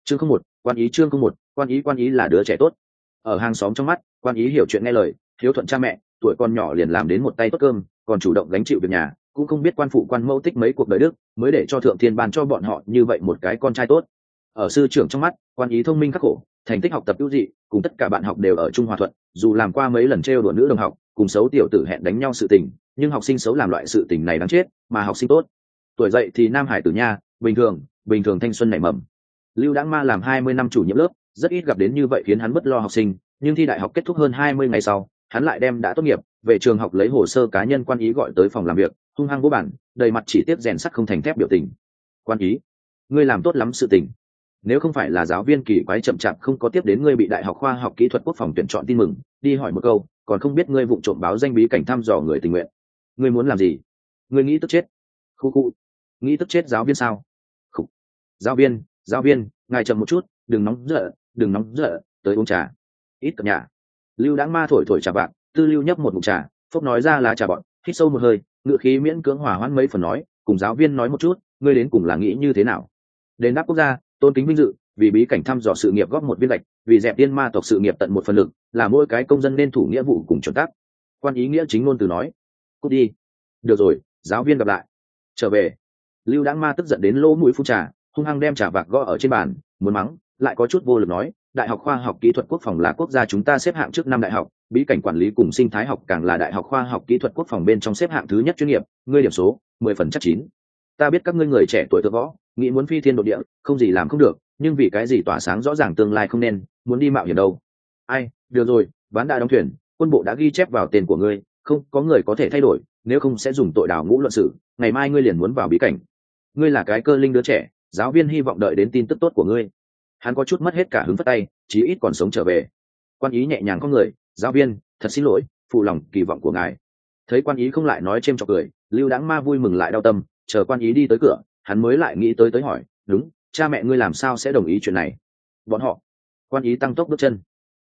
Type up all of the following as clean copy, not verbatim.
Chương không một, quan ý chương không một, quan ý là đứa trẻ tốt. Ở hàng xóm trong mắt, quan ý hiểu chuyện nghe lời, hiếu thuận cha mẹ, tuổi con nhỏ liền làm đến một tay tốt cơm, còn chủ động gánh chịu việc nhà, cũng không biết quan phụ quan mẫu tích mấy cuộc đời đức, mới để cho thượng thiên ban cho bọn họ như vậy một cái con trai tốt. Ở sư trưởng trong mắt, quan ý thông minh khắc khổ, thành tích học tập ưu dị, cùng tất cả bạn học đều ở chung hòa thuận, dù làm qua mấy lần trêu đùa nữ đồng học, cùng xấu tiểu tử hẹn đánh nhau sự tình, nhưng học sinh xấu làm loại sự tình này đáng chết, mà học sinh tốt, tuổi dậy thì nam hải tử nha, bình thường thanh xuân nảy mầm. Lưu Đãng Ma làm 20 năm chủ nhiệm lớp, rất ít gặp đến như vậy khiến hắn bất lo học sinh, nhưng thi đại học kết thúc hơn 20 ngày sau, hắn lại đem đã tốt nghiệp, về trường học lấy hồ sơ cá nhân quan ý gọi tới phòng làm việc, hung hăng vỗ bản, đầy mặt chỉ tiếp rèn sắt không thành thép biểu tình. Quan ý, ngươi làm tốt lắm sự tình. Nếu không phải là giáo viên kỳ quái chậm chạp không có tiếp đến ngươi bị Đại học Khoa học Kỹ thuật Quốc phòng tuyển chọn tin mừng, đi hỏi một câu, còn không biết ngươi vụng trộm báo danh bí cảnh thăm dò người tình nguyện. Ngươi muốn làm gì? Ngươi nghĩ tức chết. Khu. Nghĩ tức chết giáo viên sao? Khủ. Giáo viên, ngài chậm một chút, đừng nóng giận, tới uống trà. Ít cập nhà. Lưu Đãng Ma thổi trà vạc, Tư Lưu nhấp một ngụm trà, phốc nói ra là trà bọn, hít sâu một hơi, ngựa khí miễn cưỡng hòa hoãn mấy phần nói, cùng giáo viên nói một chút, ngươi đến cùng là nghĩ như thế nào? Đền đáp quốc gia, tôn kính vinh dự, vì bí cảnh thăm dò sự nghiệp góp một viên gạch, vì dẹp tiên ma tộc sự nghiệp tận một phần lực, là mỗi cái công dân nên thủ nghĩa vụ cùng chuẩn tắc. Quan ý nghĩa chính ngôn từ nói. Cút đi. Được rồi, giáo viên gặp lại. Trở về. Lưu Đãng Ma tức giận đến lỗ mũi phun trà, hung hăng đem trà vạc gõ ở trên bàn, muốn mắng, lại có chút vô lực nói, Đại học Khoa học Kỹ thuật Quốc phòng là quốc gia chúng ta xếp hạng trước 5 đại học, bí cảnh quản lý cùng sinh thái học càng là Đại học Khoa học Kỹ thuật Quốc phòng bên trong xếp hạng thứ nhất chuyên nghiệp, ngươi điểm số 10 phần chắc chín. Ta biết các ngươi người trẻ tuổi thượng võ, nghĩ muốn phi thiên độ địa, không gì làm không được, nhưng vì cái gì tỏa sáng rõ ràng tương lai không nên, muốn đi mạo hiểm đâu. Ai, được rồi, ván đã đóng thuyền, quân bộ đã ghi chép vào tên của ngươi, không có người có thể thay đổi, nếu không sẽ dùng tội đào ngũ luận sự, ngày mai ngươi liền muốn vào bí cảnh. Ngươi là cái cơ linh đứa trẻ, giáo viên hy vọng đợi đến tin tức tốt của ngươi. Hắn có chút mất hết cả hứng phất tay, chí ít còn sống trở về. Quan ý nhẹ nhàng có người, giáo viên, thật xin lỗi, phụ lòng kỳ vọng của ngài. Thấy quan ý không lại nói chêm chọc cười, Lưu Đãng Ma vui mừng lại đau tâm, chờ quan ý đi tới cửa, hắn mới lại nghĩ tới hỏi, đúng, cha mẹ ngươi làm sao sẽ đồng ý chuyện này? Bọn họ. Quan ý tăng tốc bước chân.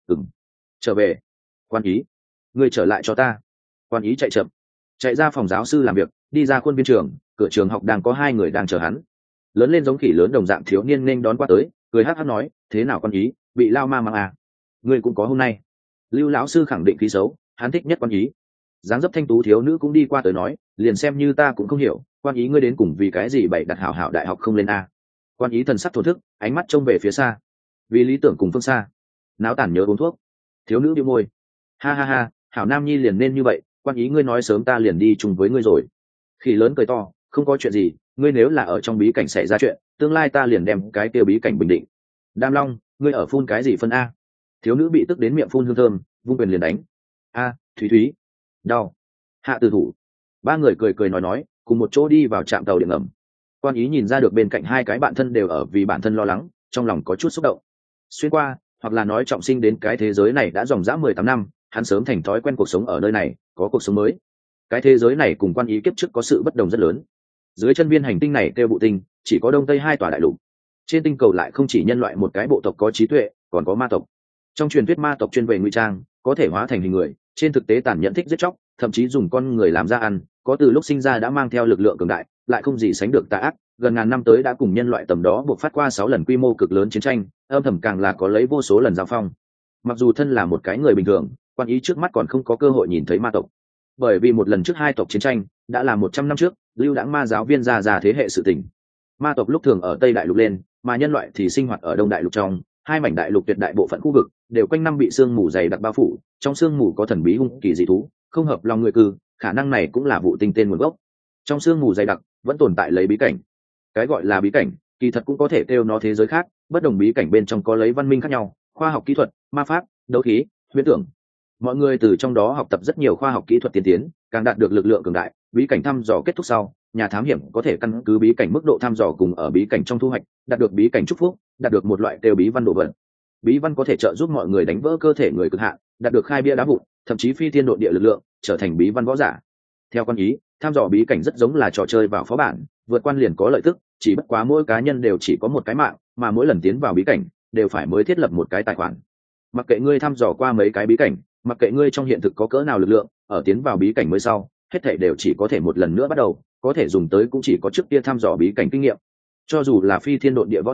Trở về. Quan ý, ngươi trở lại cho ta. Quan ý chạy chậm, chạy ra phòng giáo sư làm việc, đi ra khuôn viên trường, cửa trường học đang có 2 người đang chờ hắn. Lớn lên giống khỉ lớn đồng dạng thiếu niên nên đón qua tới, cười hắc hắc nói, thế nào quan ý, bị lao ma mang à? Ngươi cũng có hôm nay. Lưu lão sư khẳng định khí xấu, hắn thích nhất quan ý. Dáng dấp thanh tú thiếu nữ cũng đi qua tới nói, liền xem như ta cũng không hiểu, quan ý ngươi đến cùng vì cái gì bày đặt hảo hảo đại học không lên a? Quan ý thần sắc thổn thức, ánh mắt trông về phía xa. Vì lý tưởng cùng phương xa. Náo tản nhớ uống thuốc. Thiếu nữ bĩu môi. Ha, hảo nam nhi liền nên như vậy, quan ý ngươi nói sớm ta liền đi chung với ngươi rồi. Khỉ lớn cười to, không có chuyện gì, ngươi nếu là ở trong bí cảnh xảy ra chuyện, tương lai ta liền đem cái tiêu bí cảnh bình định. Đam Long, ngươi ở phun cái gì phân a? Thiếu nữ bị tức đến miệng phun hương thơm, vung quyền liền đánh. A, Thúy, đau. Hạ tử thủ. 3 người cười nói, cùng một chỗ đi vào trạm tàu điện ngầm. Quan ý nhìn ra được bên cạnh 2 cái bạn thân đều ở vì bản thân lo lắng, trong lòng có chút xúc động. Xuyên qua, hoặc là nói trọng sinh đến cái thế giới này đã dòng dã 18 năm, hắn sớm thành thói quen cuộc sống ở nơi này, có cuộc sống mới. Cái thế giới này cùng quan ý kiếp trước có sự bất đồng rất lớn. Dưới chân viên hành tinh này kêu Bụ Tinh, chỉ có đông tây 2 tòa đại lục. Trên tinh cầu lại không chỉ nhân loại một cái bộ tộc có trí tuệ, còn có ma tộc. Trong truyền thuyết ma tộc chuyên về ngụy trang, có thể hóa thành hình người, trên thực tế tàn nhẫn thích giết chóc, thậm chí dùng con người làm ra ăn, có từ lúc sinh ra đã mang theo lực lượng cường đại, lại không gì sánh được tà ác, gần ngàn năm tới đã cùng nhân loại tầm đó buộc phát qua 6 lần quy mô cực lớn chiến tranh, âm thầm càng là có lấy vô số lần giao phong. Mặc dù thân là một cái người bình thường, quan ý trước mắt còn không có cơ hội nhìn thấy ma tộc, bởi vì một lần trước 2 tộc chiến tranh đã là 100 năm trước, Lưu Đãng Ma giáo viên già thế hệ sự tình. Ma tộc lúc thường ở Tây Đại Lục lên, mà nhân loại thì sinh hoạt ở Đông Đại Lục trong, 2 mảnh đại lục tuyệt đại bộ phận khu vực đều quanh năm bị sương mù dày đặc bao phủ, trong sương mù có thần bí hung kỳ dị thú, không hợp lòng người cư, khả năng này cũng là vụ tinh tên nguồn gốc. Trong sương mù dày đặc vẫn tồn tại lấy bí cảnh. Cái gọi là bí cảnh, kỳ thật cũng có thể kêu nó thế giới khác, bất đồng bí cảnh bên trong có lấy văn minh khác nhau, khoa học kỹ thuật, ma pháp, đấu khí, huyễn tưởng. Mọi người từ trong đó học tập rất nhiều khoa học kỹ thuật tiên tiến, càng đạt được lực lượng cường đại. Bí cảnh thăm dò kết thúc sau, nhà thám hiểm có thể căn cứ bí cảnh mức độ thăm dò cùng ở bí cảnh trong thu hoạch, đạt được bí cảnh chúc phúc, đạt được một loại tiêu bí văn đồ vật. Bí văn có thể trợ giúp mọi người đánh vỡ cơ thể người cực hạn, đạt được khai bia đá vụn, thậm chí phi thiên độ địa lực lượng, trở thành bí văn võ giả. Theo quan ý, thăm dò bí cảnh rất giống là trò chơi vào phó bản, vượt quan liền có lợi tức, chỉ bất quá mỗi cá nhân đều chỉ có một cái mạng, mà mỗi lần tiến vào bí cảnh đều phải mới thiết lập một cái tài khoản. Mặc kệ ngươi thăm dò qua mấy cái bí cảnh, mặc kệ ngươi trong hiện thực có cỡ nào lực lượng, ở tiến vào bí cảnh mới sau, hết thảy đều chỉ có thể một lần nữa bắt đầu, có thể dùng tới cũng chỉ có trước kia thăm dò bí cảnh kinh nghiệm. Cho dù là phi thiên độn địa võ thần,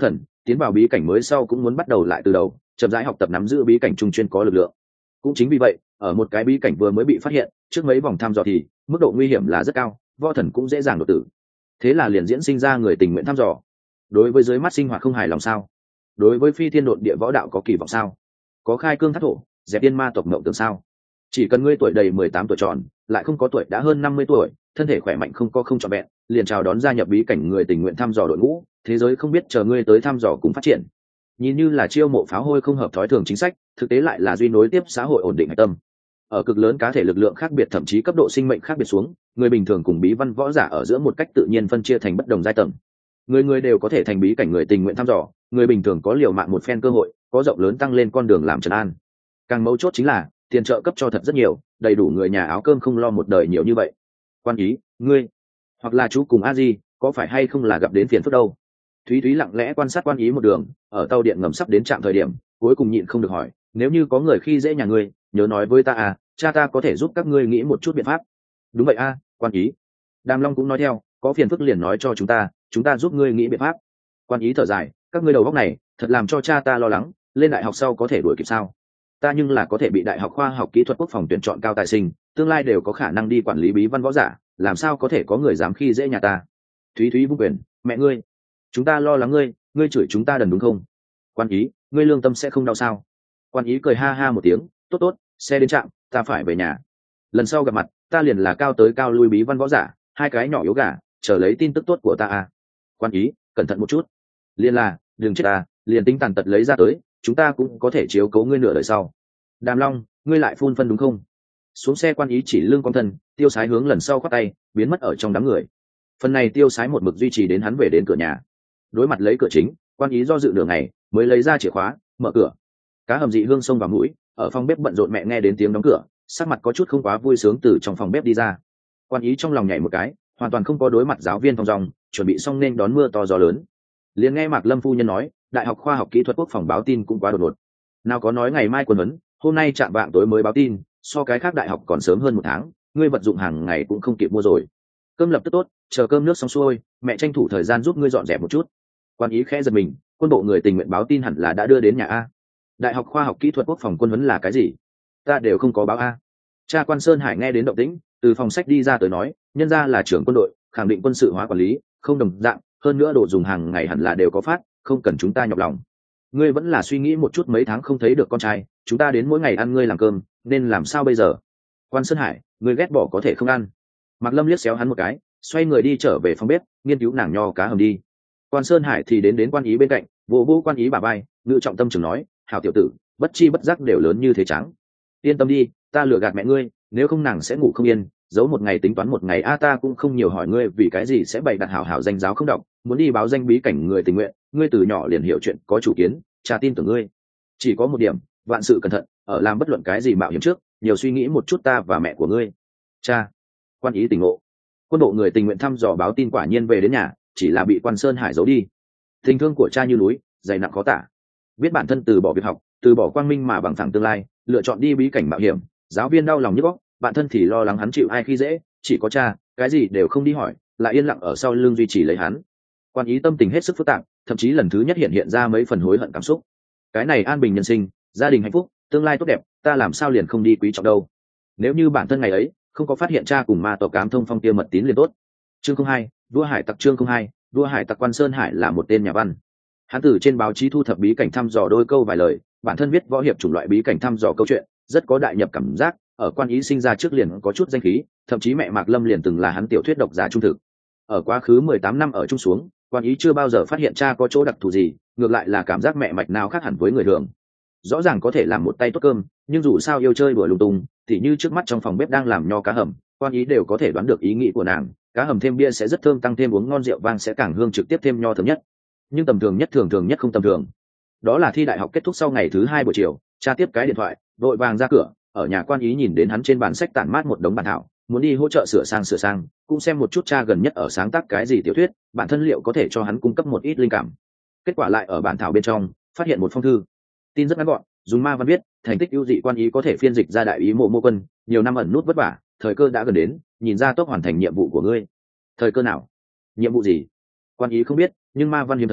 tiến vào bí cảnh mới sau cũng muốn bắt đầu lại từ đầu, chậm rãi học tập nắm giữ bí cảnh trung chuyên có lực lượng. Cũng chính vì vậy, ở một cái bí cảnh vừa mới bị phát hiện, trước mấy vòng thăm dò thì mức độ nguy hiểm là rất cao, võ thần cũng dễ dàng đột tử. Thế là liền diễn sinh ra người tình nguyện thăm dò. Đối với dưới mắt sinh hoạt không hài lòng sao? Đối với phi thiên độn địa võ đạo có kỳ vọng sao? Có khai cương thác thổ, dẹp tiên ma tộc mộng tưởng sao? Chỉ cần ngươi tuổi đầy 18 tuổi tròn, lại không có tuổi đã hơn 50 tuổi, thân thể khỏe mạnh không trọn vẹn, liền chào đón gia nhập bí cảnh người tình nguyện thăm dò đội ngũ, thế giới không biết chờ ngươi tới thăm dò cùng phát triển. Nhìn như là chiêu mộ pháo hôi không hợp thói thường chính sách, thực tế lại là duy nối tiếp xã hội ổn định hạch tâm. Ở cực lớn cá thể lực lượng khác biệt thậm chí cấp độ sinh mệnh khác biệt xuống, người bình thường cùng bí văn võ giả ở giữa một cách tự nhiên phân chia thành bất đồng giai tầng. Người đều có thể thành bí cảnh người tình nguyện thăm dò, người bình thường có liều mạng một phen cơ hội, có rộng lớn tăng lên con đường làm trấn an. Càng mấu chốt chính là tiền trợ cấp cho thật rất nhiều, đầy đủ người nhà áo cơm không lo một đời nhiều như vậy. Quan ý, ngươi hoặc là chú cùng a di có phải hay không là gặp đến phiền phức đâu? Thúy Thúy lặng lẽ quan sát Quan ý một đường, ở tàu điện ngầm sắp đến trạm thời điểm, cuối cùng nhịn không được hỏi, nếu như có người khi dễ nhà ngươi, nhớ nói với ta à, cha ta có thể giúp các ngươi nghĩ một chút biện pháp. Đúng vậy a, Quan ý. Đàm Long cũng nói theo, có phiền phức liền nói cho chúng ta giúp ngươi nghĩ biện pháp. Quan ý thở dài, các ngươi đầu óc này thật làm cho cha ta lo lắng, lên đại học sau có thể đuổi kịp sao? Ta nhưng là có thể bị đại học khoa học kỹ thuật quốc phòng tuyển chọn cao tài sinh, tương lai đều có khả năng đi quản lý bí văn võ giả, làm sao có thể có người dám khi dễ nhà ta? Thúy Thúy vung quyền, mẹ ngươi, chúng ta lo lắng ngươi chửi chúng ta đần đúng không? Quan ý, ngươi lương tâm sẽ không đau sao? Quan ý cười ha ha một tiếng, tốt, xe đến trạm, ta phải về nhà. Lần sau gặp mặt, ta liền là cao tới cao lui bí văn võ giả, hai cái nhỏ yếu gà, chờ lấy tin tức tốt của ta à? Quan ý, cẩn thận một chút. Liền là, đừng chết ta, liền tính tàn tật lấy ra tới, chúng ta cũng có thể chiếu cố ngươi nửa đời sau. Đàm Long, ngươi lại phun phân đúng không? Xuống xe Quan ý chỉ lưng con thân, tiêu sái hướng lần sau khoác tay, biến mất ở trong đám người. Phần này tiêu sái một mực duy trì đến hắn về đến cửa nhà. Đối mặt lấy cửa chính, Quan ý do dự nửa ngày mới lấy ra chìa khóa mở cửa. Cá hầm dị hương xông vào mũi, ở phòng bếp bận rộn mẹ nghe đến tiếng đóng cửa, sắc mặt có chút không quá vui sướng từ trong phòng bếp đi ra. Quan ý trong lòng nhảy một cái, hoàn toàn không có đối mặt giáo viên thong dong, chuẩn bị xong nên đón mưa to gió lớn. Liền nghe Mạc Lâm phu nhân nói, đại học khoa học kỹ thuật quốc phòng báo tin cũng quá đột ngột. Nào có nói ngày mai quân huấn, hôm nay chạm vạng tối mới báo tin, so cái khác đại học còn sớm hơn một tháng, ngươi vật dụng hàng ngày cũng không kịp mua rồi. Cơm lập tức tốt, chờ cơm nước xong xuôi, mẹ tranh thủ thời gian giúp ngươi dọn dẹp một chút. Quan ý khẽ giật mình, quân bộ người tình nguyện báo tin hẳn là đã đưa đến nhà a. Đại học khoa học kỹ thuật quốc phòng quân huấn là cái gì? Ta đều không có báo a. Cha Quan Sơn Hải nghe đến động tĩnh, từ phòng sách đi ra tới nói, nhân ra là trưởng quân đội, khẳng định quân sự hóa quản lý, không đồng dạng, hơn nữa đồ dùng hàng ngày hẳn là đều có phát, không cần chúng ta nhọc lòng. Ngươi vẫn là suy nghĩ một chút, mấy tháng không thấy được con trai, chúng ta đến mỗi ngày ăn ngươi làm cơm, nên làm sao bây giờ? Quan Sơn Hải, ngươi ghét bỏ có thể không ăn. Mạc Lâm liếc xéo hắn một cái, xoay người đi trở về phòng bếp, nghiên cứu nàng nho cá hầm đi. Quan Sơn Hải thì đến Quan ý bên cạnh, vỗ Quan ý bà vai, ngự trọng tâm trường nói, hảo tiểu tử, bất chi bất giác đều lớn như thế trắng. Yên tâm đi, ta lừa gạt mẹ ngươi, nếu không nàng sẽ ngủ không yên, giấu một ngày tính toán một ngày a. Ta cũng không nhiều hỏi ngươi vì cái gì sẽ bày đặt hảo hảo danh giáo không đọc, muốn đi báo danh bí cảnh người tình nguyện, ngươi từ nhỏ liền hiểu chuyện có chủ kiến, cha tin tưởng ngươi. Chỉ có một điểm, vạn sự cẩn thận, ở làm bất luận cái gì mạo hiểm trước, nhiều suy nghĩ một chút ta và mẹ của ngươi. Cha. Quan ý tỉnh ngộ. Quân bộ người tình nguyện thăm dò báo tin quả nhiên về đến nhà, chỉ là bị Quan Sơn Hải giấu đi. Tình thương của cha như núi, dày nặng khó tả. Biết bản thân từ bỏ việc học, từ bỏ quang minh mà bằng thẳng tương lai, lựa chọn đi bí cảnh mạo hiểm, giáo viên đau lòng nhức óc, bạn thân thì lo lắng hắn chịu ai khi dễ, chỉ có cha, cái gì đều không đi hỏi, lại yên lặng ở sau lưng duy trì lấy hắn. Quan ý tâm tình hết sức phức tạp, thậm chí lần thứ nhất hiện ra mấy phần hối hận cảm xúc. Cái này an bình nhân sinh, gia đình hạnh phúc, tương lai tốt đẹp, ta làm sao liền không đi quý trọng đâu? Nếu như bản thân ngày ấy không có phát hiện cha cùng ma tộc cám thông phong kia mật tín liền tốt. Chương 02, vua hải tặc. Chương 02, vua hải tặc. Quan Sơn Hải là một tên nhà văn. Hắn từ trên báo chí thu thập bí cảnh thăm dò đôi câu vài lời, bản thân viết võ hiệp chủng loại bí cảnh thăm dò câu chuyện, rất có đại nhập cảm giác. Ở Quan ý sinh ra trước liền có chút danh khí, thậm chí mẹ Mạc Lâm liền từng là hắn tiểu thuyết độc giả trung thực. Ở quá khứ 18 năm ở chung xuống, Quan ý chưa bao giờ phát hiện cha có chỗ đặc thù gì, ngược lại là cảm giác mẹ mạch nào khác hẳn với người thường. Rõ ràng có thể làm một tay tốt cơm, nhưng dù sao yêu chơi đùa lung tung, thì như trước mắt trong phòng bếp đang làm nho cá hầm, Quan ý đều có thể đoán được ý nghĩ của nàng, cá hầm thêm bia sẽ rất thơm, tăng thêm uống ngon rượu vang sẽ càng hương, trực tiếp thêm nho thơm nhất. Nhưng tầm thường nhất thường nhất không tầm thường. Đó là thi đại học kết thúc sau ngày thứ 2 buổi chiều, cha tiếp cái điện thoại, vội vàng ra cửa, ở nhà Quan ý nhìn đến hắn trên bàn sách tản mát một đống bản thảo, muốn đi hỗ trợ sửa sang, cũng xem một chút cha gần nhất ở sáng tác cái gì tiểu thuyết, bản thân liệu có thể cho hắn cung cấp một ít linh cảm. Kết quả lại ở bản thảo bên trong phát hiện một phong thư, tin rất ngắn gọn, dùng ma văn viết, thành tích ưu dị, Quan ý có thể phiên dịch ra đại ý Mộ Quân, nhiều năm ẩn nút vất vả, thời cơ đã gần đến, nhìn ra tốc hoàn thành nhiệm vụ của ngươi. Thời cơ nào? Nhiệm vụ gì? Quan ý không biết, nhưng ma văn hiếm thấy,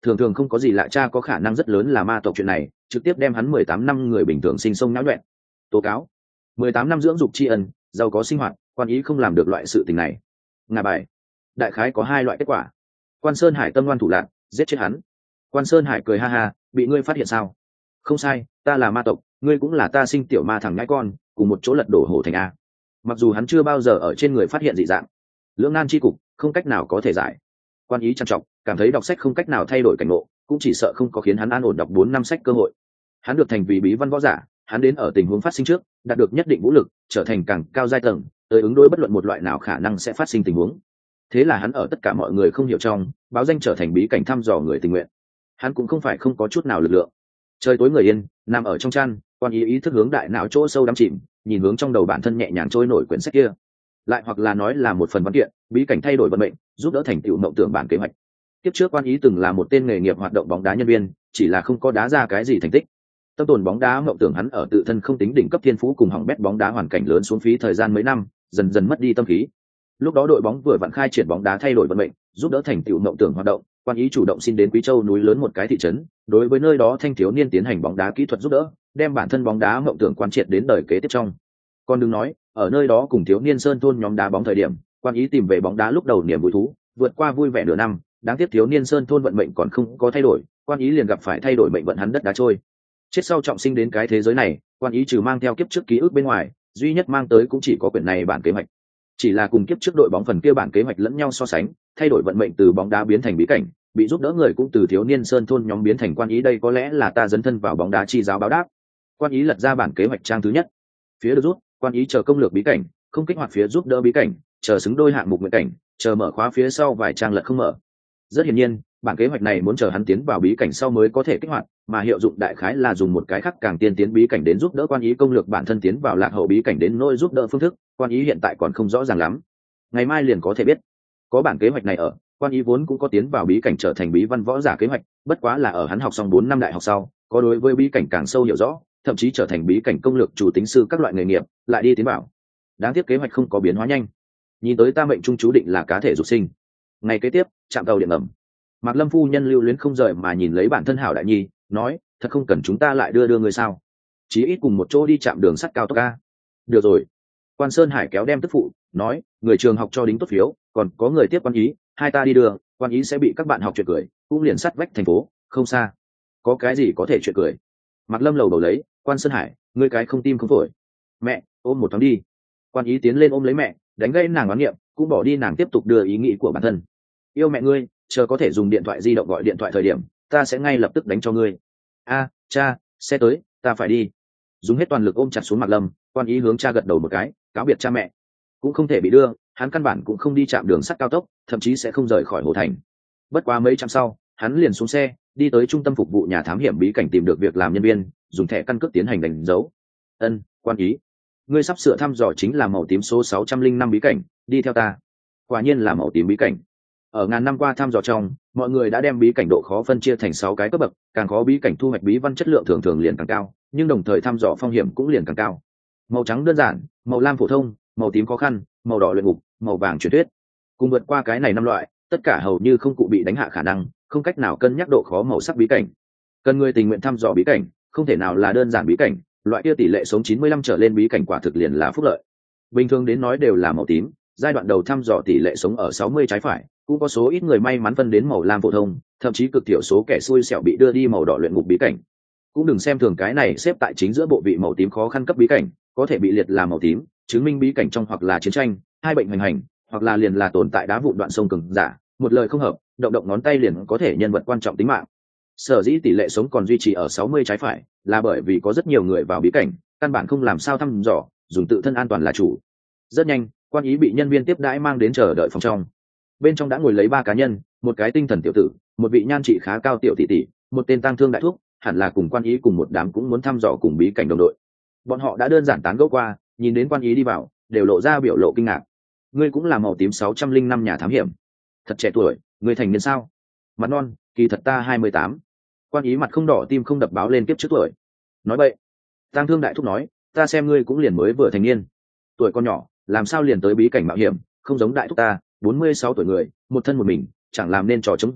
thường thường không có gì lạ, cha có khả năng rất lớn là ma tộc. Chuyện này trực tiếp đem hắn 18 năm người bình thường sinh sông náo nhuẹn. Tố cáo: 18 năm dưỡng dục tri ân, giàu có sinh hoạt, quan ý không làm được loại sự tình này. Ngả bài: đại khái có 2 loại kết quả. Quan Sơn Hải tâm ngoan thủ lạn, giết chết hắn. Quan Sơn Hải cười ha ha: bị ngươi phát hiện sao? Không sai, ta là ma tộc, ngươi cũng là ta sinh tiểu ma thằng nhãi con, cùng một chỗ lật đổ hổ thành a. Mặc dù hắn chưa bao giờ ở trên người phát hiện dị dạng, lưỡng nan chi cục không cách nào có thể giải. Quan ý trằn trọc, cảm thấy đọc sách không cách nào thay đổi cảnh ngộ, cũng chỉ sợ không có khiến hắn an ổn đọc 4 năm sách cơ hội. Hắn được thành vì bí văn võ giả, hắn đến ở tình huống phát sinh trước, đạt được nhất định vũ lực, trở thành càng cao giai tầng, tới ứng đối bất luận một loại nào khả năng sẽ phát sinh tình huống. Thế là hắn ở tất cả mọi người không hiểu trong, báo danh trở thành bí cảnh thăm dò người tình nguyện. Hắn cũng không phải không có chút nào lực lượng. Trời tối người yên, nằm ở trong chăn, quan ý thức hướng đại não chỗ sâu đắm chìm, nhìn hướng trong đầu bản thân nhẹ nhàng trôi nổi quyển sách kia. Lại hoặc là nói là một phần văn kiện, bí cảnh thay đổi vận mệnh, giúp đỡ thành tựu mộng tưởng bản kế hoạch. Tiếp trước quan ý từng là một tên nghề nghiệp hoạt động bóng đá nhân viên, chỉ là không có đá ra cái gì thành tích. Tâm tồn bóng đá mộng tưởng hắn ở tự thân không tính đỉnh cấp thiên phú cùng hỏng bét bóng đá hoàn cảnh lớn xuống phí thời gian mấy năm, dần dần mất đi tâm khí. Lúc đó đội bóng vừa vặn khai triển bóng đá thay đổi vận mệnh, giúp đỡ thành tựu mộng tưởng hoạt động, quan ý chủ động xin đến Quý Châu núi lớn một cái thị trấn, đối với nơi đó thanh thiếu niên tiến hành bóng đá kỹ thuật giúp đỡ, đem bản thân bóng đá mộng tưởng quan triệt đến đời kế tiếp trong. Còn đừng nói, ở nơi đó cùng thiếu niên sơn thôn nhóm đá bóng thời điểm, quan ý tìm về bóng đá lúc đầu niềm vui thú, vượt qua vui vẻ nửa năm, đáng tiếc thiếu niên sơn thôn vận mệnh còn không có thay đổi, quan ý liền gặp phải thay đổi mệnh vận hắn đất đá trôi. Chết sau trọng sinh đến cái thế giới này, quan ý trừ mang theo kiếp trước ký ức bên ngoài, duy nhất mang tới cũng chỉ có quyển này bản kế hoạch. Chỉ là cùng kiếp trước đội bóng phần kia bản kế hoạch lẫn nhau so sánh, thay đổi vận mệnh từ bóng đá biến thành bí cảnh, bị giúp đỡ người cũng từ thiếu niên sơn thôn nhóm biến thành quan ý, đây có lẽ là ta dấn thân vào bóng đá chi giáo báo đáp. Quan ý lật ra bản kế hoạch trang thứ nhất. Phía được rút, quan ý chờ công lược bí cảnh, không kích hoạt phía giúp đỡ bí cảnh, chờ xứng đôi hạng mục nguyện cảnh, chờ mở khóa phía sau vài trang lật không mở. Rất hiển nhiên, bản kế hoạch này muốn chờ hắn tiến vào bí cảnh sau mới có thể kích hoạt, mà hiệu dụng đại khái là dùng một cái khác càng tiên tiến bí cảnh đến giúp đỡ quan ý công lược bản thân tiến vào lạc hậu bí cảnh, đến nỗi giúp đỡ phương thức, quan ý hiện tại còn không rõ ràng lắm. Ngày mai liền có thể biết. Có bản kế hoạch này ở, quan ý vốn cũng có tiến vào bí cảnh trở thành bí văn võ giả kế hoạch, bất quá là ở hắn học xong 4 năm đại học sau, có đối với bí cảnh càng sâu hiểu rõ, thậm chí trở thành bí cảnh công lược chủ tính sư các loại nghề nghiệp, lại đi tiến vào. Đáng tiếc kế hoạch không có biến hóa nhanh. Nhìn tới ta mệnh trung chú định là cá thể dục sinh. Ngày kế tiếp, trạm tàu điện ngầm. Mạc Lâm phu nhân lưu luyến không rời mà nhìn lấy bản thân Hảo Đại Nhi, nói, thật không cần chúng ta lại đưa người sao? Chí ít cùng một chỗ đi chạm đường sắt cao tốc a. Được rồi. Quan Sơn Hải kéo đem tức phụ, nói, người trường học cho đính tốt phiếu, còn có người tiếp quan ý, hai ta đi đưa, quan ý sẽ bị các bạn học chuyện cười, cũng liền sắt vách thành phố, không xa. Có cái gì có thể chuyện cười? Mạc Lâm lầu đầu lấy, Quan Sơn Hải, ngươi cái không tim không phổi. Mẹ, ôm một thoáng đi. Quan ý tiến lên ôm lấy mẹ, đánh gây nàng oán niệm, cũng bỏ đi nàng tiếp tục đưa ý nghĩ của bản thân. Yêu mẹ ngươi, chờ có thể dùng điện thoại di động gọi điện thoại thời điểm, ta sẽ ngay lập tức đánh cho ngươi. A, cha, xe tới, ta phải đi. Dùng hết toàn lực ôm chặt xuống Mạc Lâm, quan ý hướng cha gật đầu một cái, cáo biệt cha mẹ. Cũng không thể bị đưa, hắn căn bản cũng không đi chạm đường sắt cao tốc, thậm chí sẽ không rời khỏi Hồ Thành. Bất quá mấy trăm sau, hắn liền xuống xe, đi tới trung tâm phục vụ nhà thám hiểm bí cảnh tìm được việc làm nhân viên, dùng thẻ căn cước tiến hành đánh dấu. Ân, quan ý, ngươi sắp sửa thăm dò chính là màu tím số 605 bí cảnh, đi theo ta. Quả nhiên là màu tím bí cảnh. Ở ngàn năm qua thăm dò trong, mọi người đã đem bí cảnh độ khó phân chia thành 6 cái cấp bậc, càng khó bí cảnh thu hoạch bí văn chất lượng thường thường liền càng cao, nhưng đồng thời thăm dò phong hiểm cũng liền càng cao. Màu trắng đơn giản, màu lam phổ thông, màu tím khó khăn, màu đỏ luyện ngục, màu vàng truyền thuyết. Cùng vượt qua cái này 5 loại, tất cả hầu như không cụ bị đánh hạ khả năng, không cách nào cân nhắc độ khó màu sắc bí cảnh. Cần người tình nguyện thăm dò bí cảnh, không thể nào là đơn giản bí cảnh, loại kia tỷ lệ sống 95 trở lên bí cảnh quả thực liền là phúc lợi. Bình thường đến nói đều là màu tím, giai đoạn đầu thăm dò tỷ lệ sống ở 60 trái phải, cũng có số ít người may mắn phân đến màu lam phổ thông, thậm chí cực thiểu số kẻ xui xẻo bị đưa đi màu đỏ luyện ngục bí cảnh. Cũng đừng xem thường cái này xếp tại chính giữa bộ vị màu tím khó khăn cấp bí cảnh, có thể bị liệt là màu tím, chứng minh bí cảnh trong hoặc là chiến tranh, hai bệnh hoành hành, hoặc là liền là tồn tại đá vụn đoạn sông cường giả, một lời không hợp, động động ngón tay liền có thể nhân vật quan trọng tính mạng. Sở dĩ tỷ lệ sống còn duy trì ở 60 trái phải, là bởi vì có rất nhiều người vào bí cảnh, căn bản không làm sao thăm dò, dùng tự thân an toàn là chủ. Rất nhanh, quan ý bị nhân viên tiếp đãi mang đến chờ đợi phòng trong. Bên trong đã ngồi lấy 3 cá nhân, một cái tinh thần tiểu tử, một vị nhan trị khá cao tiểu tỷ tỷ, một tên tang thương đại thúc, hẳn là cùng quan ý cùng một đám cũng muốn thăm dò cùng bí cảnh đồng đội. Bọn họ đã đơn giản tán gẫu qua, nhìn đến quan ý đi vào, đều lộ ra biểu lộ kinh ngạc. Ngươi cũng là màu tím 605 nhà thám hiểm. Thật trẻ tuổi, ngươi thành niên sao? Mặt non, kỳ thật ta 28. Quan ý mặt không đỏ tim không đập báo lên kiếp trước tuổi. Nói vậy, tang thương đại thúc nói, ta xem ngươi cũng liền mới vừa thành niên. Tuổi con nhỏ, làm sao liền tới bí cảnh mạo hiểm, không giống đại thúc ta, 46 tuổi người, một thân một mình, chẳng làm nên trò chống gì,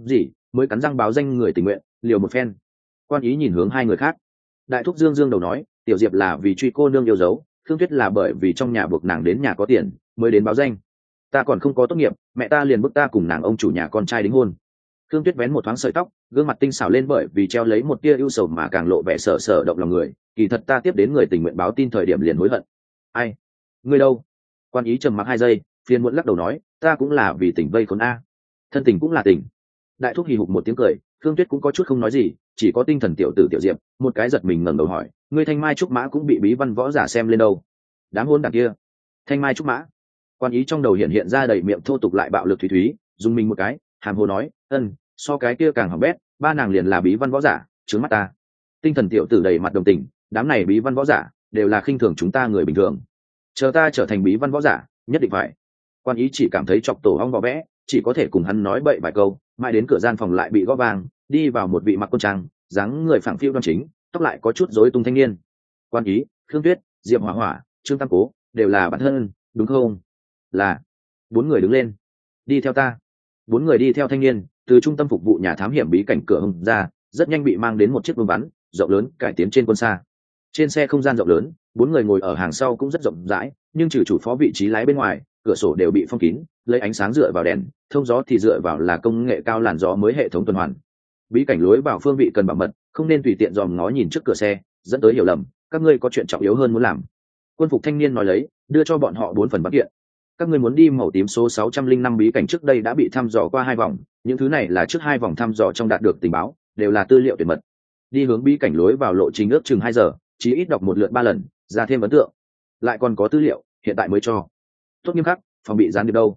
mới cắn răng báo danh người tình nguyện liều một phen. Quan ý nhìn hướng hai người khác. Đại thúc dương dương đầu nói, tiểu diệp là vì truy cô nương yêu dấu, Thương Tuyết là bởi vì trong nhà buộc nàng đến nhà có tiền mới đến báo danh. Ta còn không có tốt nghiệp, mẹ ta liền bức ta cùng nàng ông chủ nhà con trai đính hôn. Thương Tuyết vén một thoáng sợi tóc, gương mặt tinh xảo lên bởi vì treo lấy một tia ưu sầu mà càng lộ vẻ sợ sợ động lòng người. Kỳ thật ta tiếp đến người tình nguyện báo tin thời điểm liền hối hận. Ai? Ngươi đâu? Quan ý trầm mặc 2 giây, phiền muộn lắc đầu nói, ta cũng là vì tình vây khốn a. Thân tình cũng là tình. Đại thúc hì hục một tiếng cười, Thương Tuyết cũng có chút không nói gì, chỉ có tinh thần tiểu tử tiểu diệp, một cái giật mình ngẩng đầu hỏi, ngươi thanh mai trúc mã cũng bị bí văn võ giả xem lên đâu? Đám hôn đảng kia. Thanh mai trúc mã. Quan ý trong đầu hiện ra đầy miệng thô tục lại bạo lực thúy thúy, dùng mình một cái, hàm hồ nói, so cái kia càng hỏng bét, ba nàng liền là bí văn võ giả, trướng mắt ta. Tinh thần tiểu tử đầy mặt đồng tình, đám này bí văn võ giả đều là khinh thường chúng ta người bình thường, chờ ta trở thành bí văn võ giả nhất định phải. Quan ý chỉ cảm thấy chọc tổ hong vỏ vẽ, chỉ có thể cùng hắn nói bậy vài câu, mãi đến cửa gian phòng lại bị gõ vang, đi vào một vị mặc quân trang, dáng người phẳng phiu đoan chính, tóc lại có chút rối tung thanh niên. Quan ý, Khương Tuyết, Diệp Hỏa Hỏa, Trương Tam Cố đều là bạn thân, đúng không? Là. 4 người đứng lên, đi theo ta. 4 người đi theo thanh niên từ trung tâm phục vụ nhà thám hiểm bí cảnh cửa hông ra, rất nhanh bị mang đến một chiếc vương vắn rộng lớn cải tiến trên quân xa. Trên xe không gian rộng lớn, 4 người ngồi ở hàng sau cũng rất rộng rãi, nhưng trừ chủ phó vị trí lái bên ngoài, cửa sổ đều bị phong kín, lấy ánh sáng dựa vào đèn, thông gió thì dựa vào là công nghệ cao làn gió mới hệ thống tuần hoàn. Bí cảnh lối vào phương vị cần bảo mật, không nên tùy tiện dòm ngó nhìn trước cửa xe, dẫn tới hiểu lầm, các ngươi có chuyện trọng yếu hơn muốn làm. Quân phục thanh niên nói lấy, đưa cho bọn họ 4 phần văn kiện. Các ngươi muốn đi màu tím số 605 bí cảnh trước đây đã bị thăm dò qua 2 vòng, những thứ này là trước 2 vòng thăm dò trong đạt được tình báo, đều là tư liệu tuyệt mật. Đi hướng bí cảnh lối vào lộ trình ước chừng 2 giờ, chí ít đọc một lượt 3 lần, ra thêm ấn tượng. Lại còn có tư liệu, hiện tại mới cho. Tốt nghiêm khắc, phòng bị gián điệp đâu?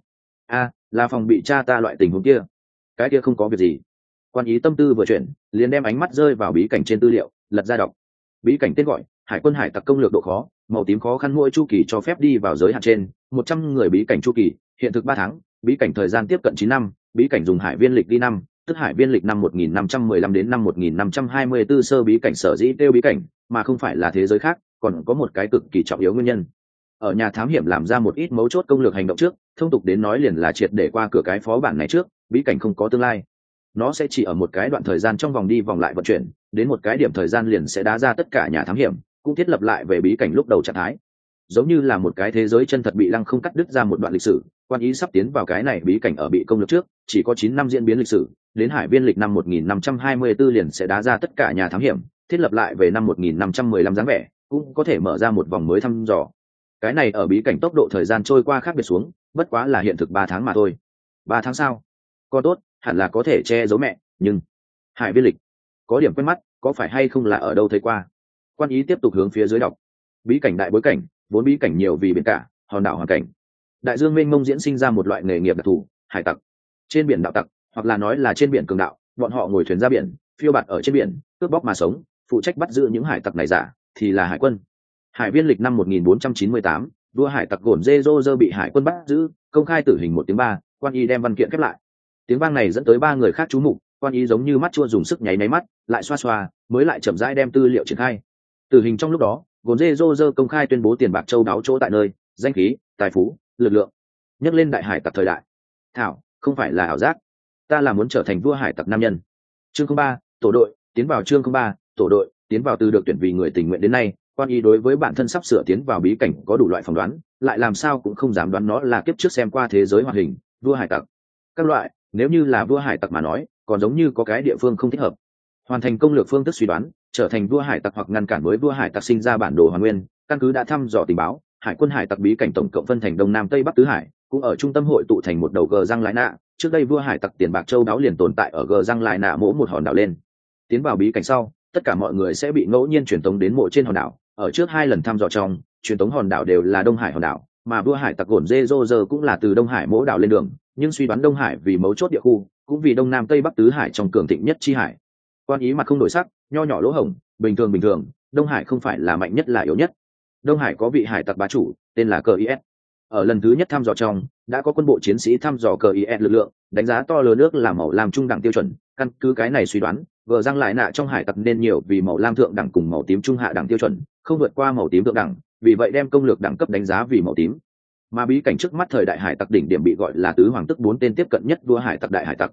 Là phòng bị cha ta loại tình huống kia. Cái kia không có việc gì. Quan ý tâm tư vừa chuyển, liền đem ánh mắt rơi vào bí cảnh trên tư liệu, lật ra đọc. Bí cảnh tên gọi Hải quân hải tặc công lược độ khó, màu tím khó khăn mỗi chu kỳ cho phép đi vào giới hạn trên 100 người bí cảnh chu kỳ, hiện thực 3 tháng, bí cảnh thời gian tiếp cận 9 năm, bí cảnh dùng hải viên lịch đi năm, tức hải viên lịch năm 1515 đến năm 1524 sơ bí cảnh sở dĩ tiêu bí cảnh, mà không phải là thế giới khác, còn có một cái cực kỳ trọng yếu nguyên nhân. Ở nhà thám hiểm làm ra một ít mấu chốt công lược hành động trước, thông tục đến nói liền là triệt để qua cửa cái phó bản này trước, bí cảnh không có tương lai. Nó sẽ chỉ ở một cái đoạn thời gian trong vòng đi vòng lại vận chuyển, đến một cái điểm thời gian liền sẽ đá ra tất cả nhà thám hiểm, cũng thiết lập lại về bí cảnh lúc đầu trạng thái. Giống như là một cái thế giới chân thật bị lăng không cắt đứt ra một đoạn lịch sử, quan ý sắp tiến vào cái này bí cảnh ở bị công lược trước, chỉ có 9 năm diễn biến lịch sử, đến hải viên lịch năm 1524 liền sẽ đá ra tất cả nhà thám hiểm, thiết lập lại về năm 1515 dáng vẻ, cũng có thể mở ra một vòng mới thăm dò. Cái này ở bí cảnh tốc độ thời gian trôi qua khác biệt xuống, bất quá là hiện thực 3 tháng mà thôi. 3 tháng sao? Còn tốt, hẳn là có thể che giấu mẹ, nhưng hải viên lịch có điểm quen mắt, có phải hay không là ở đâu thấy qua? Quan ý tiếp tục hướng phía dưới đọc. Bí cảnh đại bối cảnh, vốn bí cảnh nhiều vì biển cả, hòn đảo hoàn cảnh. Đại dương mênh mông diễn sinh ra một loại nghề nghiệp đặc thù, hải tặc. Trên biển đạo tặc, hoặc là nói là trên biển cường đạo, bọn họ ngồi thuyền ra biển, phiêu bạt ở trên biển, cướp bóc mà sống, phụ trách bắt giữ những hải tặc này giả, thì là hải quân. Hải viên lịch năm 1498, vua hải tặc gổn dê rô rơ bị hải quân bắt giữ, công khai tử hình 1 tiếng 3, quan y đem văn kiện khép lại. Tiếng vang này dẫn tới 3 người khác chú mục, quan y giống như mắt chua dùng sức nháy máy mắt, lại xoa xoa, mới lại chậm rãi đem tư liệu triển khai. Tử hình trong lúc đó, gổn dê rô rơ công khai tuyên bố tiền bạc châu đáo chỗ tại nơi, danh khí, tài phú, lực lượng, nhắc lên đại hải tặc thời đại. Thảo, không phải là ảo giác, ta là muốn trở thành vua hải tặc nam nhân. Chương 03, tổ đội tiến vào. Chương 03, tổ đội tiến vào. Từ được tuyển vì người tình nguyện đến nay, quan y đối với bản thân sắp sửa tiến vào bí cảnh có đủ loại phỏng đoán, lại làm sao cũng không dám đoán nó là kiếp trước xem qua thế giới hoạt hình vua hải tặc các loại. Nếu như là vua hải tặc mà nói, còn giống như có cái địa phương không thích hợp. Hoàn thành công lược phương thức suy đoán, trở thành vua hải tặc hoặc ngăn cản với vua hải tặc sinh ra bản đồ hoàn nguyên. Căn cứ đã thăm dò tình báo, hải quân hải tặc bí cảnh tổng cộng phân thành đông nam tây bắc tứ hải, cũng ở trung tâm hội tụ thành một đầu gờ răng lại nạ. Trước đây vua hải tặc tiền bạc châu đáo liền tồn tại ở gờ răng lại nạ mỗ một hòn đảo lên. Tiến vào bí cảnh sau, tất cả mọi người sẽ bị ngẫu nhiên truyền tống đến mộ trên hòn đảo. Ở trước 2 lần thăm dò trong, truyền tống hòn đảo đều là đông hải hòn đảo, mà vua hải tặc gổn dê rô rơ cũng là từ đông hải mỗ đảo lên đường, nhưng suy đoán đông hải vì mấu chốt địa khu, cũng vì đông nam tây bắc tứ hải trong cường thịnh nhất chi hải. Quan ý mặt không đổi sắc, nho nhỏ lỗ hổng, bình thường, đông hải không phải là mạnh nhất là yếu nhất. Đông hải có vị hải tặc bá chủ, tên là cờ is. Ở lần thứ nhất thăm dò trong, đã có quân bộ chiến sĩ thăm dò cờ is lực lượng, đánh giá to lớn nước là màu lam trung đẳng tiêu chuẩn. Căn cứ cái này suy đoán, gờ răng lại nạ trong hải tặc nên nhiều vì màu lam thượng đẳng cùng màu tím trung hạ đẳng tiêu chuẩn, không vượt qua màu tím thượng đẳng, vì vậy đem công lược đẳng cấp đánh giá vì màu tím. Mà bí cảnh trước mắt thời đại hải tặc đỉnh điểm bị gọi là tứ hoàng tức 4 tên tiếp cận nhất vua hải tặc đại hải tặc.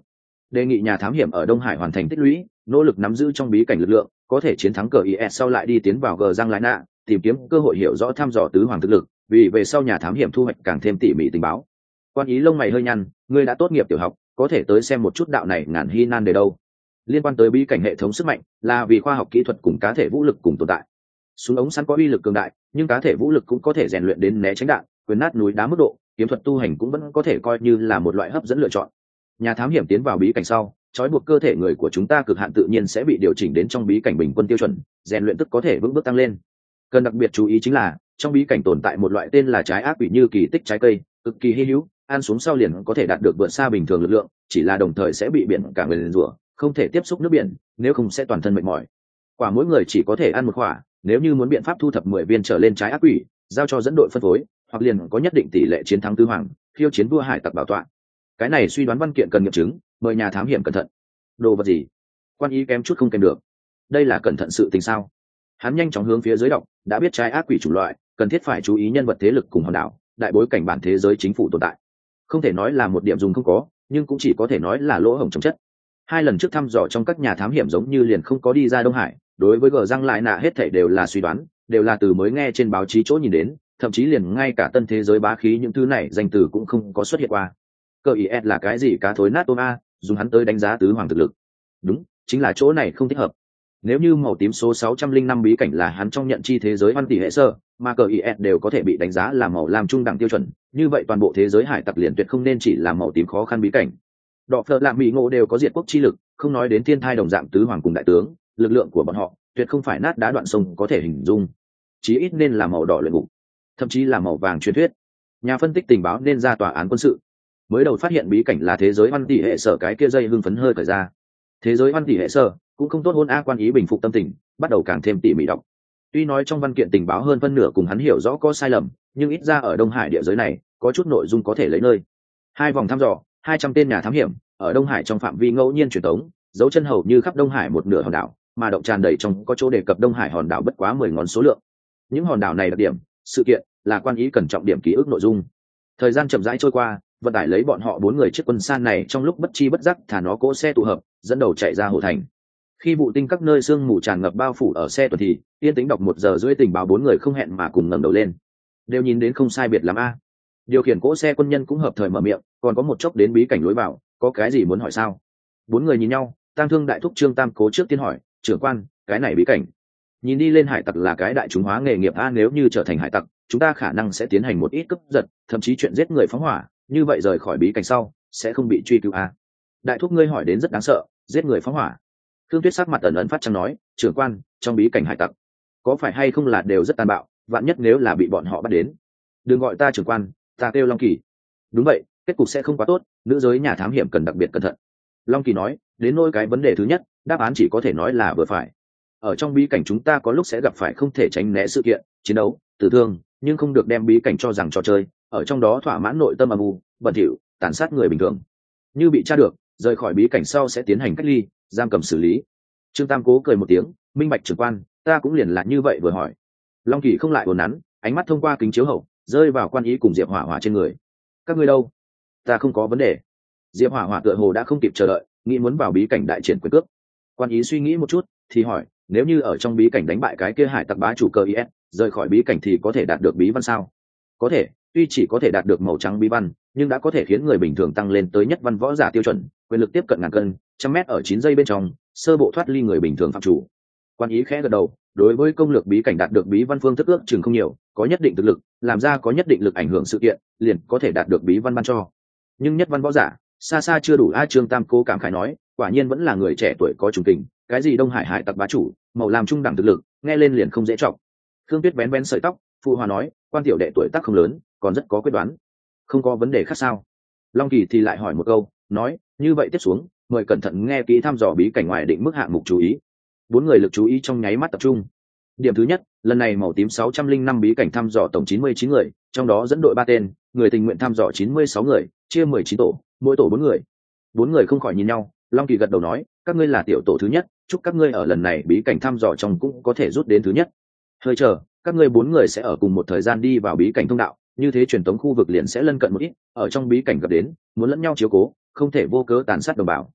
đề nghị nhà thám hiểm ở Đông Hải hoàn thành tích lũy, nỗ lực nắm giữ trong bí cảnh lực lượng, có thể chiến thắng cờ is sau lại đi tiến vào gờ răng lại nạ, tìm kiếm cơ hội hiểu rõ thăm dò tứ hoàng thực lực, vì về sau nhà thám hiểm thu hoạch càng thêm tỉ mỉ tình báo. Quan ý lông mày hơi nhăn, ngươi đã tốt nghiệp tiểu học, có thể tới xem một chút đạo này ngàn hy nan để đâu. Liên quan tới bí cảnh hệ thống sức mạnh, là vì khoa học kỹ thuật cùng cá thể vũ lực cùng tồn tại. Súng ống săn có uy lực cường đại, nhưng cá thể vũ lực cũng có thể rèn luyện đến né tránh đạn, quyền nát núi đá mức độ, kiếm thuật tu hành cũng vẫn có thể coi như là một loại hấp dẫn lựa chọn. Nhà thám hiểm tiến vào bí cảnh sau, trói buộc cơ thể người của chúng ta cực hạn tự nhiên sẽ bị điều chỉnh đến trong bí cảnh bình quân tiêu chuẩn, rèn luyện tức có thể vững bước tăng lên. Cần đặc biệt chú ý chính là, trong bí cảnh tồn tại một loại tên là trái ác quỷ như kỳ tích trái cây, cực kỳ hy hữu, ăn xuống sau liền có thể đạt được vượt xa bình thường lực lượng, chỉ là đồng thời sẽ bị biển cả người liền rủa, không thể tiếp xúc nước biển, nếu không sẽ toàn thân mệt mỏi. Quả mỗi người chỉ có thể ăn một quả, nếu như muốn biện pháp thu thập 10 viên trở lên trái ác quỷ, giao cho dẫn đội phân phối, hoặc liền có nhất định tỷ lệ chiến thắng tứ hoàng, khiêu chiến vua hải tặc bảo tọa. Cái này suy đoán văn kiện cần nghiệm chứng, mời nhà thám hiểm cẩn thận. Đồ vật gì? Quan ý kém chút không kèm được. Đây là cẩn thận sự tình sao? Hắn nhanh chóng hướng phía dưới đọc, đã biết trái ác quỷ chủng loại, cần thiết phải chú ý nhân vật thế lực cùng hòn đảo, đại bối cảnh bản thế giới chính phủ tồn tại. Không thể nói là một điểm dùng không có, nhưng cũng chỉ có thể nói là lỗ hổng chồng chất. 2 lần trước thăm dò trong các nhà thám hiểm giống như liền không có đi ra Đông Hải, đối với gờ răng lại nạ hết thảy đều là suy đoán, đều là từ mới nghe trên báo chí chỗ nhìn đến, thậm chí liền ngay cả tân thế giới bá khí những thứ này danh từ cũng không có xuất hiện qua. Cờ is là cái gì cá thối nát tôm a, dùng hắn tới đánh giá tứ hoàng thực lực. Đúng, chính là chỗ này không thích hợp. Nếu như màu tím số 605 bí cảnh là hắn trong nhận chi thế giới văn tỷ hệ sơ, mà cờ is đều có thể bị đánh giá là màu lam trung đẳng tiêu chuẩn, như vậy toàn bộ thế giới hải tặc liền tuyệt không nên chỉ là màu tím khó khăn bí cảnh. Đọ phở lạm mỹ ngộ đều có diệt quốc chi lực, không nói đến thiên thai đồng dạng tứ hoàng cùng đại tướng, lực lượng của bọn họ tuyệt không phải nát đá đoạn sông có thể hình dung, chí ít nên là màu đỏ luyện ngục, thậm chí là màu vàng truyền thuyết. Nhà phân tích tình báo nên ra tòa án quân sự. Mới đầu phát hiện bí cảnh là thế giới văn tỷ hệ sở, cái kia dây hưng phấn hơi cởi ra. Thế giới văn tỷ hệ sở cũng không tốt hôn a. Quan ý bình phục tâm tình, bắt đầu càng thêm tỉ mỉ đọc. Tuy nói trong văn kiện tình báo hơn phân nửa cùng hắn hiểu rõ có sai lầm, nhưng ít ra ở Đông Hải địa giới này có chút nội dung có thể lấy nơi. 2 vòng thăm dò, 200 tên nhà thám hiểm ở Đông Hải trong phạm vi ngẫu nhiên truyền tống, dấu chân hầu như khắp Đông Hải một nửa hòn đảo, mà động tràn đầy trong có chỗ đề cập Đông Hải hòn đảo bất quá 10 ngón số lượng. Những hòn đảo này đặc điểm, sự kiện là quan ý cần trọng điểm ký ức nội dung. Thời gian chậm rãi trôi qua, vận tải lấy bọn họ 4 người chiếc quân san này trong lúc bất chi bất giác thả nó cỗ xe tụ hợp, dẫn đầu chạy ra hồ thành. Khi vụ tinh các nơi sương mù tràn ngập bao phủ ở xe tuần thì yên tĩnh đọc 1 giờ rưỡi tình báo 4 người không hẹn mà cùng ngẩng đầu lên, đều nhìn đến không sai biệt lắm a. Điều khiển cỗ xe quân nhân cũng hợp thời mở miệng, còn có một chốc đến bí cảnh lối vào, có cái gì muốn hỏi sao? 4 người nhìn nhau, tang thương đại thúc Trương Tam Cố trước tiên hỏi, trưởng quan, cái này bí cảnh nhìn đi lên hải tặc là cái đại chúng hóa nghề nghiệp a, nếu như trở thành hải tặc chúng ta khả năng sẽ tiến hành một ít cướp giật, thậm chí chuyện giết người phóng hỏa, như vậy rời khỏi bí cảnh sau sẽ không bị truy cứu a? Đại thúc ngươi hỏi đến rất đáng sợ, giết người phóng hỏa. Thương Tuyết sắc mặt ẩn ẩn phát trắng nói, trưởng quan, trong bí cảnh hải tặc có phải hay không là đều rất tàn bạo, vạn nhất nếu là bị bọn họ bắt đến. Đừng gọi ta trưởng quan, ta kêu Long Kỳ. Đúng vậy, kết cục sẽ không quá tốt, nữ giới nhà thám hiểm cần đặc biệt cẩn thận. Long Kỳ nói, đến nỗi cái vấn đề thứ nhất, đáp án chỉ có thể nói là vừa phải. Ở trong bí cảnh chúng ta có lúc sẽ gặp phải không thể tránh né sự kiện, chiến đấu, tử thương, nhưng không được đem bí cảnh cho rằng trò chơi, ở trong đó thỏa mãn nội tâm âm u, bẩn thỉu, tàn sát người bình thường. Như bị tra được, rời khỏi bí cảnh sau sẽ tiến hành cách ly, giam cầm xử lý. Trương Tam Cố cười một tiếng, minh bạch trưởng quan, ta cũng liền là như vậy vừa hỏi. Long Kỳ không lại buồn nắn, ánh mắt thông qua kính chiếu hậu rơi vào Quan Ý cùng Diệp Hỏa Hỏa trên người. Các ngươi đâu? Ta không có vấn đề. Diệp Hỏa Hỏa tựa hồ đã không kịp chờ đợi, nghĩ muốn vào bí cảnh đại triển quyền cước. Quan Ý suy nghĩ một chút thì hỏi, nếu như ở trong bí cảnh đánh bại cái kia hải tặc bá chủ cờ is, rời khỏi bí cảnh thì có thể đạt được bí văn sao? Có thể, tuy chỉ có thể đạt được màu trắng bí văn, nhưng đã có thể khiến người bình thường tăng lên tới nhất văn võ giả tiêu chuẩn, quyền lực tiếp cận ngàn cân, 100 mét ở 9 giây bên trong, sơ bộ thoát ly người bình thường phạm chủ. Quan Ý khẽ gật đầu, đối với công lược bí cảnh đạt được bí văn phương thức ước chừng không nhiều, có nhất định thực lực, làm ra có nhất định lực ảnh hưởng sự kiện, liền có thể đạt được bí văn ban cho. Nhưng nhất văn võ giả, xa xa chưa đủ. A Trương Tam Cố cảm khái nói, quả nhiên vẫn là người trẻ tuổi có trùng tình, cái gì Đông Hải hải tặc bá chủ, màu làm trung đẳng thực lực, nghe lên liền không dễ trọng. Khương Tuyết vén sợi tóc, phụ hòa nói, Quan tiểu đệ tuổi tác không lớn, còn rất có quyết đoán. Không có vấn đề khác sao? Long Kỳ thì lại hỏi một câu, nói, như vậy tiếp xuống, mời cẩn thận nghe kỹ thăm dò bí cảnh ngoài định mức hạng mục chú ý. 4 người lực chú ý trong nháy mắt tập trung. Điểm thứ nhất, lần này màu tím 605 bí cảnh thăm dò tổng 99 người, trong đó dẫn đội 3 tên, người tình nguyện thăm dò 96 người, chia 19 tổ, mỗi tổ 4 người. 4 người không khỏi nhìn nhau, Long Kỳ gật đầu nói, các ngươi là tiểu tổ thứ nhất, chúc các ngươi ở lần này bí cảnh thăm dò trong cũng có thể rút đến thứ nhất. Hơi chờ, các ngươi 4 người sẽ ở cùng một thời gian đi vào bí cảnh thông đạo, như thế truyền tống khu vực liền sẽ lân cận một ít, ở trong bí cảnh gặp đến, muốn lẫn nhau chiếu cố, không thể vô cớ tàn sát đồng bào.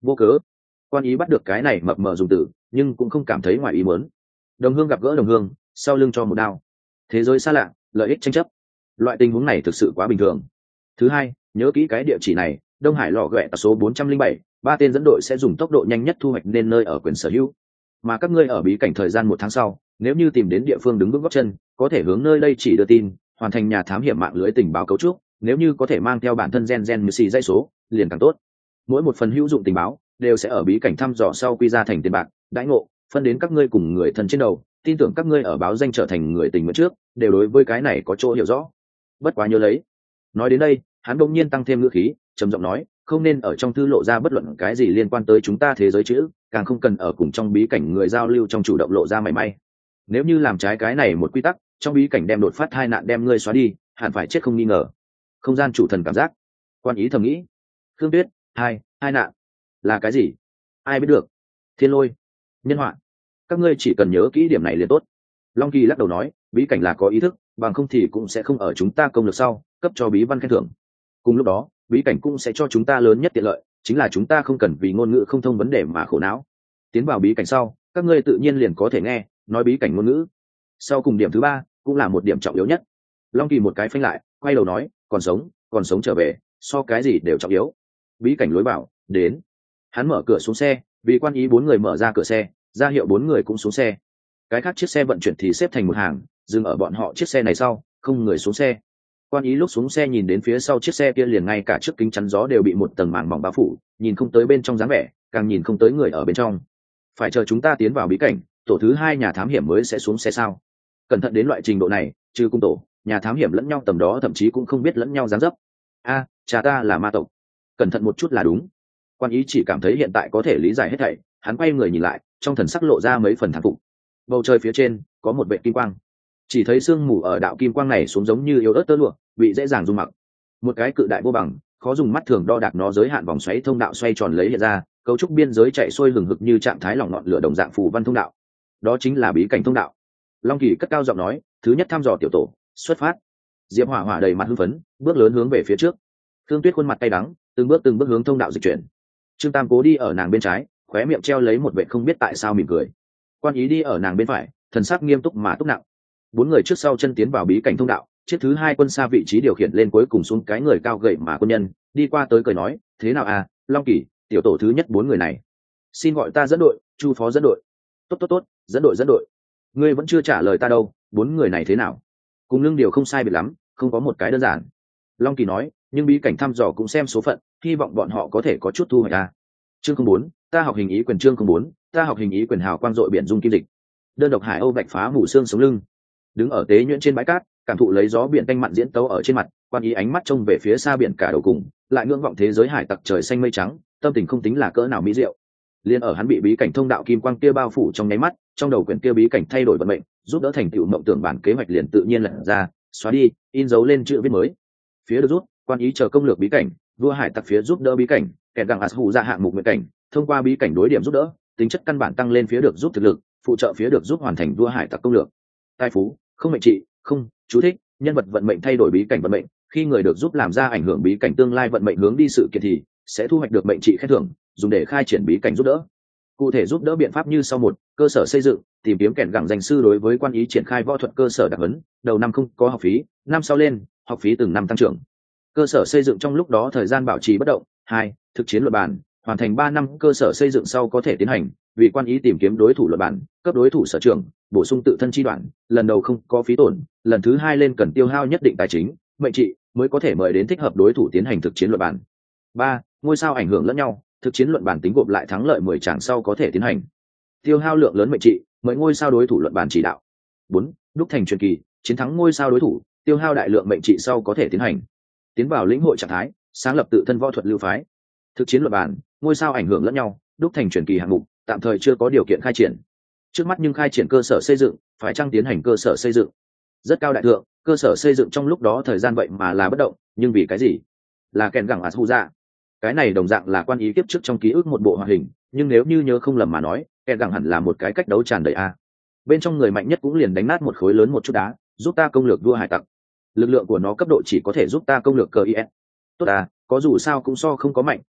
vô cớ. Quan ý bắt được cái này mập mờ dùng từ, nhưng cũng không cảm thấy ngoài ý muốn. Đồng hương gặp gỡ đồng hương, sau lưng cho một đao. Thế giới xa lạ, lợi ích tranh chấp, loại tình huống này thực sự quá bình thường. Thứ hai, nhớ kỹ cái địa chỉ này, Đông Hải lò ghẹ số 407, 3 tên dẫn đội sẽ dùng tốc độ nhanh nhất thu hoạch nên nơi ở quyền sở hữu. Mà các ngươi ở bí cảnh thời gian 1 tháng sau, nếu như tìm đến địa phương đứng vững gót chân, có thể hướng nơi đây chỉ đưa tin, hoàn thành nhà thám hiểm mạng lưới tình báo cấu trúc, nếu như có thể mang theo bản thân gen mười xì dây số, liền càng tốt. Mỗi một phần hữu dụng tình báo đều sẽ ở bí cảnh thăm dò sau quy ra thành tiền bạc, đãi ngộ, phân đến các ngươi cùng người thân trên đầu, tin tưởng các ngươi ở báo danh trở thành người tình nguyện trước, đều đối với cái này có chỗ hiểu rõ. Bất quá nhớ lấy. Nói đến đây, hắn bỗng nhiên tăng thêm ngữ khí, trầm giọng nói, không nên ở trong thư lộ ra bất luận cái gì liên quan tới chúng ta thế giới chữ, càng không cần ở cùng trong bí cảnh người giao lưu trong chủ động lộ ra mảy may. Nếu như làm trái cái này một quy tắc, trong bí cảnh đem đột phát tai nạn đem ngươi xóa đi, hẳn phải chết không nghi ngờ. Không gian chủ thần cảm giác. Quan ý thầm nghĩ. Khương Tuyết, hai nạn là cái gì? Ai biết được? Thiên lôi, nhân họa. Các ngươi chỉ cần nhớ kỹ điểm này liền tốt. Long Kỳ lắc đầu nói, bí cảnh là có ý thức, bằng không thì cũng sẽ không ở chúng ta công lược sau cấp cho bí văn khen thưởng. Cùng lúc đó, bí cảnh cũng sẽ cho chúng ta lớn nhất tiện lợi, chính là chúng ta không cần vì ngôn ngữ không thông vấn đề mà khổ não. Tiến vào bí cảnh sau, các ngươi tự nhiên liền có thể nghe nói bí cảnh ngôn ngữ. Sau cùng điểm thứ ba, cũng là một điểm trọng yếu nhất. Long Kỳ một cái phanh lại, quay đầu nói, còn sống trở về, so cái gì đều trọng yếu. Bí cảnh lối vào, đến. Hắn mở cửa xuống xe, vì quan ý 4 người mở ra cửa xe, ra hiệu 4 người cũng xuống xe. Cái khác chiếc xe vận chuyển thì xếp thành một hàng, dừng ở bọn họ chiếc xe này sau, không người xuống xe. Quan ý lúc xuống xe nhìn đến phía sau chiếc xe kia liền ngay cả trước kính chắn gió đều bị một tầng màng mỏng bao phủ, nhìn không tới bên trong dáng vẻ, càng nhìn không tới người ở bên trong. Phải chờ chúng ta tiến vào bí cảnh, tổ thứ 2 nhà thám hiểm mới sẽ xuống xe sao? Cẩn thận đến loại trình độ này, trừ cung tổ, nhà thám hiểm lẫn nhau tầm đó thậm chí cũng không biết lẫn nhau dáng dấp. A, cha ta là ma tộc. Cẩn thận một chút là đúng. Quan ý chỉ cảm thấy hiện tại có thể lý giải hết thảy, hắn quay người nhìn lại, trong thần sắc lộ ra mấy phần thán phục. Bầu trời phía trên có một vệt kim quang, chỉ thấy sương mù ở đạo kim quang này xuống giống như yếu ớt tơ lụa, bị dễ dàng dung mặc. Một cái cự đại vô bằng, khó dùng mắt thường đo đạc nó giới hạn vòng xoáy thông đạo xoay tròn lấy hiện ra, cấu trúc biên giới chạy xuôi hừng hực như trạng thái lỏng ngọn lửa đồng dạng phù văn thông đạo. Đó chính là bí cảnh thông đạo. Long Kỳ cất cao giọng nói, thứ nhất thăm dò tiểu tổ, xuất phát. Diệp Hỏa Hỏa đầy mặt hưng phấn, bước lớn hướng về phía trước. Thương Tuyết khuôn mặt cay đắng, từng bước hướng thông đạo dịch chuyển. Trương Tam Cố đi ở nàng bên trái, khóe miệng treo lấy một vẻ không biết tại sao mỉm cười. Quan ý đi ở nàng bên phải, thần sắc nghiêm túc mà túc nặng. 4 người trước sau chân tiến vào bí cảnh thông đạo, chiếc thứ 2 quân xa vị trí điều khiển lên cuối cùng xuống cái người cao gầy mà quân nhân đi qua tới cười nói, thế nào à, Long Kỳ, tiểu tổ thứ nhất 4 người này, xin gọi ta dẫn đội, Chu phó dẫn đội. Tốt, dẫn đội. Ngươi vẫn chưa trả lời ta đâu, 4 người này thế nào? Cùng lương điều không sai biệt lắm, không có một cái đơn giản. Long Kỳ nói, nhưng bí cảnh thăm dò cũng xem số phận, hy vọng bọn họ có thể có chút thu hoạch à. Chương 04, ta học hình ý quyền. Chương 04, ta học hình ý quyền. Hào quang dội biển dung kim dịch. Đơn độc hải âu bạch phá mù xương sống lưng. Đứng ở tế nhuyễn trên bãi cát, cảm thụ lấy gió biển tanh mặn diễn tấu ở trên mặt, quan ý ánh mắt trông về phía xa biển cả đầu cùng, lại ngưỡng vọng thế giới hải tặc trời xanh mây trắng, tâm tình không tính là cỡ nào mỹ diệu. Liên ở hắn bị bí cảnh thông đạo kim quang kia bao phủ trong nháy mắt, trong đầu quyển kia bí cảnh thay đổi vận mệnh, giúp đỡ thành tựu mộng tưởng bản kế hoạch liền tự nhiên lật ra, xóa đi, in dấu lên chữ viết mới. Phía được rút, quan ý chờ công lược bí cảnh, vua hải tặc phía giúp đỡ bí cảnh, kẻ gặng hủ ra hạng mục nguyện cảnh, thông qua bí cảnh đối điểm giúp đỡ, tính chất căn bản tăng lên phía được giúp thực lực, phụ trợ phía được giúp hoàn thành vua hải tặc công lược. Tài phú, không mệnh trị, không chú thích, nhân vật vận mệnh thay đổi bí cảnh vận mệnh, khi người được giúp làm ra ảnh hưởng bí cảnh tương lai vận mệnh hướng đi sự kiện thì sẽ thu hoạch được mệnh trị khen thưởng, dùng để khai triển bí cảnh giúp đỡ. Cụ thể giúp đỡ biện pháp như sau: 1, cơ sở xây dựng, tìm kiếm kẻn gặng danh sư đối với quan ý triển khai võ thuật cơ sở đặc huấn, đầu năm không có học phí, năm sau lên, học phí từng năm tăng trưởng. Cơ sở xây dựng trong lúc đó thời gian bảo trì bất động. 2, thực chiến luận bản, hoàn thành 3 năm cơ sở xây dựng sau có thể tiến hành, vì quan ý tìm kiếm đối thủ luận bản, cấp đối thủ sở trường, bổ sung tự thân chi đoạn, lần đầu không có phí tổn, lần thứ 2 lên cần tiêu hao nhất định tài chính, mệnh trị mới có thể mời đến thích hợp đối thủ tiến hành thực chiến luận bản. 3, ngôi sao ảnh hưởng lẫn nhau, thực chiến luận bản tính gộp lại thắng lợi 10 tràng sau có thể tiến hành, tiêu hao lượng lớn mệnh trị, mời ngôi sao đối thủ luận bản chỉ đạo. 4, đúc thành truyền kỳ, chiến thắng ngôi sao đối thủ, tiêu hao đại lượng mệnh trị sau có thể tiến hành, tiến vào lĩnh hội trạng thái, sáng lập tự thân võ thuật lưu phái. Thực chiến luận bản, ngôi sao ảnh hưởng lẫn nhau, đúc thành truyền kỳ hạng mục, tạm thời chưa có điều kiện khai triển. Trước mắt nhưng khai triển cơ sở xây dựng, phải chăng tiến hành cơ sở xây dựng? Rất cao đại thượng, cơ sở xây dựng trong lúc đó thời gian vậy mà là bất động, nhưng vì cái gì? Là kèn gẳng Asuza. Cái này đồng dạng là quan ý kiếp trước trong ký ức một bộ hoạt hình, nhưng nếu như nhớ không lầm mà nói, kèn gẳng hẳn là một cái cách đấu tràn đầy a. Bên trong người mạnh nhất cũng liền đánh nát một khối lớn một chút đá, giúp ta công lược vua hải tặc. Lực lượng của nó cấp độ chỉ có thể giúp ta công lược cờ is. Tốt à, có dù sao cũng so không có mạnh,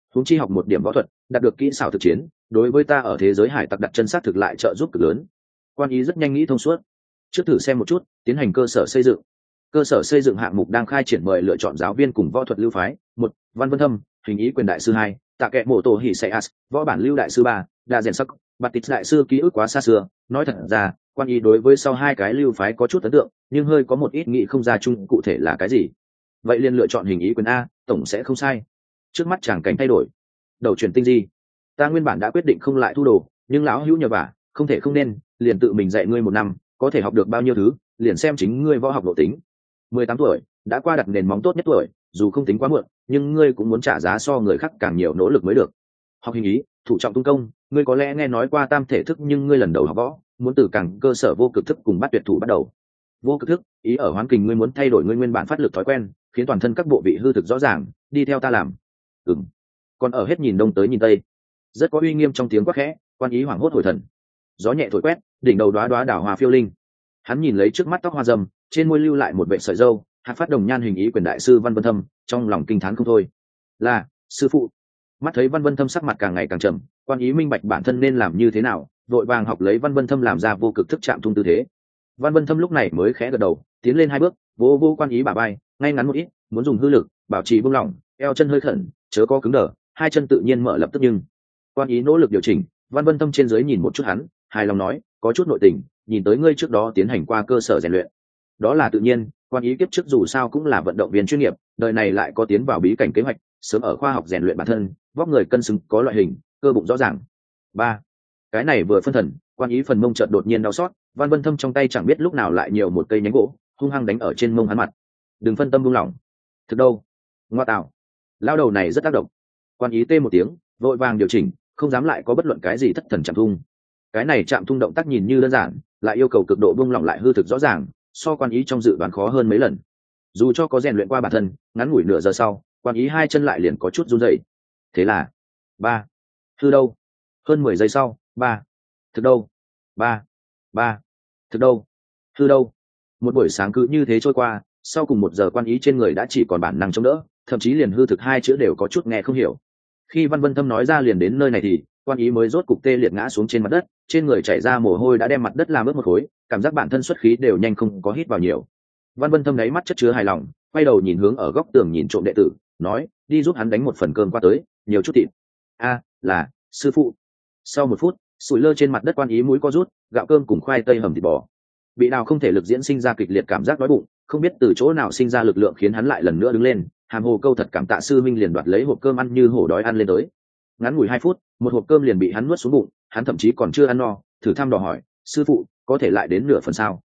huống chi học một điểm võ thuật, đạt được kỹ xảo thực chiến, đối với ta ở thế giới hải tặc đặt chân sát thực lại trợ giúp cực lớn. Quan ý rất nhanh nghĩ thông suốt. Trước thử xem một chút, tiến hành cơ sở xây dựng. Cơ sở xây dựng hạng mục đang khai triển, mời lựa chọn giáo viên cùng võ thuật lưu phái. 1. Văn Vân Thâm, hình ý quyền đại sư. 2. Tạ Kệ Mộ Tổ Hỉ Sệ As, võ bản lưu đại sư. 3. Đa Rèn Sắc, bạt tịch đại sư. Ký ức quá xa xưa, nói thật ra quan ý đối với sau hai cái lưu phái có chút ấn tượng, nhưng hơi có một ít nghĩ không ra chung cụ thể là cái gì. Vậy liền lựa chọn hình ý quyền a, tổng sẽ không sai. Trước mắt chàng cảnh thay đổi, đầu chuyển tinh di. Ta nguyên bản đã quyết định không lại thu đồ, nhưng lão hữu nhờ vả, không thể không nên, liền tự mình dạy ngươi 1 năm, có thể học được bao nhiêu thứ, liền xem chính ngươi võ học độ tính. 18 tuổi, đã qua đặt nền móng tốt nhất tuổi, dù không tính quá muộn, nhưng ngươi cũng muốn trả giá so người khác càng nhiều nỗ lực mới được. Học hình ý, thủ trọng tung công, ngươi có lẽ nghe nói qua tam thể thức, nhưng ngươi lần đầu học võ, muốn từ càng cơ sở vô cực thức cùng bắt tuyệt thủ bắt đầu. Vô cực thức, ý ở hoán kình, ngươi muốn thay đổi ngươi nguyên bản phát lực thói quen, khiến toàn thân các bộ vị hư thực rõ ràng, đi theo ta làm. Còn ở hết nhìn đông tới nhìn tây, rất có uy nghiêm trong tiếng quát khẽ. Quan ý hoảng hốt hồi thần. Gió nhẹ thổi quét, đỉnh đầu đóa đóa đào hoa phiêu linh. Hắn nhìn lấy trước mắt tóc hoa râm, trên môi lưu lại một vệ sợi râu, hạt phát đồng nhan hình ý quyền đại sư Văn Vân Thâm, trong lòng kinh thán không thôi. Là sư phụ. Mắt thấy Văn Vân Thâm sắc mặt càng ngày càng trầm, quan ý minh bạch bản thân nên làm như thế nào, vội vàng học lấy Văn Vân Thâm làm ra vô cực thức chạm thung tư thế. Văn Vân Thâm lúc này mới khẽ gật đầu, tiến lên 2 bước, vỗ vỗ quan ý bả vai, ngay ngắn một ít, muốn dùng hư lực bảo trì buông lỏng, eo chân hơi khẩn, chớ có cứng đờ, 2 chân tự nhiên mở lập tức. Nhưng quan ý nỗ lực điều chỉnh. Văn Vân Thâm trên dưới nhìn một chút hắn, hài lòng nói, có chút nội tình, nhìn tới ngươi trước đó tiến hành qua cơ sở rèn luyện. Đó là tự nhiên, quan ý kiếp trước dù sao cũng là vận động viên chuyên nghiệp, đời này lại có tiến vào bí cảnh kế hoạch, sớm ở khoa học rèn luyện bản thân, vóc người cân xứng, có loại hình, cơ bụng rõ ràng. 3. Cái này vừa phân thần, quan ý phần mông chợt đột nhiên đau xót, Văn Vân Thâm trong tay chẳng biết lúc nào lại nhiều một cây nhánh gỗ, hung hăng đánh ở trên mông hắn mặt. Đừng phân tâm buông lỏng. Thực đâu? Ngoa tạo. Lao đầu này rất tác động. Quan ý tê một tiếng, vội vàng điều chỉnh, không dám lại có bất luận cái gì thất thần chạm thung. Cái này chạm thung động tác nhìn như đơn giản, lại yêu cầu cực độ buông lỏng lại hư thực rõ ràng, so quan ý trong dự đoán khó hơn mấy lần. Dù cho có rèn luyện qua bản thân, ngắn ngủi nửa giờ sau, quan ý 2 chân lại liền có chút run rẩy. Thế là 3. Hư đâu? Hơn 10 giây sau, 3. Thực đâu? 3. Thực đâu? Hư đâu? Một buổi sáng cứ như thế trôi qua, sau cùng 1 giờ quan ý trên người đã chỉ còn bản năng chống đỡ, thậm chí liền hư thực 2 chữ đều có chút nghe không hiểu. Khi Văn Vân Thâm nói ra liền đến nơi này thì quan ý mới rốt cục tê liệt ngã xuống trên mặt đất, trên người chảy ra mồ hôi đã đem mặt đất làm ướt một khối, cảm giác bản thân xuất khí đều nhanh không có hít vào nhiều. Văn Vân Thâm đáy mắt chất chứa hài lòng, quay đầu nhìn hướng ở góc tường nhìn trộm đệ tử, nói, đi giúp hắn đánh một phần cơm qua tới, nhiều chút thịt. Là sư phụ. Sau 1 phút, sủi lơ trên mặt đất quan ý mũi co rút, gạo cơm cùng khoai tây hầm thịt bò. Bị đào không thể lực diễn sinh ra kịch liệt cảm giác đói bụng, không biết từ chỗ nào sinh ra lực lượng khiến hắn lại lần nữa đứng lên, hàm hồ câu thật cảm tạ sư minh, liền đoạt lấy hộp cơm ăn như hổ đói ăn lên tới. Ngắn ngủi 2 phút, một hộp cơm liền bị hắn nuốt xuống bụng, hắn thậm chí còn chưa ăn no, thử thăm dò hỏi, sư phụ, có thể lại đến nửa phần sao?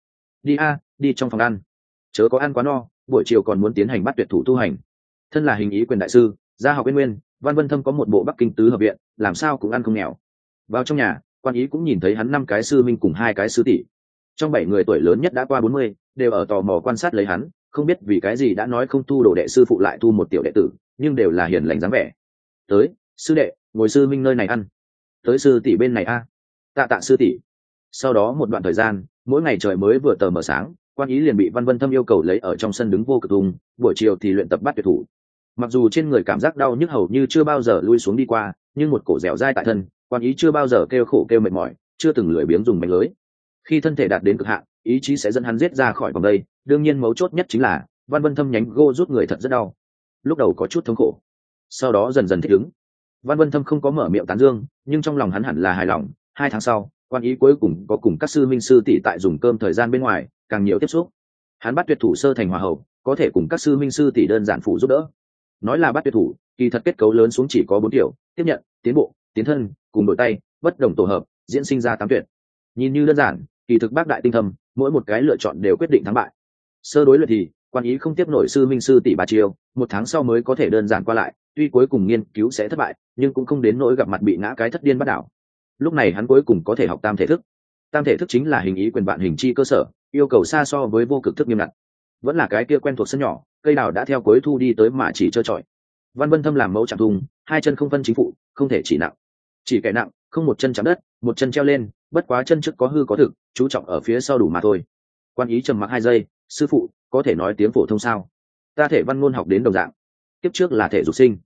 Đi trong phòng ăn. Chớ có ăn quá no, buổi chiều còn muốn tiến hành bắt tuyệt thủ tu hành. Thân là hình ý quyền đại sư, gia học bên nguyên, Văn Vân Thâm có một bộ Bắc Kinh tứ hợp viện, làm sao cũng ăn không nghèo. Vào trong nhà, quan ý cũng nhìn thấy hắn 5 cái sư minh cùng 2 cái sư tỷ. Trong 7 người tuổi lớn nhất đã qua 40, đều ở tò mò quan sát lấy hắn, không biết vì cái gì đã nói không thu đồ đệ sư phụ lại thu một tiểu đệ tử, nhưng đều là hiền lành dáng vẻ. Tới, sư đệ, ngồi sư minh nơi này ăn. Tới sư tỷ bên này a. Tạ sư tỷ. Sau đó một đoạn thời gian, mỗi ngày trời mới vừa tờ mờ sáng, quan ý liền bị Văn Vân Thâm yêu cầu lấy ở trong sân đứng vô cực tung, buổi chiều thì luyện tập bắt tuyệt thủ. Mặc dù trên người cảm giác đau nhức hầu như chưa bao giờ lui xuống đi qua, nhưng một cổ dẻo dai tại thân, quan ý chưa bao giờ kêu khổ kêu mệt mỏi, chưa từng lười biếng dùng mánh lưới. Khi thân thể đạt đến cực hạn, ý chí sẽ dẫn hắn giết ra khỏi vòng đây. Đương nhiên mấu chốt nhất chính là Văn Vân Thâm nhánh gô rút người thật rất đau, lúc đầu có chút thống khổ, sau đó dần dần thích ứng. Văn Vân Thâm không có mở miệng tán dương, nhưng trong lòng hắn hẳn là hài lòng. 2 tháng sau, quan ý cuối cùng có cùng các sư minh sư tỷ tại dùng cơm thời gian bên ngoài càng nhiều tiếp xúc. Hắn bắt tuyệt thủ sơ thành hòa hậu, có thể cùng các sư minh sư tỷ đơn giản phụ giúp đỡ. Nói là bắt tuyệt thủ, kỳ thật kết cấu lớn xuống chỉ có 4 kiểu: tiếp nhận, tiến bộ, tiến thân, cùng đổi tay, bất đồng tổ hợp, diễn sinh ra 8 tuyệt. Nhìn như đơn giản, kỳ thực bác đại tinh thâm, mỗi một cái lựa chọn đều quyết định thắng bại. Sơ đối luyện thì quan ý không tiếp nổi sư minh sư tỷ 3 chiêu, 1 tháng sau mới có thể đơn giản qua lại, tuy cuối cùng nghiên cứu sẽ thất bại, nhưng cũng không đến nỗi gặp mặt bị ngã cái thất điên bắt đảo. Lúc này hắn cuối cùng có thể học tam thể thức. Tam thể thức chính là hình ý quyền vạn hình chi cơ sở, yêu cầu xa so với vô cực thức nghiêm ngặt. Vẫn là cái kia quen thuộc sân nhỏ, cây đào đã theo cuối thu đi tới mà chỉ trơ trọi. Văn Vân Thâm làm mẫu chạm thùng, 2 chân không phân chính phụ, không thể chỉ nặng. Chỉ kẻ nặng, không một chân chạm đất, một chân treo lên, bất quá chân trước có hư có thực, chú trọng ở phía sau đủ mà thôi. Quan ý trầm mặc 2 giây, sư phụ, có thể nói tiếng phổ thông sao? Ta thể văn ngôn học đến đồng dạng. Tiếp trước là thể dục sinh.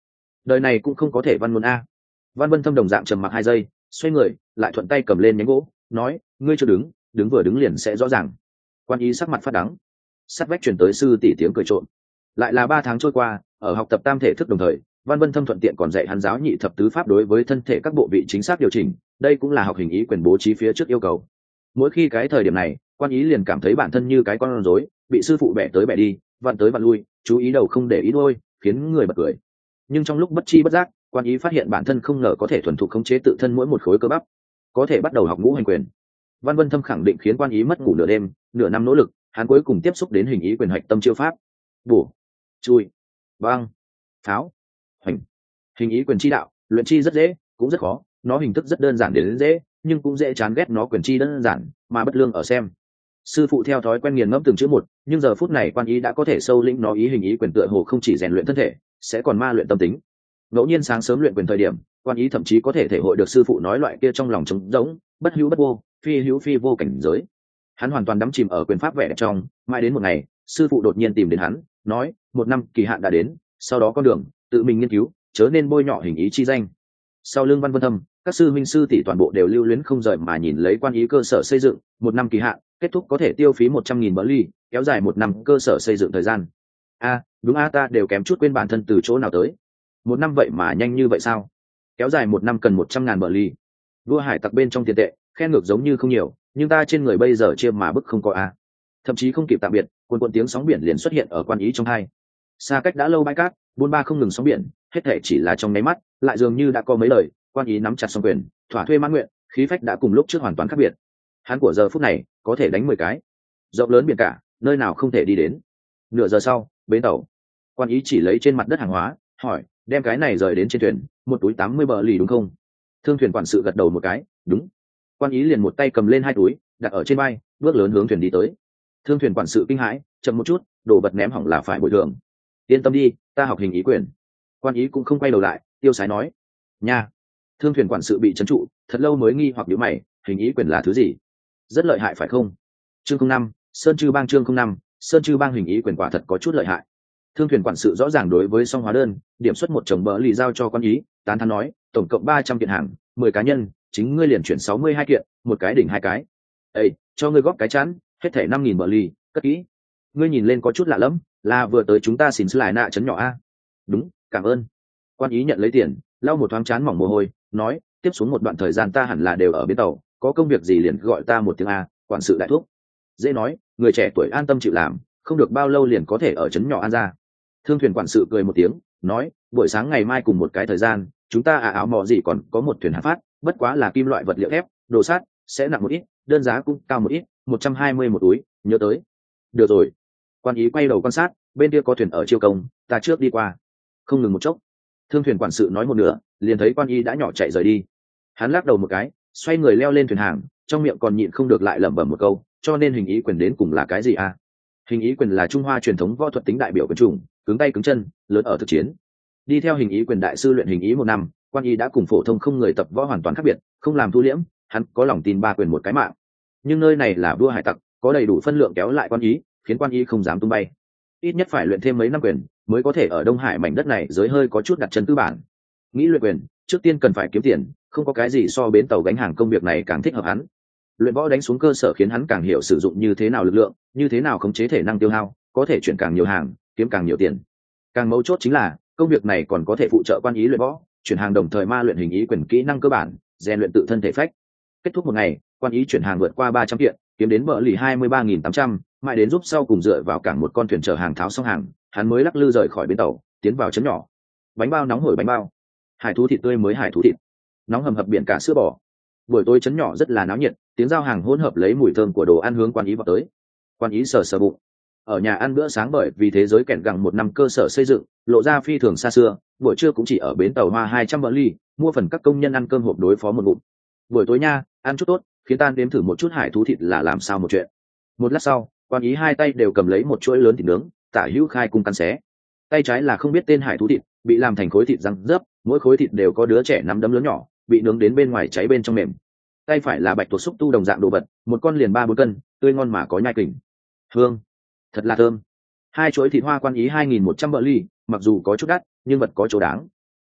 đời này cũng không có thể văn ngôn a. Văn Vân Thâm đồng dạng trầm mặc 2 giây, xoay người lại thuận tay cầm lên nhánh gỗ, nói, ngươi chưa đứng vừa đứng liền sẽ rõ ràng. Quan ý sắc mặt phát đắng. Sát vách truyền tới sư tỷ tiếng cười trộn. Lại là 3 tháng trôi qua, ở học tập tam thể thức đồng thời, Văn Vân Thâm thuận tiện còn dạy hắn giáo nhị thập tứ pháp đối với thân thể các bộ vị chính xác điều chỉnh, đây cũng là học hình ý quyền bố trí phía trước yêu cầu. Mỗi khi cái thời điểm này, Quan ý liền cảm thấy bản thân như cái con rối, bị sư phụ bẻ tới bẻ đi, vặn tới vặn lui, chú ý đầu không để ý đuôi, khiến người bật cười. Nhưng trong lúc bất chi bất giác, Quan ý phát hiện bản thân không ngờ có thể thuần thục khống chế tự thân mỗi một khối cơ bắp, có thể bắt đầu học ngũ hành quyền. Văn Vân Thâm khẳng định khiến Quan ý mất ngủ nửa đêm, nửa năm nỗ lực, hắn cuối cùng tiếp xúc đến hình ý quyền hạch tâm chiêu pháp. Bổ, chui, băng, pháo, hoành. Hình ý quyền chi đạo, luyện chi rất dễ, cũng rất khó, nó hình thức rất đơn giản đến dễ, nhưng cũng dễ chán ghét nó quyền chi đơn giản, mà bất lương ở xem. Sư phụ theo thói quen nghiền ngẫm từng chữ một, nhưng giờ phút này Quan ý đã có thể sâu lĩnh nó ý hình ý quyền tựa hồ không chỉ rèn luyện thân thể, sẽ còn ma luyện tâm tính. Ngẫu nhiên sáng sớm luyện quyền thời điểm, Quan ý thậm chí có thể thể hội được sư phụ nói loại kia trong lòng trống rỗng, bất hữu bất vô, phi hữu phi vô cảnh giới. Hắn hoàn toàn đắm chìm ở quyền pháp vẻ đẹp trong, mãi đến một ngày, sư phụ đột nhiên tìm đến hắn, nói, 1 năm kỳ hạn đã đến, sau đó con đường tự mình nghiên cứu, chớ nên bôi nhọ hình ý chi danh. Sau lưng Văn Vân Thâm, các sư minh sư tỷ toàn bộ đều lưu luyến không rời mà nhìn lấy Quan ý cơ sở xây dựng, 1 năm kỳ hạn, kết thúc có thể tiêu phí 100.000 bỡ ly, kéo dài 1 năm cơ sở xây dựng thời gian. Đúng ta đều kém chút quên bản thân từ chỗ nào tới. 1 năm vậy mà nhanh như vậy sao? Kéo dài 1 năm cần 100.000 bỡ ly. Vua hải tặc bên trong tiền tệ, khen ngược giống như không nhiều, nhưng ta trên người bây giờ chia mà bức không có thậm chí không kịp tạm biệt, cuồn tiếng sóng biển liền xuất hiện ở Quan ý trong hai. Xa cách đã lâu bãi cát, buôn ba không ngừng sóng biển, hết thể chỉ là trong nháy mắt, lại dường như đã có mấy lời. Quan ý nắm chặt song quyền, thỏa thuê mãn nguyện, khí phách đã cùng lúc trước hoàn toàn khác biệt. Hắn của giờ phút này có thể đánh 10 cái. Rộng lớn biển cả, nơi nào không thể đi đến. Nửa giờ sau, bến tàu. Quan ý chỉ lấy trên mặt đất hàng hóa, hỏi, đem cái này rời đến trên thuyền, 1 túi 80 bờ lì đúng không? Thương thuyền quản sự gật đầu một cái, đúng. Quan ý liền một tay cầm lên 2 túi, đặt ở trên vai, bước lớn hướng thuyền đi tới. Thương thuyền quản sự kinh hãi, chậm một chút, đồ vật ném hỏng là phải bồi thường. Yên tâm đi, ta học hình ý quyền. Quan ý cũng không quay đầu lại, tiêu sái nói, nha. Thương thuyền quản sự bị trấn trụ, thật lâu mới nghi hoặc nhíu mày, hình ý quyền là thứ gì? Rất lợi hại phải không? Chương 05, Sơn Trư Bang. Chương 05, Sơn Trư Bang. Hình ý quyền quả thật có chút lợi hại. Thương thuyền quản sự rõ ràng đối với song hóa đơn, điểm xuất 1 chồng bỡ lì giao cho Quan ý, tán thán nói, tổng cộng 300 kiện hàng, 10 cá nhân, chính ngươi liền chuyển 62 kiện, một cái đỉnh 2 cái. Ê, cho ngươi góp cái chán, hết thảy 5.000 bỡ lì, cất kỹ. Ngươi nhìn lên có chút lạ lẫm, là vừa tới chúng ta xin lại nạ trấn nhỏ Đúng, cảm ơn. Quan ý nhận lấy tiền, lau một thoáng chán mỏng mồ hôi, nói, tiếp xuống một đoạn thời gian ta hẳn là đều ở bến tàu, có công việc gì liền gọi ta một tiếng quản sự đại thúc. Dễ nói, người trẻ tuổi an tâm chịu làm, không được bao lâu liền có thể ở trấn nhỏ an ra. Thương thuyền quản sự cười một tiếng, nói, buổi sáng ngày mai cùng một cái thời gian, chúng ta áo mò gì còn có một thuyền hàng phát, bất quá là kim loại vật liệu thép, đồ sắt, sẽ nặng một ít, đơn giá cũng cao một ít, 120 một túi, nhớ tới. Được rồi. Quan ý quay đầu quan sát, bên kia có thuyền ở chiêu công, ta trước đi qua. Không ngừng một chốc. Thương thuyền quản sự nói một nửa, liền thấy Quan ý đã nhỏ chạy rời đi. Hắn lắc đầu một cái, xoay người leo lên thuyền hàng, trong miệng còn nhịn không được lại lẩm bẩm một câu, cho nên hình ý quyền đến cùng là cái gì Hình ý quyền là Trung Hoa truyền thống võ thuật tính đại biểu quyền chủng, cứng tay cứng chân, lớn ở thực chiến. Đi theo hình ý quyền đại sư luyện hình ý 1 năm, Quan ý đã cùng phổ thông không người tập võ hoàn toàn khác biệt, không làm thu liễm, hắn có lòng tin 3 quyền một cái mạng. Nhưng nơi này là vua hải tặc, có đầy đủ phân lượng kéo lại Quan ý, khiến Quan ý không dám tung bay. Ít nhất phải luyện thêm mấy năm quyền, mới có thể ở Đông Hải mảnh đất này giới hơi có chút đặt chân tư bản. Nghĩ luyện quyền, trước tiên cần phải kiếm tiền, không có cái gì so bến tàu gánh hàng công việc này càng thích hợp hắn. Luyện võ đánh xuống cơ sở khiến hắn càng hiểu sử dụng như thế nào lực lượng, như thế nào khống chế thể năng tiêu hao, có thể chuyển càng nhiều hàng, kiếm càng nhiều tiền. Càng mấu chốt chính là công việc này còn có thể phụ trợ Quan ý luyện võ, chuyển hàng đồng thời ma luyện hình ý quyền kỹ năng cơ bản, rèn luyện tự thân thể phách. Kết thúc một ngày, Quan ý chuyển hàng vượt qua 300 kiện, kiếm đến bờ lì 23.800, mãi đến giúp sau cùng dựa vào cảng một con thuyền chở hàng tháo xong hàng, hắn mới lắc lư rời khỏi bến tàu, tiến vào trấn nhỏ. Bánh bao nóng hổi bánh bao, hải thú thịt tươi mới hải thú thịt, nóng hầm hập biển cả sữa bò. Buổi tối trấn nhỏ rất là náo nhiệt, tiếng giao hàng hỗn hợp lấy mùi thơm của đồ ăn hướng Quan ý vào tới. Quan ý sờ sờ bụng. Ở nhà ăn bữa sáng bởi vì thế giới kẹn gẳng 1 năm cơ sở xây dựng, lộ ra phi thường xa xưa, buổi trưa cũng chỉ ở bến tàu hoa 200 bờ ly, mua phần các công nhân ăn cơm hộp đối phó một bụng. Buổi tối nha, ăn chút tốt, khiến ta đếm thử một chút hải thú thịt là làm sao một chuyện. Một lát sau, Quan ý 2 tay đều cầm lấy một chuỗi lớn thịt nướng, tả hữu khai cung cắn xé. Tay trái là không biết tên hải thú thịt, bị làm thành khối thịt răng rớp, mỗi khối thịt đều có đứa trẻ nắm đấm lớn nhỏ, bị nướng đến bên ngoài cháy bên trong mềm. Tay phải là bạch tuộc xúc tu đồng dạng đồ vật, một con liền 3-4 cân, tươi ngon mà có nhai kình. Hương, thật là thơm. 2 chuỗi thịt hoa Quan ý 2.100 bờ ly, mặc dù có chút đắt, nhưng vật có chỗ đáng.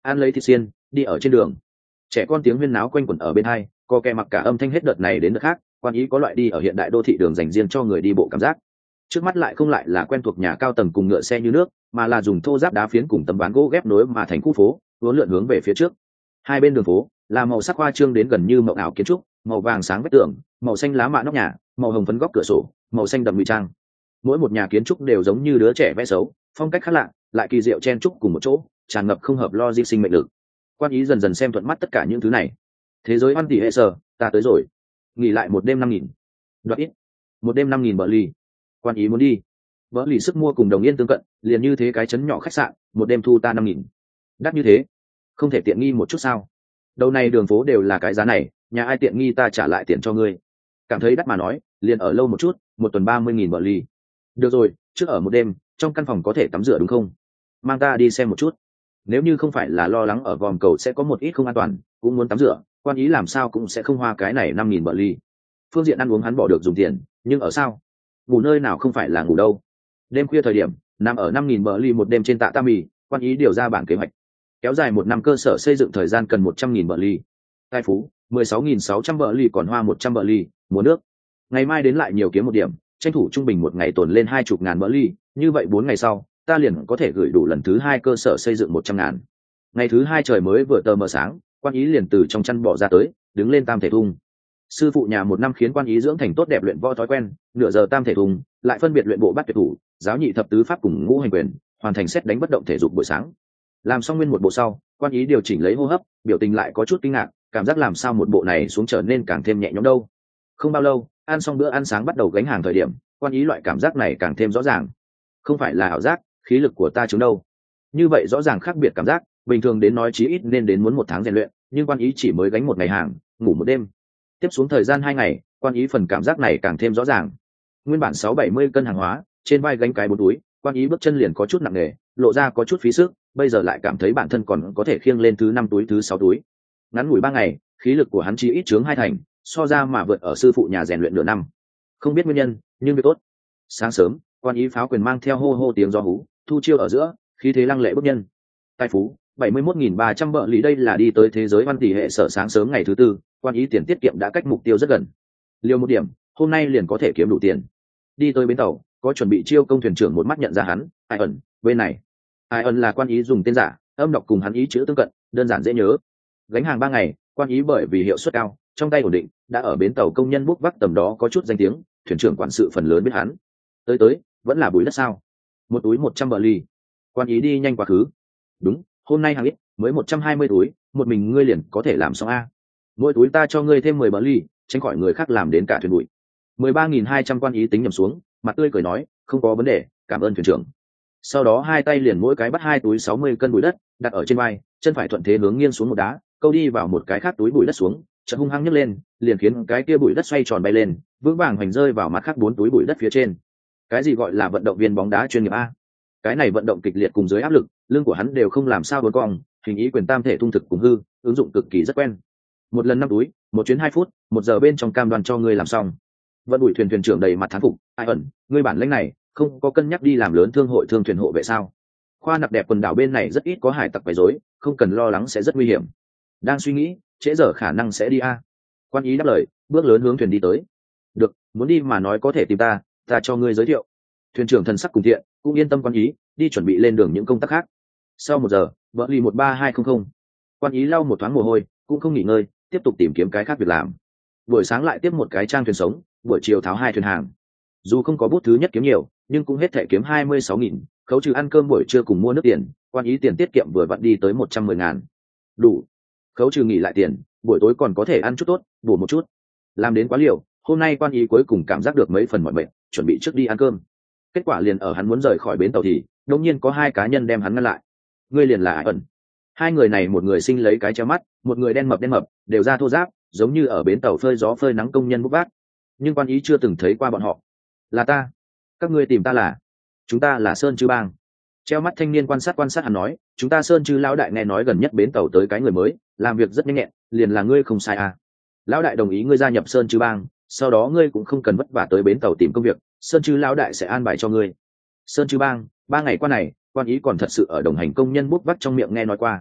ăn lấy thịt xiên đi ở trên đường. Trẻ con tiếng huyên náo quanh quẩn ở bên hai, có kẻ mặc cả âm thanh hết đợt này đến đợt khác. Quan ý có loại đi ở hiện đại đô thị đường dành riêng cho người đi bộ cảm giác. Trước mắt lại không lại là quen thuộc nhà cao tầng cùng ngựa xe như nước, mà là dùng thô giáp đá phiến cùng tấm ván gỗ ghép nối mà thành khu phố, uốn lượn hướng về phía trước. Hai bên đường phố là màu sắc hoa trương đến gần như mộng ảo kiến trúc, màu vàng sáng vách tường, màu xanh lá mạ nóc nhà, màu hồng phấn góc cửa sổ, màu xanh đậm ngụy trang. Mỗi một nhà kiến trúc đều giống như đứa trẻ vẽ xấu, phong cách khác lạ, lại kỳ diệu chen trúc cùng một chỗ, tràn ngập không hợp lo di sinh mệnh lực. Quan ý dần dần xem thuận mắt tất cả những thứ này. Thế giới hoan tỷ hệ sở, ta tới rồi. Nghỉ lại một đêm 5.000. Đoạt ít. Một đêm 5.000 bờ ly. Quan ý muốn đi. Bờ ly sức mua cùng Đồng Yên tương cận, liền như thế cái chấn nhỏ khách sạn, một đêm thu ta 5.000. Đắt như thế, không thể tiện nghi một chút sao? Đầu này đường phố đều là cái giá này, nhà ai tiện nghi ta trả lại tiền cho ngươi. Cảm thấy đắt mà nói, liền ở lâu một chút, một tuần 30.000 bờ ly. Được rồi, trước ở một đêm, trong căn phòng có thể tắm rửa đúng không? Mang ta đi xem một chút. Nếu như không phải là lo lắng ở vòm cầu sẽ có một ít không an toàn, cũng muốn tắm rửa, quan ý làm sao cũng sẽ không hoa cái này 5.000 bờ ly. Phương diện ăn uống hắn bỏ được dùng tiền, nhưng ở sao? Ngủ nơi nào không phải là ngủ đâu. Đêm khuya thời điểm, nằm ở 5.000 bờ ly một đêm trên tạ tam mì, quan ý điều ra bản kế hoạch. Kéo dài một năm cơ sở xây dựng thời gian cần 100.000 bờ ly. Tài phú, 16.600 bờ ly còn hoa 100 bờ ly, mua nước. Ngày mai đến lại nhiều kiếm một điểm, tranh thủ trung bình một ngày tồn lên 20.000 bờ ly, như vậy 4 ngày sau, ta liền có thể gửi đủ lần thứ 2 cơ sở xây dựng 100.000. Ngày thứ 2 trời mới vừa tờ mờ sáng, quan ý liền từ trong chăn bỏ ra tới, đứng lên tam thể thung. Sư phụ nhà một năm khiến quan ý dưỡng thành tốt đẹp luyện võ thói quen, nửa giờ tam thể thung, lại phân biệt luyện bộ bát tuyệt thủ, giáo nhị thập tứ pháp cùng ngũ hành quyền, hoàn thành xét đánh bất động thể dục buổi sáng. Làm xong nguyên một bộ sau, quan ý điều chỉnh lấy hô hấp, biểu tình lại có chút kinh ngạc, cảm giác làm sao một bộ này xuống trở nên càng thêm nhẹ nhõm đâu. Không bao lâu, ăn xong bữa ăn sáng bắt đầu gánh hàng thời điểm, quan ý loại cảm giác này càng thêm rõ ràng. Không phải là ảo giác, khí lực của ta chứng đâu. Như vậy rõ ràng khác biệt cảm giác, bình thường đến nói chí ít nên đến muốn 1 tháng rèn luyện, nhưng quan ý chỉ mới gánh 1 ngày hàng, ngủ 1 đêm. Tiếp xuống thời gian 2 ngày, quan ý phần cảm giác này càng thêm rõ ràng. Nguyên bản 6-70 cân hàng hóa, trên vai gánh cái 4 túi, quan ý bước chân liền có chút nặng nề, lộ ra có chút phí sức, bây giờ lại cảm thấy bản thân còn có thể khiêng lên thứ 5 túi thứ 6 túi. Ngắn ngủi 3 ngày, khí lực của hắn chỉ ít chướng 2 thành, so ra mà vượt ở sư phụ nhà rèn luyện nửa năm. Không biết nguyên nhân, nhưng việc tốt. Sáng sớm, quan ý pháo quyền mang theo hô hô tiếng gió hú, thu chiêu ở giữa, khí thế lăng lệ bức nhân. Tài phú, 71.300 bợ lý, đây là đi tới thế giới văn tỷ hệ sở sáng sớm ngày thứ 4, quan ý tiền tiết kiệm đã cách mục tiêu rất gần. Liều một điểm, hôm nay liền có thể kiếm đủ tiền. Đi tới bến tàu, có chuẩn bị chiêu công thuyền trưởng một mắt nhận ra hắn, Ai ẩn, bên này. Ai ẩn là quan ý dùng tên giả, âm đọc cùng hắn ý chữ tương cận, đơn giản dễ nhớ. Gánh hàng 3 ngày, quan ý bởi vì hiệu suất cao, trong tay ổn định, đã ở bến tàu công nhân bốc vác tầm đó có chút danh tiếng, thuyền trưởng quản sự phần lớn biết hắn. Tới, vẫn là bùi đất sao? Một túi 100 bờ ly. Quan ý đi nhanh quá khứ. Đúng, hôm nay hàng ít, mới 120 túi, một mình ngươi liền có thể làm xong a. Mỗi túi ta cho ngươi thêm 10 bờ ly, tránh khỏi người khác làm đến cả thuyền bụi. 13.200 quan ý tính nhầm xuống, mặt tươi cười nói, không có vấn đề, cảm ơn thuyền trưởng. Sau đó hai tay liền mỗi cái bắt 2 túi 60 cân bụi đất, đặt ở trên vai, chân phải thuận thế hướng nghiêng xuống một đá, câu đi vào một cái khác túi bụi đất xuống, chợt hung hăng nhấc lên, liền khiến cái kia bụi đất xoay tròn bay lên, vững vàng hoành rơi vào mặt khác 4 túi bụi đất phía trên. Cái gì gọi là vận động viên bóng đá chuyên nghiệp a? Cái này vận động kịch liệt cùng dưới áp lực, lưng của hắn đều không làm sao uốn cong, hình ý quyền tam thể thung thực cùng hư, ứng dụng cực kỳ rất quen. Một lần 5 túi, một chuyến 2 phút, 1 giờ bên trong cam đoan cho ngươi làm xong. Vận đuổi thuyền trưởng đầy mặt thán phục, Ai ẩn, ngươi bản lĩnh này, không có cân nhắc đi làm lớn thương hội thương thuyền hộ vệ sao? Khoa nặc đẹp quần đảo bên này rất ít có hải tặc quấy rối, không cần lo lắng sẽ rất nguy hiểm. Đang suy nghĩ, trễ giờ khả năng sẽ đi a. Quan ý đáp lời, bước lớn hướng thuyền đi tới. Được, muốn đi mà nói có thể tìm ta cho ngươi giới thiệu. Thuyền trưởng thần sắc cùng thiện, cũng yên tâm quan ý, đi chuẩn bị lên đường những công tác khác. Sau 1 giờ, vợ lì 13200. Quan ý lau một thoáng mồ hôi, cũng không nghỉ ngơi, tiếp tục tìm kiếm cái khác việc làm. Buổi sáng lại tiếp một cái trang thuyền sống, buổi chiều tháo 2 thuyền hàng. Dù không có bút thứ nhất kiếm nhiều, nhưng cũng hết thể kiếm 26.000, khấu trừ ăn cơm buổi trưa cùng mua nước tiền, quan ý tiền tiết kiệm vừa vặn đi tới 110.000. Đủ. Khấu trừ nghỉ lại tiền, buổi tối còn có thể ăn chút tốt, bổ một chút. Làm đến quá liều, hôm nay quan ý cuối cùng cảm giác được mấy phần mỏi mệt, chuẩn bị trước đi ăn cơm. Kết quả liền ở hắn muốn rời khỏi bến tàu thì đột nhiên có 2 cá nhân đem hắn ngăn lại. Ngươi liền là Ai ẩn. 2 người này một người sinh lấy cái chéo mắt, một người đen mập, đều da thô ráp, giống như ở bến tàu phơi gió phơi nắng công nhân bốc vác. Nhưng quan ý chưa từng thấy qua bọn họ. Là ta. Các ngươi tìm ta là? Chúng ta là Sơn Chư Bang. Treo mắt thanh niên quan sát hắn nói, chúng ta Sơn Chư lão đại nghe nói gần nhất bến tàu tới cái người mới, làm việc rất nhanh nhẹn, liền là ngươi không sai à. Lão đại đồng ý ngươi gia nhập Sơn Chư Bang, sau đó ngươi cũng không cần vất vả tới bến tàu tìm công việc, Sơn Chư lão đại sẽ an bài cho ngươi. Sơn Chư Bang, 3 ngày qua này, quan ý còn thật sự ở đồng hành công nhân bốc vác trong miệng nghe nói qua.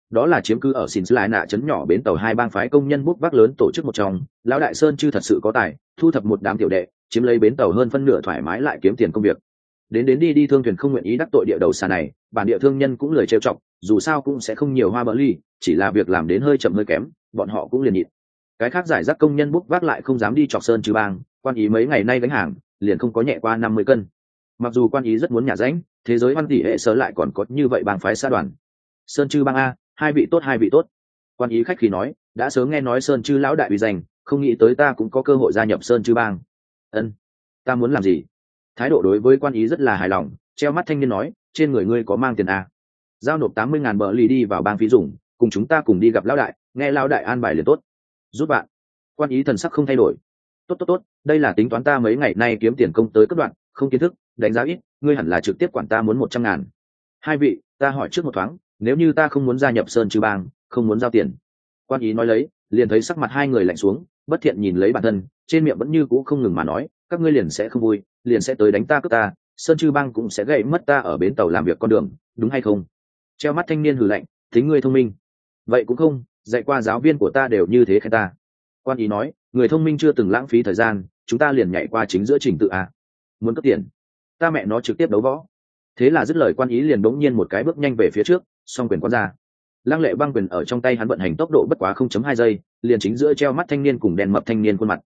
đó là chiếm cứ ở xin lại nạ trấn nhỏ bến tàu hai bang phái công nhân bút vác lớn tổ chức một trong. Lão đại Sơn Chư thật sự có tài, thu thập một đám tiểu đệ, chiếm lấy bến tàu hơn phân nửa thoải mái lại kiếm tiền công việc. Đến đi thương thuyền không nguyện ý đắc tội địa đầu xa này, bản địa thương nhân cũng lời trêu chọc, dù sao cũng sẽ không nhiều hoa bỡ ly, chỉ là việc làm đến hơi chậm hơi kém, bọn họ cũng liền nhịn. Cái khác giải rác công nhân bút vác lại không dám đi chọc Sơn Chư bang, quan ý mấy ngày nay gánh hàng liền không có nhẹ qua 50 cân. Mặc dù quan ý rất muốn nhả rãnh, thế giới văn tỷ hệ sớ lại còn có như vậy bang phái xã đoàn. Sơn Chư bang a, hai vị tốt. Quan ý khách khí nói, đã sớm nghe nói Sơn Chư lão đại uy danh, không nghĩ tới ta cũng có cơ hội gia nhập Sơn Chư bang. Ân, ta muốn làm gì? Thái độ đối với quan ý rất là hài lòng, treo mắt thanh niên nói, trên người ngươi có mang tiền a? Giao nộp 80.000 bờ lì đi vào bang phí dùng, cùng chúng ta cùng đi gặp lão đại, nghe lão đại an bài liền tốt. Rút bạn. Quan ý thần sắc không thay đổi. Tốt, đây là tính toán ta mấy ngày nay kiếm tiền công tới cấp đoạn, không kiến thức, đánh giá ít, ngươi hẳn là trực tiếp quản ta muốn 100.000. Hai vị, ta hỏi trước một thoáng, nếu như ta không muốn gia nhập Sơn Chư bang, không muốn giao tiền. Quan ý nói lấy, liền thấy sắc mặt hai người lạnh xuống, bất thiện nhìn lấy bản thân, trên miệng vẫn như cũ không ngừng mà nói, các ngươi liền sẽ không vui, liền sẽ tới đánh ta cướp ta, Sơn Chư bang cũng sẽ gãy mất ta ở bến tàu làm việc con đường, đúng hay không? Treo mắt thanh niên hừ lạnh, tính ngươi thông minh. Vậy cũng không, dạy qua giáo viên của ta đều như thế khen ta. Quan ý nói, người thông minh chưa từng lãng phí thời gian, chúng ta liền nhảy qua chính giữa trình tự a. Muốn cướp tiền, ta mẹ nó trực tiếp đấu võ. Thế là dứt lời quan ý liền đống nhiên một cái bước nhanh về phía trước, song quyền quán ra. Lăng lệ băng quyền ở trong tay hắn vận hành tốc độ bất quá 0.2 giây, liền chính giữa treo mắt thanh niên cùng đèn mập thanh niên khuôn mặt.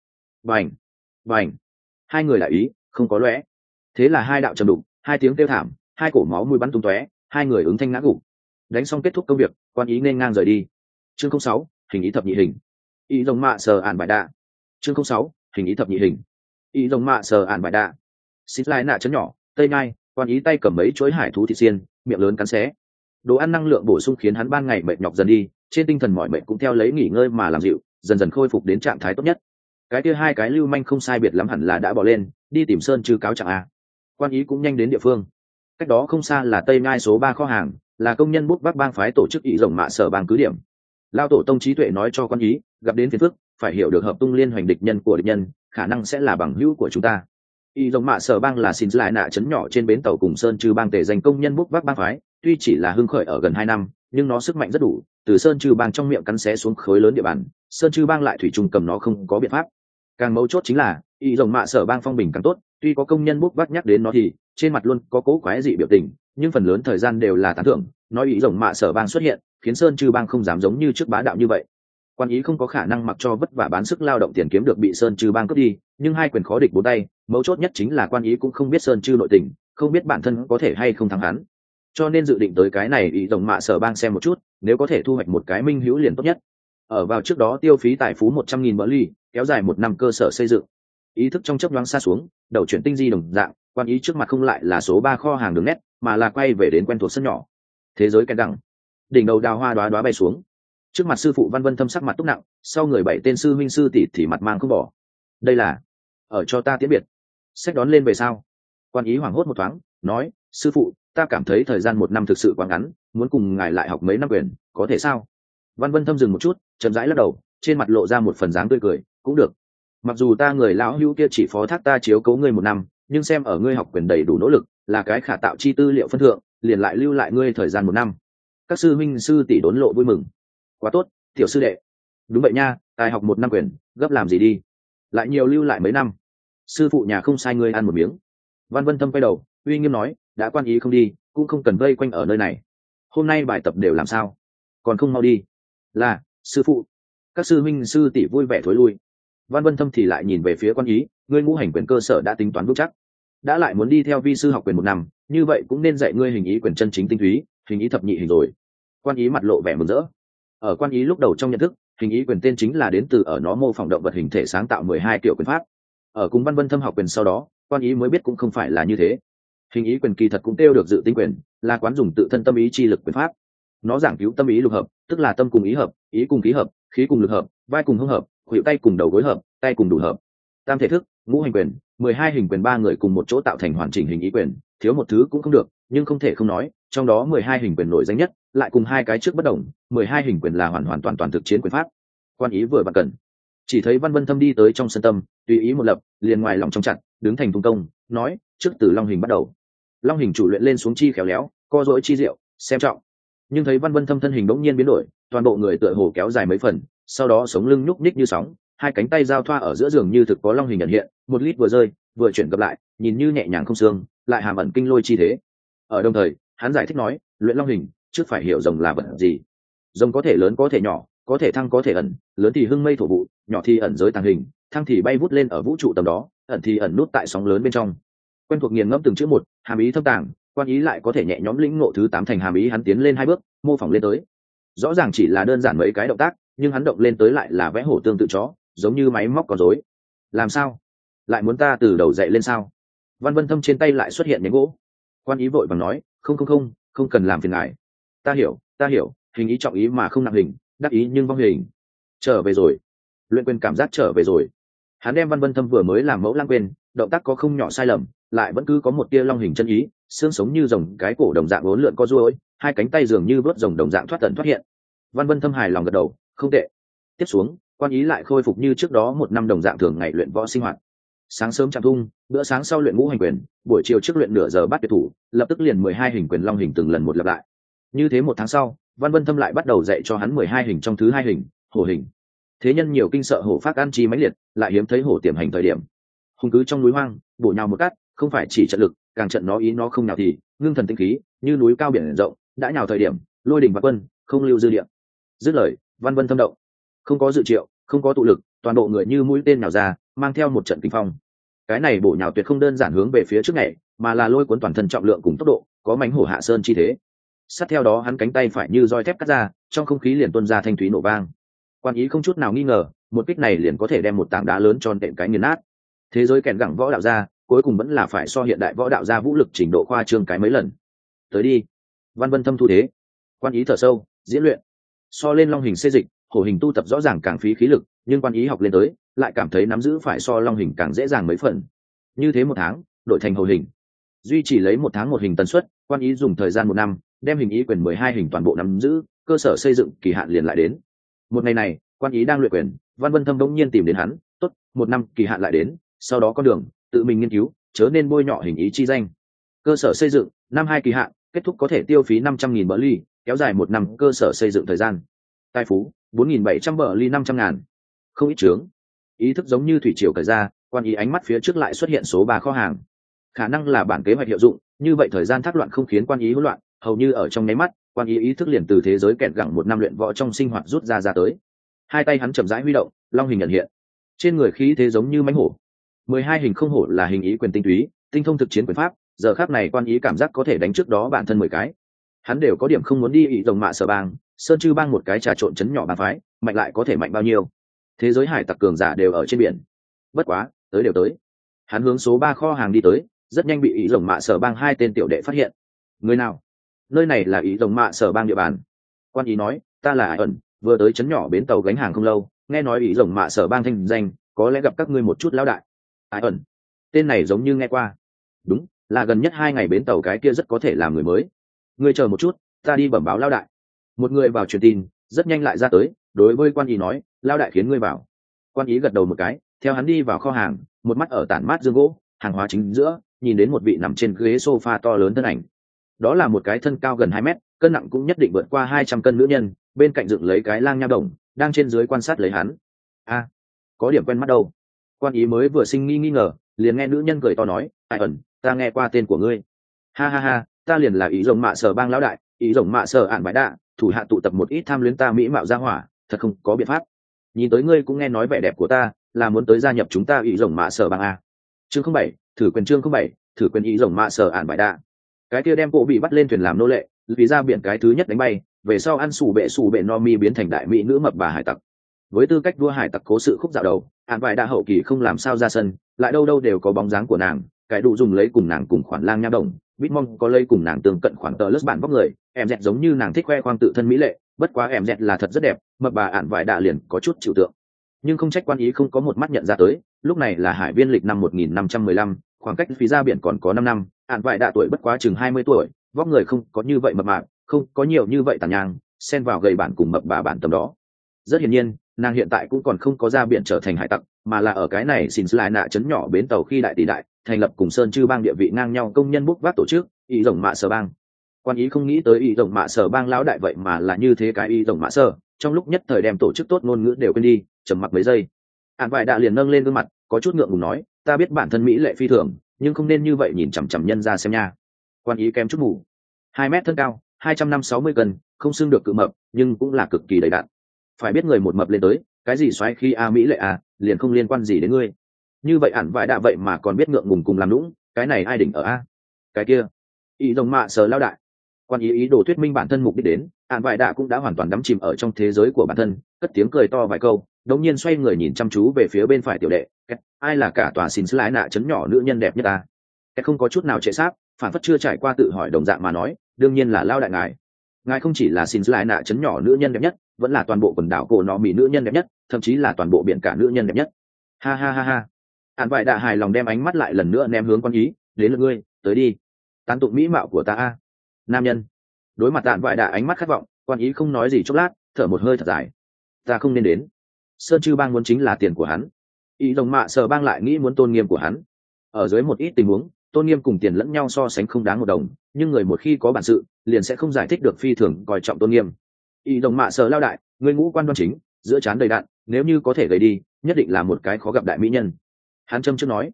Bành. Hai người lại ý, không có lóe. Thế là hai đạo trầm đục, hai tiếng kêu thảm, hai cổ máu mũi bắn tung tóe, hai người ứng thanh ngã gục. Đánh xong kết thúc công việc, quan ý nên ngang rời đi. Chương 06, hình ý thập nhị hình. Ý rồng mạ sờ ản bài đa. Chương 06, hình ý thập nhị hình. Ý rồng mạ sờ ản bài đa. Xít lai nạ chấn nhỏ, tây nhai, quan ý tay cầm mấy chuỗi hải thú thịt xiên, miệng lớn cắn xé. Đồ ăn năng lượng bổ sung khiến hắn ban ngày mệt nhọc dần đi, trên tinh thần mỏi mệt cũng theo lấy nghỉ ngơi mà làm dịu, dần dần khôi phục đến trạng thái tốt nhất. Cái kia hai cái lưu manh không sai biệt lắm hẳn là đã bỏ lên, đi tìm Sơn Chư cáo trạng a. Quan ý cũng nhanh đến địa phương. Cách đó không xa là tây nhai số 3 kho hàng, là công nhân bút vác bang phái tổ chức ý rồng mạ sở bang cứ điểm. Lao tổ tông trí tuệ nói cho quan ý, gặp đến phiền phức, phải hiểu được hợp tung liên hoành địch nhân của địch nhân, khả năng sẽ là bằng hữu của chúng ta. Y rồng mạ sở bang là xin lại nạ chấn nhỏ trên bến tàu cùng Sơn Chư bang tề danh công nhân bút vác bang phái, tuy chỉ là hưng khởi ở gần 2 năm, nhưng nó sức mạnh rất đủ, từ Sơn Chư bang trong miệng cắn xé xuống khối lớn địa bàn, Sơn Chư bang lại thủy chung cầm nó không có biện pháp. Càng mấu chốt chính là, y rồng mạ sở bang phong bình càng tốt, tuy có công nhân bút vác nhắc đến nó thì trên mặt luôn có cố quái dị biểu tình, nhưng phần lớn thời gian đều là tán thưởng, nói y rồng mạ sở bang xuất hiện, khiến Sơn Chư bang không dám giống như trước bá đạo như vậy. Quan ý không có khả năng mặc cho vất vả bán sức lao động tiền kiếm được bị Sơn Chư bang cướp đi, nhưng hai quyền khó địch bốn tay, mấu chốt nhất chính là quan ý cũng không biết Sơn Chư nội tình, không biết bản thân có thể hay không thắng hắn, cho nên dự định tới cái này ý rồng mạ sở bang xem một chút, nếu có thể thu hoạch một cái minh hữu liền tốt nhất. Ở vào trước đó tiêu phí tài phú 100.000 bờ ly, kéo dài 1 năm cơ sở xây dựng. Ý thức trong chớp nhoáng xa xuống, đầu chuyển tinh di đồng dạng, quan ý trước mặt không lại là số 3 kho hàng đường nét, mà là quay về đến quen thuộc sân nhỏ. Thế giới cái đằng, đỉnh đầu đào hoa đóa bay xuống. Trước mặt sư phụ Văn Vân Thâm sắc mặt túc nặng, sau người 7 tên sư huynh sư tỷ thì mặt mang không bỏ. Đây là ở cho ta tiễn biệt. Sách đón lên về sao? Quan ý hoảng hốt một thoáng, nói, sư phụ, ta cảm thấy thời gian 1 năm thực sự quá ngắn, muốn cùng ngài lại học mấy năm quyền, có thể sao? Văn Vân Thâm dừng một chút, chậm rãi lắc đầu, trên mặt lộ ra một phần dáng tươi cười, cũng được. Mặc dù ta người lão hữu kia chỉ phó thác ta chiếu cố ngươi 1 năm, nhưng xem ở ngươi học quyền đầy đủ nỗ lực, là cái khả tạo chi tư liệu phân thượng, liền lại lưu lại ngươi thời gian 1 năm. Các sư huynh sư tỷ đốn lộ vui mừng. Quá tốt, tiểu sư đệ. Đúng vậy nha, tài học 1 năm quyền, gấp làm gì đi? Lại nhiều lưu lại mấy năm. Sư phụ nhà không sai ngươi ăn một miếng. Văn Vân Thâm quay đầu, uy nghiêm nói, đã quan ý không đi, cũng không cần vây quanh ở nơi này. Hôm nay bài tập đều làm sao? Còn không mau đi. Là, sư phụ. Các sư huynh sư tỷ vui vẻ thối lui. Văn Vân Thâm thì lại nhìn về phía quan ý, ngươi ngũ hành quyền cơ sở đã tính toán vững chắc, đã lại muốn đi theo vi sư học quyền 1 năm, như vậy cũng nên dạy ngươi hình ý quyền chân chính tinh túy, hình ý thập nhị hình rồi. Quan ý mặt lộ vẻ mừng rỡ. Ở quan ý lúc đầu trong nhận thức, hình ý quyền tên chính là đến từ ở nó mô phỏng động vật hình thể sáng tạo 12 kiểu quyền pháp. Ở cùng Văn Vân Thâm học quyền sau đó, quan ý mới biết cũng không phải là như thế. Hình ý quyền kỳ thật cũng kêu được dự tinh quyền, là quán dùng tự thân tâm ý chi lực quyền pháp. Nó giảng cứu tâm ý lục hợp, tức là tâm cùng ý hợp, ý cùng khí hợp, khí cùng lực hợp, vai cùng hông hợp, khuỷu tay cùng đầu gối hợp, tay cùng đủ hợp. Tam thể thức, ngũ hành quyền, 12 hình quyền 3 người cùng một chỗ tạo thành hoàn chỉnh hình ý quyền, thiếu một thứ cũng không được, nhưng không thể không nói, trong đó 12 hình quyền nổi danh nhất, lại cùng hai cái trước bất đồng, 12 hình quyền là hoàn hoàn toàn toàn thực chiến quyền pháp. Quan ý vừa bận cẩn, chỉ thấy Văn Vân Thâm đi tới trong sân tâm, tùy ý một lập, liền ngoài lòng trong chặt, đứng thành tung công, nói, trước từ long hình bắt đầu. Long hình chủ luyện lên xuống chi khéo léo, co duỗi chi diệu, xem trọng. nhưng thấy Văn Vân Thâm thân hình bỗng nhiên biến đổi, toàn bộ người tựa hồ kéo dài mấy phần, sau đó sống lưng nhúc nhích như sóng, hai cánh tay giao thoa ở giữa giường như thực có long hình nhận hiện, một lít vừa rơi vừa chuyển gấp lại, nhìn như nhẹ nhàng không xương, lại hàm ẩn kinh lôi chi thế. Ở đồng thời hắn giải thích nói, luyện long hình trước phải hiểu rồng là vật gì. Rồng có thể lớn có thể nhỏ, có thể thăng có thể ẩn, lớn thì hưng mây thổ vụ, nhỏ thì ẩn giới tàng hình, thăng thì bay vút lên ở vũ trụ tầm đó, ẩn thì ẩn nút tại sóng lớn bên trong. Quen thuộc nghiền ngẫm từng chữ một, hàm ý thâm tàng, quan ý lại có thể nhẹ nhõm lĩnh ngộ thứ 8 thành hàm ý. Hắn tiến lên 2 bước, mô phỏng lên tới. Rõ ràng chỉ là đơn giản mấy cái động tác, nhưng hắn động lên tới lại là vẽ hổ tương tự chó, giống như máy móc có rối. Làm sao? Lại muốn ta từ đầu dậy lên sao? Văn Vân Thâm trên tay lại xuất hiện nhánh gỗ. Quan ý vội vàng nói, không cần làm phiền ngài. Ta hiểu, hình ý trọng ý mà không nặng hình, đắc ý nhưng vong hình. Trở về rồi. Luyện quyền cảm giác trở về rồi. Hắn đem Văn Vân Thâm vừa mới làm mẫu lãng quên, động tác có không nhỏ sai lầm, lại vẫn cứ có một tia long hình chân ý, xương sống như rồng, cái cổ đồng dạng uốn lượn co duỗi, hai cánh tay dường như vớt rồng đồng dạng thoát tận thoát hiện. Văn Vân Thâm hài lòng gật đầu, không tệ. Tiếp xuống, quan ý lại khôi phục như trước đó 1 năm đồng dạng thường ngày luyện võ sinh hoạt. Sáng sớm chạm thung, bữa sáng sau luyện ngũ hành quyền, buổi chiều trước luyện nửa giờ bắt tuyệt thủ, lập tức liền 12 hình quyền long hình từng lần một lặp lại. Như thế 1 tháng sau, Văn Vân Thâm lại bắt đầu dạy cho hắn 12 hình trong thứ 2 hình, hổ hình. Thế nhân nhiều kinh sợ hổ phát ăn chi mãnh liệt, lại hiếm thấy hổ tiềm hành thời điểm. Hùng cứ trong núi hoang, bổ nhào một cát, không phải chỉ trận lực, càng trận nó ý nó không nào thì ngưng thần tinh khí, như núi cao biển rộng, đã nhào thời điểm, lôi đỉnh và quân, không lưu dư địa. Dứt lời, Văn Vân Thâm động, không có dự triệu, không có tụ lực, toàn bộ người như mũi tên nhào ra, mang theo một trận kinh phong. Cái này bổ nhào tuyệt không đơn giản hướng về phía trước này, mà là lôi cuốn toàn thân trọng lượng cùng tốc độ, có mãnh hổ hạ sơn chi thế. Sát theo đó hắn cánh tay phải như roi thép cắt ra, trong không khí liền tuôn ra thanh thúy nổ vang. Quan ý không chút nào nghi ngờ, một kích này liền có thể đem một tảng đá lớn tròn đệm cái nghiền nát. Thế giới kèn gẳng võ đạo gia, cuối cùng vẫn là phải so hiện đại võ đạo gia vũ lực trình độ khoa trương cái mấy lần. Tới đi. Văn Vân Thâm thu thế. Quan ý thở sâu, diễn luyện. So lên long hình xê dịch, hổ hình tu tập rõ ràng càng phí khí lực, nhưng quan ý học lên tới, lại cảm thấy nắm giữ phải so long hình càng dễ dàng mấy phần. Như thế 1 tháng, đổi thành hổ hình. Duy trì lấy 1 tháng 1 hình tần suất, quan ý dùng thời gian 1 năm, đem hình ý quyền 12 hình toàn bộ nắm giữ, cơ sở xây dựng kỳ hạn liền lại đến. Một ngày này, quan ý đang luyện quyền, Văn Vân Thâm bỗng nhiên tìm đến hắn, tốt, 1 năm kỳ hạn lại đến, sau đó con đường tự mình nghiên cứu, chớ nên bôi nhọ hình ý chi danh. Cơ sở xây dựng, năm 2 kỳ hạn, kết thúc có thể tiêu phí 500.000 bờ ly, kéo dài 1 năm cơ sở xây dựng thời gian. Tài phú, 4.700 bờ ly 500.000. Không ít trướng. Ý thức giống như thủy triều cởi ra, quan ý ánh mắt phía trước lại xuất hiện số 3 kho hàng. Khả năng là bản kế hoạch hiệu dụng, như vậy thời gian thác loạn không khiến quan ý hỗn loạn, hầu như ở trong nháy mắt, quan ý ý thức liền từ thế giới kẹt gẳng 1 năm luyện võ trong sinh hoạt rút ra tới. Hai tay hắn chậm rãi huy động, long hình nhận hiện. Trên người khí thế giống như mãnh hổ. 12 hình không hổ là hình ý quyền tinh túy, tinh thông thực chiến quyền pháp, giờ khắc này quan ý cảm giác có thể đánh trước đó bản thân 10 cái. Hắn đều có điểm không muốn đi ý rồng mạ sở bang, sơn chư bang một cái trà trộn chấn nhỏ bang phái, mạnh lại có thể mạnh bao nhiêu. Thế giới hải tặc cường giả đều ở trên biển. Bất quá, tới đều tới. Hắn hướng số 3 kho hàng đi tới, rất nhanh bị ý rồng mạ sở bang 2 tên tiểu đệ phát hiện. Người nào? Nơi này là ý rồng mạ sở bang địa bàn. Quan ý nói, ta là Ải ẩn, vừa tới chấn nhỏ bến tàu gánh hàng không lâu, nghe nói ý rồng mạ sở bang thanh danh, có lẽ gặp các ngươi một chút lão đại. Ải ẩn, tên này giống như nghe qua. Đúng, là gần nhất 2 ngày bến tàu cái kia rất có thể làm người mới. Ngươi chờ một chút, ta đi bẩm báo lão đại. Một người vào truyền tin, rất nhanh lại ra tới, đối với quan ý nói, lão đại khiến ngươi vào. Quan ý gật đầu một cái, theo hắn đi vào kho hàng, một mắt ở tản mát dương gỗ, hàng hóa chính giữa, nhìn đến một vị nằm trên ghế sofa to lớn thân ảnh. Đó là một cái thân cao gần 2 mét, cân nặng cũng nhất định vượt qua 200 cân nữ nhân, bên cạnh dựng lấy cái lang nha đồng, đang trên dưới quan sát lấy hắn. A, có điểm quen mắt đâu. Quan ý mới vừa sinh nghi ngờ, liền nghe nữ nhân cười to nói, Ai ẩn, ta nghe qua tên của ngươi. Ha ha ha, ta liền là ý rồng mạ sở bang lão đại, ý rồng mạ sở ản bãi đạ, thủ hạ tụ tập một ít tham luyến ta mỹ mạo gia hỏa, thật không có biện pháp. Nhìn tới ngươi cũng nghe nói vẻ đẹp của ta, là muốn tới gia nhập chúng ta ý rồng mạ sở bang a. Chương 07, thử quyền chương 07, thử quyền ý rồng mạ sở ản bãi đạ. Cái kia đem bộ bị bắt lên thuyền làm nô lệ, vì ra biển cái thứ nhất đánh bay, về sau ăn sủ bệ no mi biến thành đại mỹ nữ mập bà hải tặc. Với tư cách vua hải tặc cố sự khúc dạo đầu, ản bãi đạ hậu kỳ không làm sao ra sân, lại đâu đâu đều có bóng dáng của nàng, cái đủ dùng lấy cùng nàng cùng khoản lang nha đồng, Bitmon có lấy cùng nàng tương cận khoản tờ lớp bản vóc người, em dẹt giống như nàng thích khoe khoang tự thân mỹ lệ, bất quá em dẹt là thật rất đẹp, mập bà ản vải đạ liền có chút chịu tượng. Nhưng không trách quan ý không có một mắt nhận ra tới, lúc này là hải viên lịch năm 1515, khoảng cách phí ra biển còn có 5 năm, ản vải đạ tuổi bất quá chừng 20 tuổi, vóc người không có như vậy mập mạp, không có nhiều như vậy tàn nhang, xen vào gầy bản cùng mập bà bản tầm đó. Rất hiển nhiên, nàng hiện tại cũng còn không có ra biển trở thành hải tặc, mà là ở cái này xin lại nạ chấn nhỏ bến tàu khi đại tỷ đại thành lập cùng sơn chư bang địa vị ngang nhau công nhân bốc vác tổ chức ý rồng mạ sở bang. Quan ý không nghĩ tới ý rồng mạ sở bang lão đại vậy mà là như thế cái ý rồng mạ sở, trong lúc nhất thời đem tổ chức tốt ngôn ngữ đều quên đi, trầm mặc mấy giây. Án vải đã liền nâng lên gương mặt, có chút ngượng ngùng nói, ta biết bản thân mỹ lệ phi thường, nhưng không nên như vậy nhìn chằm chằm nhân ra xem nha. Quan ý kém chút mù, 2 mét thân cao, 260 cân, không xưng được cự mập, nhưng cũng là cực kỳ đầy đặn. Phải biết người một mập lên tới, cái gì xoáy khi a mỹ lệ a, liền không liên quan gì đến ngươi. Như vậy ản vải đã vậy mà còn biết ngượng ngùng cùng làm nũng, cái này ai đỉnh ở a? Cái kia, ý rồng mạ sở lao đại. Quan ý đồ thuyết minh bản thân mục đích đến, ản vải đã cũng đã hoàn toàn đắm chìm ở trong thế giới của bản thân, cất tiếng cười to vài câu, đống nhiên xoay người nhìn chăm chú về phía bên phải tiểu đệ, ai là cả tòa xin lái nạ chấn nhỏ nữ nhân đẹp nhất ta? Không có chút nào trễ sáp, phản phất chưa trải qua tự hỏi đồng dạng mà nói, đương nhiên là lao đại ngài không chỉ là xin lái nạ chấn nhỏ nữ nhân đẹp nhất, vẫn là toàn bộ quần đảo cổ nó mỹ nữ nhân đẹp nhất, thậm chí là toàn bộ biển cả nữ nhân đẹp nhất. Ha ha ha ha. Ản vải đã hài lòng đem ánh mắt lại lần nữa ném hướng Quan ý, đến lượt ngươi, tới đi, tán tụng mỹ mạo của ta a. Nam nhân. Đối mặt Ản vải đã ánh mắt khát vọng, Quan ý không nói gì chốc lát, thở một hơi thật dài. Ta không nên đến. Sơn Trư bang muốn chính là tiền của hắn, ý rồng mạ sở bang lại nghĩ muốn tôn nghiêm của hắn. Ở dưới một ít tình huống, tôn nghiêm cùng tiền lẫn nhau so sánh không đáng một đồng, nhưng người một khi có bản sự liền sẽ không giải thích được phi thường coi trọng tôn nghiêm. Ý rồng mạ sở lao đại, người ngũ quan đoan chính, giữa trán đầy đặn, nếu như có thể gầy đi, nhất định là một cái khó gặp đại mỹ nhân. Hắn châm trước nói.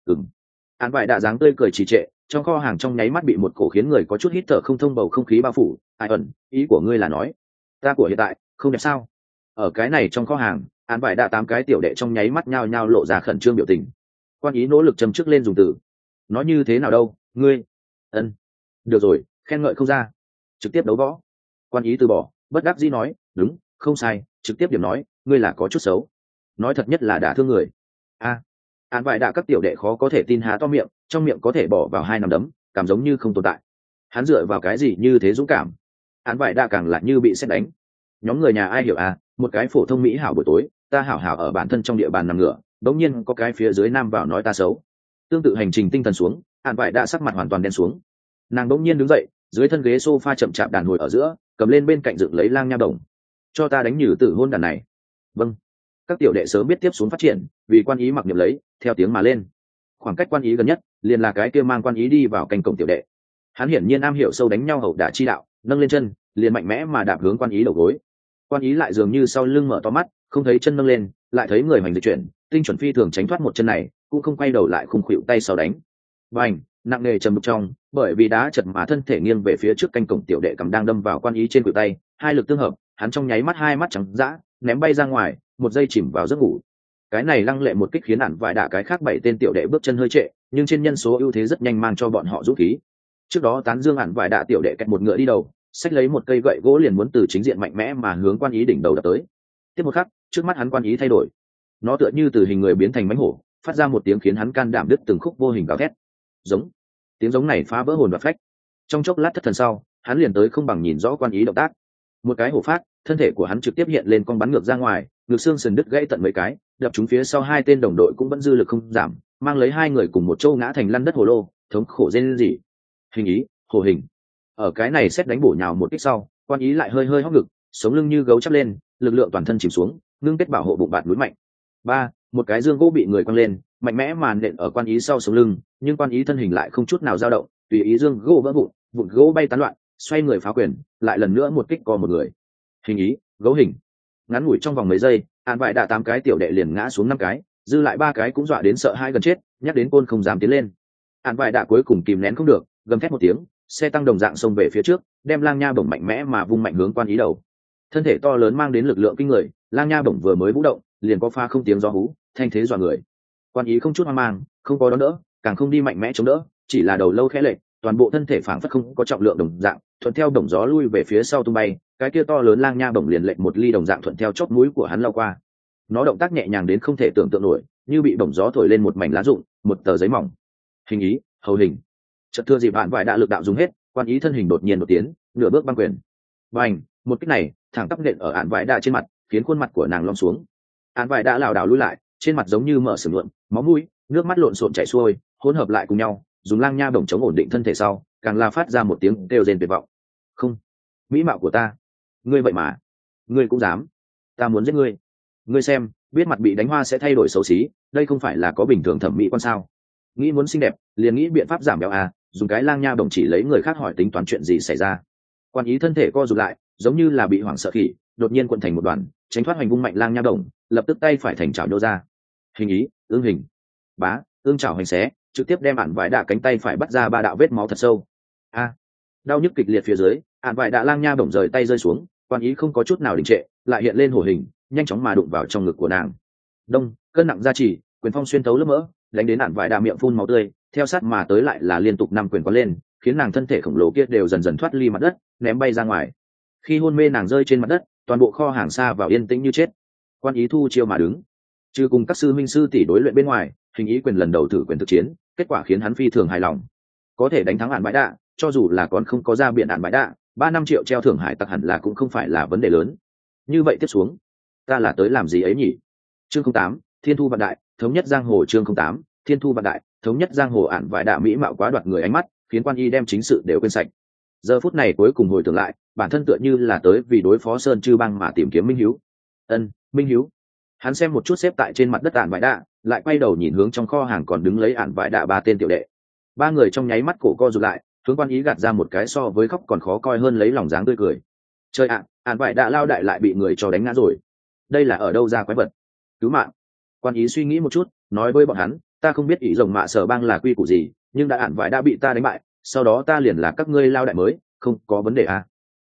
Án vải đã dáng tươi cười trì trệ, trong kho hàng trong nháy mắt bị một cổ khiến người có chút hít thở không thông bầu không khí bao phủ. Ai ẩn, ý của ngươi là nói ta của hiện tại không đẹp sao? Ở cái này trong kho hàng, án vải đã 8 cái tiểu đệ trong nháy mắt nhao nhao lộ ra khẩn trương biểu tình. Quan ý nỗ lực châm trước lên dùng từ. Nói như thế nào đâu, ngươi? Được rồi, khen ngợi không ra, trực tiếp đấu võ. Quan ý từ bỏ, bất đắc dĩ nói, đúng, không sai, trực tiếp điểm nói, ngươi là có chút xấu. Nói thật nhất là đả thương người. Án vải đã các tiểu đệ khó có thể tin há to miệng, trong miệng có thể bỏ vào 2 nắm đấm, cảm giống như không tồn tại. Hắn dựa vào cái gì như thế dũng cảm? Án vải đã càng là như bị sét đánh. Nhóm người nhà ai hiểu một cái phổ thông mỹ hảo buổi tối, ta hảo hảo ở bản thân trong địa bàn nằm ngửa, đống nhiên có cái phía dưới nam vào nói ta xấu. Tương tự hành trình tinh thần xuống, án vải đã sắc mặt hoàn toàn đen xuống. Nàng đống nhiên đứng dậy, dưới thân ghế sofa chậm chạp đàn hồi ở giữa, cầm lên bên cạnh dựng lấy lang nha đồng. Cho ta đánh nhử tử hôn đàn này. Vâng. Các tiểu đệ sớm biết tiếp xuống phát triển, vì Quan ý mặc niệm lấy, theo tiếng mà lên. Khoảng cách Quan ý gần nhất liền là cái kia mang Quan ý đi vào canh cổng tiểu đệ. Hắn hiển nhiên am hiểu sâu đánh nhau hậu đả chi đạo, nâng lên chân liền mạnh mẽ mà đạp hướng Quan ý đầu gối. Quan ý lại dường như sau lưng mở to mắt, không thấy chân nâng lên, lại thấy người hoành dịch chuyển, tinh chuẩn phi thường tránh thoát một chân này, cũng không quay đầu lại khung khuỵu tay sau đánh. Bành, nặng nề trầm đục trong, bởi vì đá chật mà thân thể nghiêng về phía trước canh cổng tiểu đệ cầm đang đâm vào Quan ý trên khuỷu tay, hai lực tương hợp, hắn trong nháy mắt hai mắt trắng dã, ném bay ra ngoài, một giây chìm vào giấc ngủ. Cái này lăng lệ một kích khiến ản vải đả cái khác 7 tên tiểu đệ bước chân hơi trệ, nhưng trên nhân số ưu thế rất nhanh mang cho bọn họ dũng khí. Trước đó tán dương ản vải đả tiểu đệ kẹt một ngựa đi đầu, xách lấy một cây gậy gỗ liền muốn từ chính diện mạnh mẽ mà hướng Quan ý đỉnh đầu đập tới. Tiếp một khắc, trước mắt hắn Quan ý thay đổi, nó tựa như từ hình người biến thành mãnh hổ, phát ra một tiếng khiến hắn can đảm đứt từng khúc vô hình gào thét. Giống. Tiếng giống này phá vỡ hồn và phách. Trong chốc lát thất thần sau, hắn liền tới không bằng nhìn rõ Quan ý động tác. Một cái hổ phát, thân thể của hắn trực tiếp hiện lên con bắn ngược ra ngoài, ngực xương sườn đứt gãy tận mấy cái, đập chúng phía sau 2 tên đồng đội cũng vẫn dư lực không giảm, mang lấy 2 người cùng một châu ngã thành lăn đất hồ lô, thống khổ rên rỉ. Hình ý, hồ hình. Ở cái này xét đánh bổ nhào một kích sau, Quan ý lại hơi hơi hóc ngực, sống lưng như gấu chắp lên, lực lượng toàn thân chìm xuống, ngưng kết bảo hộ bụng bạt núi mạnh. Một cái dương gỗ bị người quăng lên, mạnh mẽ màn nện ở Quan ý sau sống lưng, nhưng Quan ý thân hình lại không chút nào dao động, tùy ý dương gỗ vỡ vụn, vụn gỗ bay tán loạn, xoay người phá quyền, lại lần nữa một kích co một người. Hình ý, gấu hình. Ngắn ngủi trong vòng mấy giây, án vải đã 8 cái tiểu đệ liền ngã xuống 5 cái, dư lại 3 cái cũng dọa đến sợ hai gần chết, nhắc đến côn không dám tiến lên. Án vải đã cuối cùng kìm nén không được, gầm thét một tiếng, xe tăng đồng dạng xông về phía trước, đem lang nha bổng mạnh mẽ mà vung mạnh hướng Quan ý đầu. Thân thể to lớn mang đến lực lượng kinh người, lang nha bổng vừa mới vũ động, liền có pha không tiếng gió hú, thanh thế dọa người. Quan ý không chút hoang mang, không có đón đỡ, càng không đi mạnh mẽ chống đỡ, chỉ là đầu lâu khẽ lệch, toàn bộ thân thể phảng phất không có trọng lượng đồng dạng, thuận theo đồng gió lui về phía sau tung bay, cái kia to lớn lang nha bổng liền lệch một ly đồng dạng thuận theo chóp mũi của hắn lao qua. Nó động tác nhẹ nhàng đến không thể tưởng tượng nổi, như bị bổng gió thổi lên một mảnh lá rụng, một tờ giấy mỏng. Hình ý, hầu hình. Chợt thưa dịp hạn vải đã lực đạo dùng hết, Quan ý thân hình đột nhiên một tiến, nửa bước băng quyền. Bành, một kích này, thẳng tắp nện ở án vải đã trên mặt, khiến khuôn mặt của nàng lom xuống. Án vải đã lảo đảo lùi lại, trên mặt giống như mở sừng luộn, máu mũi, nước mắt lộn xộn chảy xuôi, hỗn hợp lại cùng nhau, dùng lang nha bổng chống ổn định thân thể sau, càng là phát ra một tiếng kêu rên tuyệt vọng. Không, mỹ mạo của ta, ngươi vậy mà, ngươi cũng dám? Ta muốn giết ngươi. Ngươi xem, biết mặt bị đánh hoa sẽ thay đổi xấu xí, đây không phải là có bình thường thẩm mỹ quan sao? Nghĩ muốn xinh đẹp, liền nghĩ biện pháp giảm béo dùng cái lang nha bổng chỉ lấy người khác hỏi tính toán chuyện gì xảy ra. Quan ý thân thể co rụt lại, giống như là bị hoảng sợ khỉ, đột nhiên cuộn thành một đoàn, tránh thoát hành vung mạnh lang nha bổng, lập tức tay phải thành chảo nhô ra. Hình ý, ương hình, bá, ương chảo hành xé, trực tiếp đem ản vải đạ cánh tay phải bắt ra 3 đạo vết máu thật sâu. A, đau nhức kịch liệt phía dưới, ản vải đạ lang nha bổng rời tay rơi xuống, quan ý không có chút nào đình trệ, lại hiện lên hổ hình, nhanh chóng mà đụng vào trong ngực của nàng. Đông, cân nặng gia trì, quyền phong xuyên thấu lớp mỡ, đánh đến ản vải đạ miệng phun máu tươi, theo sát mà tới lại là liên tục 5 quyền quán lên, khiến nàng thân thể khổng lồ kia đều dần dần thoát ly mặt đất, ném bay ra ngoài. Khi hôn mê nàng rơi trên mặt đất, toàn bộ kho hàng xa vào yên tĩnh như chết. Quan ý thu chiêu mà đứng, trừ cùng các sư minh sư tỷ đối luyện bên ngoài, hình ý quyền lần đầu thử quyền thực chiến, kết quả khiến hắn phi thường hài lòng. Có thể đánh thắng ản bãi đạ, cho dù là còn không có ra biển ản bãi đạ, 3-5 triệu treo thưởng hải tặc hẳn là cũng không phải là vấn đề lớn. Như vậy tiếp xuống, ta là tới làm gì ấy nhỉ? Chương 08, Thiên Thu Vạn Đại, thống nhất giang hồ. Chương 08, Thiên Thu Vạn Đại, thống nhất giang hồ. Ản bãi đạ mỹ mạo quá đoạt người ánh mắt, khiến quan y đem chính sự đều quên sạch. Giờ phút này cuối cùng hồi tưởng lại, bản thân tựa như là tới vì đối phó Sơn Chư Bang mà tìm kiếm Minh Hiếu. Minh Hiếu. Hắn xem một chút xếp tại trên mặt đất ản vải đạ, lại quay đầu nhìn hướng trong kho hàng còn đứng lấy ản vải đạ 3 tên tiểu đệ. 3 người trong nháy mắt cổ co rụt lại, hướng quan ý gạt ra một cái so với khóc còn khó coi hơn lấy lòng dáng tươi cười. Chơi ạ, ản vải đạ lao đại lại bị người cho đánh ngã rồi. Đây là ở đâu ra quái vật? Cứu mạng. Quan ý suy nghĩ một chút, nói với bọn hắn, ta không biết ý rồng mạ sở bang là quy củ gì, nhưng đã ản vải đã bị ta đánh bại, sau đó ta liền là các ngươi lao đại mới, không có vấn đề à?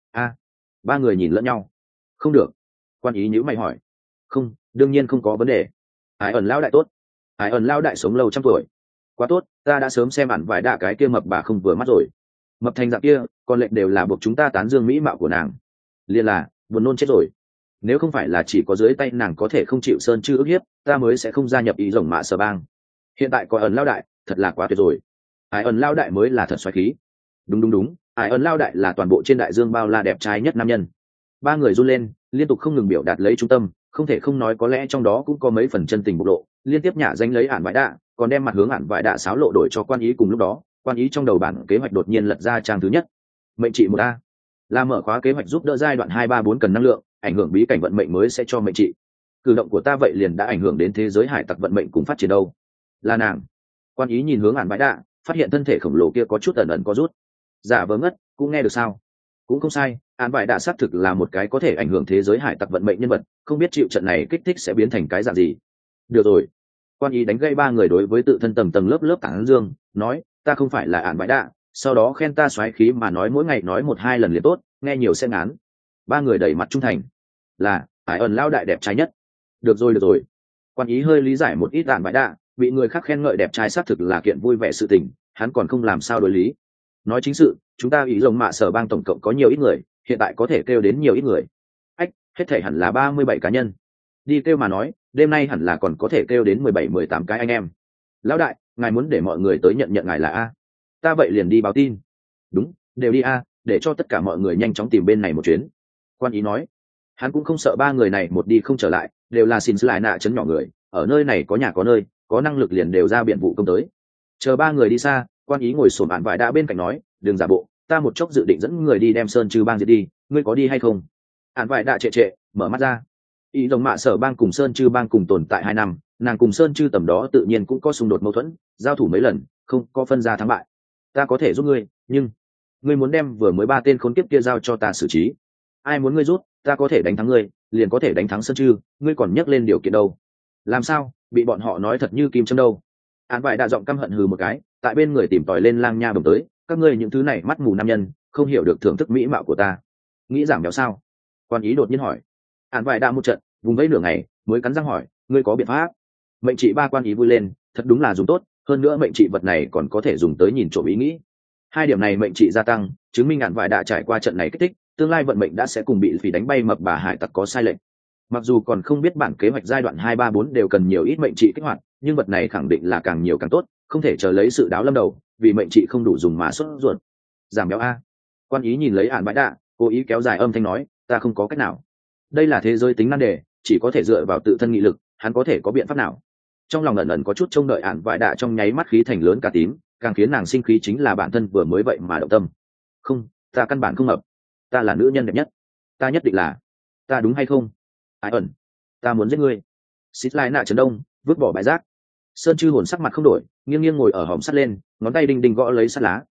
3 người nhìn lẫn nhau. Không được. Quan ý nhíu mày hỏi. Không, đương nhiên không có vấn đề. Hải ẩn lao đại tốt. Hải ẩn lao đại sống lâu trăm tuổi. Quá tốt, ta đã sớm xem ản vải đạ cái kia mập bà không vừa mắt rồi. Mập thành dạng kia, còn lệnh đều là buộc chúng ta tán dương mỹ mạo của nàng. Liên là, buồn nôn chết rồi. Nếu không phải là chỉ có dưới tay nàng có thể không chịu Sơn Chư ức hiếp, ta mới sẽ không gia nhập ý rồng mạ sở bang. Hiện tại có ẩn lao đại, thật là quá tuyệt rồi. Hải ẩn lao đại mới là thật xoáy khí. Đúng, Hải ẩn lao đại là toàn bộ trên đại dương bao la đẹp trai nhất nam nhân. 3 người run lên, liên tục không ngừng biểu đạt lấy trung tâm, không thể không nói có lẽ trong đó cũng có mấy phần chân tình bộc lộ, liên tiếp nhả danh lấy ản vải đạ, còn đem mặt hướng ản vải đạ xáo lộ đổi cho quan ý. Cùng lúc đó, quan ý trong đầu bản kế hoạch đột nhiên lật ra trang thứ nhất. Mệnh trị 1A là mở khóa kế hoạch giúp đỡ giai đoạn 2-3-4 cần năng lượng, ảnh hưởng bí cảnh vận mệnh mới sẽ cho mệnh trị. Cử động của ta vậy liền đã ảnh hưởng đến thế giới hải tặc vận mệnh cùng phát triển đâu. Là nàng. Quan ý nhìn hướng ản vải đạ, phát hiện thân thể khổng lồ kia có chút ẩn ẩn có rút. Giả vờ ngất, cũng nghe được sao? Cũng không sai, ản vải đạ xác thực là một cái có thể ảnh hưởng thế giới hải tặc vận mệnh nhân vật, không biết chịu trận này kích thích sẽ biến thành cái dạng gì. Được rồi. Quan ý đánh gây 3 người đối với tự thân tầng tầng lớp lớp tảng dương, nói, ta không phải là ản vải đạ, sau đó khen ta xoáy khí mà nói mỗi ngày nói 1-2 lần liền tốt, nghe nhiều sẽ ngán. 3 người đẩy mặt trung thành. Là, Hải ẩn lao đại đẹp trai nhất. Được rồi. Quan ý hơi lý giải một ít ản vải đạ, bị người khác khen ngợi đẹp trai xác thực là kiện vui vẻ sự tình, hắn còn không làm sao đối lý. Nói chính sự, chúng ta ý rồng mạ sở bang tổng cộng có nhiều ít người, hiện tại có thể kêu đến nhiều ít người. Hết thể hẳn là 37 cá nhân. Đi kêu mà nói, đêm nay hẳn là còn có thể kêu đến 17-18 cái anh em. Lão đại, ngài muốn để mọi người tới nhận ngài là A. Ta vậy liền đi báo tin. Đúng, đều đi A, để cho tất cả mọi người nhanh chóng tìm bên này một chuyến. Quan ý nói, hắn cũng không sợ 3 người này một đi không trở lại, đều là xin lại nạ chấn nhỏ người, ở nơi này có nhà có nơi, có năng lực liền đều ra biện vụ công tới. Chờ 3 người đi xa, quan ý ngồi xổm ản vải đã bên cạnh nói, đừng giả bộ, ta một chốc dự định dẫn người đi đem Sơn Chư Bang diệt đi, ngươi có đi hay không? Ản vải đã trệ, mở mắt ra. Ý rồng mạ sở bang cùng Sơn Chư Bang cùng tồn tại 2 năm, nàng cùng Sơn Chư tầm đó tự nhiên cũng có xung đột mâu thuẫn, giao thủ mấy lần, không có phân ra thắng bại. Ta có thể giúp ngươi, nhưng ngươi muốn đem vừa mới 3 tên khốn kiếp kia giao cho ta xử trí. Ai muốn ngươi rút, ta có thể đánh thắng ngươi, liền có thể đánh thắng Sơn Chư, ngươi còn nhắc lên điều kiện đâu? Làm sao, bị bọn họ nói thật như kim châm đâu? Ản vải đã giọng căm hận hừ một cái, tại bên người tìm tòi lên lang nha bồng tới, các ngươi những thứ này mắt mù nam nhân, không hiểu được thưởng thức mỹ mạo của ta. Nghĩ giảm béo sao? Quan ý đột nhiên hỏi. Ản vải đã một trận, vùng vẫy nửa ngày, mới cắn răng hỏi, ngươi có biện pháp? Mệnh trị 3 quan ý vui lên, thật đúng là dùng tốt, hơn nữa mệnh trị vật này còn có thể dùng tới nhìn trộm ý nghĩ. 2 điểm này mệnh trị gia tăng, chứng minh Ản vải đã trải qua trận này kích thích, tương lai vận mệnh đã sẽ cùng bị phỉ đánh bay mập bà hải tặc có sai lệch. Mặc dù còn không biết bản kế hoạch giai đoạn 2-3-4 đều cần nhiều ít mệnh trị kích hoạt, nhưng vật này khẳng định là càng nhiều càng tốt, không thể chờ lấy sự đáo lâm đầu, vì mệnh trị không đủ dùng mà sốt ruột. Giảm béo A. Quan ý nhìn lấy Ản vải đạ, cố ý kéo dài âm thanh nói, ta không có cách nào. Đây là thế giới tính nan đề, chỉ có thể dựa vào tự thân nghị lực, hắn có thể có biện pháp nào? Trong lòng ẩn ẩn có chút trông đợi Ản vải đạ trong nháy mắt khí thành lớn cả tím, càng khiến nàng sinh khí chính là bản thân vừa mới vậy mà động tâm. Không, ta căn bản không hợp. Ta là nữ nhân đẹp nhất, ta nhất định là, ta đúng hay không? Ai ẩn, ta muốn giết ngươi. Xít lại nạ trấn đông, vứt bỏ bãi rác. Sơn Chư hồn sắc mặt không đổi, nghiêng nghiêng ngồi ở hòm sắt lên, ngón tay đinh đinh gõ lấy sắt lá,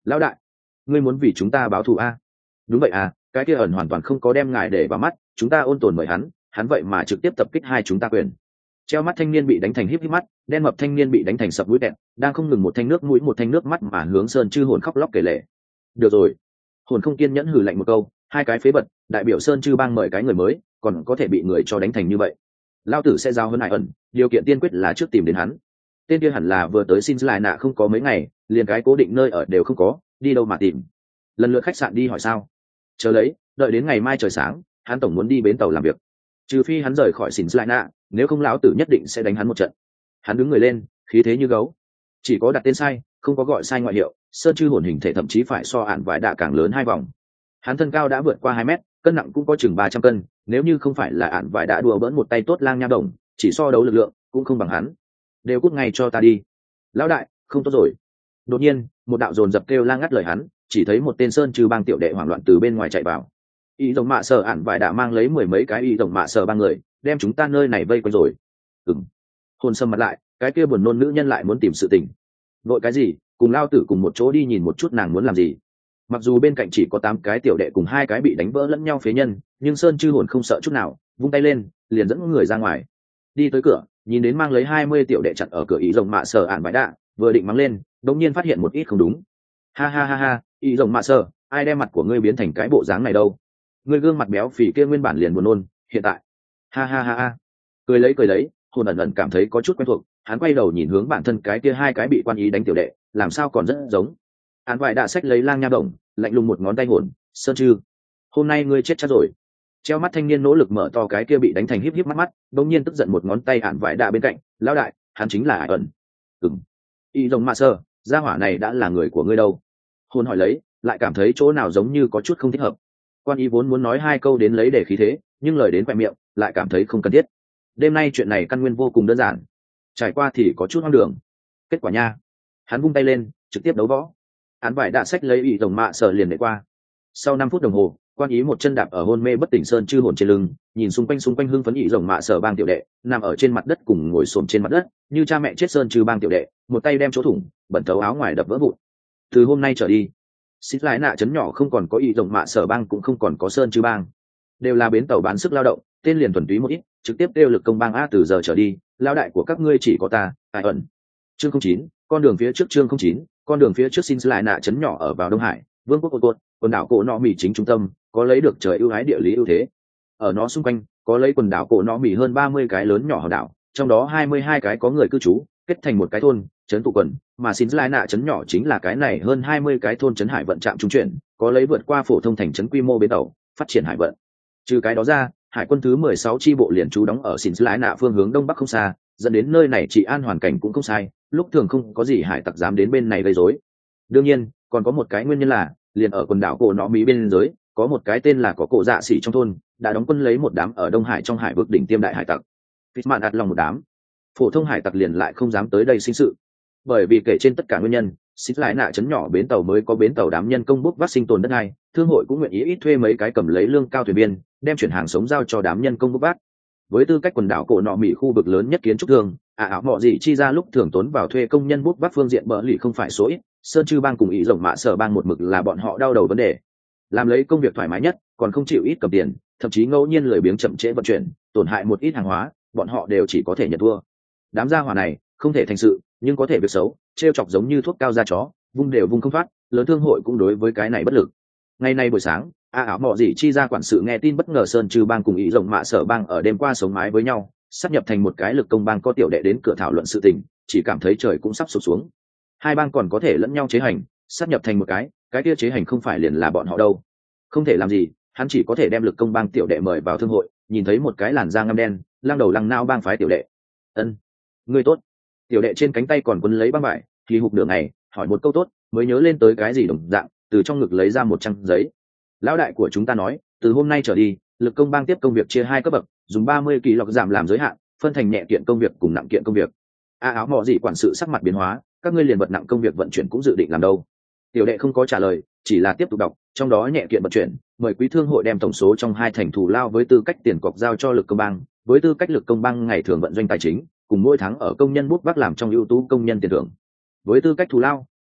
Lão đại, ngươi muốn vì chúng ta báo thù a? Đúng vậy à, cái kia ẩn hoàn toàn không có đem ngài để vào mắt, chúng ta ôn tồn mời hắn vậy mà trực tiếp tập kích hai chúng ta quyền. Treo mắt thanh niên bị đánh thành híp híp mắt, đen mập thanh niên bị đánh thành sập mũi tẹt, đang không ngừng một thanh nước mũi một thanh nước mắt mà hướng Sơn Chư Hồn khóc lóc kể lể. Được rồi, Hồn không kiên nhẫn hừ lạnh một câu, hai cái phế bật, đại biểu Sơn Chư bang mời cái người mới, còn có thể bị người cho đánh thành như vậy. Lao tử sẽ giao hơn Hải ẩn, điều kiện tiên quyết là trước tìm đến hắn. Tên kia hẳn là vừa tới xin lại nạ không có mấy ngày, liền cái cố định nơi ở đều không có, đi đâu mà tìm. Lần lượt khách sạn đi hỏi sao? Chờ lấy, đợi đến ngày mai trời sáng, hắn tổng muốn đi bến tàu làm việc. Trừ phi hắn rời khỏi xin lại nạ, nếu không lão tử nhất định sẽ đánh hắn một trận. Hắn đứng người lên, khí thế như gấu. Chỉ có đặt tên sai, không có gọi sai ngoại hiệu, Sơn Chư Hồn hình thể thậm chí phải so ản vải đạ càng lớn 2 vòng. Hắn thân cao đã vượt qua 2 mét, cân nặng cũng có chừng 300 cân, nếu như không phải là ản vải đạ đùa bỡn một tay tốt lang nha đồng, chỉ so đấu lực lượng cũng không bằng hắn. Đều cút ngay cho ta đi. Lão đại, không tốt rồi. Đột nhiên, một đạo dồn dập kêu la ngắt lời hắn, chỉ thấy một tên Sơn Chư bang tiểu đệ hoảng loạn từ bên ngoài chạy vào. Y rồng mạ sở ản vải đạ mang lấy 10 mấy cái y rồng mạ sở 3 người, đem chúng ta nơi này vây quanh rồi. Hồn sầm mặt lại, cái kia buồn nôn nữ nhân lại muốn tìm sự tình. Vội cái gì, cùng lao tử cùng một chỗ đi nhìn một chút nàng muốn làm gì. Mặc dù bên cạnh chỉ có 8 cái tiểu đệ cùng 2 cái bị đánh vỡ lẫn nhau phế nhân, nhưng Sơn Chư Hồn không sợ chút nào, vung tay lên, liền dẫn người ra ngoài. Đi tới cửa, nhìn đến mang lấy 20 tiểu đệ chặn ở cửa ý rồng mạ sở ản vải đạ, vừa định mắng lên, đột nhiên phát hiện một ít không đúng. Ha ha ha ha, ý rồng mạ sở, ai đem mặt của ngươi biến thành cái bộ dáng này đâu? Ngươi gương mặt béo phì kia nguyên bản liền buồn nôn, hiện tại. Ha ha ha ha. Cười lấy, Hồn ẩn ẩn cảm thấy có chút quen thuộc, hắn quay đầu nhìn hướng bản thân cái kia 2 cái bị quan ý đánh tiểu đệ, làm sao còn rất giống. Hắn vải đã xách lấy lang nha đồng, lạnh lùng một ngón tay Hồn, Sơn Chư, hôm nay ngươi chết chắc rồi. Treo mắt thanh niên nỗ lực mở to cái kia bị đánh thành híp híp mắt, đột nhiên tức giận một ngón tay Hàn vải đã bên cạnh, lão đại, hắn chính là Hải ẩn. Y rồng mạ sơ, gia hỏa này đã là người của ngươi đâu? Hồn hỏi lấy, lại cảm thấy chỗ nào giống như có chút không thích hợp. Quan ý vốn muốn nói 2 câu đến lấy để khí thế, nhưng lời đến quẹt miệng, lại cảm thấy không cần thiết. Đêm nay chuyện này căn nguyên vô cùng đơn giản, trải qua thì có chút hoang đường. Kết quả nha, hắn vung tay lên, trực tiếp đấu võ. Hắn vải đã xách lấy Y rồng mạ sơ liền để qua. Sau 5 phút đồng hồ, quan ý một chân đạp ở hôn mê bất tỉnh Sơn Chư Hồn trên lưng, nhìn xung quanh hưng phấn Y rồng mạ sở bang tiểu đệ nằm ở trên mặt đất cùng ngồi xổm trên mặt đất như cha mẹ chết Sơn Chư bang tiểu đệ, một tay đem chỗ thủng bẩn thấu áo ngoài đập vỡ vụn. Từ hôm nay trở đi, xích lái nạ chấn nhỏ không còn có Y rồng mạ sở bang, cũng không còn có Sơn Chư bang, đều là bến tàu bán sức lao động, tên liền thuần túy một ít, trực tiếp kêu lực công bang a. Từ giờ trở đi, lao đại của các ngươi chỉ có ta, Hải ẩn. Chương 09, con đường phía trước. Chương 09, con đường phía trước. Xin lái nạ chấn nhỏ ở vào Đông Hải, vương quốc cột quần đảo cổ nọ mì chính trung tâm, có lấy được trời ưu ái địa lý ưu thế. Ở nó xung quanh có lấy quần đảo cổ nọ mì hơn 30 cái lớn nhỏ hòn đảo, trong đó 22 cái có người cư trú, kết thành một cái thôn trấn tụ quần, mà xin lai nạ trấn nhỏ chính là cái này hơn 20 cái thôn trấn hải vận trạm trung chuyển, có lấy vượt qua phổ thông thành trấn quy mô bến tàu, phát triển hải vận. Trừ cái đó ra, hải quân thứ 16 chi bộ liền trú đóng ở xin lai nạ phương hướng đông bắc không xa, dẫn đến nơi này trị an hoàn cảnh cũng không sai, lúc thường không có gì hải tặc dám đến bên này gây rối. Đương nhiên, còn có một cái nguyên nhân là liền ở quần đảo cổ nọ mỹ bên dưới có một cái tên là có cổ dạ xỉ trong thôn đã đóng quân lấy một đám ở Đông Hải trong hải vực đỉnh tiêm đại hải tặc. Fitman đặt lòng một đám phổ thông hải tặc liền lại không dám tới đây sinh sự, bởi vì kể trên tất cả nguyên nhân, xích lại nạ chấn nhỏ bến tàu mới có bến tàu đám nhân công bốc vác sinh tồn đất này, thương hội cũng nguyện ý ít thuê mấy cái cầm lấy lương cao thuyền viên, đem chuyển hàng sống giao cho đám nhân công bốc vác. Với tư cách quần đảo cổ nọ mỹ khu vực lớn nhất kiến trúc thương, ảo mọi gì chi ra lúc thường tốn vào thuê công nhân bốc vác phương diện bỡ lì không phải số ít. Sơn Chư bang cùng ý rồng mạ sở bang một mực là bọn họ đau đầu vấn đề, làm lấy công việc thoải mái nhất, còn không chịu ít cầm tiền, thậm chí ngẫu nhiên lười biếng chậm trễ vận chuyển, tổn hại một ít hàng hóa, bọn họ đều chỉ có thể nhận thua. Đám gia hỏa này không thể thành sự, nhưng có thể việc xấu, trêu chọc giống như thuốc cao da chó, vung đều vung không thoát, lớn thương hội cũng đối với cái này bất lực. Ngày nay buổi sáng, ảo mọ gì chi ra quản sự nghe tin bất ngờ Sơn Chư bang cùng ý rồng mạ sở bang ở đêm qua sống mái với nhau, sắp nhập thành một cái lực công bang, có tiểu đệ đến cửa thảo luận sự tình, chỉ cảm thấy trời cũng sắp sụp xuống. Hai bang còn có thể lẫn nhau chế hành, sắp nhập thành một cái kia chế hành không phải liền là bọn họ đâu. Không thể làm gì, hắn chỉ có thể đem lực công bang tiểu đệ mời vào thương hội, nhìn thấy một cái làn da ngăm đen, lăng đầu lăng nao bang phái tiểu đệ. Ân, ngươi tốt. Tiểu đệ trên cánh tay còn quấn lấy băng vải, thì hụt nửa ngày, hỏi một câu tốt, mới nhớ lên tới cái gì đồng dạng, từ trong ngực lấy ra một trang giấy. Lão đại của chúng ta nói, từ hôm nay trở đi, lực công bang tiếp công việc chia 2 cấp bậc, dùng 30 kỳ lọc giảm làm giới hạn, phân thành nhẹ kiện công việc cùng nặng kiện công việc. Áo mọ gì quản sự sắc mặt biến hóa, các ngươi liền vật nặng công việc vận chuyển cũng dự định làm đâu? Tiểu đệ không có trả lời, chỉ là tiếp tục đọc, trong đó nhẹ kiện vận chuyển, mời quý thương hội đem tổng số trong 2 thành thù lao với tư cách tiền cọc giao cho lực công bang, với tư cách lực công bang ngày thường vận doanh tài chính, cùng mỗi tháng ở công nhân bút vác làm trong ưu tú công nhân tiền thưởng. Với tư cách thù lao,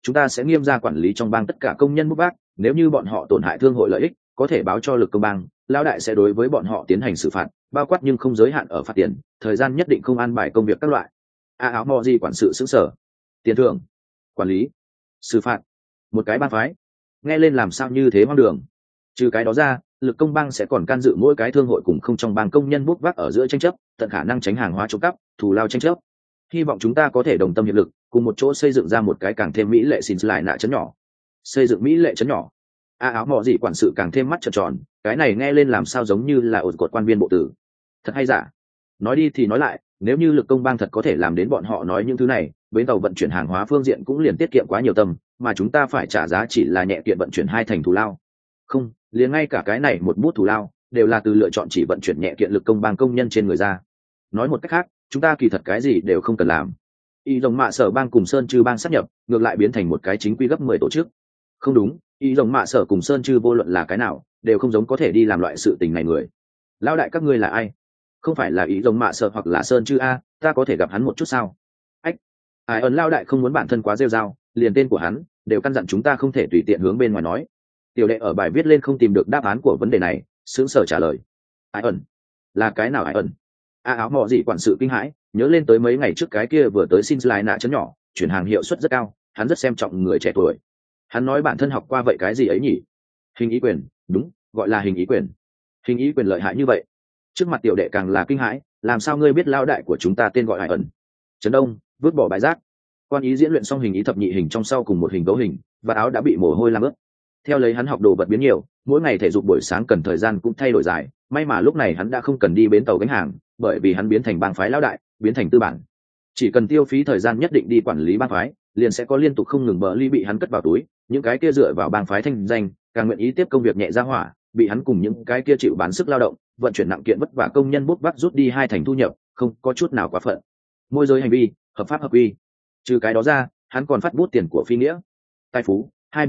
chúng ta sẽ nghiêm ra quản lý trong bang tất cả công nhân bút vác, nếu như bọn họ tổn hại thương hội lợi ích có thể báo cho lực công bang, lão đại sẽ đối với bọn họ tiến hành xử phạt, bao quát nhưng không giới hạn ở phạt tiền, thời gian nhất định không an bài công việc các loại. Áo mò gì quản sự xứng sở. Tiền thưởng, quản lý, xử phạt, một cái bang phái, nghe lên làm sao như thế hoang đường. Trừ cái đó ra, lực công bang sẽ còn can dự mỗi cái thương hội cùng không trong bang công nhân bút vác ở giữa tranh chấp, tận khả năng tránh hàng hóa trộm cắp, thù lao tranh chấp. Hy vọng chúng ta có thể đồng tâm hiệp lực, cùng một chỗ xây dựng ra một cái càng thêm mỹ lệ xin lại nạ chấn nhỏ. Xây dựng mỹ lệ chấn nhỏ. Áo mò gì quản sự càng thêm mắt trợn tròn, cái này nghe lên làm sao giống như là ột cột quan viên bộ tử. Thật hay giả? Nói đi thì nói lại, nếu như lực công bang thật có thể làm đến bọn họ nói những thứ này, bến tàu vận chuyển hàng hóa phương diện cũng liền tiết kiệm quá nhiều tâm, mà chúng ta phải trả giá chỉ là nhẹ kiện vận chuyển 2 thành thù lao. Không, liền ngay cả cái này một bút thù lao đều là từ lựa chọn chỉ vận chuyển nhẹ kiện lực công bang công nhân trên người ra. Nói một cách khác, chúng ta kỳ thật cái gì đều không cần làm. Y rồng mạ sở bang cùng sơn chư bang sát nhập, ngược lại biến thành một cái chính quy gấp 10 tổ chức. Không đúng, y rồng mạ sở cùng sơn chư vô luận là cái nào đều không giống có thể đi làm loại sự tình này người. Lão đại các ngươi là ai? Không phải là ý rồng mạ sở hoặc là sơn chư a, ta có thể gặp hắn một chút sao? Ách, ai ẩn lao đại không muốn bản thân quá rêu rao, liền tên của hắn đều căn dặn chúng ta không thể tùy tiện hướng bên ngoài nói. Tiểu đệ ở bài viết lên không tìm được đáp án của vấn đề này, sững sờ trả lời. Ai ẩn? Là cái nào ai ẩn? Áo mọ gì quản sự kinh hãi, nhớ lên tới mấy ngày trước cái kia vừa tới xin lại nạ chấn nhỏ, chuyển hàng hiệu suất rất cao, hắn rất xem trọng người trẻ tuổi. Hắn nói bản thân học qua vậy cái gì ấy nhỉ? Hình ý quyền, đúng, gọi là hình ý quyền. Hình ý quyền lợi hại như vậy. Trước mặt tiểu đệ càng là kinh hãi, làm sao ngươi biết lao đại của chúng ta tên gọi ai ẩn? Trấn Đông vứt bỏ bãi rác. Quan ý diễn luyện xong hình ý thập nhị hình trong sau cùng một hình gấu hình, và áo đã bị mồ hôi làm ướt. Theo lấy hắn học đồ vật biến nhiều, mỗi ngày thể dục buổi sáng cần thời gian cũng thay đổi dài, may mà lúc này hắn đã không cần đi bến tàu gánh hàng, bởi vì hắn biến thành bang phái lão đại, biến thành tư bản. Chỉ cần tiêu phí thời gian nhất định đi quản lý bang phái, liền sẽ có liên tục không ngừng bờ ly bị hắn cất vào túi, những cái kia dựa vào bang phái thanh danh, càng nguyện ý tiếp công việc nhẹ ra hỏa, bị hắn cùng những cái kia chịu bán sức lao động, vận chuyển nặng kiện vất vả công nhân bút vác rút đi 2 thành thu nhập, không có chút nào quá phận. Môi giới hành vi, hợp pháp hợp quy. Trừ cái đó ra, hắn còn phát bút tiền của phi nghĩa. Tài phú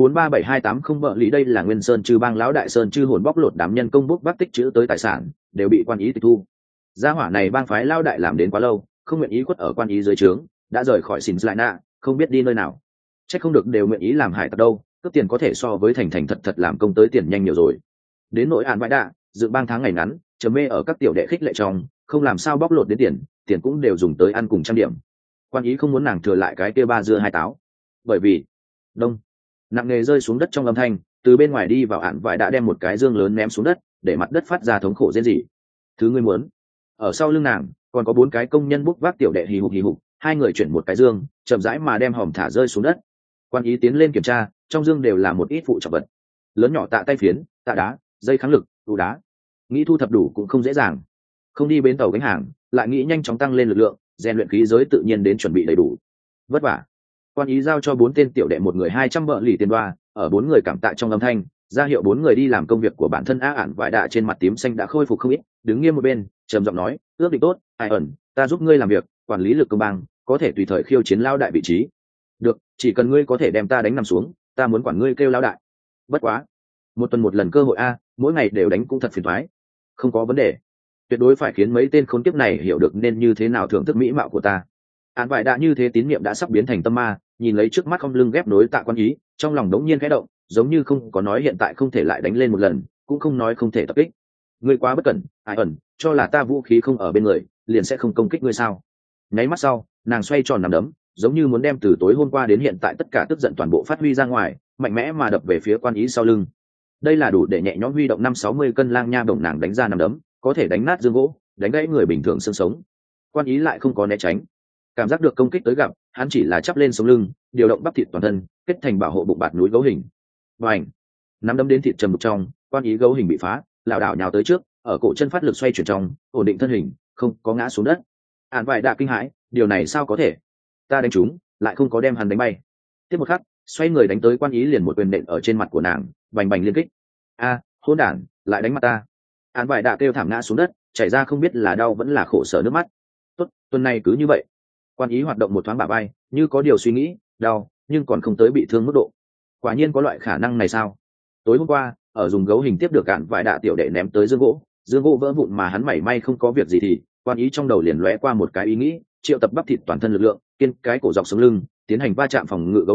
2437280 bợ lý, đây là nguyên sơn chư bang lão đại sơn chư hồn bóc lột đám nhân công bút vác tích trữ tới tài sản, đều bị quan ý tịch thu. Gia hỏa này bang phái lão đại làm đến quá lâu, không nguyện ý quất ở quan ý dưới trướng, đã rời khỏi xỉn lại nạ, không biết đi nơi nào. Chắc không được đều nguyện ý làm hải tặc đâu, cướp tiền có thể so với thành thành thật thật làm công tới tiền nhanh nhiều rồi. Đến nỗi án vãi đạ, dựng bang tháng ngày ngắn, trầm mê ở các tiểu đệ khích lệ trong, không làm sao bóc lột đến tiền, tiền cũng đều dùng tới ăn cùng trăm điểm. Quan ý không muốn nàng thừa lại cái kia 3 dưa 2 táo, bởi vì đông nặng nghề rơi xuống đất trong âm thanh, từ bên ngoài đi vào án vãi đã đem một cái dương lớn ném xuống đất, để mặt đất phát ra thống khổ rên rỉ. Thứ ngươi muốn? Ở sau lưng nàng còn có 4 cái công nhân bút vác tiểu đệ hì hục, 2 người chuyển một cái dương, chậm rãi mà đem hòm thả rơi xuống đất. Quan ý tiến lên kiểm tra, trong dương đều là một ít phụ trọng vật, lớn nhỏ tạ tay phiến, tạ đá, dây kháng lực, tủ đá. Nghĩ thu thập đủ cũng không dễ dàng, không đi bến tàu gánh hàng, lại nghĩ nhanh chóng tăng lên lực lượng, rèn luyện khí giới tự nhiên đến chuẩn bị đầy đủ. Vất vả. Quan ý giao cho 4 tên tiểu đệ một người 200 bợ lì tiền đoa, ở 4 người cảm tạ trong âm thanh, ra hiệu 4 người đi làm công việc của bản thân. Á ản vải đạ trên mặt tím xanh đã khôi phục không ít, đứng nghiêm một bên, trầm giọng nói, ước định tốt, ai ẩn, ta giúp ngươi làm việc, quản lý lực công bang, có thể tùy thời khiêu chiến lao đại vị trí. Được, chỉ cần ngươi có thể đem ta đánh nằm xuống, ta muốn quản ngươi kêu lao đại. Bất quá, một tuần một lần cơ hội a, mỗi ngày đều đánh cũng thật phiền toái. Không có vấn đề, tuyệt đối phải khiến mấy tên khốn kiếp này hiểu được nên như thế nào thưởng thức mỹ mạo của ta. Án vải đã như thế tín nhiệm đã sắp biến thành tâm ma, nhìn lấy trước mắt không lưng ghép nối tạ quan ý, trong lòng đống nhiên khẽ động, giống như không có nói hiện tại không thể lại đánh lên một lần, cũng không nói không thể tập kích. Ngươi quá bất cẩn, ai ẩn, cho là ta vũ khí không ở bên người, liền sẽ không công kích ngươi sao? Nháy mắt sau, nàng xoay tròn nằm đấm, giống như muốn đem từ tối hôm qua đến hiện tại tất cả tức giận toàn bộ phát huy ra ngoài, mạnh mẽ mà đập về phía quan ý sau lưng. Đây là đủ để nhẹ nhõm huy động 50-60 cân lang nha bổng nàng đánh ra nằm đấm, có thể đánh nát dương gỗ, đánh gãy người bình thường xương sống. Quan ý lại không có né tránh, cảm giác được công kích tới gặp, hắn chỉ là chắp lên sống lưng, điều động bắp thịt toàn thân, kết thành bảo hộ bụng bạt núi gấu hình. Bành! Nắm đấm đến thịt trầm đục trong, quan ý gấu hình bị phá, lảo đảo nhào tới trước, ở cổ chân phát lực xoay chuyển trong, ổn định thân hình, không có ngã xuống đất. Án vải đạ kinh hãi, điều này sao có thể? Ta đánh trúng, lại không có đem hắn đánh bay. Tiếp một khắc, xoay người đánh tới quan ý liền một quyền nện ở trên mặt của nàng, bành bành liên kích. A, hỗn đản, lại đánh mặt ta! Án vải đạ kêu thảm ngã xuống đất, chảy ra không biết là đau vẫn là khổ sở nước mắt. Tốt, tuần này cứ như vậy. Quan ý hoạt động một thoáng bả vai, như có điều suy nghĩ, đau, nhưng còn không tới bị thương mức độ. Quả nhiên có loại khả năng này sao? Tối hôm qua, ở dùng gấu hình tiếp được cạn vài đạ tiểu đệ ném tới dương gỗ vỡ vụn mà hắn mảy may không có việc gì thì, quan ý trong đầu liền lóe qua một cái ý nghĩ, triệu tập bắp thịt toàn thân lực lượng, kiên cái cổ dọc sống lưng, tiến hành va chạm phòng ngự gấu hình,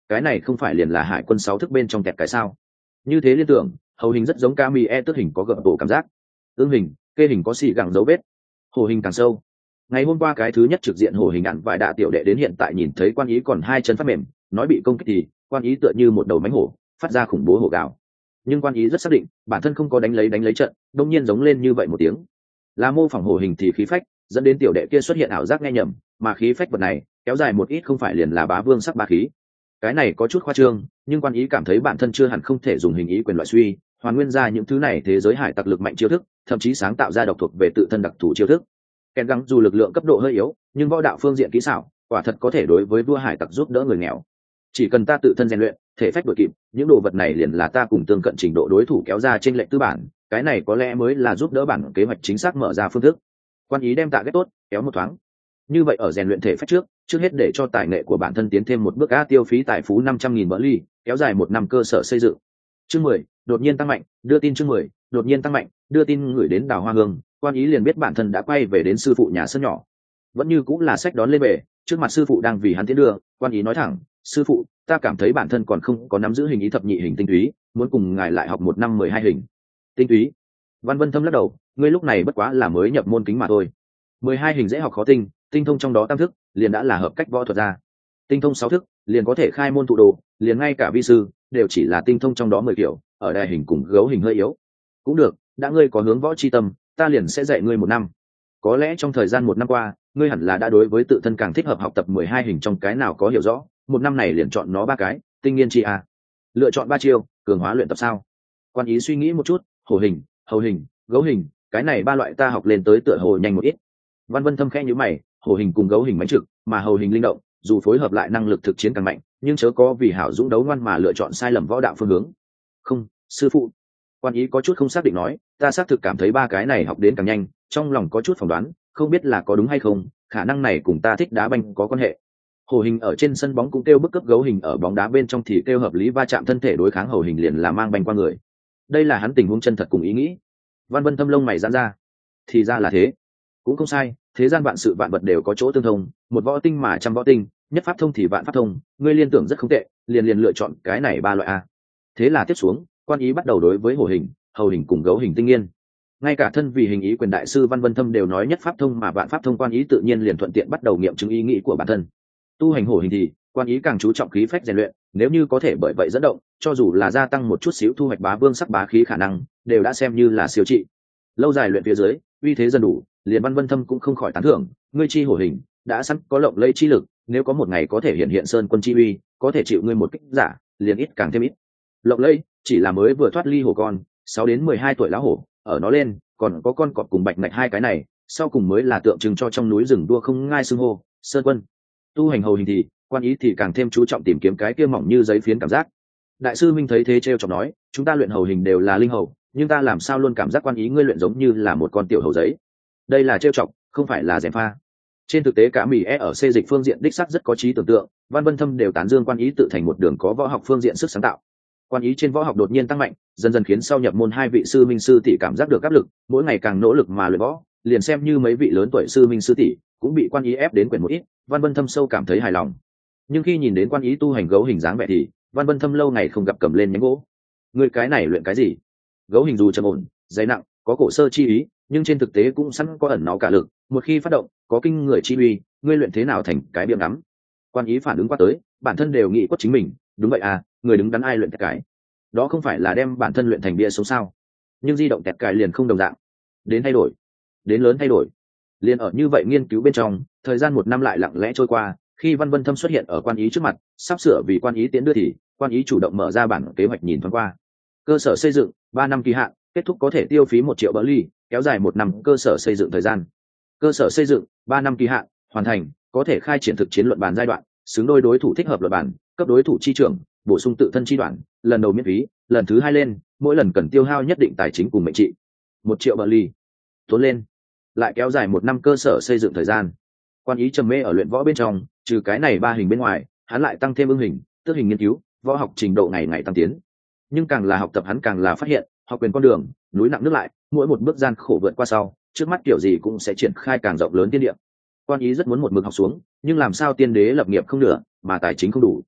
cái này không phải liền là hải quân 6 thức bên trong kẹt cái sao? Như thế liên tưởng, hầu hình rất giống Kami tức hình có gợn tổ cảm giác, ương hình, kê hình có xì gẳng dấu vết, hổ hình càng sâu. Ngày hôm qua cái thứ nhất trực diện hổ hình ặn vài đạ tiểu đệ đến hiện tại nhìn thấy quan ý còn hai chân phát mềm, nói bị công kích thì quan ý tựa như một đầu mánh hổ, phát ra khủng bố hổ gào. Nhưng quan ý rất xác định bản thân không có đánh lấy trận, đông nhiên giống lên như vậy một tiếng. Là mô phỏng hổ hình thì khí phách, dẫn đến tiểu đệ kia xuất hiện ảo giác nghe nhầm, mà khí phách vật này kéo dài một ít không phải liền là bá vương sắc bá khí. Cái này có chút khoa trương, nhưng quan ý cảm thấy bản thân chưa hẳn không thể dùng hình ý quyền loại suy hoàn nguyên ra những thứ này thế giới hải tặc lực mạnh chiêu thức, thậm chí sáng tạo ra độc thuộc về tự thân đặc thù chiêu thức. Kèn gắng dù lực lượng cấp độ hơi yếu, nhưng võ đạo phương diện kỹ xảo quả thật có thể đối với vua hải tặc giúp đỡ người nghèo. Chỉ cần ta tự thân rèn luyện, thể phách đội kịp, những đồ vật này liền là ta cùng tương cận trình độ đối thủ kéo ra trên lệnh tư bản, cái này có lẽ mới là giúp đỡ bản kế hoạch chính xác mở ra phương thức. Quan ý đem tạ ghét tốt, kéo một thoáng. Như vậy ở rèn luyện thể phách trước hết để cho tài nghệ của bản thân tiến thêm một bước, tiêu phí tài phú 500.000 bỡ ly, kéo dài 1 năm cơ sở xây dựng. Chương 10, đột nhiên tăng mạnh, đưa tin chương 10, đột nhiên tăng mạnh, đưa tin gửi đến Đào Hoa Hương, quan ý liền biết bản thân đã quay về đến sư phụ nhà sân nhỏ. Vẫn như cũng là sách đón lên về, trước mặt sư phụ đang vì hắn tiến đưa, quan ý nói thẳng, sư phụ, ta cảm thấy bản thân còn không có nắm giữ hình ý thập nhị hình tinh túy, muốn cùng ngài lại học 1 năm 12 hình. Tinh túy? Văn Vân Thâm lắc đầu, ngươi lúc này bất quá là mới nhập môn kính mà thôi. 12 hình dễ học khó tinh, tinh thông trong đó tam thức, liền đã là hợp cách võ thuật ra. Tinh thông 6 thức, liền có thể khai môn thụ đồ, liền ngay cả vi sư đều chỉ là tinh thông trong đó 10 kiểu, ở đài hình cùng gấu hình hơi yếu. Cũng được, đã ngươi có hướng võ chi tâm, ta liền sẽ dạy ngươi 1 năm. Có lẽ trong thời gian 1 năm qua, ngươi hẳn là đã đối với tự thân càng thích hợp học tập 12 hình trong cái nào có hiểu rõ, 1 năm này liền chọn nó 3 cái, tinh nghiên chi a. Lựa chọn 3 chiêu, cường hóa luyện tập sao? Quan ý suy nghĩ một chút, hổ hình, hầu hình, gấu hình, cái này 3 loại ta học lên tới tựa hồ nhanh một ít. Văn Vân Thâm khẽ nhíu mày, hổ hình cùng gấu hình mãnh trực, mà hầu hình linh động, dù phối hợp lại năng lực thực chiến càng mạnh, nhưng chớ có vì hảo dũng đấu ngoan mà lựa chọn sai lầm võ đạo phương hướng. Không, sư phụ. Quan ý có chút không xác định nói, ta xác thực cảm thấy 3 cái này học đến càng nhanh, trong lòng có chút phỏng đoán, không biết là có đúng hay không, khả năng này cùng ta thích đá banh có quan hệ. Hổ hình ở trên sân bóng cũng kêu bức cấp, gấu hình ở bóng đá bên trong thì kêu hợp lý va chạm thân thể đối kháng, hầu hình liền là mang banh qua người. Đây là hắn tình huống chân thật cùng ý nghĩ. Văn Vân Thâm lông mày giãn ra. Thì ra là thế, cũng không sai, thế gian vạn sự vạn vật đều có chỗ tương thông, một võ tinh mà trăm võ tinh, nhất pháp thông thì vạn pháp thông, ngươi liên tưởng rất không tệ, liền lựa chọn cái này 3 loại a. Thế là tiếp xuống, quan ý bắt đầu đối với hổ hình, hầu hình cùng gấu hình tinh nghiên. Ngay cả thân vì hình ý quyền đại sư Văn Vân Thâm đều nói nhất pháp thông mà vạn pháp thông, quan ý tự nhiên liền thuận tiện bắt đầu nghiệm chứng ý nghĩ của bản thân. Tu hành hổ hình thì quan ý càng chú trọng khí phách rèn luyện, nếu như có thể bởi vậy dẫn động, cho dù là gia tăng một chút xíu thu hoạch bá vương sắc bá khí khả năng, đều đã xem như là siêu trị. Lâu dài luyện phía dưới, uy thế dần đủ, liền Văn Vân Thâm cũng không khỏi tán thưởng, ngươi chi hổ hình đã sẵn có lộng lẫy chi lực, nếu có một ngày có thể hiện sơn quân chi uy, có thể chịu ngươi một kích giả, liền ít càng thêm ít. Lộng lẫy chỉ là mới vừa thoát ly hổ con, 6 đến 12 tuổi lão hổ, ở nó lên, còn có con cọp cùng bạch ngạch 2 cái này, sau cùng mới là tượng trưng cho trong núi rừng đua không ngai xưng hô, sơn quân. Tu hành hầu hình thì, quan ý thì càng thêm chú trọng tìm kiếm cái kia mỏng như giấy phiến cảm giác. Đại sư Minh thấy thế trêu chọc nói, chúng ta luyện hầu hình đều là linh hầu, nhưng ta làm sao luôn cảm giác quan ý ngươi luyện giống như là một con tiểu hầu giấy. Đây là trêu chọc, không phải là gièm pha. Trên thực tế cả Mỹ ở xê dịch phương diện đích xác rất có trí tưởng tượng, Văn Vân Thâm đều tán dương quan ý tự thành một đường có võ học phương diện sức sáng tạo. Quan ý trên võ học đột nhiên tăng mạnh, dần dần khiến sau nhập môn 2 vị sư minh sư tỷ cảm giác được áp lực, mỗi ngày càng nỗ lực mà luyện võ, liền xem như mấy vị lớn tuổi sư minh sư tỷ cũng bị quan ý ép đến quyển một ít, Văn Vân Thâm sâu cảm thấy hài lòng. Nhưng khi nhìn đến quan ý tu hành gấu hình dáng vẻ thì Văn Vân Thâm lâu ngày không gặp cầm lên nhánh gỗ. Người cái này luyện cái gì? Gấu hình dù trầm ổn, dày nặng, có cổ sơ chi ý, nhưng trên thực tế cũng sẵn có ẩn nó cả lực, một khi phát động, có kinh người chi uy, ngươi luyện thế nào thành cái biếng ngắm? Quan ý phản ứng qua tới, bản thân đều nghĩ quất chính mình, đúng vậy à, người đứng đắn ai luyện cái? Đó không phải là đem bản thân luyện thành bia sống sao? Nhưng di động tẹt cài liền không đồng dạng, đến thay đổi, đến lớn thay đổi. Liền ở như vậy nghiên cứu bên trong, thời gian 1 năm lại lặng lẽ trôi qua, khi Văn Vân Thâm xuất hiện ở quan ý trước mặt, sắp sửa vì quan ý tiến đưa thì quan ý chủ động mở ra bản kế hoạch nhìn thoáng qua. Cơ sở xây dựng 3 năm kỳ hạn, kết thúc có thể tiêu phí 1 triệu bỡ ly, kéo dài 1 năm cơ sở xây dựng thời gian. Cơ sở xây dựng 3 năm kỳ hạn, hoàn thành có thể khai triển thực chiến luận bàn giai đoạn, xứng đôi đối thủ thích hợp luận bàn, cấp đối thủ chi trưởng, bổ sung tự thân chi đoạn, lần đầu miễn phí, lần thứ 2 lên, mỗi lần cần tiêu hao nhất định tài chính cùng mệnh trị. 1 triệu bỡ ly tốn lên, lại kéo dài 1 năm cơ sở xây dựng thời gian. Quan ý trầm mê ở luyện võ bên trong, trừ cái này 3 hình bên ngoài, hắn lại tăng thêm ưng hình, tước hình nghiên cứu, võ học trình độ ngày ngày tăng tiến. Nhưng càng là học tập hắn càng là phát hiện, học quyền con đường, núi nặng nước lại, mỗi một bước gian khổ vượt qua sau, trước mắt kiểu gì cũng sẽ triển khai càng rộng lớn tiên địa. Quan ý rất muốn một mực học xuống, nhưng làm sao tiên đế lập nghiệp không nửa, mà tài chính không đủ.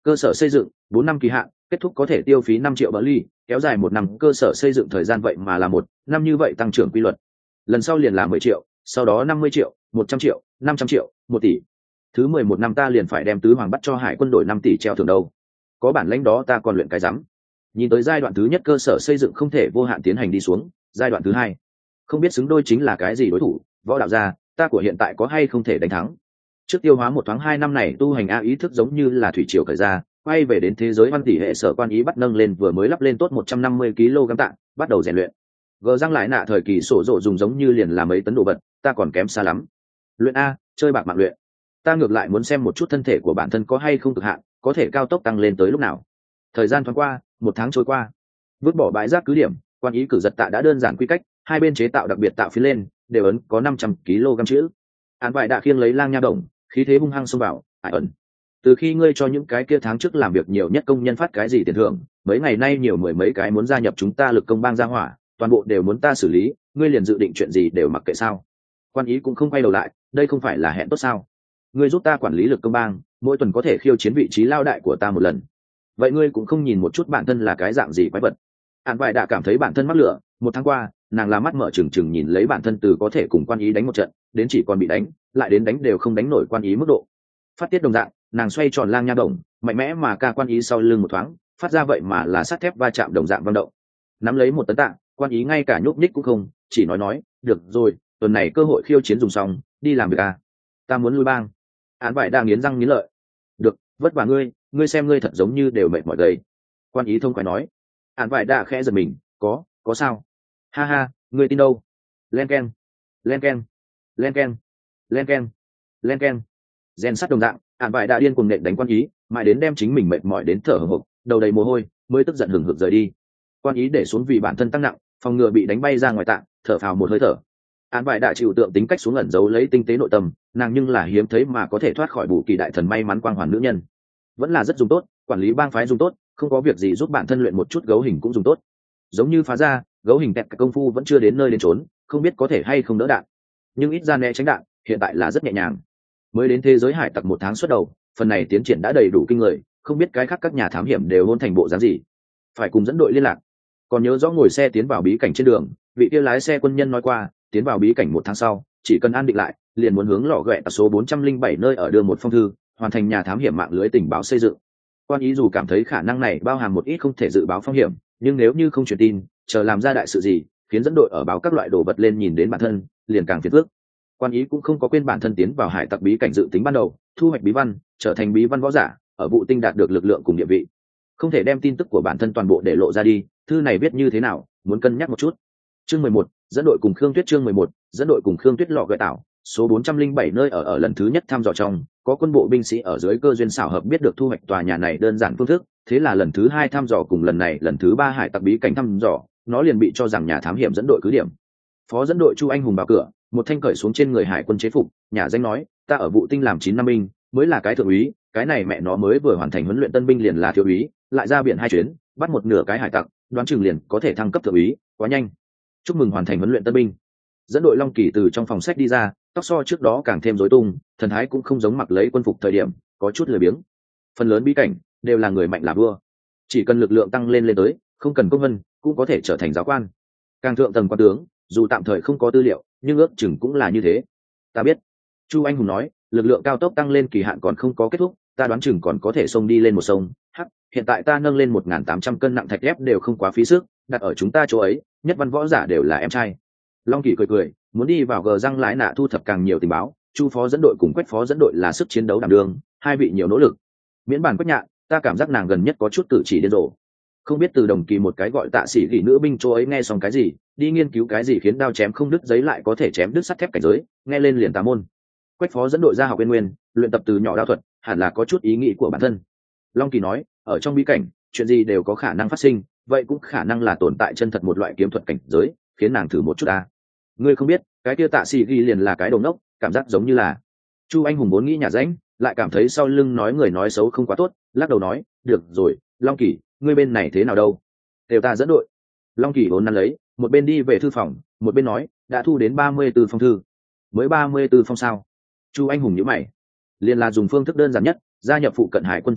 cơ sở xây dựng 4 năm kỳ hạn, kết thúc có thể tiêu phí 5 triệu bờ ly, kéo dài 1 năm cơ sở xây dựng thời gian vậy mà là 1 năm như vậy tăng trưởng quy luật. Lần sau liền là 10 triệu, sau đó 50 triệu, 100 triệu, 500 triệu, 1 tỷ. Thứ 11 năm ta liền phải đem tứ hoàng bắt cho hải quân đội 5 tỷ treo thưởng đâu. Có bản lĩnh đó ta còn luyện cái rắm. Nhìn tới giai đoạn thứ nhất cơ sở xây dựng không thể vô hạn tiến hành đi xuống, giai đoạn thứ hai không biết xứng đôi chính là cái gì đối thủ, võ đạo gia, ta của hiện tại có hay không thể đánh thắng. Trước tiêu hóa 1 tháng 2 năm này tu hành a ý thức giống như là thủy triều khởi ra, quay về đến thế giới văn tỷ hệ sở quan ý bắt nâng lên vừa mới lắp lên tốt 150 kg tạng, bắt đầu rèn luyện. Gờ răng lại nạ thời kỳ sổ rộ dùng giống như liền là mấy tấn đồ vật, ta còn kém xa lắm. Luyện a, chơi bạc mạng luyện. Ta ngược lại muốn xem một chút thân thể của bản thân có hay không cực hạn, có thể cao tốc tăng lên tới lúc nào. Thời gian thoáng qua, 1 tháng trôi qua. Vứt bỏ bãi rác cứ điểm, quan ý cử giật tạ đã đơn giản quy cách, hai bên chế tạo đặc biệt tạo phía lên, đều ấn có 500 kg chữ. Án vải đã khiêng lấy lang nha đồng, khí thế hung hăng xông vào, ải ẩn. Từ khi ngươi cho những cái kia tháng trước làm việc nhiều nhất công nhân phát cái gì tiền thưởng, mấy ngày nay nhiều mười mấy cái muốn gia nhập chúng ta lực công bang gia hỏa, toàn bộ đều muốn ta xử lý, ngươi liền dự định chuyện gì đều mặc kệ sao? Quan ý cũng không quay đầu lại, đây không phải là hẹn tốt sao? Ngươi giúp ta quản lý lực công bang, mỗi tuần có thể khiêu chiến vị trí lao đại của ta một lần. Vậy ngươi cũng không nhìn một chút bản thân là cái dạng gì quái vật? Án vải đã cảm thấy bản thân mắc lửa, 1 tháng qua, nàng là mắt mở trừng trừng nhìn lấy bản thân từ có thể cùng quan ý đánh một trận, đến chỉ còn bị đánh, lại đến đánh đều không đánh nổi quan ý mức độ. Phát tiết đồng dạng, nàng xoay tròn lang nha đồng, mạnh mẽ mà ca quan ý sau lưng một thoáng, phát ra vậy mà là sắt thép va chạm đồng dạng vang động. Nắm lấy 1 tấn tạng, quan ý ngay cả nhúc nhích cũng không, chỉ nói, được rồi, tuần này cơ hội khiêu chiến dùng xong, đi làm việc à? Ta muốn lui bang. Án vải đang nghiến răng nghiến lợi. Được, vất vả ngươi xem ngươi thật giống như đều mệt mỏi gầy. Quan ý thông khoái nói. Án vải đã khẽ giật mình, có sao? Ha ha, ngươi tin đâu? Len keng, len keng, len keng, len keng, len keng. Gen sắt đồng dạng, án vải đã điên cuồng nện đánh quan ý, mãi đến đem chính mình mệt mỏi đến thở hổn hộc, đầu đầy mồ hôi, mới tức giận hừng hực rời đi. Quan ý để xuống vì bản thân tăng nặng, phòng ngừa bị đánh bay ra ngoài tạng, thở phào một hơi thở. Án vải đã chịu tượng tính cách xuống ẩn giấu lấy tinh tế nội tâm, nàng nhưng là hiếm thấy mà có thể thoát khỏi bù kỳ đại thần may mắn quang hoàn nữ nhân, vẫn là rất dùng tốt, quản lý bang phái dùng tốt, không có việc gì giúp bản thân luyện một chút gấu hình cũng dùng tốt. Giống như phá ra gấu hình tẹt công phu vẫn chưa đến nơi đến trốn, không biết có thể hay không đỡ đạn, nhưng ít ra né tránh đạn hiện tại là rất nhẹ nhàng. Mới đến thế giới hải tặc 1 tháng xuất đầu, phần này tiến triển đã đầy đủ kinh người, không biết cái khác các nhà thám hiểm đều hôn thành bộ dáng gì, phải cùng dẫn đội liên lạc. Còn nhớ rõ ngồi xe tiến vào bí cảnh trên đường, vị kia lái xe quân nhân nói qua, tiến vào bí cảnh 1 tháng sau, chỉ cần an định lại, liền muốn hướng lọ ghẹ số 407 nơi ở đưa một phong thư, hoàn thành nhà thám hiểm mạng lưới tình báo xây dựng. Quan ý dù cảm thấy khả năng này bao hàm một ít không thể dự báo phong hiểm, nhưng nếu như không truyền tin, chờ làm ra đại sự gì, khiến dẫn đội ở báo các loại đồ vật lên nhìn đến bản thân, liền càng phiền phức. Quan ý cũng không có quên bản thân tiến vào hải tặc bí cảnh dự tính ban đầu, thu hoạch bí văn, trở thành bí văn võ giả, ở vụ tinh đạt được lực lượng cùng địa vị. Không thể đem tin tức của bản thân toàn bộ để lộ ra đi, thư này viết như thế nào, muốn cân nhắc một chút. Chương 11, dẫn đội cùng Khương Tuyết. Chương 11, dẫn đội cùng Khương Tuyết lọ gợi tảo, số 407 nơi ở lần thứ nhất thăm dò trong, có quân bộ binh sĩ ở dưới cơ duyên xảo hợp biết được thu hoạch tòa nhà này đơn giản phương thức, thế là lần thứ 2 thăm dò cùng lần này lần thứ 3 hải tặc bí cảnh thăm dò, nó liền bị cho rằng nhà thám hiểm dẫn đội cứ điểm. Phó dẫn đội Chu Anh Hùng vào cửa, một thanh cởi xuống trên người hải quân chế phục, nhà danh nói, ta ở vụ tinh làm 9 năm binh, mới là cái thượng úy, cái này mẹ nó mới vừa hoàn thành huấn luyện tân binh liền là thiếu úy, lại ra biển 2 chuyến, bắt một nửa cái hải tặc, đoán chừng liền có thể thăng cấp thượng úy, quá nhanh. Chúc mừng hoàn thành huấn luyện tân binh. Dẫn đội Long Kỳ từ trong phòng sách đi ra, tóc so trước đó càng thêm rối tung, thần thái cũng không giống mặc lấy quân phục thời điểm, có chút lười biếng. Phần lớn bí cảnh đều là người mạnh là vua, chỉ cần lực lượng tăng lên tới, không cần công vân, cũng có thể trở thành giáo quan. Càng thượng tầng quan tướng, dù tạm thời không có tư liệu, nhưng ước chừng cũng là như thế. Ta biết. Chu Anh Hùng nói, lực lượng cao tốc tăng lên kỳ hạn còn không có kết thúc, ta đoán chừng còn có thể xông đi lên một sông. Hắc, hiện tại ta nâng lên 1.800 cân nặng thạch ép đều không quá phí sức, đặt ở chúng ta chỗ ấy, nhất văn võ giả đều là em trai. Long Kỳ cười cười, muốn đi vào gờ răng lái nạ thu thập càng nhiều tình báo. Chu phó dẫn đội cùng Quách phó dẫn đội là sức chiến đấu đảm đương, hai vị nhiều nỗ lực. Miễn bản Quách Nhạn, ta cảm giác nàng gần nhất có chút cử chỉ điên rồ. Không biết từ đồng kỳ một cái gọi tạ sĩ gỉ nữ binh chỗ ấy nghe xong cái gì, đi nghiên cứu cái gì khiến đao chém không đứt giấy lại có thể chém đứt sắt thép cảnh giới, nghe lên liền tà môn. Quách phó dẫn đội ra học bên nguyên, luyện tập từ nhỏ đao thuật, hẳn là có chút ý nghĩ của bản thân. Long Kỳ nói, ở trong bí cảnh, chuyện gì đều có khả năng phát sinh, vậy cũng khả năng là tồn tại chân thật một loại kiếm thuật cảnh giới, khiến nàng thử một chút ta. Ngươi không biết, cái kia tạ sĩ ghi liền là cái đồ ngốc, cảm giác giống như là. Chu Anh Hùng vốn nghĩ nhà ránh, lại cảm thấy sau lưng nói người nói xấu không quá tốt, lắc đầu nói, được rồi, Long Kỳ, ngươi bên này thế nào đâu? Đều ta dẫn đội. Long Kỳ vốn năn lấy, một bên đi về thư phòng, một bên nói, đã thu đến 34 phong thư. Mới 34 phong sao? Chu Anh Hùng nhíu mày. Liền là dùng phương thức đơn giản nhất, gia nhập phụ cận hải quân chi bộ,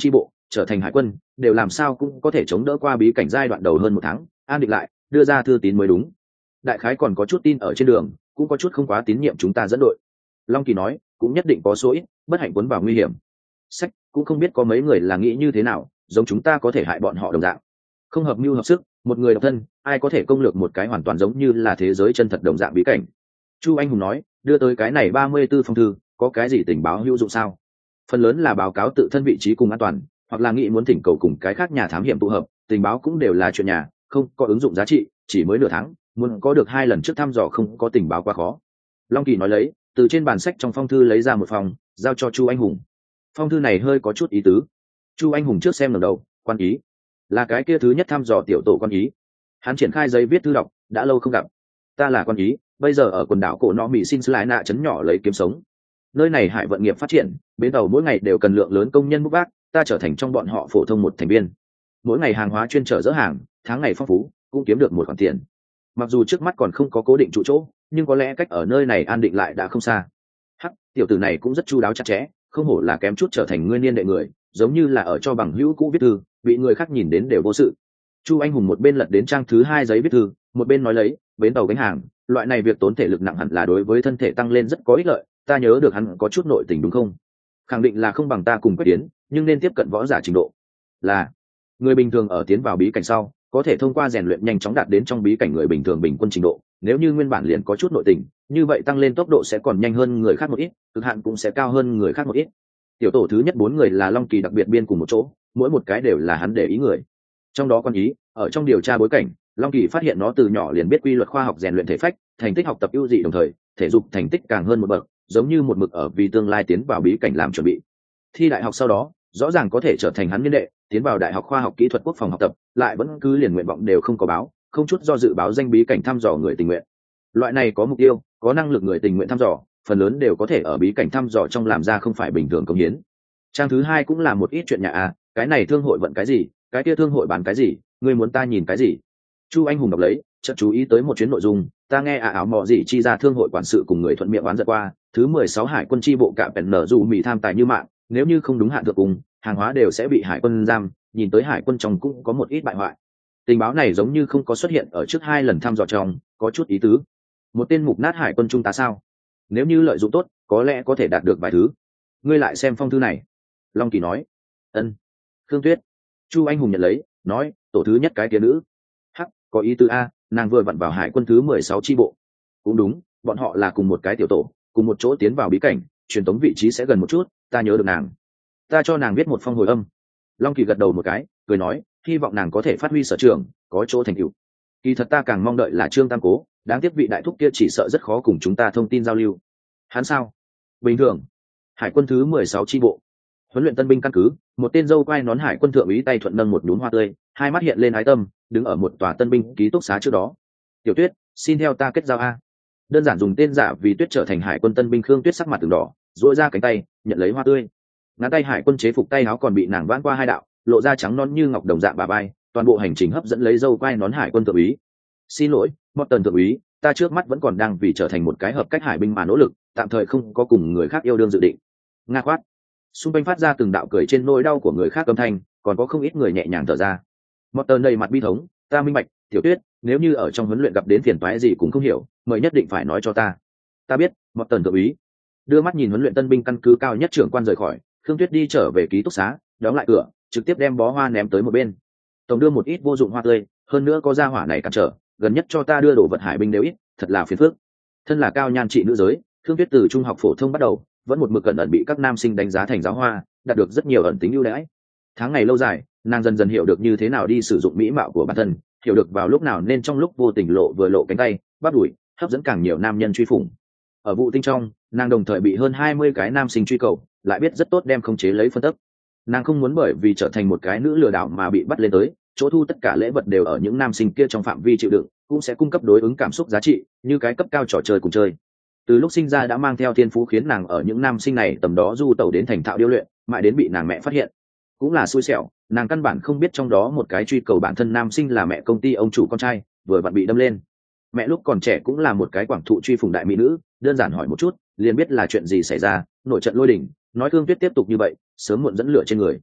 trở thành hải quân đều làm sao cũng có thể chống đỡ qua bí cảnh giai đoạn đầu hơn 1 tháng, an định lại đưa ra thư tín mới đúng. Đại khái còn có chút tin ở trên đường, cũng có chút không quá tín nhiệm chúng ta dẫn đội. Long Kỳ nói, cũng nhất định có số ít bất hạnh cuốn vào nguy hiểm. Sách cũng không biết có mấy người là nghĩ như thế nào, giống chúng ta có thể hại bọn họ đồng dạng. Không hợp mưu hợp sức, một người độc thân, ai có thể công lược một cái hoàn toàn giống như là thế giới chân thật đồng dạng bí cảnh. Chu Anh Hùng nói, đưa tới cái này 34 phong thư, có cái gì tình báo hữu dụng sao? Phần lớn là báo cáo tự thân vị trí cùng an toàn, hoặc là nghĩ muốn thỉnh cầu cùng cái khác nhà thám hiểm tụ hợp, tình báo cũng đều là chuyện nhà, không có ứng dụng giá trị, chỉ mới nửa tháng, muốn có được 2 lần trước thăm dò không có tình báo quá khó. Long Kỳ nói lấy, từ trên bàn sách trong phong thư lấy ra một phong, giao cho Chu Anh Hùng. Phong thư này hơi có chút ý tứ. Chu Anh Hùng trước xem lần đầu, quan ý, là cái kia thứ nhất thăm dò tiểu tổ quan ý. Hắn triển khai giấy viết thư đọc, đã lâu không gặp. Ta là quan ý, bây giờ ở quần đảo cổ nọ Mỹ xin lại nạ trấn nhỏ lấy kiếm sống. Nơi này hải vận nghiệp phát triển, bến tàu mỗi ngày đều cần lượng lớn công nhân bốc vác, ta trở thành trong bọn họ phổ thông một thành viên. Mỗi ngày hàng hóa chuyên chở dỡ hàng, tháng ngày phong phú, cũng kiếm được một khoản tiền. Mặc dù trước mắt còn không có cố định trụ chỗ, nhưng có lẽ cách ở nơi này an định lại đã không xa. Hắc, tiểu tử này cũng rất chu đáo chặt chẽ, không hổ là kém chút trở thành nguyên niên đệ người, giống như là ở cho bằng hữu cũ viết thư, bị người khác nhìn đến đều vô sự. Chu Anh Hùng một bên lật đến trang thứ 2 giấy viết thư, một bên nói lấy, bến tàu gánh hàng, loại này việc tốn thể lực nặng hẳn là đối với thân thể tăng lên rất có ích lợi, ta nhớ được hắn có chút nội tình đúng không? Khẳng định là không bằng ta cùng Quách Tiến, nhưng nên tiếp cận võ giả trình độ. Là người bình thường ở tiến vào bí cảnh sau, có thể thông qua rèn luyện nhanh chóng đạt đến trong bí cảnh người bình thường bình quân trình độ, nếu như nguyên bản liền có chút nội tình, như vậy tăng lên tốc độ sẽ còn nhanh hơn người khác một ít, cực hạn cũng sẽ cao hơn người khác một ít. Tiểu tổ thứ nhất 4 người là Long Kỳ đặc biệt biên cùng một chỗ, mỗi một cái đều là hắn để ý người. Trong đó con ý, ở trong điều tra bối cảnh, Long Kỳ phát hiện nó từ nhỏ liền biết quy luật khoa học rèn luyện thể phách, thành tích học tập ưu dị đồng thời, thể dục thành tích càng hơn một bậc, giống như một mực ở vì tương lai tiến vào bí cảnh làm chuẩn bị. Thi đại học sau đó, rõ ràng có thể trở thành hắn niên đệ, tiến vào đại học khoa học kỹ thuật quốc phòng học tập, lại vẫn cứ liền nguyện vọng đều không có báo, không chút do dự báo danh bí cảnh thăm dò người tình nguyện. Loại này có mục tiêu, có năng lực người tình nguyện thăm dò, phần lớn đều có thể ở bí cảnh thăm dò trong làm ra không phải bình thường công hiến. Trang thứ 2 cũng là một ít chuyện nhà à, cái này thương hội vận cái gì, cái kia thương hội bán cái gì, ngươi muốn ta nhìn cái gì? Chu Anh Hùng đọc lấy, chợt chú ý tới một chuyến nội dung, ta nghe ảo mọ gì chi ra thương hội quản sự cùng người thuận miệng oán giận qua, thứ 16 hải quân chi bộ cả bèn nở dù mỹ tham tài như mạng, nếu như không đúng hạn thượng cùng, hàng hóa đều sẽ bị hải quân giam, nhìn tới hải quân trong cũng có một ít bại hoại. Tình báo này giống như không có xuất hiện ở trước 2 lần thăm dò trong, có chút ý tứ. Một tên mục nát hải quân trung tá sao? Nếu như lợi dụng tốt, có lẽ có thể đạt được vài thứ. Ngươi lại xem phong thư này. Long Kỳ nói. Ân. Khương Tuyết. Chu Anh Hùng nhận lấy, nói, tổ thứ nhất cái kia nữ. Hắc, có ý tứ a, nàng vừa vặn vào hải quân thứ 16 chi bộ. Cũng đúng, bọn họ là cùng một cái tiểu tổ, cùng một chỗ tiến vào bí cảnh, truyền tống vị trí sẽ gần một chút, ta nhớ được nàng. Ta cho nàng viết một phong hồi âm. Long Kỳ gật đầu một cái, cười nói, hy vọng nàng có thể phát huy sở trường, có chỗ thành tựu. Kỳ thật ta càng mong đợi là Trương Tam Cố, đáng tiếc vị đại thúc kia chỉ sợ rất khó cùng chúng ta thông tin giao lưu. Hắn sao? Bình thường. Hải quân thứ 16 chi bộ. Huấn luyện tân binh căn cứ, một tên dâu quai nón hải quân thượng úy tay thuận nâng một nhún hoa tươi, hai mắt hiện lên ái tâm, đứng ở một tòa tân binh ký túc xá trước đó. Tiểu Tuyết, xin theo ta kết giao a. Đơn giản dùng tên giả vì Tuyết trở thành hải quân tân binh Khương Tuyết sắc mặt từng đỏ, duỗi ra cánh tay, nhận lấy hoa tươi. Ngắn tay hải quân chế phục tay áo còn bị nàng vãn qua 2 đạo, lộ ra trắng non như ngọc đồng dạng bà bay, toàn bộ hành trình hấp dẫn lấy dâu quai nón hải quân thượng úy. Xin lỗi, Morton thượng úy, ta trước mắt vẫn còn đang vì trở thành một cái hợp cách hải binh mà nỗ lực, tạm thời không có cùng người khác yêu đương dự định. Nga khoát. Xung quanh phát ra từng đạo cười trên nỗi đau của người khác âm thanh, còn có không ít người nhẹ nhàng thở ra. Morton đầy mặt bi thống, ta minh bạch, Tiểu Tuyết, nếu như ở trong huấn luyện gặp đến phiền toái gì cũng không hiểu, mời nhất định phải nói cho ta. Ta biết, Morton thượng úy. Đưa mắt nhìn huấn luyện tân binh căn cứ cao nhất trưởng quan rời khỏi, Khương Tuyết đi trở về ký túc xá, đóng lại cửa, trực tiếp đem bó hoa ném tới một bên. Tổng đưa một ít vô dụng hoa tươi, hơn nữa có gia hỏa này cản trở, gần nhất cho ta đưa đồ vật hải binh đều ít, thật là phiền phức. Thân là cao nhan trị nữ giới, Khương Tuyết từ trung học phổ thông bắt đầu, vẫn một mực cẩn ẩn bị các nam sinh đánh giá thành giáo hoa, đạt được rất nhiều ẩn tính ưu đãi. Tháng ngày lâu dài, nàng dần dần hiểu được như thế nào đi sử dụng mỹ mạo của bản thân, hiểu được vào lúc nào nên trong lúc vô tình lộ cánh tay, bắt đuổi, hấp dẫn càng nhiều nam nhân truy phủng. Ở vụ tinh trong, nàng đồng thời bị hơn 20 cái nam sinh truy cầu, lại biết rất tốt đem khống chế lấy phân tích. Nàng không muốn bởi vì trở thành một cái nữ lừa đảo mà bị bắt lên tới, chỗ thu tất cả lễ vật đều ở những nam sinh kia trong phạm vi chịu đựng, cũng sẽ cung cấp đối ứng cảm xúc giá trị, như cái cấp cao trò chơi cùng chơi. Từ lúc sinh ra đã mang theo thiên phú khiến nàng ở những nam sinh này tầm đó du tẩu đến thành thạo điêu luyện, mãi đến bị nàng mẹ phát hiện. Cũng là xui xẻo, nàng căn bản không biết trong đó một cái truy cầu bản thân nam sinh là mẹ công ty ông chủ con trai, vừa vặn bị đâm lên. Mẹ lúc còn trẻ cũng là một cái quảng thụ truy phùng đại mỹ nữ, đơn giản hỏi một chút, liền biết là chuyện gì xảy ra, nổi trận lôi đình, nói Khương Tuyết tiếp tục như vậy, sớm muộn dẫn lửa trên người.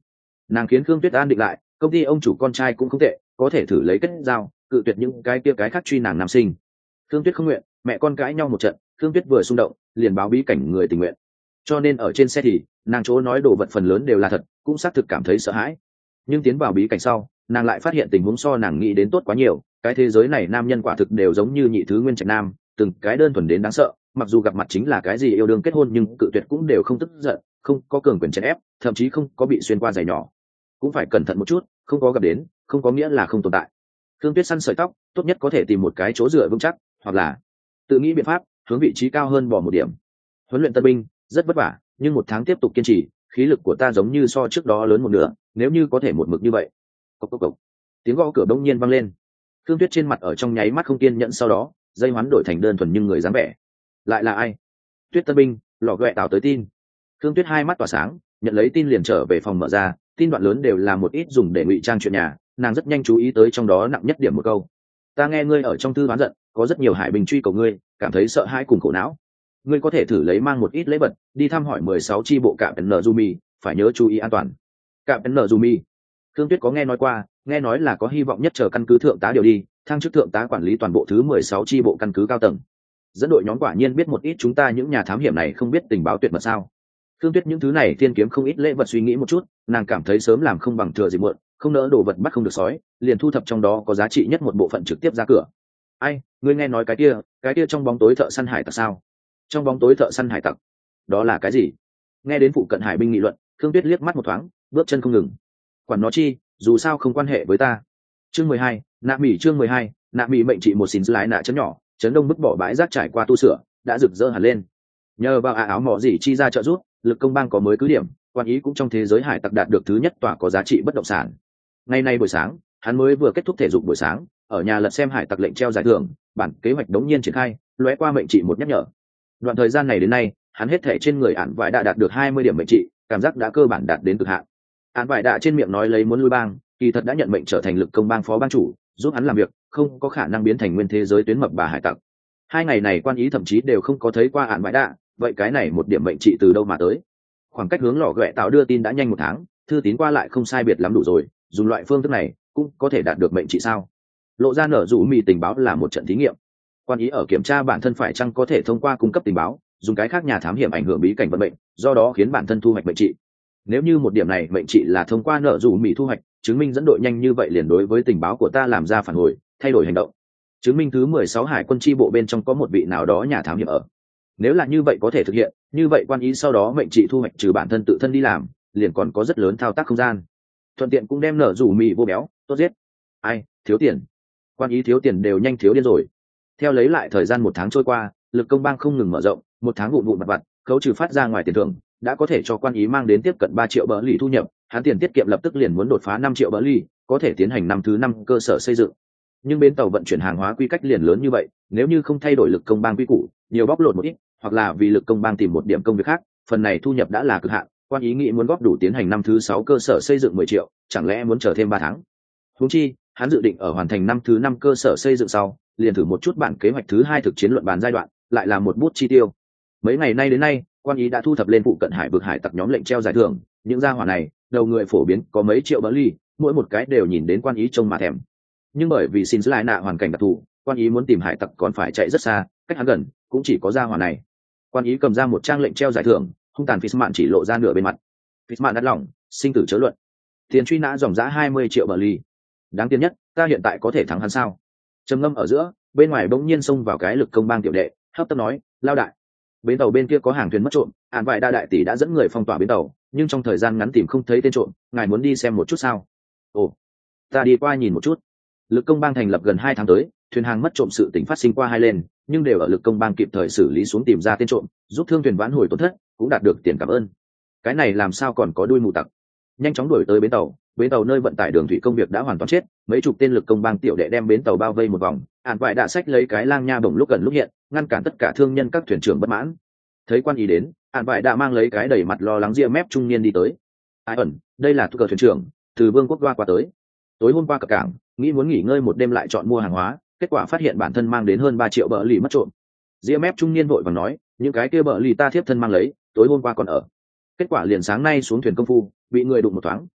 Nàng khiến Khương Tuyết an định lại, công ty ông chủ con trai cũng không tệ, có thể thử lấy kết giao, cự tuyệt những cái kia cái khác truy nàng nam sinh. Khương Tuyết không nguyện, mẹ con cãi nhau một trận, Khương Tuyết vừa xung động liền báo bí cảnh người tình nguyện, cho nên ở trên xe thì nàng chỗ nói đồ vật phần lớn đều là thật, cũng xác thực cảm thấy sợ hãi. Nhưng tiến vào bí cảnh sau, nàng lại phát hiện tình huống so nàng nghĩ đến tốt quá nhiều. Cái thế giới này nam nhân quả thực đều giống như nhị thứ nguyên trạch nam, từng cái đơn thuần đến đáng sợ. Mặc dù gặp mặt chính là cái gì yêu đương kết hôn, nhưng cự tuyệt cũng đều không tức giận, không có cường quyền chèn ép, thậm chí không có bị xuyên qua giày nhỏ. Cũng phải cẩn thận một chút, không có gặp đến không có nghĩa là không tồn tại. Thương Tuyết săn sợi tóc, tốt nhất có thể tìm một cái chỗ dựa vững chắc, hoặc là tự nghĩ biện pháp hướng vị trí cao hơn bỏ một điểm. Huấn luyện tân binh rất vất vả, nhưng một tháng tiếp tục kiên trì, khí lực của ta giống như so trước đó lớn một nửa, nếu như có thể một mực như vậy. Cốc cốc cốc. Tiếng gõ cửa đông nhiên vang lên. Thương Tuyết trên mặt ở trong nháy mắt không kiên nhẫn, sau đó dây hoán đổi thành đơn thuần nhưng người dáng vẻ. Lại là ai? Tuyết tân binh, lò ghẹ tạo tới tin. Thương Tuyết hai mắt tỏa sáng, nhận lấy tin liền trở về phòng mở ra, tin đoạn lớn đều là một ít dùng để ngụy trang chuyện nhà, nàng rất nhanh chú ý tới trong đó nặng nhất điểm một câu: ta nghe ngươi ở trong thư oán giận, có rất nhiều hải binh truy cầu ngươi, cảm thấy sợ hãi cùng khổ não. Ngươi có thể thử lấy mang một ít lễ vật đi thăm hỏi 16 chi bộ cạm Nzumi, phải nhớ chú ý an toàn. Cạm Nzumi, Thương Tuyết có nghe nói qua, nghe nói là có hy vọng nhất chờ căn cứ thượng tá điều đi, thăng chức thượng tá quản lý toàn bộ thứ 16 chi bộ căn cứ cao tầng. Dẫn đội nhóm quả nhiên biết một ít chúng ta những nhà thám hiểm này không biết tình báo tuyệt mật sao? Thương Tuyết những thứ này tiên kiếm không ít lễ vật, suy nghĩ một chút, nàng cảm thấy sớm làm không bằng thừa dịp muộn, không nỡ đồ vật bắt không được sói, liền thu thập trong đó có giá trị nhất một bộ phận trực tiếp ra cửa. Ai, ngươi nghe nói cái kia trong bóng tối thợ săn hải tặc sao? Trong bóng tối thợ săn hải tặc, đó là cái gì? Nghe đến phụ cận hải binh nghị luận, Thương Tuyết liếc mắt một thoáng, bước chân không ngừng. Quản nó chi, dù sao không quan hệ với ta. Chương 12, chương 12, nạ mỹ mệnh trị một xín lái nạ chấn nhỏ, chấn đông bức bỏ bãi rác trải qua tu sửa, đã rực rỡ hẳn lên. Nhờ vào áo mỏ gì chi ra trợ giúp, lực công bang có mới cứ điểm, quan ý cũng trong thế giới hải tặc đạt được thứ nhất tòa có giá trị bất động sản. Ngày nay buổi sáng, hắn mới vừa kết thúc thể dục buổi sáng, ở nhà lật xem hải tặc lệnh treo giải thưởng, bản kế hoạch đống nhiên triển khai, lóe qua mệnh trị một nhắc nhở. Đoạn thời gian này đến nay, hắn hết thể trên người ản vải đã đạt được 20 điểm mệnh trị, cảm giác đã cơ bản đạt đến cực hạn. Ản vải đã trên miệng nói lấy muốn lui bang, kỳ thật đã nhận mệnh trở thành lực công bang phó bang chủ, giúp hắn làm việc, không có khả năng biến thành nguyên thế giới tuyến mập bà hải tặc. Hai ngày này quan ý thậm chí đều không có thấy qua ản vải đã, vậy cái này một điểm mệnh trị từ đâu mà tới? Khoảng cách hướng lò ghẹ tạo đưa tin đã nhanh một tháng, thư tín qua lại không sai biệt lắm đủ rồi, dùng loại phương thức này cũng có thể đạt được mệnh trị sao? Lộ ra nở rủ mì tình báo là một trận thí nghiệm. Quan ý ở kiểm tra bản thân phải chăng có thể thông qua cung cấp tình báo, dùng cái khác nhà thám hiểm ảnh hưởng bí cảnh vận mệnh, do đó khiến bản thân thu hoạch mệnh trị. Nếu như một điểm này mệnh trị là thông qua nợ rủ mì thu hoạch, chứng minh dẫn đội nhanh như vậy liền đối với tình báo của ta làm ra phản hồi, thay đổi hành động, chứng minh thứ 16 hải quân chi bộ bên trong có một vị nào đó nhà thám hiểm ở. Nếu là như vậy có thể thực hiện, như vậy quan ý sau đó mệnh trị thu hoạch trừ bản thân tự thân đi làm, liền còn có rất lớn thao tác không gian. Thuận tiện cũng đem nợ rủ mì vô béo, tốt giết. Ai, thiếu tiền. Quan ý thiếu tiền đều nhanh thiếu điên rồi. Theo lấy lại thời gian một tháng trôi qua, lực công bang không ngừng mở rộng, một tháng vụn vụn vặt vặt, khấu trừ phát ra ngoài tiền thưởng, đã có thể cho quan ý mang đến tiếp cận 3 triệu bờ lì thu nhập, hắn tiền tiết kiệm lập tức liền muốn đột phá 5 triệu bờ lì, có thể tiến hành năm thứ 5 cơ sở xây dựng. Nhưng bến tàu vận chuyển hàng hóa quy cách liền lớn như vậy, nếu như không thay đổi lực công bang quy củ, nhiều bóc lột một ít, hoặc là vì lực công bang tìm một điểm công việc khác, phần này thu nhập đã là cực hạn, quan ý nghĩ muốn góp đủ tiến hành năm thứ 6 cơ sở xây dựng 10 triệu, chẳng lẽ muốn chờ thêm 3 tháng? Huống chi, hắn dự định ở hoàn thành năm thứ 5 cơ sở xây dựng sau, liền thử một chút bản kế hoạch thứ 2 thực chiến luận bàn giai đoạn, lại là một bút chi tiêu. Mấy ngày nay đến nay, quan ý đã thu thập lên phụ cận hải vực hải tặc nhóm lệnh treo giải thưởng, những gia hỏa này, đầu người phổ biến có mấy triệu bờ ly, mỗi một cái đều nhìn đến quan ý trông mà thèm. Nhưng bởi vì xin lại nạ hoàn cảnh đặc thù, quan ý muốn tìm hải tặc còn phải chạy rất xa, cách hắn gần cũng chỉ có gia hỏa này. Quan ý cầm ra một trang lệnh treo giải thưởng, hung tàn Fishman chỉ lộ ra nửa bên mặt. Fishman đắt lòng, sinh tử chớ luận. Tiền truy nã dòng giá 20 triệu bờ ly. Đáng tiền nhất, ta hiện tại có thể thắng hắn sao? Trầm ngâm ở giữa, bên ngoài bỗng nhiên xông vào cái lực công bang tiểu đệ, hấp tấp nói, lao đại, bến tàu bên kia có hàng thuyền mất trộm, ạn vải đa đại tỷ đã dẫn người phong tỏa bến tàu, nhưng trong thời gian ngắn tìm không thấy tên trộm, ngài muốn đi xem một chút sao? Ồ, ta đi qua nhìn một chút. Lực công bang thành lập gần 2 tháng tới, thuyền hàng mất trộm sự tình phát sinh qua 2 lên, nhưng đều ở lực công bang kịp thời xử lý xuống tìm ra tên trộm, giúp thương thuyền vãn hồi tổn thất, cũng đạt được tiền cảm ơn. Cái này làm sao còn có đuôi mù tặc? Nhanh chóng đuổi tới bến tàu nơi vận tải đường thủy công việc đã hoàn toàn chết, mấy chục tên lực công bang tiểu đệ đem bến tàu bao vây một vòng, ạn vải đã xách lấy cái lang nha bổng lúc gần lúc hiện, ngăn cản tất cả thương nhân các thuyền trưởng bất mãn. Thấy quan ý đến, ạn vải đã mang lấy cái đầy mặt lo lắng ria mép trung niên đi tới. Ai ẩn, đây là cờ thuyền trưởng từ vương quốc qua tới, tối hôm qua cập cảng, nghĩ muốn nghỉ ngơi một đêm lại chọn mua hàng hóa, kết quả phát hiện bản thân mang đến hơn 3 triệu bờ lì mất trộm. Ria mép trung niên vội vàng nói, những cái kia bờ lì ta thiếp thân mang lấy, tối hôm qua còn ở, kết quả liền sáng nay xuống thuyền công phu bị người đụng một thoáng,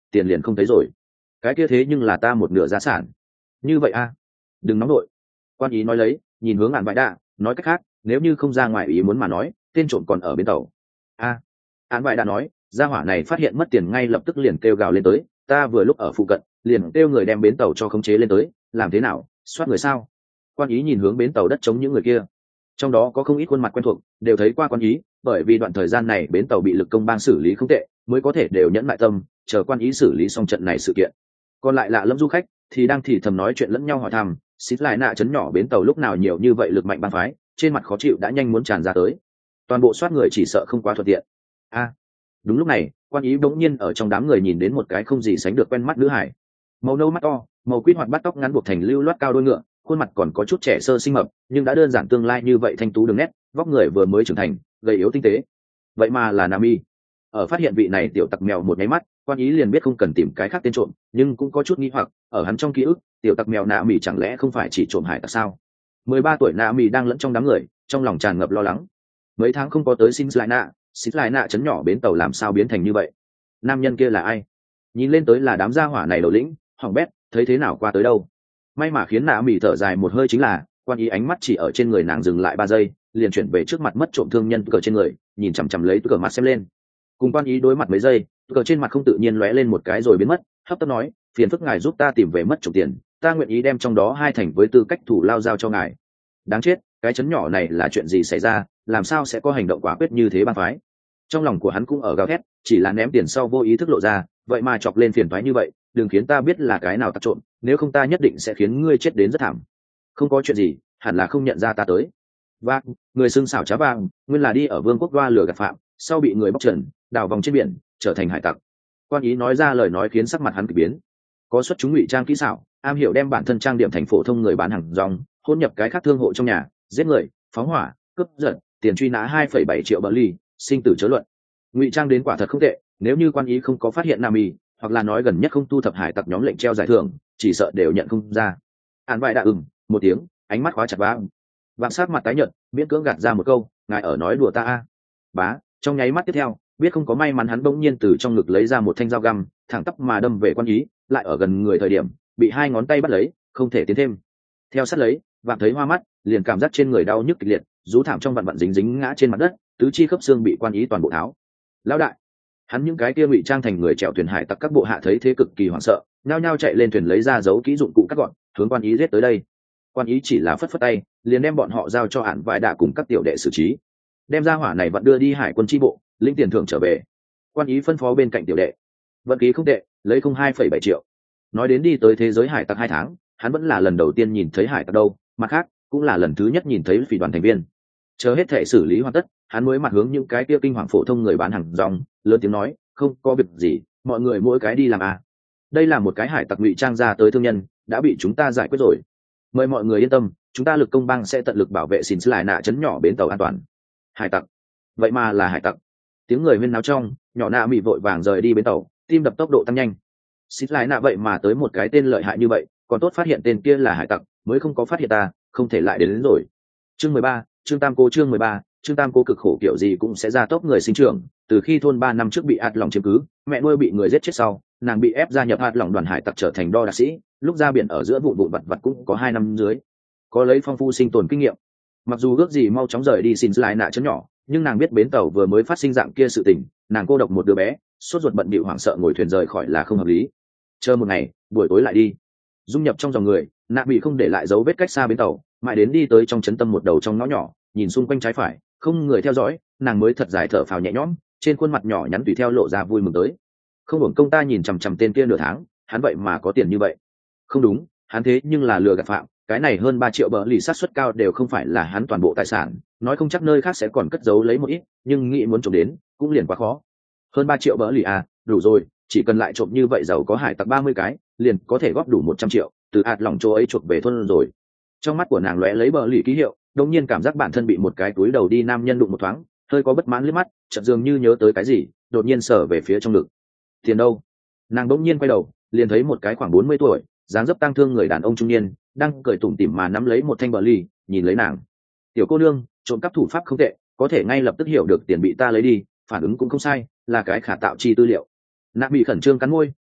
tiền liền không thấy rồi. Cái kia thế nhưng là ta một nửa gia sản. Như vậy a, đừng nóng nội. Quan ý nói lấy, nhìn hướng Án Vải Đạ, nói cách khác, nếu như không ra ngoài ý muốn mà nói, tên trộm còn ở bên tàu. A, Án Vải Đạ nói, gia hỏa này phát hiện mất tiền ngay lập tức liền kêu gào lên tới, ta vừa lúc ở phụ cận, liền kêu người đem bến tàu cho khống chế lên tới, làm thế nào, soát người sao? Quan ý nhìn hướng bến tàu đất chống những người kia, trong đó có không ít khuôn mặt quen thuộc, đều thấy qua Quan ý, bởi vì đoạn thời gian này bến tàu bị lực công bang xử lý không tệ, mới có thể đều nhẫn lại tâm, chờ Quan ý xử lý xong trận này sự kiện. Còn lại lạ lẫm du khách thì đang thì thầm nói chuyện lẫn nhau hỏi thăm, xít lại nạ chấn nhỏ bến tàu lúc nào nhiều như vậy lực mạnh bang phái, trên mặt khó chịu đã nhanh muốn tràn ra tới. Toàn bộ soát người chỉ sợ không quá thuận tiện. A, đúng lúc này, Quan ý bỗng nhiên ở trong đám người nhìn đến một cái không gì sánh được quen mắt nữ hải, màu nâu mắt to, màu quýt hoạt bắt tóc ngắn buộc thành lưu loát cao đôi ngựa, khuôn mặt còn có chút trẻ sơ sinh mập, nhưng đã đơn giản tương lai như vậy thanh tú đường nét, vóc người vừa mới trưởng thành, gầy yếu tinh tế. Vậy mà là Nami. Ở phát hiện vị này tiểu tặc mèo một nháy mắt, Quan ý liền biết không cần tìm cái khác tên trộm, nhưng cũng có chút nghi hoặc, ở hắn trong ký ức, tiểu tặc mèo Nami chẳng lẽ không phải chỉ trộm hải tặc sao? 13 tuổi Nami đang lẫn trong đám người, trong lòng tràn ngập lo lắng. Mấy tháng không có tới xin lại nạ chấn nhỏ bến tàu làm sao biến thành như vậy? Nam nhân kia là ai? Nhìn lên tới là đám gia hỏa này đầu lĩnh, hỏng bét, thấy thế nào qua tới đâu. May mà khiến Nạ Mỉ thở dài một hơi chính là, Quan ý ánh mắt chỉ ở trên người nàng dừng lại 3 giây, liền chuyển về trước mặt mất trộm thương nhân cờ trên người, nhìn chằm chằm lấy cờ mặt xem lên. Cùng Quan ý đối mặt mấy giây, cờ trên mặt không tự nhiên lóe lên một cái rồi biến mất, hấp tấp nói, phiền phức ngài giúp ta tìm về mất trộm tiền, ta nguyện ý đem trong đó 2 thành với tư cách thủ lao giao cho ngài. Đáng chết, cái chấn nhỏ này là chuyện gì xảy ra, làm sao sẽ có hành động quả quyết như thế bang phái? Trong lòng của hắn cũng ở gào thét, chỉ là ném tiền sau vô ý thức lộ ra, vậy mà chọc lên phiền toái như vậy, đừng khiến ta biết là cái nào tặc trộm, nếu không ta nhất định sẽ khiến ngươi chết đến rất thảm. Không có chuyện gì, hẳn là không nhận ra ta tới. Và người xưng xảo trá vàng, nguyên là đi ở vương quốc đoa lừa gạt phạm, sau bị người bóc trần, đào vòng trên biển, trở thành hải tặc. Quan ý nói ra lời nói khiến sắc mặt hắn kỳ biến. Có xuất chúng ngụy trang kỹ xảo, am hiểu đem bản thân trang điểm thành phổ thông người bán hàng rong, hôn nhập cái khác thương hộ trong nhà, giết người, phóng hỏa, cướp giật, tiền truy nã 2,7 triệu bờ ly, sinh tử chớ luận. Ngụy trang đến quả thật không tệ, nếu như Quan ý không có phát hiện Nami, hoặc là nói gần nhất không thu thập hải tặc nhóm lệnh treo giải thưởng, chỉ sợ đều nhận không ra. Án Vải Đạ một tiếng, ánh mắt khóa chặt vàng sát mặt tái nhợt, miễn cưỡng gạt ra một câu, ngài ở nói đùa ta a. Bá, trong nháy mắt tiếp theo, biết không có may mắn hắn bỗng nhiên từ trong ngực lấy ra một thanh dao găm, thẳng tắp mà đâm về Quan ý, lại ở gần người thời điểm, bị 2 ngón tay bắt lấy, không thể tiến thêm. Theo sát lấy, vàng thấy hoa mắt, liền cảm giác trên người đau nhức kịch liệt, rú thảm trong vặn vặn dính dính ngã trên mặt đất, tứ chi khớp xương bị Quan ý toàn bộ tháo. Lão đại, hắn những cái kia ngụy trang thành người chèo thuyền hải tặc các bộ hạ thấy thế cực kỳ hoảng sợ, nhao nhao chạy lên thuyền lấy ra giấu kỹ dụng cụ cắt gọn, hướng Quan ý giết tới đây. Quan ý chỉ là phất phất tay, liền đem bọn họ giao cho Án Vải Đạ cùng các tiểu đệ xử trí, đem ra hỏa này vận đưa đi hải quân chi bộ, lĩnh tiền thưởng trở về. Quan ý phân phó bên cạnh tiểu đệ, vận khí không tệ, lấy không 2,7 triệu. Nói đến đi tới thế giới hải tặc 2 tháng, hắn vẫn là lần đầu tiên nhìn thấy hải tặc đâu, mặt khác cũng là lần thứ nhất nhìn thấy phỉ đoàn thành viên. Chờ hết thể xử lý hoàn tất, hắn mới mặt hướng những cái kia kinh hoàng phổ thông người bán hàng rong, lớn tiếng nói, không có việc gì, mọi người mỗi cái đi làm à. Đây là một cái hải tặc ngụy trang ra tới thương nhân, đã bị chúng ta giải quyết rồi. Mời mọi người yên tâm, chúng ta lực công bang sẽ tận lực bảo vệ xin lại nạ chấn nhỏ bến tàu an toàn. Hải tặc? Vậy mà là hải tặc. Tiếng người huyên náo trong, nhỏ nạ bị vội vàng rời đi bến tàu, tim đập tốc độ tăng nhanh. Xin lại nạ vậy mà tới một cái tên lợi hại như vậy, còn tốt phát hiện tên kia là hải tặc, mới không có phát hiện ta, không thể lại đến rồi. Chương 13, chương tam cô cực khổ kiểu gì cũng sẽ ra tốc người sinh trưởng. Từ khi thôn 3 năm trước bị ạt lòng chiếm cứ, mẹ nuôi bị người giết chết sau, nàng bị ép gia nhập ạt lòng đoàn hải tặc trở thành đo đạc sĩ, lúc ra biển ở giữa vụn vặt cũng có 2 năm dưới, có lấy phong phu sinh tồn kinh nghiệm. Mặc dù ước gì mau chóng rời đi xin lại nạ chấn nhỏ, nhưng nàng biết bến tàu vừa mới phát sinh dạng kia sự tình, nàng cô độc một đứa bé, sốt ruột bận bịu hoảng sợ ngồi thuyền rời khỏi là không hợp lý. Chờ một ngày, buổi tối lại đi. Dung nhập trong dòng người, nạ bị không để lại dấu vết cách xa bến tàu, mãi đến đi tới trong trấn tâm một đầu trong ngõ nhỏ, nhìn xung quanh trái phải, không người theo dõi, nàng mới thật dài thở phào nhẹ nhõm, trên khuôn mặt nhỏ nhắn tùy theo lộ ra vui mừng tới. Không hưởng công ta nhìn chằm chằm tên kia nửa tháng, hắn vậy mà có tiền như vậy. Không đúng, hắn thế nhưng là lừa gạt phạm, cái này hơn 3 triệu bờ lì sát suất cao đều không phải là hắn toàn bộ tài sản, nói không chắc nơi khác sẽ còn cất giấu lấy một ít, nhưng nghĩ muốn trộm đến cũng liền quá khó. Hơn 3 triệu bờ lì à, đủ rồi, chỉ cần lại trộm như vậy giàu có hải tặc 30 cái, liền có thể góp đủ 100 triệu, từ ạt lỏng chỗ ấy chuộc về thôn rồi. Trong mắt của nàng lóe lấy bờ lì ký hiệu, đột nhiên cảm giác bản thân bị một cái túi đầu đi nam nhân đụng một thoáng, hơi có bất mãn liếc mắt, chợt dường như nhớ tới cái gì, đột nhiên sờ về phía trong ngực. Tiền đâu? Nàng đột nhiên quay đầu, liền thấy một cái khoảng 40 tuổi, dáng dấp tang thương người đàn ông trung niên, đang cười tủm tỉm mà nắm lấy một thanh bờ lì, nhìn lấy nàng. Tiểu cô nương, trộm cắp thủ pháp không tệ, có thể ngay lập tức hiểu được tiền bị ta lấy đi, phản ứng cũng không sai, là cái khả tạo chi tư liệu. Nạ bị khẩn trương cắn môi,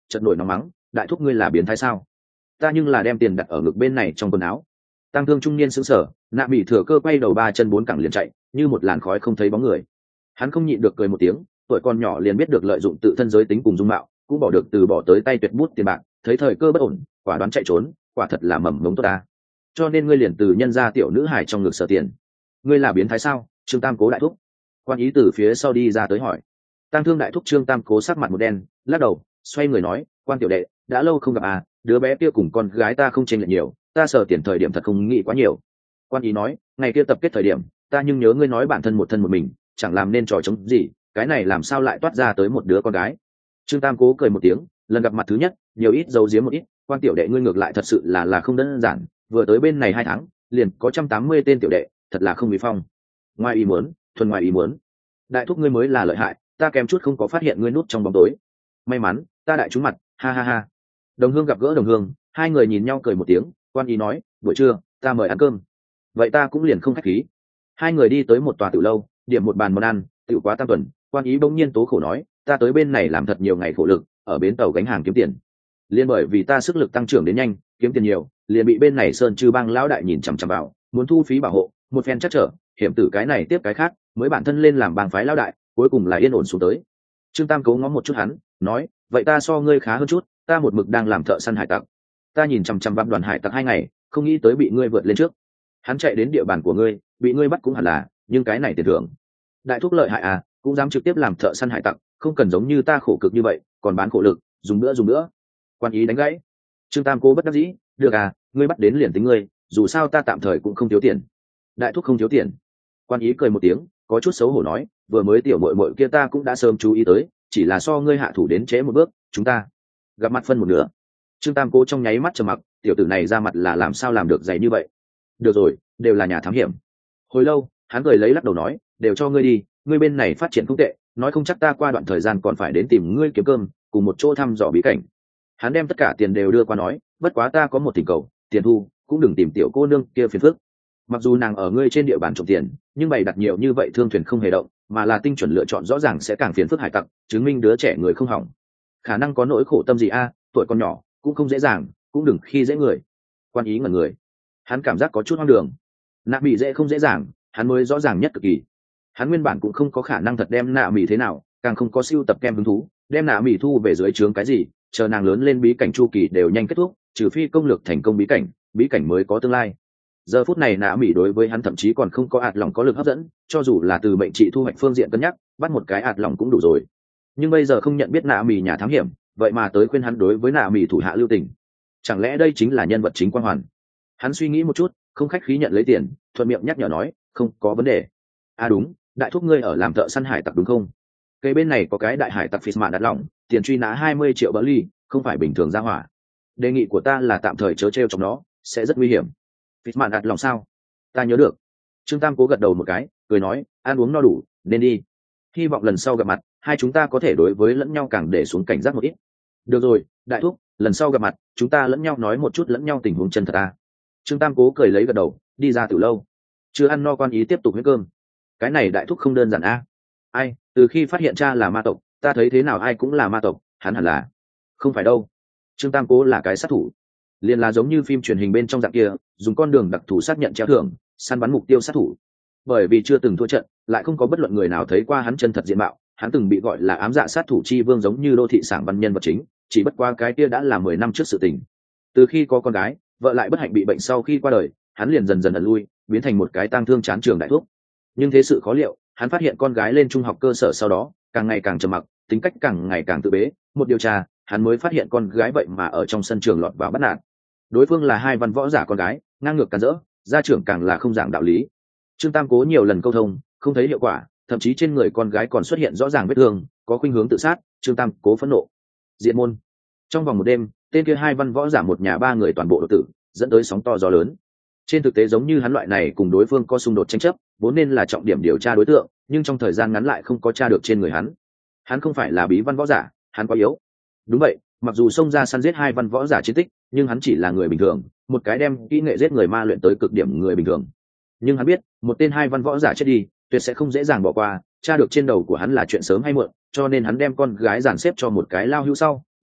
chợt nổi nóng mắng, đại thúc ngươi là biến thái sao? Ta nhưng là đem tiền đặt ở ngực bên này trong quần áo. Tăng thương trung niên sững sờ, nạ bị thừa cơ quay đầu ba chân bốn cẳng liền chạy, như một làn khói không thấy bóng người. Hắn không nhịn được cười một tiếng, tuổi còn nhỏ liền biết được lợi dụng tự thân giới tính cùng dung mạo, cũng bỏ được từ bỏ tới tay tuyệt bút tiền bạc, thấy thời cơ bất ổn, quả đoán chạy trốn, quả thật là mầm mống tốt ta. Cho nên ngươi liền từ nhân gia tiểu nữ hài trong ngực sở tiền. Ngươi là biến thái sao? Trương Tam Cố đại thúc. Quan ý từ phía sau đi ra tới hỏi. Tăng thương đại thúc Trương Tam Cố sắc mặt một đen, lắc đầu, xoay người nói, quan tiểu đệ, đã lâu không gặp à, đứa bé kia cùng con gái ta không chênh lệch nhiều, ta sở tiền thời điểm thật không nghĩ quá nhiều. Quan ý nói, ngày kia tập kết thời điểm, ta nhưng nhớ ngươi nói bản thân một mình, chẳng làm nên trò chống gì, cái này làm sao lại toát ra tới một đứa con gái. Trương Tam Cố cười một tiếng, lần gặp mặt thứ nhất, nhiều ít giấu giếm một ít, quan tiểu đệ ngươi ngược lại thật sự là không đơn giản, vừa tới bên này 2 tháng, liền có 180 tên tiểu đệ, thật là không bị phong. Ngoài ý muốn, thuần ngoài ý muốn. Đại thúc ngươi mới là lợi hại, ta kém chút không có phát hiện ngươi núp trong bóng tối. May mắn, ta đại trúng mặt, ha ha ha. Đồng hương gặp gỡ đồng hương, hai người nhìn nhau cười một tiếng, quan ý nói, buổi trưa, ta mời ăn cơm. Vậy ta cũng liền không khách khí. Hai người đi tới một tòa tiểu lâu, điểm một bàn món ăn, tiểu quá tam tuần, quan ý bỗng nhiên tố khổ nói, ta tới bên này làm thật nhiều ngày khổ lực, ở bến tàu gánh hàng kiếm tiền. Liên bởi vì ta sức lực tăng trưởng đến nhanh, kiếm tiền nhiều, liền bị bên này sơn chư bang lão đại nhìn chằm chằm vào, muốn thu phí bảo hộ, một phen chắc trở, hiểm tử cái này tiếp cái khác, mới bản thân lên làm bang phái lão đại, cuối cùng là yên ổn xuống tới. Trương Tam Cố ngó một chút hắn, nói, vậy ta so ngươi khá hơn chút, ta một mực đang làm thợ săn hải tặc, ta nhìn chằm chằm bám đoàn hải tặc 2 ngày, không nghĩ tới bị ngươi vượt lên trước. Hắn chạy đến địa bàn của ngươi, bị ngươi bắt cũng hẳn là, nhưng cái này tiền thưởng. Đại thúc lợi hại à, cũng dám trực tiếp làm thợ săn hải tặc, không cần giống như ta khổ cực như vậy, còn bán khổ lực, dùng nữa. Quan ý đánh gãy. Trương Tam Cố bất đắc dĩ, được à, ngươi bắt đến liền tính ngươi, dù sao ta tạm thời cũng không thiếu tiền. Đại thúc không thiếu tiền. Quan ý cười một tiếng, có chút xấu hổ nói, vừa mới tiểu muội muội kia ta cũng đã sớm chú ý tới, chỉ là so ngươi hạ thủ đến trễ một bước, chúng ta gặp mặt phân một nửa. Trương Tam Cố trong nháy mắt trầm mặc, tiểu tử này ra mặt là làm sao làm được dày như vậy. Được rồi, đều là nhà thám hiểm. Hồi lâu, hắn cười lấy lắc đầu nói, đều cho ngươi đi, ngươi bên này phát triển không tệ, nói không chắc ta qua đoạn thời gian còn phải đến tìm ngươi kiếm cơm, cùng một chỗ thăm dò bí cảnh. Hắn đem tất cả tiền đều đưa qua nói, bất quá ta có một thỉnh cầu, tiền thu cũng đừng tìm tiểu cô nương kia phiền phức. Mặc dù nàng ở ngươi trên địa bàn trộm tiền, nhưng bày đặt nhiều như vậy thương thuyền không hề động, mà là tinh chuẩn lựa chọn rõ ràng sẽ càng phiền phức hải tặc, chứng minh đứa trẻ người không hỏng. Khả năng có nỗi khổ tâm gì a, tuổi còn nhỏ, cũng không dễ dàng, cũng đừng khi dễ người. Quan ý ngẩn người, hắn cảm giác có chút hoang đường. Nạ bị dễ không dễ dàng, hắn mới rõ ràng nhất cực kỳ. Hắn nguyên bản cũng không có khả năng thật đem nạ mỉ thế nào, càng không có siêu tập kem hứng thú, đem nạ mỉ thu về dưới trướng cái gì, chờ nàng lớn lên bí cảnh chu kỳ đều nhanh kết thúc, trừ phi công lược thành công bí cảnh mới có tương lai. Giờ phút này nạ mỉ đối với hắn thậm chí còn không có ạt lòng có lực hấp dẫn, cho dù là từ mệnh trị thu hoạch phương diện cân nhắc, bắt một cái ạt lòng cũng đủ rồi. Nhưng bây giờ không nhận biết nạ mỉ nhà thám hiểm, vậy mà tới khuyên hắn đối với nạ mỉ thủ hạ lưu tình, chẳng lẽ đây chính là nhân vật chính quan hoàn? Hắn suy nghĩ một chút, không khách khí nhận lấy tiền, thuận miệng nhắc nhở nói, không có vấn đề. À đúng, đại thúc ngươi ở làm thợ săn hải tặc đúng không? Cây bên này có cái đại hải tặc Fishman đặt lỏng, tiền truy nã 20 triệu bỡ ly, không phải bình thường ra hỏa. Đề nghị của ta là tạm thời chớ treo trong đó, sẽ rất nguy hiểm. Fishman đặt lỏng sao? Ta nhớ được. Trương Tam Cố gật đầu một cái, cười nói, ăn uống no đủ, nên đi. Hy vọng lần sau gặp mặt, hai chúng ta có thể đối với lẫn nhau càng để xuống cảnh giác một ít. Được rồi, đại thúc, lần sau gặp mặt, chúng ta lẫn nhau nói một chút lẫn nhau tình huống chân thật ta. Trương Tam Cố cười lấy gật đầu, đi ra từ lâu. Chưa ăn no quan ý tiếp tục huyết cơm. Cái này đại thúc không đơn giản a. Ai, từ khi phát hiện cha là ma tộc, ta thấy thế nào ai cũng là ma tộc, hắn hẳn là. Không phải đâu. Trương Tam Cố là cái sát thủ. Liền là giống như phim truyền hình bên trong dạng kia, dùng con đường đặc thù xác nhận treo thưởng, săn bắn mục tiêu sát thủ. Bởi vì chưa từng thua trận, lại không có bất luận người nào thấy qua hắn chân thật diện mạo, hắn từng bị gọi là ám dạ sát thủ chi vương giống như đô thị sảng văn nhân vật chính, chỉ bất qua cái kia đã là 10 năm trước sự tình. Từ khi có con gái, vợ lại bất hạnh bị bệnh sau khi qua đời, hắn liền dần dần ẩn lui, biến thành một cái tang thương chán trường đại thúc. Nhưng thế sự khó liệu, hắn phát hiện con gái lên trung học cơ sở sau đó, càng ngày càng trầm mặc, tính cách càng ngày càng tự bế. Một điều tra, hắn mới phát hiện con gái vậy mà ở trong sân trường lọt vào bắt nạt. Đối phương là hai văn võ giả con gái, ngang ngược càn rỡ, gia trưởng càng là không giảng đạo lý. Trương Tam Cố nhiều lần câu thông, không thấy hiệu quả, thậm chí trên người con gái còn xuất hiện rõ ràng vết thương, có khuynh hướng tự sát. Trương Tam Cố phẫn nộ, diệt môn. Trong vòng một đêm, tên kia hai văn võ giả một nhà ba người toàn bộ đột tử, dẫn tới sóng to gió lớn. Trên thực tế giống như hắn loại này cùng đối phương có xung đột tranh chấp, vốn nên là trọng điểm điều tra đối tượng, nhưng trong thời gian ngắn lại không có tra được trên người hắn. Hắn không phải là bí văn võ giả, hắn quá yếu. Đúng vậy, mặc dù xông ra săn giết hai văn võ giả chiến tích, nhưng hắn chỉ là người bình thường, một cái đem kỹ nghệ giết người ma luyện tới cực điểm người bình thường. Nhưng hắn biết, một tên hai văn võ giả chết đi, tuyệt sẽ không dễ dàng bỏ qua, tra được trên đầu của hắn là chuyện sớm hay muộn, cho nên hắn đem con gái dàn xếp cho một cái lao hưu sau,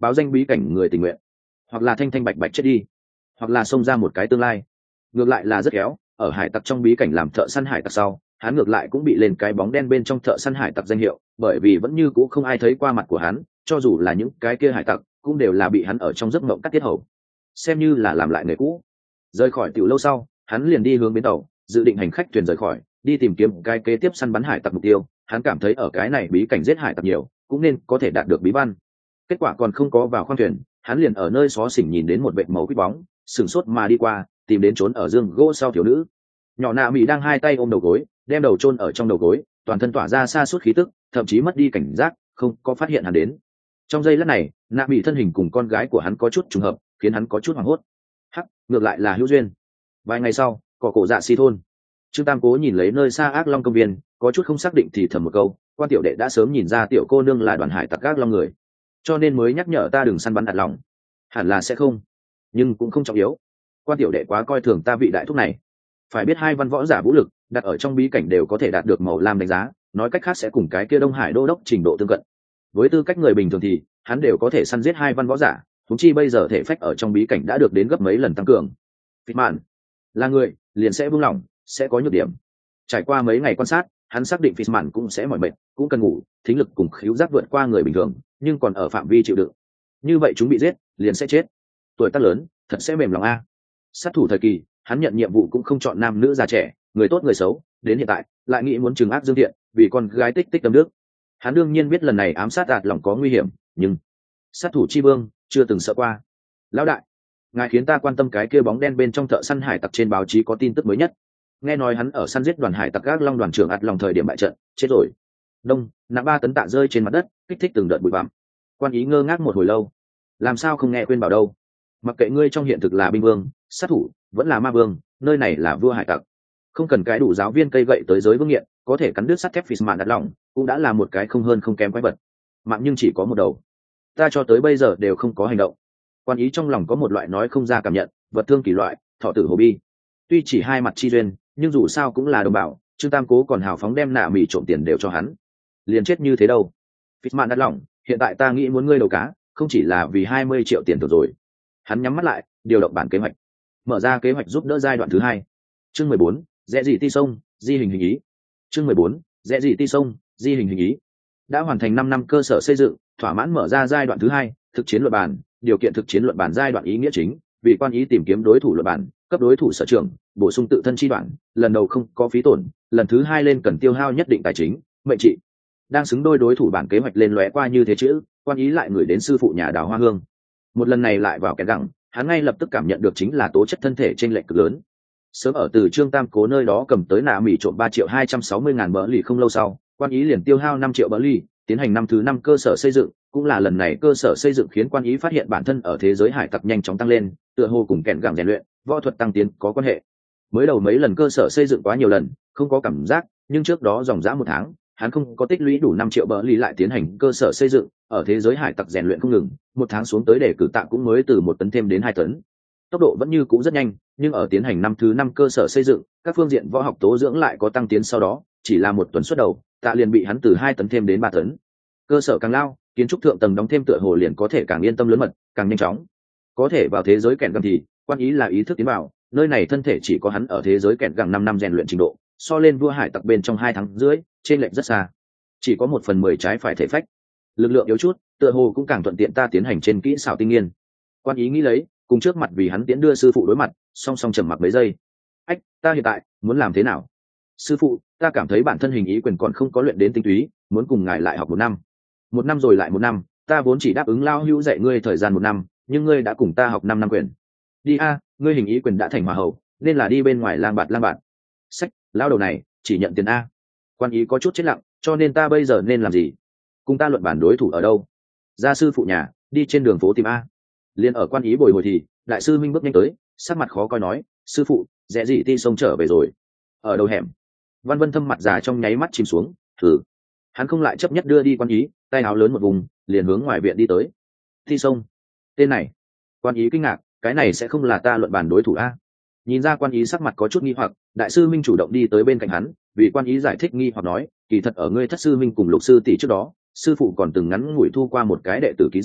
báo danh bí cảnh người tình nguyện, hoặc là thanh thanh bạch bạch chết đi, hoặc là xông ra một cái tương lai. Ngược lại là rất khéo, ở hải tặc trong bí cảnh làm thợ săn hải tặc sau, hắn ngược lại cũng bị lên cái bóng đen bên trong thợ săn hải tặc danh hiệu, bởi vì vẫn như cũ không ai thấy qua mặt của hắn, cho dù là những cái kia hải tặc cũng đều là bị hắn ở trong giấc mộng cắt tiết hầu, xem như là làm lại nghề cũ. Rời khỏi tiểu lâu sau, hắn liền đi hướng bến tàu, dự định hành khách thuyền rời khỏi, đi tìm kiếm cái kế tiếp săn bắn hải tặc mục tiêu. Hắn cảm thấy ở cái này bí cảnh giết hải tặc nhiều, cũng nên có thể đạt được bí văn. Kết quả còn không có vào khoang thuyền, hắn liền ở nơi xó xỉnh nhìn đến một vệt màu quýt bóng, sừng sốt mà đi qua, tìm đến trốn ở giường gỗ sau thiếu nữ. Nhỏ nạ mỹ đang hai tay ôm đầu gối, đem đầu chôn ở trong đầu gối, toàn thân tỏa ra sa sút khí tức, thậm chí mất đi cảnh giác, không có phát hiện hắn đến. Trong giây lát này, nạ mỹ thân hình cùng con gái của hắn có chút trùng hợp, khiến hắn có chút hoảng hốt. Hắc, ngược lại là hữu duyên. Vài ngày sau, cỏ cổ dạ si thôn, Trương Tam Cố nhìn lấy nơi xa ác long công viên, có chút không xác định thì thầm một câu, quan tiểu đệ đã sớm nhìn ra tiểu cô nương là đoàn hải tặc ác long người, cho nên mới nhắc nhở ta đừng săn bắn ạt lòng. Hẳn là sẽ không, nhưng cũng không trọng yếu. Quan tiểu đệ quá coi thường ta vị đại thúc này. Phải biết hai văn võ giả vũ lực đặt ở trong bí cảnh đều có thể đạt được màu lam đánh giá, nói cách khác sẽ cùng cái kia Đông Hải đô đốc trình độ tương cận. Với tư cách người bình thường thì hắn đều có thể săn giết hai văn võ giả, thúng chi bây giờ thể phách ở trong bí cảnh đã được đến gấp mấy lần tăng cường. Fitman là người, liền sẽ buông lỏng, sẽ có nhược điểm. Trải qua mấy ngày quan sát, hắn xác định Fitman cũng sẽ mỏi mệt, cũng cần ngủ, thính lực cùng khứu giác vượt qua người bình thường, nhưng còn ở phạm vi chịu đựng. Như vậy chúng bị giết, liền sẽ chết. Tuổi tác lớn, thật sẽ mềm lòng a. Sát thủ thời kỳ, hắn nhận nhiệm vụ cũng không chọn nam nữ già trẻ, người tốt người xấu, đến hiện tại lại nghĩ muốn trừng ác dương thiện, vì con gái tích tích đâm nước. Hắn đương nhiên biết lần này ám sát ạt lòng có nguy hiểm, nhưng sát thủ chi vương chưa từng sợ qua. Lão đại, ngài khiến ta quan tâm cái kia bóng đen bên trong thợ săn hải tặc trên báo chí có tin tức mới nhất. Nghe nói hắn ở săn giết đoàn hải tặc ác long đoàn trưởng ạt lòng thời điểm bại trận, chết rồi. Đông, nặng 3 tấn tạ rơi trên mặt đất, kích thích từng đợt bụi bặm. Quan ý ngơ ngác một hồi lâu, làm sao không nghe khuyên bảo đâu. Mặc kệ ngươi trong hiện thực là binh vương, sát thủ, vẫn là ma vương, nơi này là vua hải tặc, không cần cái đủ giáo viên cây gậy tới giới vương nghiện, có thể cắn đứt sắt thép Fishman đặt lòng, cũng đã là một cái không hơn không kém quái vật. Mạng nhưng chỉ có một đầu, ta cho tới bây giờ đều không có hành động. Quan ý trong lòng có một loại nói không ra cảm nhận, vật thương kỳ loại, thọ tử hồ bi. Tuy chỉ hai mặt chi duyên, nhưng dù sao cũng là đồng bào. Trương Tam Cố còn hào phóng đem nạ mì trộm tiền đều cho hắn, liền chết như thế đâu. Fishman đặt lòng, hiện tại ta nghĩ muốn ngươi đầu cá, không chỉ là vì 20 triệu tiền rồi. Hắn nhắm mắt lại, điều động bản kế hoạch, mở ra kế hoạch giúp đỡ giai đoạn thứ 2. Chương 14, rẽ dị ti sông, di hình hình ý. Chương 14, rẽ dị ti sông, di hình hình ý. Đã hoàn thành 5 năm cơ sở xây dựng, thỏa mãn mở ra giai đoạn thứ 2, thực chiến luận bản, điều kiện thực chiến luận bản giai đoạn ý nghĩa chính, vì quan ý tìm kiếm đối thủ luận bản, cấp đối thủ sở trường, bổ sung tự thân chi đoạn, lần đầu không có phí tổn, lần thứ 2 lên cần tiêu hao nhất định tài chính, mệnh trị. Đang xứng đôi đối thủ bản kế hoạch lên lóe qua như thế chữ, quan ý lại gửi đến sư phụ nhà Đào Hoa Hương. Một lần này lại vào kẻ gẳng, hắn ngay lập tức cảm nhận được chính là tố chất thân thể chênh lệch cực lớn. Sớm ở từ Trương Tam Cố nơi đó cầm tới nạ mỉ trộm 3.260.000 bỡ lì không lâu sau, quan ý liền tiêu hao 5 triệu bỡ lì, tiến hành năm thứ 5 cơ sở xây dựng, cũng là lần này cơ sở xây dựng khiến quan ý phát hiện bản thân ở thế giới hải tặc nhanh chóng tăng lên, tựa hồ cùng kèn gẳng rèn luyện, võ thuật tăng tiến có quan hệ. Mới đầu mấy lần cơ sở xây dựng quá nhiều lần, không có cảm giác, nhưng trước đó dòng dã 1 tháng, hắn không có tích lũy đủ 5 triệu bỡ lì lại tiến hành cơ sở xây dựng, ở thế giới hải tặc rèn luyện không ngừng, 1 tháng xuống tới để cử tạ cũng mới từ 1 tấn thêm đến 2 tấn. Tốc độ vẫn như cũ rất nhanh, nhưng ở tiến hành năm thứ 5 cơ sở xây dựng, các phương diện võ học tố dưỡng lại có tăng tiến sau đó, chỉ là 1 tuần xuất đầu, tạ liền bị hắn từ 2 tấn thêm đến 3 tấn. Cơ sở càng lao, kiến trúc thượng tầng đóng thêm tựa hồ liền có thể càng yên tâm lớn mật, càng nhanh chóng. Có thể vào thế giới kẹn gẳng thì, quan ý là ý thức tiến vào, nơi này thân thể chỉ có hắn ở thế giới kẹn gẳng 5 năm rèn luyện trình độ, so lên vua hải tặc bên trong 2 tháng rưỡi, trên lệch rất xa. Chỉ có 1/10 trái phải thể phách. Lực lượng yếu chút, tựa hồ cũng càng thuận tiện ta tiến hành trên kỹ xảo tinh nghiên. Quan ý nghĩ lấy, cùng trước mặt vì hắn tiến đưa sư phụ đối mặt, song song trầm mặc mấy giây. Ách, ta hiện tại muốn làm thế nào? Sư phụ, ta cảm thấy bản thân hình ý quyền còn không có luyện đến tinh túy, muốn cùng ngài lại học 1 năm. 1 năm rồi lại 1 năm, ta vốn chỉ đáp ứng lao hữu dạy ngươi thời gian 1 năm, nhưng ngươi đã cùng ta học 5 năm quyền. Đi a, ngươi hình ý quyền đã thành hòa hậu, nên là đi bên ngoài lang bạt. Sách, lao đầu này chỉ nhận tiền a. Quan ý có chút chết lặng, cho nên ta bây giờ nên làm gì? Cùng ta luận bản đối thủ ở đâu? Gia sư phụ nhà, đi trên đường phố tìm a. Liên ở quan ý bồi hồi thì đại sư minh bước nhanh tới, sắc mặt khó coi nói, sư phụ, rẽ dị ti sông trở về rồi. Ở đầu hẻm. Văn Vân Thâm mặt già trong nháy mắt chìm xuống, thử. Hắn không lại chấp nhất đưa đi quan ý, tay áo lớn một vùng, liền hướng ngoài viện đi tới. Ti sông, tên này. Quan ý kinh ngạc, cái này sẽ không là ta luận bàn đối thủ a? Nhìn ra quan ý sắc mặt có chút nghi hoặc, đại sư minh chủ động đi tới bên cạnh hắn, vì quan ý giải thích nghi hoặc nói, kỳ thật ở ngươi thất sư minh cùng lục sư tỷ trước đó, sư phụ còn từng ngắn ngủi thu qua một cái đệ tử ký danh,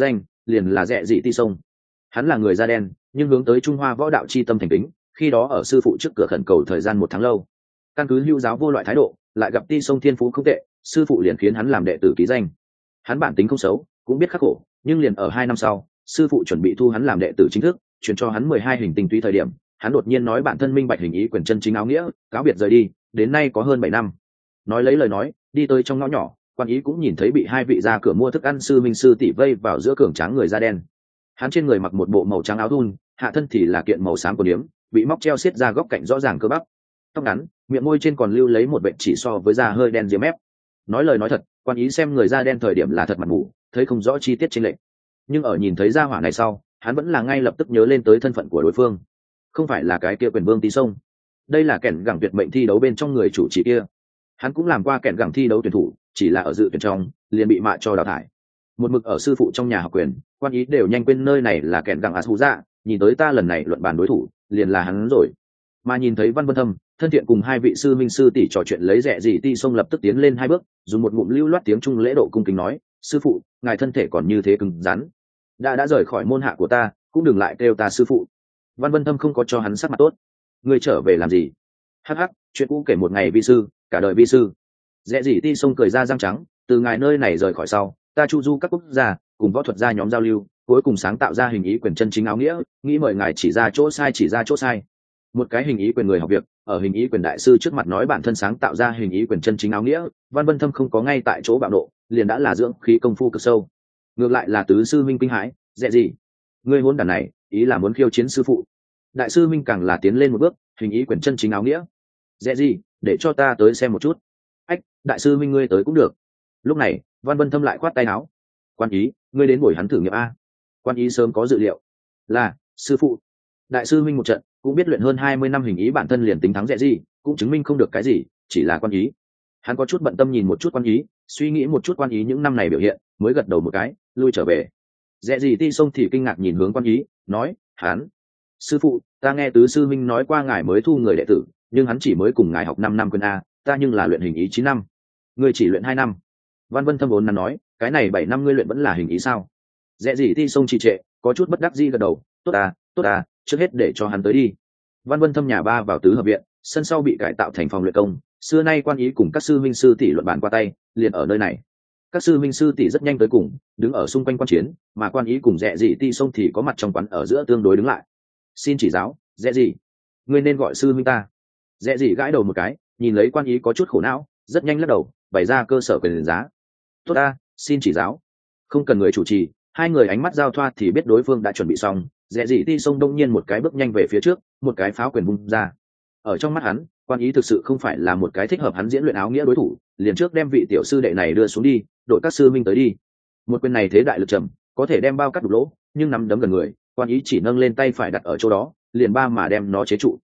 liền là Rẽ Dị Ti Sông. Hắn là người da đen nhưng hướng tới Trung Hoa võ đạo chi tâm thành kính, khi đó ở sư phụ trước cửa khẩn cầu thời gian 1 tháng lâu. Căn cứ hữu giáo vô loại thái độ, lại gặp Ti Sông thiên phú không tệ, sư phụ liền khiến hắn làm đệ tử ký danh. Hắn bản tính không xấu, cũng biết khắc khổ, nhưng liền ở 2 năm sau, sư phụ chuẩn bị thu hắn làm đệ tử chính thức, chuyển cho hắn 12 hình tinh túy thời điểm, hắn đột nhiên nói bản thân minh bạch hình ý quyền chân chính áo nghĩa, cáo biệt rời đi, đến nay có hơn 7 năm. Nói lấy lời nói, đi tới trong ngõ nhỏ, quan ý cũng nhìn thấy bị 2 vị ra cửa mua thức ăn sư minh sư tỷ vây vào giữa cường tráng người da đen. Hắn trên người mặc một bộ màu trắng áo thun, hạ thân thì là kiện màu xám quần yếm, bị móc treo xiết ra góc cạnh rõ ràng cơ bắp. Tóc ngắn, miệng môi trên còn lưu lấy một vệt chỉ so với da hơi đen dưới mép. Nói lời nói thật, quan ý xem người da đen thời điểm là thật mặt mù, thấy không rõ chi tiết trên lệnh. Nhưng ở nhìn thấy gia hỏa này sau, hắn vẫn là ngay lập tức nhớ lên tới thân phận của đối phương. Không phải là cái kia quyền vương Tí Sông, đây là kẻn gẳng tuyệt mệnh thi đấu bên trong người chủ trì kia. Hắn cũng làm qua kẻn gẳng thi đấu tuyển thủ, chỉ là ở dự tuyển trong liền bị mạ cho đào thải. Một mực ở sư phụ trong nhà học quyền, quan ý đều nhanh quên nơi này là kẻn gẳng Asuza, nhìn tới ta lần này luận bàn đối thủ liền là hắn rồi. Mà nhìn thấy Văn Vân Thâm thân thiện cùng 2 vị sư minh sư tỷ trò chuyện lấy Rẽ Dị Ti Sông lập tức tiến lên 2 bước, dùng một ngụm lưu loát tiếng Trung lễ độ cung kính nói, sư phụ, ngài thân thể còn như thế cứng rắn, đã rời khỏi môn hạ của ta, cũng đừng lại kêu ta sư phụ. Văn Vân Thâm không có cho hắn sắc mặt tốt. Ngươi trở về làm gì? Hắc hắc, chuyện cũ kể một ngày vi sư, cả đời vi sư. Rẽ Dị Ti Sông cười ra răng trắng, từ ngài nơi này rời khỏi sau, ta chu du các quốc gia, cùng võ thuật gia nhóm giao lưu, cuối cùng sáng tạo ra hình ý quyền chân chính áo nghĩa, nghĩ mời ngài chỉ ra chỗ sai. Một cái hình ý quyền người học việc, ở hình ý quyền đại sư trước mặt nói bản thân sáng tạo ra hình ý quyền chân chính áo nghĩa, Văn Vân Thâm không có ngay tại chỗ bạo nộ, liền đã là dưỡng khí công phu cực sâu. Ngược lại là tứ sư minh kinh hãi, Rẽ Dị, ngươi hỗn đản này, ý là muốn khiêu chiến sư phụ. Đại sư minh càng là tiến lên một bước, hình ý quyền chân chính áo nghĩa. Rẽ Dị, để cho ta tới xem một chút. Ách, đại sư minh ngươi tới cũng được. Lúc này, Văn Vân Thâm lại khoát tay áo. Quan ý, ngươi đến buổi hắn thử nghiệm a. Quan ý sớm có dự liệu. Là, sư phụ. Đại sư minh một trận, cũng biết luyện hơn 20 năm hình ý bản thân liền tính thắng Rẽ Dị, cũng chứng minh không được cái gì, chỉ là quan ý. Hắn có chút bận tâm nhìn một chút quan ý, suy nghĩ một chút quan ý những năm này biểu hiện, mới gật đầu một cái, lui trở về. Rẽ Dị Ti Sông thì kinh ngạc nhìn hướng quan ý, nói, hắn, sư phụ, ta nghe tứ sư minh nói qua ngài mới thu người đệ tử, nhưng hắn chỉ mới cùng ngài học 5 năm quyền a, ta nhưng là luyện hình ý 9 năm, ngươi chỉ luyện 2 năm. Văn Vân Thâm vốn là nói, cái này 7 năm ngươi luyện vẫn là hình ý sao? Rẽ Dị Ti Sông trì trệ, có chút bất đắc dĩ gật đầu, tốt à, trước hết để cho hắn tới đi. Văn Vân Thâm nhà ba vào tứ hợp viện, sân sau bị cải tạo thành phòng luyện công, xưa nay quan ý cùng các sư minh sư tỷ luận bàn qua tay, liền ở nơi này. Các sư minh sư tỷ rất nhanh tới cùng, đứng ở xung quanh quan chiến, mà quan ý cùng Rẽ Dị Ti Sông thì có mặt trong quán ở giữa tương đối đứng lại. Xin chỉ giáo, Rẽ Dị, ngươi nên gọi sư minh ta. Rẽ Dị gãi đầu một cái, nhìn lấy quan ý có chút khổ não, rất nhanh lắc đầu, bày ra cơ sở quyền giá. Tốt ta, xin chỉ giáo. Không cần người chủ trì, 2 người ánh mắt giao thoa thì biết đối phương đã chuẩn bị xong. Rẽ Dị Ti Sông đông nhiên một cái bước nhanh về phía trước, một cái pháo quyền vung ra. Ở trong mắt hắn, quan ý thực sự không phải là một cái thích hợp hắn diễn luyện áo nghĩa đối thủ, liền trước đem vị tiểu sư đệ này đưa xuống đi, đội các sư minh tới đi. Một quyền này thế đại lực trầm, có thể đem bao cắt đục lỗ, nhưng nắm đấm gần người, quan ý chỉ nâng lên tay phải đặt ở chỗ đó, liền ba mà đem nó chế trụ.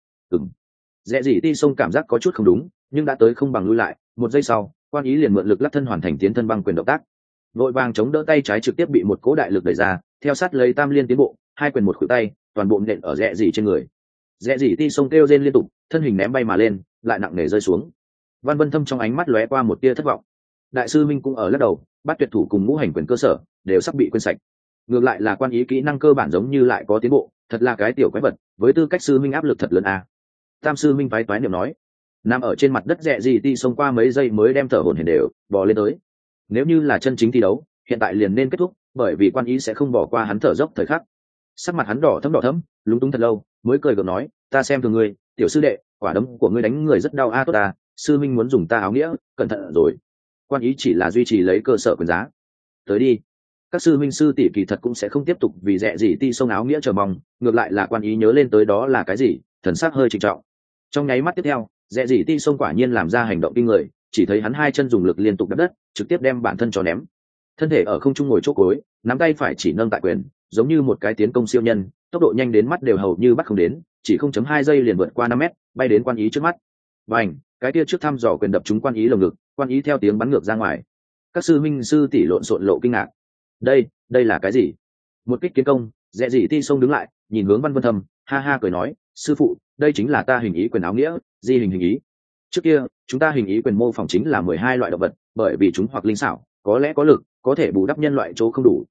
Rẽ Dị Ti Sông cảm giác có chút không đúng, nhưng đã tới không bằng lui lại, 1 giây sau, quan ý liền mượn lực lắc thân hoàn thành tiến thân băng quyền động tác. Vội vàng chống đỡ tay trái trực tiếp bị một cỗ đại lực đẩy ra, theo sát lấy tam liên tiến bộ, 2 quyền một khuỷu tay, toàn bộ nện ở Rẽ Dị trên người. Rẽ Dị Ti Sông kêu rên liên tục, thân hình ném bay mà lên, lại nặng nề rơi xuống. Văn Vân Thâm trong ánh mắt lóe qua một tia thất vọng. Đại sư minh cũng ở lắc đầu, bắt tuyệt thủ cùng ngũ hành quyền cơ sở đều sắp bị quên sạch. Ngược lại là quan ý kỹ năng cơ bản giống như lại có tiến bộ, thật là cái tiểu quái vật, với tư cách sư minh áp lực thật lớn a. Tam sư minh phái toái niệm nói, nằm ở trên mặt đất Rẽ Dị Ti Sông qua mấy giây mới đem thở hổn hển đều bò lên tới. Nếu như là chân chính thi đấu, hiện tại liền nên kết thúc, bởi vì quan ý sẽ không bỏ qua hắn thở dốc thời khắc. Sắc mặt hắn đỏ thẫm, lúng túng thật lâu, mới cười gượng nói, ta xem thường ngươi, tiểu sư đệ, quả đấm của ngươi đánh người rất đau a. Tốt à, sư minh muốn dùng ta áo nghĩa, cẩn thận rồi. Quan ý chỉ là duy trì lấy cơ sở quyền giá. Tới đi. Các sư minh sư tỷ kỳ thật cũng sẽ không tiếp tục vì Rẽ Dị Ti Sông áo nghĩa chờ mong, ngược lại là quan ý nhớ lên tới đó là cái gì, thần sắc hơi trịnh trọng. Trong nháy mắt tiếp theo, Rẽ Dị Ti Sông quả nhiên làm ra hành động kinh người, chỉ thấy hắn 2 chân dùng lực liên tục đập đất, trực tiếp đem bản thân cho ném. Thân thể ở không trung ngồi chỗ cối, nắm tay phải chỉ nâng tại quyền, giống như một cái tiến công siêu nhân, tốc độ nhanh đến mắt đều hầu như bắt không đến, chỉ 0.2 giây liền vượt qua 5 mét, bay đến quan ý trước mắt. Bành, cái kia trước thăm dò quyền đập trúng quan ý lồng ngực, quan ý theo tiếng bắn ngược ra ngoài. Các sư minh sư tỷ lộn xộn lộ kinh ngạc. Đây là cái gì? Một kích kiến công, Rẽ Dị Ti Sông đứng lại, nhìn hướng Văn Vân Thâm, ha ha cười nói, sư phụ, đây chính là ta hình ý quyền áo nghĩa, di hình ý. Trước kia, chúng ta hình ý quyền mô phỏng chính là 12 loại động vật, bởi vì chúng hoặc linh xảo, có lẽ có lực, có thể bù đắp nhân loại chỗ không đủ.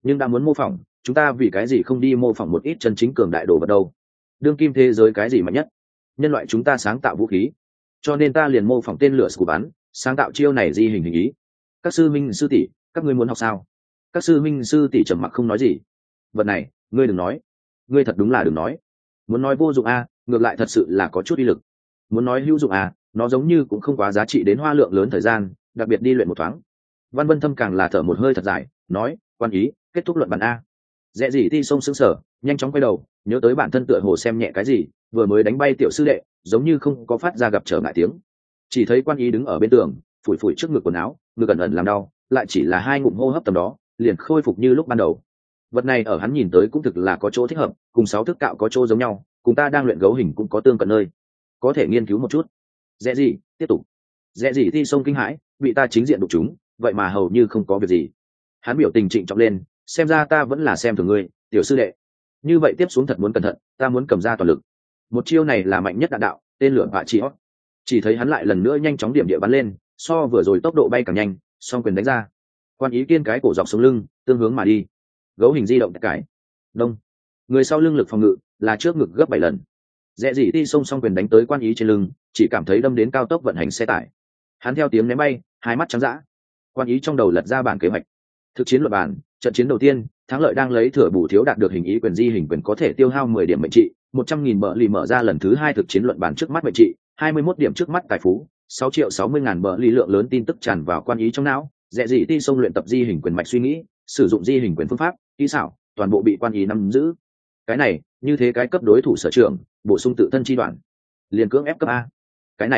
nhưng đã muốn mô phỏng, chúng ta vì cái gì không đi mô phỏng một ít chân chính cường đại đồ vật đâu? Đương kim thế giới cái gì mạnh nhất? Nhân loại chúng ta sáng tạo vũ khí, cho nên ta liền mô phỏng tên lửa của bắn, sáng tạo chiêu này di hình hình ý. Các sư minh sư tỷ, các ngươi muốn học sao? Các sư minh sư tỷ trầm mặc không nói gì. Vật này ngươi đừng nói, ngươi thật đúng là đừng nói. Muốn nói vô dụng a, ngược lại thật sự là có chút uy lực. Muốn nói hữu dụng a, nó giống như cũng không quá giá trị đến hoa lượng lớn thời gian, đặc biệt đi luyện một thoáng. Văn Vân Thâm càng là thở một hơi thật dài, nói, quan ý, kết thúc luận bản a. Dễ gì ti sông sững sờ, nhanh chóng quay đầu, nhớ tới bản thân tựa hồ xem nhẹ cái gì, vừa mới đánh bay tiểu sư đệ, giống như không có phát ra gặp trở ngại tiếng. Chỉ thấy quan ý đứng ở bên tường, phủi phủi trước ngực quần áo, ngực ẩn ẩn làm đau, lại chỉ là 2 ngụm hô hấp tầm đó, liền khôi phục như lúc ban đầu. Vật này ở hắn nhìn tới cũng thực là có chỗ thích hợp, cùng 6 thức cạo có chỗ giống nhau, cùng ta đang luyện gấu hình cũng có tương cận nơi, có thể nghiên cứu một chút. Dễ gì, tiếp tục. Dễ gì thi sông kinh hãi, bị ta chính diện đụng chúng, vậy mà hầu như không có việc gì. Hắn biểu tình trịnh trọng lên, xem ra ta vẫn là xem thường ngươi, tiểu sư đệ. Như vậy tiếp xuống thật muốn cẩn thận, ta muốn cầm ra toàn lực. Một chiêu này là mạnh nhất đạn đạo, tên lửa bạ chỉ hót. Chỉ thấy hắn lại lần nữa nhanh chóng điểm địa bắn lên, so vừa rồi tốc độ bay càng nhanh, song quyền đánh ra. Quan ý kiên cái cổ dọc sống lưng, tương hướng mà đi. Gấu hình di động cái. Đông. Người sau lưng lực phòng ngự là trước ngực gấp 7 lần. Dễ gì ti sông song quyền đánh tới quan ý trên lưng, chỉ cảm thấy đâm đến cao tốc vận hành xe tải. Hắn theo tiếng ném bay, hai mắt trắng dã. Quan ý trong đầu lật ra bản kế hoạch. Thực chiến luật bản, trận chiến đầu tiên, thắng lợi đang lấy thừa bù thiếu đạt được hình ý quyền di hình quyền có thể tiêu hao 10 điểm mệnh trị, 100.000 bờ lì mở ra lần thứ 2 thực chiến luận bản trước mắt mệnh trị, 21 điểm trước mắt tài phú, 6.60.000 bờ lì lượng lớn tin tức tràn vào quan ý trong não. Dễ gì ti sông luyện tập di hình quyền mạch suy nghĩ, sử dụng di hình quyền phương pháp, kỹ xảo, toàn bộ bị quan ý nắm giữ. Cái này, như thế cái cấp đối thủ sở trường, bổ sung tự thân chi đoạn, liền cưỡng ép cấp a. Cái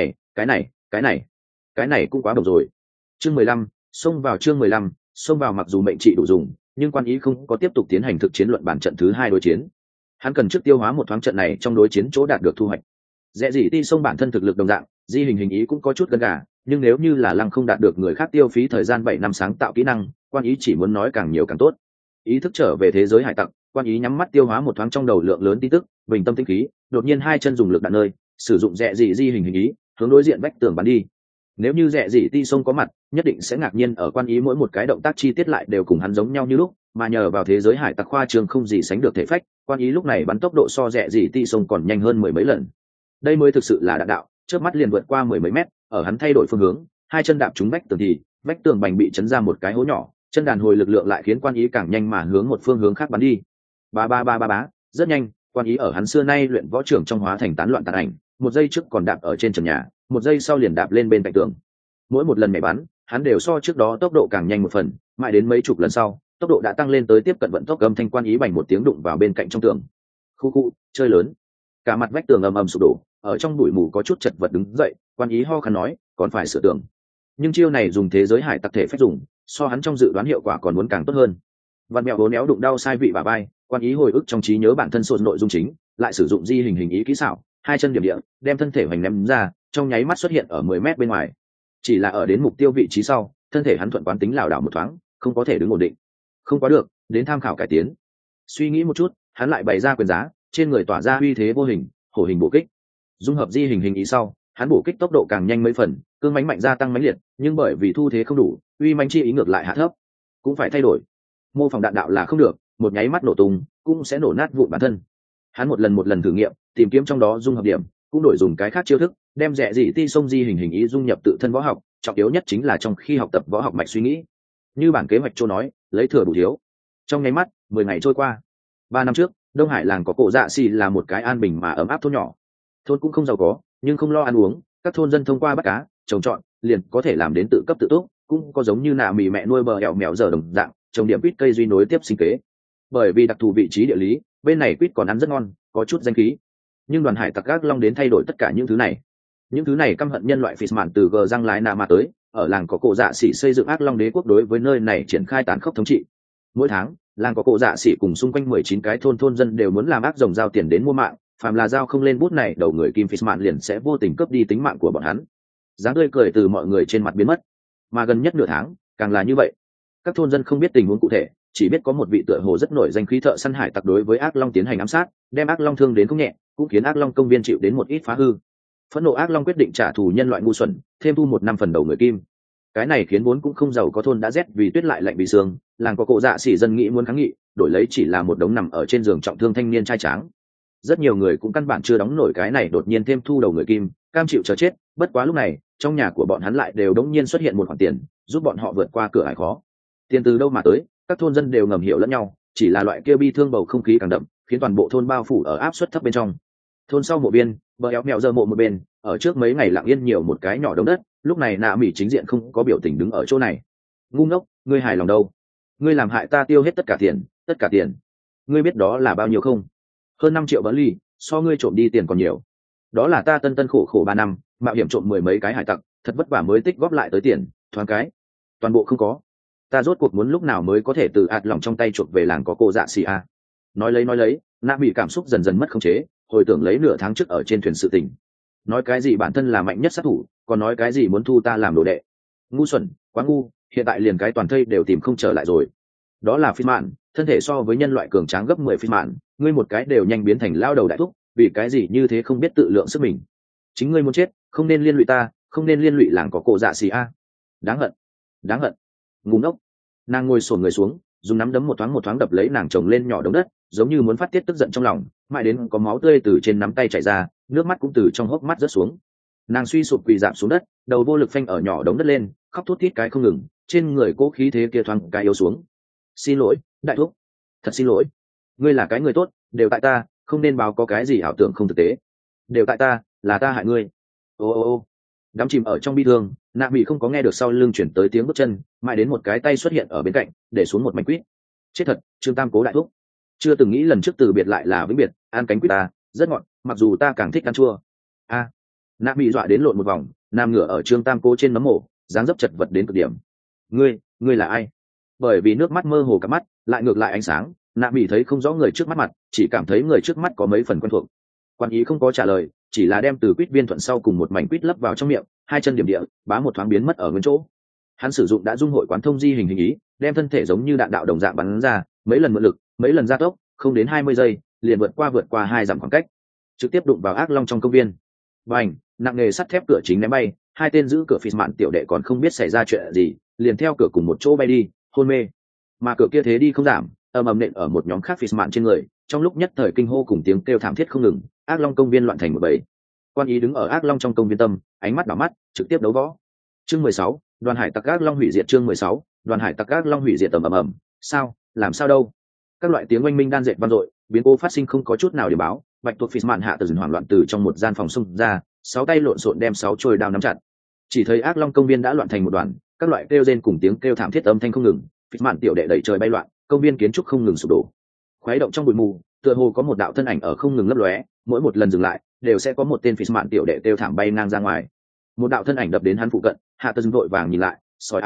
này cũng quá độc rồi. Chương 15, xông vào mặc dù mệnh trị đủ dùng, nhưng quan ý không có tiếp tục tiến hành thực chiến luận bản trận thứ 2 đối chiến. Hắn cần trước tiêu hóa một thoáng trận này trong đối chiến chỗ đạt được thu hoạch. Dễ gì ti sông bản thân thực lực đồng dạng, di hình hình ý cũng có chút gần gà, nhưng nếu như là lăng không đạt được người khác tiêu phí thời gian 7 năm sáng tạo kỹ năng, quan ý chỉ muốn nói càng nhiều càng tốt. Ý thức trở về thế giới hải tặc, quan ý nhắm mắt tiêu hóa một thoáng trong đầu lượng lớn tin tức, bình tâm tĩnh khí, đột nhiên hai chân dùng lực đạn nơi, sử dụng dễ dị di hình hình ý, hướng đối diện vách tường bắn đi. Nếu như dễ dị ti sông có mặt, nhất định sẽ ngạc nhiên ở quan ý mỗi một cái động tác chi tiết lại đều cùng hắn giống nhau như lúc, mà nhờ vào thế giới hải tặc khoa trường không gì sánh được thể phách, quan ý lúc này bắn tốc độ so dễ dị ti sông còn nhanh hơn 10 mấy lần. Đây mới thực sự là đạn đạo, chớp mắt liền vượt qua 10 mấy mét, ở hắn thay đổi phương hướng, hai chân đạp trúng vách tường thì vách tường bành bị chấn ra một cái hố nhỏ, chân đàn hồi lực lượng lại khiến quan ý càng nhanh mà hướng một phương hướng khác bắn đi. Ba, rất nhanh, quan ý ở hắn xưa nay luyện võ trưởng trong hóa thành tán loạn tàn ảnh, một giây trước còn đạp ở trên trần nhà, một giây sau liền đạp lên bên cạnh tường. Mỗi một lần nhảy bắn, hắn đều so trước đó tốc độ càng nhanh một phần, mãi đến mấy chục lần sau, tốc độ đã tăng lên tới tiếp cận vận tốc, âm thanh quan ý bành một tiếng đụng vào bên cạnh trong tường. Khu, chơi lớn. Cả mặt vách tường ầm ầm sụp đổ, ở trong bụi mù có chút chật vật đứng dậy, quan ý ho khăn nói, còn phải sửa tường. Nhưng chiêu này dùng thế giới hải tặc thể phách dùng, so hắn trong dự đoán hiệu quả còn muốn càng tốt hơn. Vặn mèo bốn éo đụng đau sai vị bả vai, quan ý hồi ức trong trí nhớ bản thân sụt nội dung chính, lại sử dụng di hình hình ý kỹ xảo, hai chân điểm địa, đem thân thể hoành ném ra, trong nháy mắt xuất hiện ở 10 mét bên ngoài. Chỉ là ở đến mục tiêu vị trí sau, thân thể hắn thuận quán tính lảo đảo một thoáng, không có thể đứng ổn định. Không quá được, đến tham khảo cải tiến. Suy nghĩ một chút, hắn lại bày ra quyền giá, trên người tỏa ra uy thế vô hình, hổ hình bổ kích. Dung hợp di hình hình ý sau, hắn bổ kích tốc độ càng nhanh mấy phần, cương mãnh mạnh gia tăng mãnh liệt, nhưng bởi vì thu thế không đủ, uy mãnh chi ý ngược lại hạ thấp. Cũng phải thay đổi. Mô phỏng đạn đạo là không được, một nháy mắt nổ tung, cũng sẽ nổ nát vụn bản thân. Hắn một lần thử nghiệm, tìm kiếm trong đó dung hợp điểm, cũng đổi dùng cái khác chiêu thức, đem rẻ dị ti sông di hình hình ý dung nhập tự thân võ học, trọng yếu nhất chính là trong khi học tập võ học mạch suy nghĩ. Như bản kế hoạch châu nói, lấy thừa đủ thiếu. Trong nháy mắt, 10 ngày trôi qua. 3 năm trước, Đông Hải làng có cổ dạ xì là một cái an bình mà ấm áp thôn nhỏ. Thôn cũng không giàu có, nhưng không lo ăn uống, các thôn dân thông qua bắt cá, trồng trọt, liền có thể làm đến tự cấp tự túc, cũng có giống như nạ mì mẹ nuôi bờ hẹo mèo giờ đồng dạng, trồng điểm quýt cây duy nối tiếp sinh kế. Bởi vì đặc thù vị trí địa lý, bên này quýt còn ăn rất ngon, có chút danh khí. Nhưng đoàn hải tặc Ác Long đến thay đổi tất cả những thứ này. Những thứ này căm hận nhân loại Fishman từ gờ răng lái nạ mà tới, ở làng có cổ dạ xỉ xây dựng Ác Long đế quốc đối với nơi này triển khai tàn khốc thống trị. Mỗi tháng, làng có cổ dạ xỉ cùng xung quanh 19 cái thôn dân đều muốn làm ác rồng giao tiền đến mua mạng, phàm là giao không lên bút này, đầu người Kim Fishman liền sẽ vô tình cướp đi tính mạng của bọn hắn. Dáng tươi cười từ mọi người trên mặt biến mất. Mà gần nhất nửa tháng, càng là như vậy. Các thôn dân không biết tình huống cụ thể, chỉ biết có một vị tựa hồ rất nổi danh khí thợ săn hải tặc đối với Ác Long tiến hành ám sát, đem Ác Long thương đến không nhẹ, cũng khiến Ác Long công viên chịu đến một ít phá hư. Phẫn nộ Ác Long quyết định trả thù nhân loại ngu xuẩn, thêm thu 1 năm phần đầu người Kim. cái này khiến vốn cũng không giàu có thôn đã rét vì tuyết lại lạnh vì sương, làng có cổ dạ xỉ dân nghĩ muốn kháng nghị, đổi lấy chỉ là một đống nằm ở trên giường trọng thương thanh niên trai tráng. Rất nhiều người cũng căn bản chưa đóng nổi cái này đột nhiên thêm thu đầu người kim, cam chịu chờ chết. Bất quá lúc này trong nhà của bọn hắn lại đều đống nhiên xuất hiện một khoản tiền, giúp bọn họ vượt qua cửa ải khó. Tiền từ đâu mà tới? Các thôn dân đều ngầm hiểu lẫn nhau, chỉ là loại kia bi thương bầu không khí càng đậm, khiến toàn bộ thôn bao phủ ở áp suất thấp bên trong. Thôn sau mộ biên, bờ éo mèo dơ mộ một bên, ở trước mấy ngày lặng yên nhiều một cái nhỏ đống đất. Lúc này nạ mỹ chính diện không có biểu tình đứng ở chỗ này. Ngu ngốc, ngươi hài lòng đâu? Ngươi làm hại ta tiêu hết tất cả tiền, tất cả tiền. Ngươi biết đó là bao nhiêu không? Hơn 5 triệu bỡ ly, so ngươi trộm đi tiền còn nhiều. Đó là ta tân khổ khổ 3 năm, mạo hiểm trộm 10 mấy cái hải tặc, thật vất vả mới tích góp lại tới tiền, thoáng cái toàn bộ không có. Ta rốt cuộc muốn lúc nào mới có thể từ ạt lòng trong tay chuộc về làng có cô dạ xì a. Nói lấy, nạ bị cảm xúc dần dần mất khống chế, hồi tưởng lấy nửa tháng trước ở trên thuyền sự tình. Nói cái gì bản thân là mạnh nhất sát thủ, còn nói cái gì muốn thu ta làm đồ đệ. Ngu xuẩn, quá ngu, hiện tại liền cái toàn thây đều tìm không trở lại rồi. Đó là phi mạn, thân thể so với nhân loại cường tráng gấp 10 phi mạn, ngươi một cái đều nhanh biến thành lao đầu đại thúc, vì cái gì như thế không biết tự lượng sức mình. Chính ngươi muốn chết, không nên liên lụy ta, không nên liên lụy làng có cô dạ xì a. Đáng hận, ngu ngốc. Nàng ngồi xổm người xuống, dùng nắm đấm một thoáng đập lấy nàng chồng lên nhỏ đống đất, giống như muốn phát tiết tức giận trong lòng, mãi đến có máu tươi từ trên nắm tay chảy ra, nước mắt cũng từ trong hốc mắt rớt xuống. Nàng suy sụp quỳ rạp xuống đất, đầu vô lực phanh ở nhỏ đống đất lên, khóc thút thít cái không ngừng, trên người cố khí thế kia thoáng cái yếu xuống. Xin lỗi, đại thúc, thật xin lỗi. Ngươi là cái người tốt, đều tại ta, không nên báo có cái gì ảo tưởng không thực tế. Đều tại ta, là ta hại ngươi. Ô. Đắm chìm ở trong bi thương, nạ mỹ không có nghe được sau lưng chuyển tới tiếng bước chân, mãi đến một cái tay xuất hiện ở bên cạnh, để xuống một mảnh quýt. Chết thật, Trương Tam cố đại thúc. Chưa từng nghĩ lần trước từ biệt lại là vĩnh biệt, ăn cánh quýt ta, rất ngọt, mặc dù ta càng thích ăn chua. A. Nạ mỹ dọa đến lộn một vòng, nằm ngửa ở Trương Tam cố trên nấm mổ, dáng dấp chật vật đến cực điểm. Ngươi là ai? Bởi vì nước mắt mơ hồ cả mắt, lại ngược lại ánh sáng, nạ mỹ thấy không rõ người trước mắt mặt, chỉ cảm thấy người trước mắt có mấy phần quen thuộc. Quan ý không có trả lời, chỉ là đem từ quýt viên thuận sau cùng một mảnh quýt lấp vào trong miệng, hai chân điểm địa, bá một thoáng biến mất ở nguyên chỗ. Hắn sử dụng đã dung hội quán thông di hình ý, đem thân thể giống như đạn đạo đồng dạng bắn ra, mấy lần mượn lực, mấy lần gia tốc, không đến 20 giây, liền vượt qua 2 dặm khoảng cách, trực tiếp đụng vào ác long trong công viên. Bành, nặng nề sắt thép cửa chính ném bay, hai tên giữ cửa phỉ mạn tiểu đệ còn không biết xảy ra chuyện gì, liền theo cửa cùng một chỗ bay đi, hôn mê. Mà cửa kia thế đi không giảm, ầm nện ở một nhóm khác phỉ mạn trên người, trong lúc nhất thời kinh hô cùng tiếng kêu thảm thiết không ngừng, ác long công viên loạn thành một bầy. Quan ý đứng ở ác long trong công viên tâm, ánh mắt đỏ mắt, trực tiếp đấu võ. Chương 16, đoàn hải tặc ác long hủy diệt. Chương 16, đoàn hải tặc ác long hủy diệt. ầm. Sao, làm sao đâu? Các loại tiếng oanh minh đan dệt vang dội, biến cố phát sinh không có chút nào để báo. Bạch tuộc phỉ mạn hạ từ hoảng loạn từ trong một gian phòng xung ra, 6 tay lộn xộn đem 6 trôi đao nắm chặt. Chỉ thấy ác long công viên đã loạn thành một đoàn, các loại kêu rên cùng tiếng kêu thảm thiết âm thanh không ngừng, phỉ mạn tiểu đệ đẩy trời bay loạn, công viên kiến trúc không ngừng sụp đổ. Khuấy động trong bụi mù, tựa hồ có một đạo thân ảnh ở không ngừng lấp lóe, mỗi một lần dừng lại đều sẽ có một tên phỉ mạn tiểu đệ kêu thảm bay ngang ra ngoài. Một đạo thân ảnh đập đến hắn phụ cận, hạ tần vội vàng nhìn lại, soi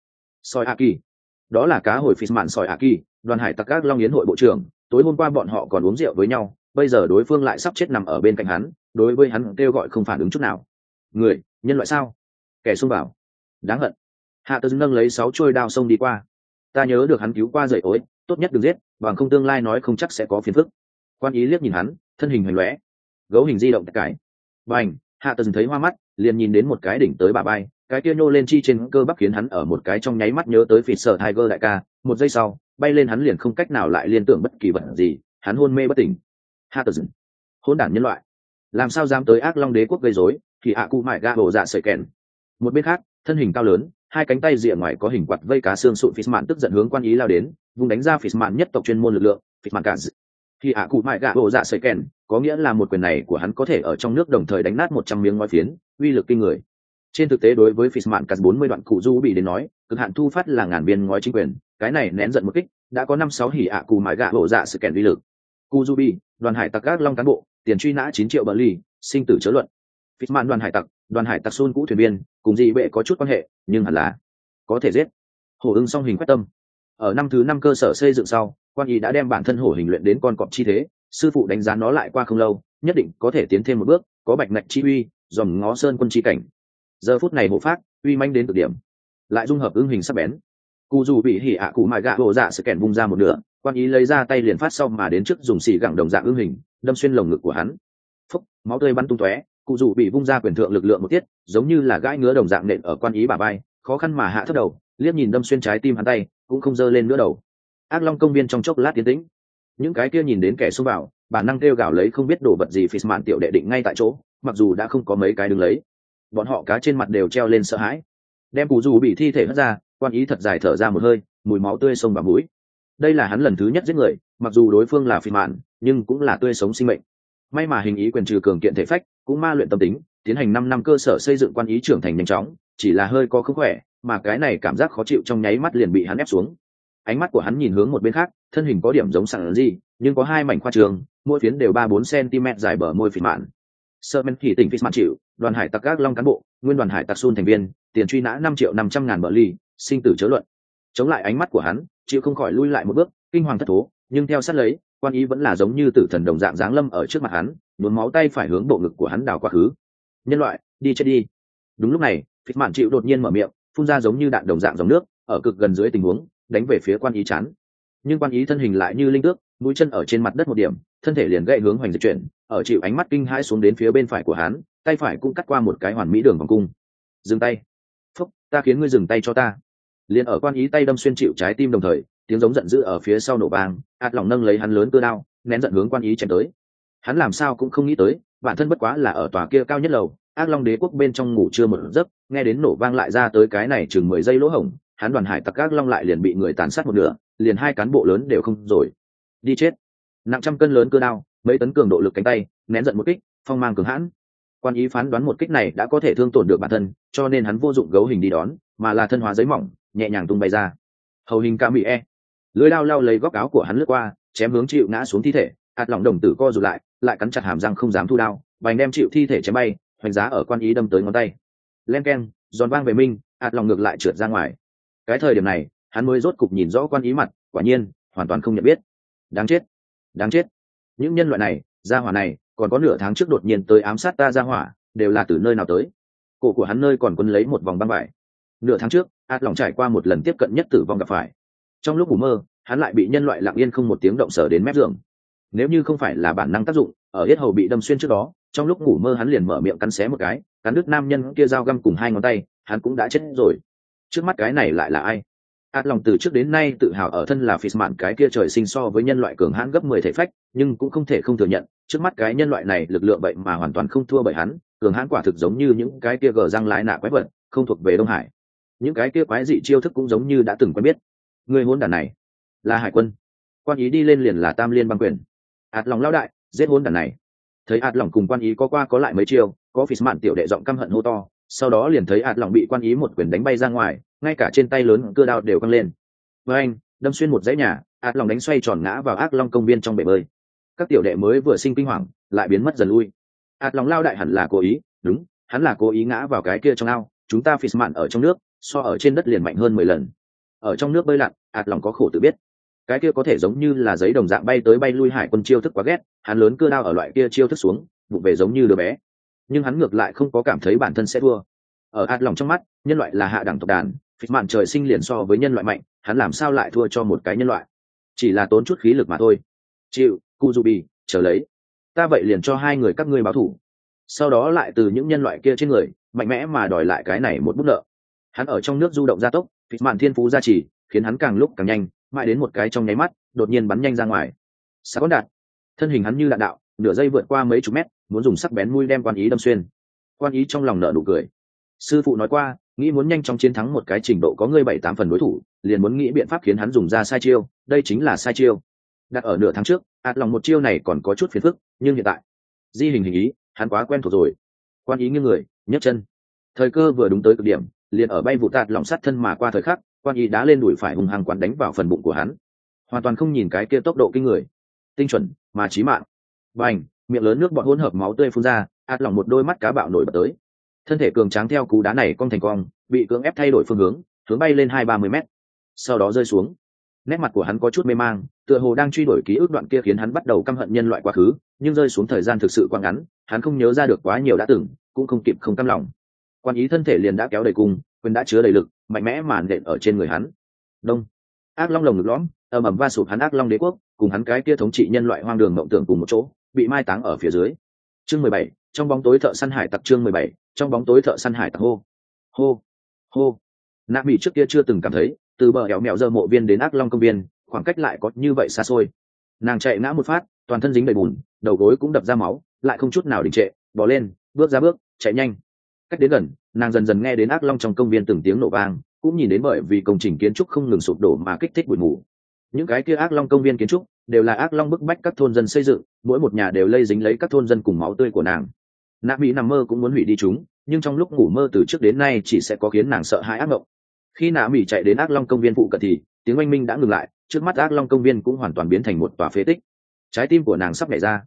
aki, đó là cá hồi phỉ mạn soi aki, đoàn hải tặc ác long yến hội bộ trưởng. Tối hôm qua bọn họ còn uống rượu với nhau, bây giờ đối phương lại sắp chết nằm ở bên cạnh hắn, đối với hắn kêu gọi không phản ứng chút nào. Người, nhân loại sao? Kẻ xông vào, đáng hận. Hạ tần nâng lấy 6 trôi đao xông đi qua. Ta nhớ được hắn cứu qua dậy ối, tốt nhất đừng giết, bằng không tương lai nói không chắc sẽ có phiền phức. Quan ý liếc nhìn hắn, thân hình hoành lóe, gấu hình di động cái. Bành, hạ tần thấy hoa mắt, liền nhìn đến một cái đỉnh tới bả vai, cái kia nhô lên chi trên cơ bắp khiến hắn ở một cái trong nháy mắt nhớ tới phỉ sở Tiger đại ca. Một giây sau, bay lên hắn liền không cách nào lại liên tưởng bất kỳ vật gì, hắn hôn mê bất tỉnh. Hạ tần, hỗn đản nhân loại, làm sao dám tới ác long đế quốc gây rối? Thì hạ cụ mải ga bộ dạ sợi kèn. Một bên khác, thân hình cao lớn, hai cánh tay rìa ngoài có hình quạt vây cá xương sụn Fishman tức giận hướng quan ý lao đến, vùng đánh ra Fishman nhất tộc chuyên môn lực lượng, Fishman cả. Thì hạ cụ mại gạ bộ dạ sợi kèn, có nghĩa là một quyền này của hắn có thể ở trong nước đồng thời đánh nát 100 miếng ngói phiến, uy lực kinh người. Trên thực tế đối với Fishman cả 40 đoạn cụ du bị đến nói, cực hạn thu phát là ngàn viên ngói chính quyền, cái này nén giận một kích, đã có 5-6 hỉ hạ cụ mại gạ bộ dạ sợi kèn uy lực. Kuzubi, đoàn hải tặc ác long cán bộ, tiền truy nã 9 triệu bờ ly, sinh tử chớ luận. Fishman đoàn hải tặc Sun cũ thuyền viên, cùng dị bệ có chút quan hệ, nhưng hẳn là có thể giết. Hổ ưng song hình quét tâm. Ở năm thứ 5 cơ sở xây dựng sau, quan ý đã đem bản thân hổ hình luyện đến con cọp chi thế, sư phụ đánh giá nó lại qua không lâu, nhất định có thể tiến thêm một bước, có bạch ngạch chi uy, dòm ngó sơn quân chi cảnh. Giờ phút này hổ phát, uy manh đến cực điểm, lại dung hợp ưng hình sắc bén. Cù dù bị hỉ ạ cụ mại gạ bộ dạ sự kèn vung ra một nửa, quan ý lấy ra tay liền phát sau mà đến trước dùng xì gẳng đồng dạng ưng hình, đâm xuyên lồng ngực của hắn. Phúc, máu tươi bắn tung tóe, cụ dù bị vung ra quyền thượng lực lượng một tiết, giống như là gãi ngứa đồng dạng nện ở quan ý bả vai, khó khăn mà hạ thấp đầu, liếc nhìn đâm xuyên trái tim hắn tay cũng không giơ lên nữa đầu. Ác long công viên trong chốc lát tiến tĩnh, những cái kia nhìn đến kẻ xông vào bản năng kêu gào lấy không biết đổ vật gì. Fishman tiểu đệ định ngay tại chỗ, mặc dù đã không có mấy cái đứng lấy, bọn họ cá trên mặt đều treo lên sợ hãi. Đem Cù Dù bị thi thể hất ra, quan ý thật dài thở ra một hơi, mùi máu tươi xông vào mũi. Đây là hắn lần thứ nhất giết người, mặc dù đối phương là Fishman nhưng cũng là tươi sống sinh mệnh. May mà hình ý quyền trừ cường kiện thể phách, cũng ma luyện tâm tính, tiến hành 5 năm cơ sở xây dựng quan ý trưởng thành nhanh chóng, chỉ là hơi có không khỏe, mà cái này cảm giác khó chịu trong nháy mắt liền bị hắn ép xuống. Ánh mắt của hắn nhìn hướng một bên khác, thân hình có điểm giống sẵn gì, nhưng có hai mảnh khoa trường, mỗi phiến đều 3-4 cm dài bờ môi Fishman. Sermen thì tỉnh Fishman chịu, đoàn hải tặc Ác Long cán bộ, nguyên đoàn hải tặc Sun thành viên, tiền truy nã 5.500.000 bờ ly, sinh tử chớ luận. Chống lại ánh mắt của hắn, chịu không khỏi lui lại một bước, kinh hoàng thất thố, nhưng theo sát lấy, quan ý vẫn là giống như tử thần đồng dạng giáng lâm ở trước mặt hắn, nhuốm máu tay phải hướng bộ ngực của hắn đào quá khứ. Nhân loại, đi chết đi. Đúng lúc này, Fishman chịu đột nhiên mở miệng, phun ra giống như đạn đồng dạng dòng nước, ở cực gần dưới tình huống, đánh về phía quan ý chán. Nhưng quan ý thân hình lại như linh tước, mũi chân ở trên mặt đất một điểm, thân thể liền gãy hướng hoành dịch chuyển, ở chịu ánh mắt kinh hãi xuống đến phía bên phải của hắn, tay phải cũng cắt qua một cái hoàn mỹ đường vòng cung. Dừng tay. Phúc, ta khiến ngươi dừng tay cho ta. Liền ở quan ý tay đâm xuyên chịu trái tim đồng thời, tiếng giống giận dữ ở phía sau nổ vang, ạt lòng nâng lấy hắn lớn cơ đao, nén giận hướng quan ý chém tới. Hắn làm sao cũng không nghĩ tới, bản thân bất quá là ở tòa kia cao nhất lầu, Ác Long đế quốc bên trong ngủ chưa một giấc, nghe đến nổ vang lại ra tới cái này chừng 10 giây lỗ hổng, hắn đoàn hải tặc Ác Long lại liền bị người tàn sát một nửa, liền hai cán bộ lớn đều không rồi. Đi chết. Nặng trăm cân lớn cơ đao, mấy tấn cường độ lực cánh tay, nén giận một kích, phong mang cường hãn. Quan ý phán đoán một kích này đã có thể thương tổn được bản thân, cho nên hắn vô dụng gấu hình đi đón, mà là thân hóa giấy mỏng, nhẹ nhàng tung bay ra. Hầu hình ca mỹ e. Lưỡi đao lao lấy góc áo của hắn lướt qua, chém hướng chịu ngã xuống thi thể, ạt lỏng đồng tử co rụt lại cắn chặt hàm răng không dám thu đao, bành đem chịu thi thể chém bay, hoành giá ở quan ý đâm tới ngón tay. Len keng, giòn vang về minh, ạt lỏng ngược lại trượt ra ngoài. Cái thời điểm này, hắn mới rốt cục nhìn rõ quan ý mặt, quả nhiên, hoàn toàn không nhận biết. Đáng chết, đáng chết. Những nhân loại này, gia hỏa này, còn có nửa tháng trước đột nhiên tới ám sát ta gia hỏa, đều là từ nơi nào tới? Cổ của hắn nơi còn quấn lấy một vòng băng vải. Nửa tháng trước, ạt lỏng trải qua một lần tiếp cận nhất tử vong gặp phải. Trong lúc ngủ mơ, hắn lại bị nhân loại lặng yên không một tiếng động sở đến mép giường. Nếu như không phải là bản năng tác dụng, ở yết hầu bị đâm xuyên trước đó, trong lúc ngủ mơ hắn liền mở miệng cắn xé một cái, cắn đứt nam nhân kia dao găm cùng hai ngón tay, hắn cũng đã chết rồi. Trước mắt cái này lại là ai? Át lòng từ trước đến nay tự hào ở thân là Fishman cái kia trời sinh so với nhân loại cường hãn gấp 10 thể phách, nhưng cũng không thể không thừa nhận, trước mắt cái nhân loại này lực lượng vậy mà hoàn toàn không thua bởi hắn, cường hãn quả thực giống như những cái kia gờ răng lái nạ quái vật, không thuộc về Đông Hải. Những cái kia quái dị chiêu thức cũng giống như đã từng quen biết. Người hỗn đản này là hải quân. Quan ý đi lên liền là Tam Liên băng quyền. Át lòng lao đại, giết hỗn đản này. Thấy ạt lòng cùng quan ý có qua có lại mấy chiêu, có Fishman tiểu đệ giọng căm hận hô to, sau đó liền thấy ạt lòng bị quan ý một quyền đánh bay ra ngoài, ngay cả trên tay lớn cưa đao đều căng lên. Với anh đâm xuyên một dãy nhà, ạt lòng đánh xoay tròn ngã vào Ác Long công viên trong bể bơi. Các tiểu đệ mới vừa sinh kinh hoàng lại biến mất dần lui. Ạt lòng lao đại hẳn là cố ý, đúng, hắn là cố ý ngã vào cái kia trong ao, chúng ta Fishman ở trong nước so ở trên đất liền mạnh hơn 10 lần. Ở trong nước bơi lặn, ạt lòng có khổ tự biết. Cái kia có thể giống như là giấy đồng dạng bay tới bay lui hải quân chiêu thức quá ghét, hắn lớn cưa đao ở loại kia chiêu thức xuống, bụng về giống như đứa bé. Nhưng hắn ngược lại không có cảm thấy bản thân sẽ thua. Ở ạt lòng trong mắt, nhân loại là hạ đẳng tộc đàn, Fishman trời sinh liền so với nhân loại mạnh, hắn làm sao lại thua cho một cái nhân loại? Chỉ là tốn chút khí lực mà thôi. Chịu, Kuzubi, chờ lấy. Ta vậy liền cho hai người các ngươi báo thủ. Sau đó lại từ những nhân loại kia trên người, mạnh mẽ mà đòi lại cái này một bút nợ. Hắn ở trong nước du động gia tốc, Fishman thiên phú gia trì, khiến hắn càng lúc càng nhanh, mãi đến một cái trong nháy mắt, đột nhiên bắn nhanh ra ngoài. Sa con đạt, thân hình hắn như đạn đạo, nửa giây vượt qua mấy chục mét, muốn dùng sắc bén mũi đem quan ý đâm xuyên. Quan ý trong lòng nở nụ cười. Sư phụ nói qua, nghĩ muốn nhanh chóng chiến thắng một cái trình độ có ngươi 7-8 phần đối thủ, liền muốn nghĩ biện pháp khiến hắn dùng ra sai chiêu, đây chính là sai chiêu. Đặt ở nửa tháng trước, ạt lòng một chiêu này còn có chút phiền phức, nhưng hiện tại, di hình ý, hắn quá quen thuộc rồi. Quan ý nghiêng người, nhấc chân. Thời cơ vừa đúng tới cực điểm, liền ở bay vụ tạt lòng sát thân mà qua thời khắc, quan ý đá lên đùi phải hung hăng quán đánh vào phần bụng của hắn. Hoàn toàn không nhìn cái kia tốc độ kinh người, tinh chuẩn mà chí mạng. Bành, miệng lớn nước bọt hỗn hợp máu tươi phun ra, ạt lòng một đôi mắt cá bạo nổi bật tới. Thân thể cường tráng theo cú đá này cong thành cong, bị cưỡng ép thay đổi phương hướng bay lên 20-30 mét, sau đó rơi xuống. Nét mặt của hắn có chút mê mang, tựa hồ đang truy đuổi ký ức đoạn kia khiến hắn bắt đầu căm hận nhân loại quá khứ, nhưng rơi xuống thời gian thực sự quá ngắn, hắn không nhớ ra được quá nhiều đã từng, cũng không kịp không căm lòng. Quan ý thân thể liền đã kéo đầy cung, quyền đã chứa đầy lực, mạnh mẽ màn nện ở trên người hắn. Đông, Ác Long lồng ngực lõm, ầm ầm va sụp hắn Ác Long đế quốc, cùng hắn cái kia thống trị nhân loại hoang đường mộng tưởng cùng một chỗ, bị mai táng ở phía dưới. Chương 17, trong bóng tối thợ săn hải tặc. Chương 17, trong bóng tối thợ săn hải tặc. Hô hô hô. Nạ Mỹ trước kia chưa từng cảm thấy từ bờ hẻo mẹo giờ mộ viên đến ác long công viên khoảng cách lại có như vậy xa xôi. Nàng chạy ngã một phát, toàn thân dính đầy bùn, đầu gối cũng đập ra máu, lại không chút nào đình trệ, bỏ lên, bước ra bước, chạy nhanh. Cách đến gần, nàng dần dần nghe đến ác long trong công viên từng tiếng nổ vang, cũng nhìn đến bởi vì công trình kiến trúc không ngừng sụp đổ mà kích thích bụi mù. Những cái kia ác long công viên kiến trúc đều là ác long bức bách các thôn dân xây dựng, mỗi một nhà đều lây dính lấy các thôn dân cùng máu tươi của nàng. Nạ Mỹ nằm mơ cũng muốn hủy đi chúng, nhưng trong lúc ngủ mơ từ trước đến nay chỉ sẽ có khiến nàng sợ hãi ác mộng. Khi Nạ Mỹ chạy đến ác long công viên phụ cận thì tiếng oanh minh đã ngừng lại, trước mắt ác long công viên cũng hoàn toàn biến thành một tòa phế tích. Trái tim của nàng sắp nhảy ra.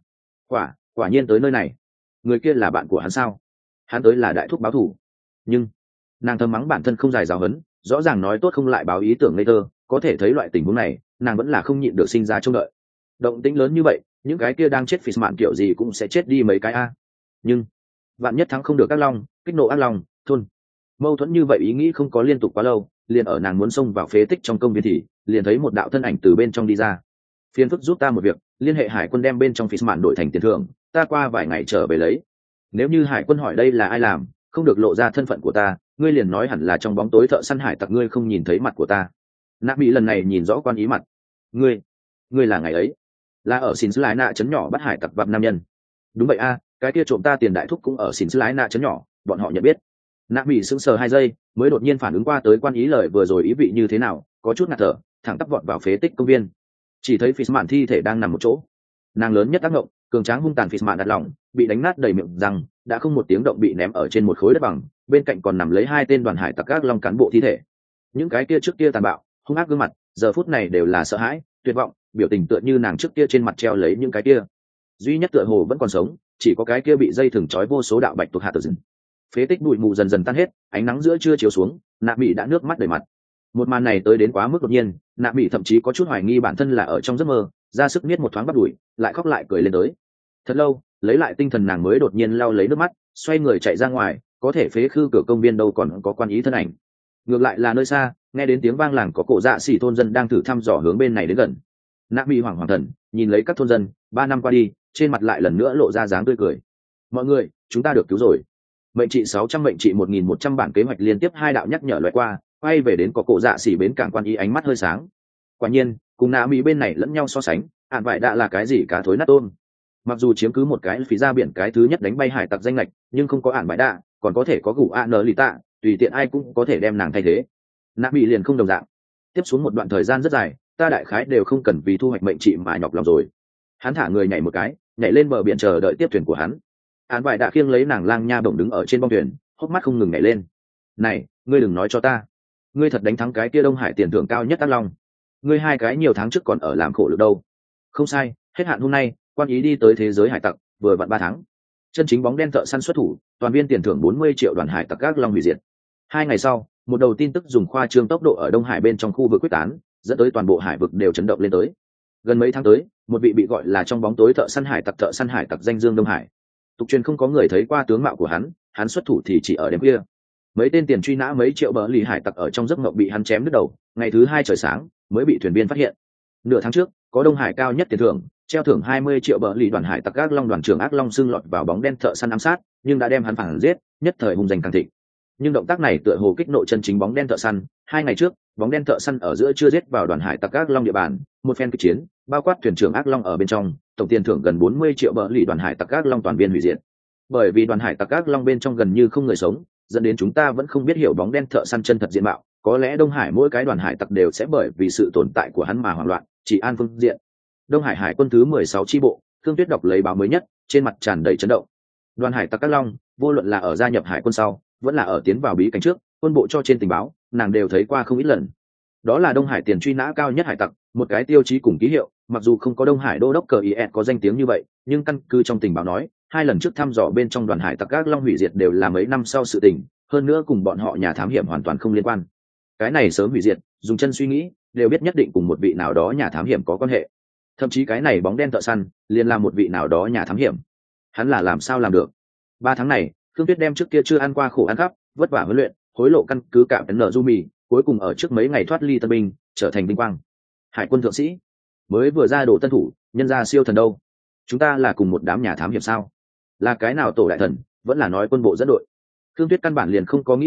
Quả nhiên tới nơi này. Người kia là bạn của hắn sao? Hắn tới là đại thúc báo thù. Nhưng nàng thầm mắng bản thân không dài giáo hấn, rõ ràng nói tốt không lại báo ý tưởng ngây thơ, có thể thấy loại tình huống này nàng vẫn là không nhịn được sinh ra trông đợi. Động tĩnh lớn như vậy, những cái kia đang chết phì mạn kiểu gì cũng sẽ chết đi mấy cái a. Nhưng vạn nhất thắng không được ác long, kích nộ ác long thôn. Mâu thuẫn như vậy ý nghĩ không có liên tục quá lâu, liền ở nàng muốn xông vào phế tích trong công viên thì liền thấy một đạo thân ảnh từ bên trong đi ra. Phiền phức giúp ta một việc, liên hệ hải quân đem bên trong phì mạn đổi thành tiền thưởng, ta qua vài ngày trở về lấy. Nếu như hải quân hỏi đây là ai làm, không được lộ ra thân phận của ta, ngươi liền nói hẳn là trong bóng tối thợ săn hải tặc, ngươi không nhìn thấy mặt của ta. Nạ Mỹ lần này nhìn rõ quan ý mặt. Ngươi là ngày ấy là ở xin lái nạ trấn nhỏ bắt hải tặc vạm nam nhân. Đúng vậy a, cái kia trộm ta tiền đại thúc cũng ở xin lái nạ trấn nhỏ, bọn họ nhận biết. Nạ Mỹ sững sờ 2 giây mới đột nhiên phản ứng qua tới quan ý lời vừa rồi ý vị như thế nào, có chút ngạt thở, thẳng tắp vọt vào phế tích công viên. Chỉ thấy Fishman thi thể đang nằm một chỗ. Nàng lớn nhất tác động, cường tráng hung tàn Fishman đặt lòng, bị đánh nát đầy miệng răng, đã không một tiếng động bị ném ở trên một khối đất bằng, bên cạnh còn nằm lấy 2 tên đoàn hải tặc ác long cán bộ thi thể. Những cái kia trước kia tàn bạo hung ác gương mặt giờ phút này đều là sợ hãi tuyệt vọng, biểu tình tựa như nàng trước kia trên mặt treo lấy những cái kia, duy nhất tựa hồ vẫn còn sống chỉ có cái kia bị dây thừng trói vô số đạo bạch tuộc hạ tử dừng. Phế tích bụi mù dần dần tan hết, ánh nắng giữa trưa chiếu xuống, Nạ Mỹ đã nước mắt đầy mặt. Một màn này tới đến quá mức đột nhiên, Nạ Mỹ thậm chí có chút hoài nghi bản thân là ở trong giấc mơ, ra sức niết một thoáng bắt đuổi, lại khóc lại cười lên tới. Thật lâu, lấy lại tinh thần nàng mới đột nhiên lau lấy nước mắt, xoay người chạy ra ngoài, có thể phế khư cửa công viên đâu còn có quan ý thân ảnh. Ngược lại là nơi xa, nghe đến tiếng vang làng có cổ dạ xỉ thôn dân đang thử thăm dò hướng bên này đến gần. Nạ Mỹ hoảng hoảng thần nhìn lấy các thôn dân, 3 năm qua đi, trên mặt lại lần nữa lộ ra dáng tươi cười. Mọi người, chúng ta được cứu rồi. Mệnh trị 600, mệnh trị 1100 bản kế hoạch liên tiếp 2 đạo nhắc nhở loại qua, quay về đến có cổ dạ xỉ bến cảng quan ý ánh mắt hơi sáng. Quả nhiên, cùng Nạ Mỹ bên này lẫn nhau so sánh, ạn vải đã là cái gì cá thối nát tôm. Mặc dù chiếm cứ một cái phí ra biển cái thứ nhất đánh bay hải tặc danh lệch, nhưng không có ạn vải đạ, còn có thể có gủ an lì tạ, tùy tiện ai cũng có thể đem nàng thay thế. Nạ Mỹ liền không đồng dạng. Tiếp xuống một đoạn thời gian rất dài, ta đại khái đều không cần vì thu hoạch mệnh trị mà nhọc lòng rồi. Hắn thả người nhảy một cái, nhảy lên bờ biển chờ đợi tiếp thuyền của hắn. Án vải đã khiêng lấy nàng lang nha bổng đứng ở trên bong thuyền, hốc mắt không ngừng nhảy lên. Này, ngươi đừng nói cho ta, ngươi thật đánh thắng cái kia Đông Hải tiền thưởng cao nhất Ác Long. Ngươi 2 cái nhiều tháng trước còn ở làm khổ lực đâu. Không sai, hết hạn hôm nay, quan ý đi tới thế giới hải tặc, vừa vặn 3 tháng. Chân chính bóng đen thợ săn xuất thủ, toàn viên tiền thưởng 40 triệu đoàn hải tặc Ác Long hủy diệt. 2 ngày sau, một đầu tin tức dùng khoa trương tốc độ ở Đông Hải bên trong khu vực quyết tán, dẫn tới toàn bộ hải vực đều chấn động lên tới. Gần mấy tháng tới, một vị bị gọi là trong bóng tối thợ săn hải tặc danh dương Đông Hải. Tục truyền không có người thấy qua tướng mạo của hắn xuất thủ thì chỉ ở đêm kia. Mấy tên tiền truy nã mấy triệu bờ lì hải tặc ở trong giấc mộng bị hắn chém đứt đầu, ngày thứ 2 trời sáng mới bị thuyền viên phát hiện. Nửa tháng trước, có Đông Hải cao nhất tiền thưởng, treo thưởng 20 triệu bờ lì đoàn hải tặc Ác Long đoàn trưởng Ác Long xưng lọt vào bóng đen thợ săn ám sát, nhưng đã đem hắn phản giết, nhất thời hung danh càng thịnh. Nhưng động tác này tựa hồ kích nộ chân chính bóng đen thợ săn. 2 ngày trước, bóng đen thợ săn ở giữa chưa giết vào đoàn hải tặc Ác Long địa bàn, một phen kịch chiến, bao quát thuyền trưởng Ác Long ở bên trong, tổng tiền thưởng gần 40 triệu bờ lì đoàn hải tặc Ác Long toàn viên hủy diệt. Bởi vì đoàn hải tặc Ác Long bên trong gần như không người sống, dẫn đến chúng ta vẫn không biết hiểu bóng đen thợ săn chân thật diện mạo, có lẽ Đông Hải mỗi cái đoàn hải tặc đều sẽ bởi vì sự tồn tại của hắn mà hoảng loạn. Chỉ an phương diện, Đông Hải hải quân thứ 16 chi bộ, Thương Tuyết đọc lấy báo mới nhất, trên mặt tràn đầy chấn động. Đoàn hải tặc Ác Long, vô luận là ở gia nhập hải quân sau, vẫn là ở tiến vào bí cảnh trước, quân bộ cho trên tình báo, nàng đều thấy qua không ít lần. Đó là Đông Hải tiền truy nã cao nhất hải tặc, một cái tiêu chí cùng ký hiệu, mặc dù không có Đông Hải đô đốc cờ ý có danh tiếng như vậy, nhưng căn cứ trong tình báo nói, 2 lần trước thăm dò bên trong đoàn hải tặc Ác Long hủy diệt đều là mấy năm sau sự tình, hơn nữa cùng bọn họ nhà thám hiểm hoàn toàn không liên quan. Cái này sớm hủy diệt, dùng chân suy nghĩ, đều biết nhất định cùng một vị nào đó nhà thám hiểm có quan hệ. Thậm chí cái này bóng đen thợ săn, liền là một vị nào đó nhà thám hiểm. Hắn là làm sao làm được? 3 tháng này, Thương Tuyết đem trước kia chưa ăn qua khổ ăn khắp, vất vả huấn luyện, hối lộ căn cứ cả nở du mì, cuối cùng ở trước mấy ngày thoát ly tân binh, trở thành vinh quang hải quân thượng sĩ. Mới vừa ra đồ tân thủ, nhân ra siêu thần đâu. Chúng ta là cùng một đám nhà thám hiểm sao? Là cái nào tổ đại thần, vẫn là nói quân bộ dẫn đội? Thương Tuyết căn bản liền không có nghĩ qua,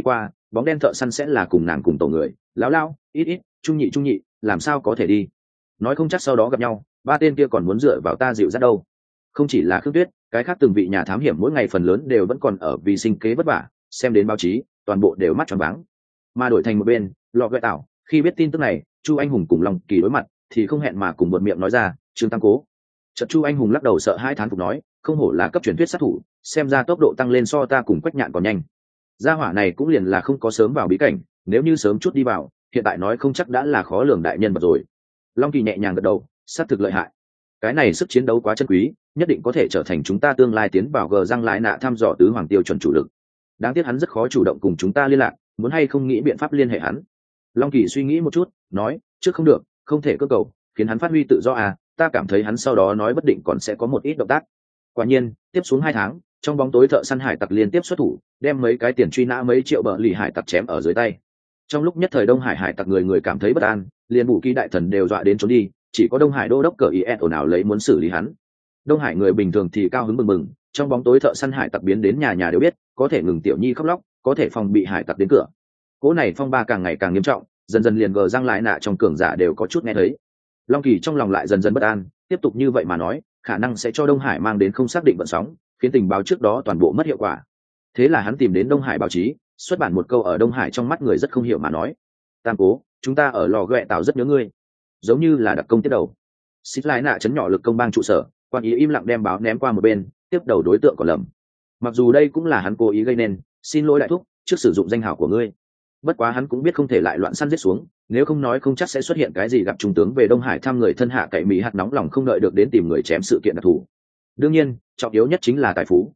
bóng đen thợ săn sẽ là cùng nàng cùng tổ người. Lão lao ít ít trung nhị làm sao có thể đi, nói không chắc sau đó gặp nhau ba tên kia còn muốn dựa vào ta dịu dắt đâu. Không chỉ là Khương Tuyết, cái khác từng vị nhà thám hiểm mỗi ngày phần lớn đều vẫn còn ở vì sinh kế vất vả, xem đến báo chí toàn bộ đều mắt tròn váng. Mà đổi thành một bên lọ gợi tảo, khi biết tin tức này Chu Anh Hùng cùng Long Kỳ đối mặt thì không hẹn mà cùng buột miệng nói ra Trương Tăng Cố. Chợt Chu Anh Hùng lắc đầu sợ hãi thán phục nói, không hổ là cấp truyền thuyết sát thủ, xem ra tốc độ tăng lên so ta cùng Quách Nhạn còn nhanh. Gia hỏa này cũng liền là không có sớm vào bí cảnh, nếu như sớm chút đi vào hiện tại nói không chắc đã là khó lường đại nhân vật rồi. Long Kỳ nhẹ nhàng gật đầu, sát thực lợi hại, cái này sức chiến đấu quá chân quý, nhất định có thể trở thành chúng ta tương lai tiến vào gờ răng lại nạ thăm dò tứ hoàng tiêu chuẩn chủ lực. Đáng tiếc hắn rất khó chủ động cùng chúng ta liên lạc, muốn hay không nghĩ biện pháp liên hệ hắn. Long Kỳ suy nghĩ một chút nói, trước không được, không thể cơ cầu khiến hắn phát huy tự do à, ta cảm thấy hắn sau đó nói bất định còn sẽ có một ít động tác. Quả nhiên tiếp xuống 2 tháng, trong bóng tối thợ săn hải tặc liên tiếp xuất thủ, đem mấy cái tiền truy nã mấy triệu bờ lì hải tặc chém ở dưới tay. Trong lúc nhất thời Đông Hải hải tặc người cảm thấy bất an, liền Vũ Ký đại thần đều dọa đến trốn đi, chỉ có Đông Hải đô đốc cờ ý ồn ào lấy muốn xử lý hắn. Đông Hải người bình thường thì cao hứng mừng mừng, trong bóng tối thợ săn hải tặc biến đến nhà nhà đều biết, có thể ngừng tiểu nhi khóc lóc, có thể phòng bị hải tặc đến cửa. Cỗ này phong ba càng ngày càng nghiêm trọng, dần dần liền gờ răng lại nạ trong cường giả đều có chút nghe thấy. Long Kỳ trong lòng lại dần dần bất an, tiếp tục như vậy mà nói khả năng sẽ cho Đông Hải mang đến không xác định vận sóng, khiến tình báo trước đó toàn bộ mất hiệu quả. Thế là hắn tìm đến Đông Hải báo chí, xuất bản một câu ở Đông Hải trong mắt người rất không hiểu mà nói, Tam Cố, chúng ta ở lò ghẹ tạo rất nhớ ngươi, giống như là đặc công tiếp đầu. Xích Lai nạ chấn nhỏ lực công bang trụ sở, quan ý im lặng đem báo ném qua một bên, tiếp đầu đối tượng còn lầm. Mặc dù đây cũng là hắn cố ý gây nên, xin lỗi đại thúc, trước sử dụng danh hào của ngươi. Bất quá hắn cũng biết không thể lại loạn săn giết xuống, nếu không nói không chắc sẽ xuất hiện cái gì gặp trung tướng về Đông Hải thăm người thân hạ cậy mỹ hạt nóng lòng không đợi được đến tìm người chém sự kiện đặc thù. Đương nhiên, trọng yếu nhất chính là tài phú,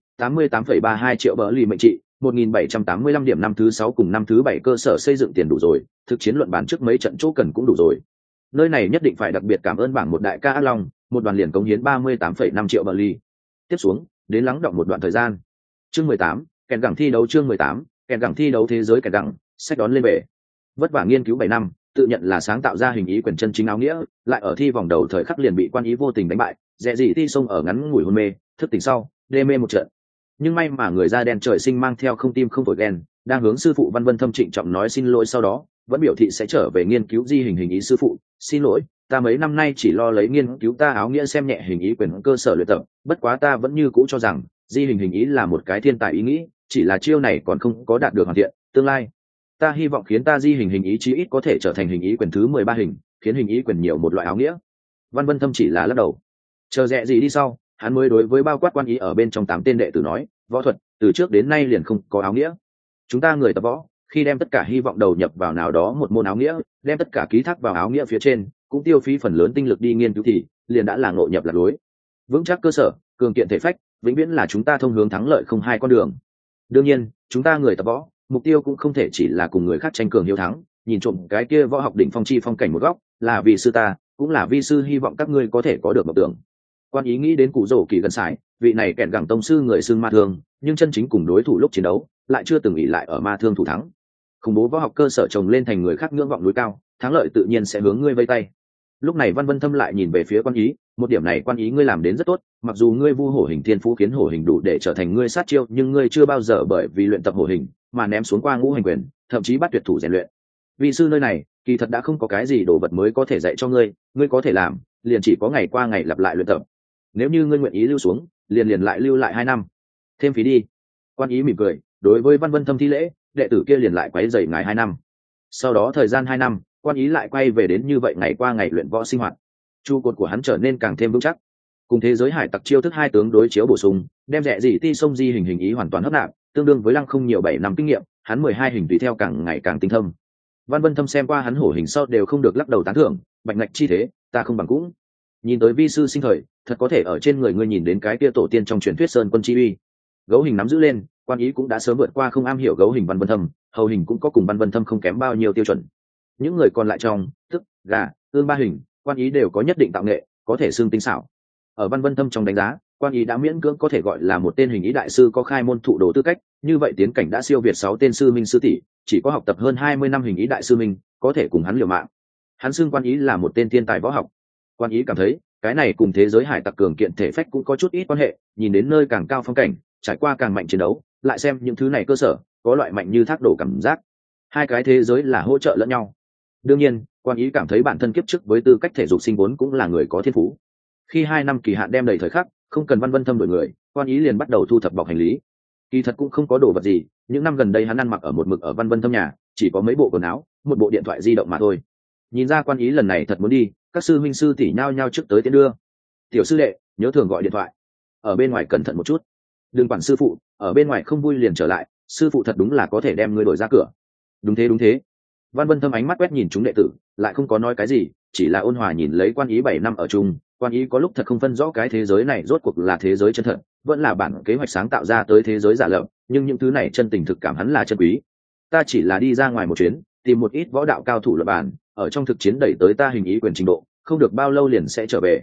88,32 triệu bờ lì mệnh trị, 1785 điểm năm thứ 6 cùng năm thứ 7 cơ sở xây dựng tiền đủ rồi, thực chiến luận bàn trước mấy trận chỗ cần cũng đủ rồi. Nơi này nhất định phải đặc biệt cảm ơn bảng một đại ca Ác Long, một đoàn liền cống hiến 38,5 triệu bờ lì. Tiếp xuống, đến lắng đọng một đoạn thời gian. Chương 18, kèn gẳng thi đấu chương 18, kèn gẳng thi đấu thế giới kèn gẳng, sách đón lên về. Vất vả nghiên cứu 7 năm, tự nhận là sáng tạo ra hình ý quyền chân chính áo nghĩa, lại ở thi vòng đầu thời khắc liền bị quan ý vô tình đánh bại, dễ gì thi sông ở ngắn ngủi hôn mê, thức tỉnh sau, đê mê một trận. Nhưng may mà người da đen trời sinh mang theo không tim không phổi ghen, đang hướng sư phụ Văn Vân Thâm trịnh trọng nói xin lỗi sau đó, vẫn biểu thị sẽ trở về nghiên cứu di hình hình ý. Sư phụ, xin lỗi, ta mấy năm nay chỉ lo lấy nghiên cứu ta áo nghĩa xem nhẹ hình ý quyền cơ sở luyện tập, bất quá ta vẫn như cũ cho rằng di hình hình ý là một cái thiên tài ý nghĩ, chỉ là chiêu này còn không có đạt được hoàn thiện, tương lai ta hy vọng khiến ta di hình hình ý chí ít có thể trở thành hình ý quyền thứ 13 hình, khiến hình ý quyền nhiều một loại áo nghĩa. Văn Vân Thâm chỉ là lắc đầu. Chờ rẽ gì đi sau, hắn mới đối với bao quát quan ý ở bên trong 8 tên đệ tử nói, võ thuật từ trước đến nay liền không có áo nghĩa. Chúng ta người tập võ, khi đem tất cả hy vọng đầu nhập vào nào đó một môn áo nghĩa, đem tất cả ký thác vào áo nghĩa phía trên, cũng tiêu phí phần lớn tinh lực đi nghiên cứu thì liền đã là ngộ nhập lạc lối. Vững chắc cơ sở, cường kiện thể phách, vĩnh viễn là chúng ta thông hướng thắng lợi không hai con đường. Đương nhiên, chúng ta người tập võ, mục tiêu cũng không thể chỉ là cùng người khác tranh cường hiếu thắng, nhìn trộm cái kia võ học đỉnh phong chi phong cảnh một góc, là vì sư ta, cũng là vi sư hy vọng các ngươi có thể có được mộng tưởng. Quan ý nghĩ đến cụ rổ kỳ gần sải, vị này kẹn gẳng tông sư người xưng ma thương, nhưng chân chính cùng đối thủ lúc chiến đấu lại chưa từng ỷ lại ở ma thương thủ thắng. Khủng bố võ học cơ sở trồng lên thành người khác ngưỡng vọng núi cao, thắng lợi tự nhiên sẽ hướng ngươi vây tay. Lúc này Văn Vân Thâm lại nhìn về phía quan ý, một điểm này quan ý ngươi làm đến rất tốt, mặc dù ngươi vu hổ hình thiên phú khiến hổ hình đủ để trở thành ngươi sát chiêu, nhưng ngươi chưa bao giờ bởi vì luyện tập hổ hình mà ném xuống qua ngũ hành quyền, thậm chí bắt tuyệt thủ rèn luyện. Vì sư nơi này kỳ thật đã không có cái gì đồ vật mới có thể dạy cho ngươi, ngươi có thể làm liền chỉ có ngày qua ngày lặp lại luyện tập. Nếu như ngươi nguyện ý lưu xuống, liền lại lưu lại 2 năm, thêm phí đi. Quan ý mỉm cười, đối với Văn Vân Thâm thi lễ, đệ tử kia liền lại quấy rầy ngài 2 năm. Sau đó thời gian 2 năm, quan ý lại quay về đến như vậy ngày qua ngày luyện võ sinh hoạt. Trụ cột của hắn trở nên càng thêm vững chắc. Cùng thế giới hải tặc chiêu thức 2 tướng đối chiếu bổ sung, đem rẻ gì ti sông di hình hình ý hoàn toàn hấp nạp, tương đương với lăng không nhiều 7 năm kinh nghiệm, hắn 12 hình tùy theo càng ngày càng tinh thâm. Văn Vân Thâm xem qua hắn hổ hình sau đều không được lắc đầu tán thưởng, bạch ngạch chi thế, ta không bằng cũng. Nhìn tới vi sư sinh thời, thật có thể ở trên người ngươi nhìn đến cái kia tổ tiên trong truyền thuyết sơn quân chi uy. Gấu hình nắm giữ lên, quan ý cũng đã sớm vượt qua không am hiểu gấu hình Văn Vân Thâm, hầu hình cũng có cùng Văn Vân Thâm không kém bao nhiêu tiêu chuẩn. Những người còn lại trong tức gà ương 3 hình, quan ý đều có nhất định tạo nghệ, có thể xương tinh xảo. Ở Văn Vân Thâm trong đánh giá, quan ý đã miễn cưỡng có thể gọi là một tên hình ý đại sư có khai môn thụ đồ tư cách, như vậy tiến cảnh đã siêu việt 6 tên sư minh sư tỷ, chỉ có học tập hơn 20 năm hình ý đại sư minh có thể cùng hắn liều mạng. Hắn xưng quan ý là một tên thiên tài võ học. Quan ý cảm thấy cái này cùng thế giới hải tặc cường kiện thể phách cũng có chút ít quan hệ, nhìn đến nơi càng cao phong cảnh, trải qua càng mạnh chiến đấu, lại xem những thứ này cơ sở, có loại mạnh như thác đổ cảm giác. Hai cái thế giới là hỗ trợ lẫn nhau. Đương nhiên quan ý cảm thấy bản thân kiếp trước với tư cách thể dục sinh vốn cũng là người có thiên phú. Khi 2 năm kỳ hạn đem đầy thời khắc, không cần Văn Vân Thâm đổi người, quan ý liền bắt đầu thu thập bọc hành lý. Kỳ thật cũng không có đồ vật gì, những năm gần đây hắn ăn mặc ở một mực ở Văn Vân Thâm nhà, chỉ có mấy bộ quần áo, một bộ điện thoại di động mà thôi. Nhìn ra quan ý lần này thật muốn đi, các sư huynh sư tỷ nhao nhao trước tới tiến đưa. Tiểu sư đệ, nhớ thường gọi điện thoại. Ở bên ngoài cẩn thận một chút. Đừng quản sư phụ, ở bên ngoài không vui liền trở lại, sư phụ thật đúng là có thể đem ngươi đổi ra cửa. Đúng thế đúng thế. Văn Vân Thâm ánh mắt quét nhìn chúng đệ tử, lại không có nói cái gì, chỉ là ôn hòa nhìn lấy quan ý 7 năm ở chung. Quan ý có lúc thật không phân rõ cái thế giới này rốt cuộc là thế giới chân thật, vẫn là bản kế hoạch sáng tạo ra tới thế giới giả lập, nhưng những thứ này chân tình thực cảm hắn là chân quý. Ta chỉ là đi ra ngoài một chuyến, tìm một ít võ đạo cao thủ lập bản, ở trong thực chiến đẩy tới ta hình ý quyền trình độ, không được bao lâu liền sẽ trở về.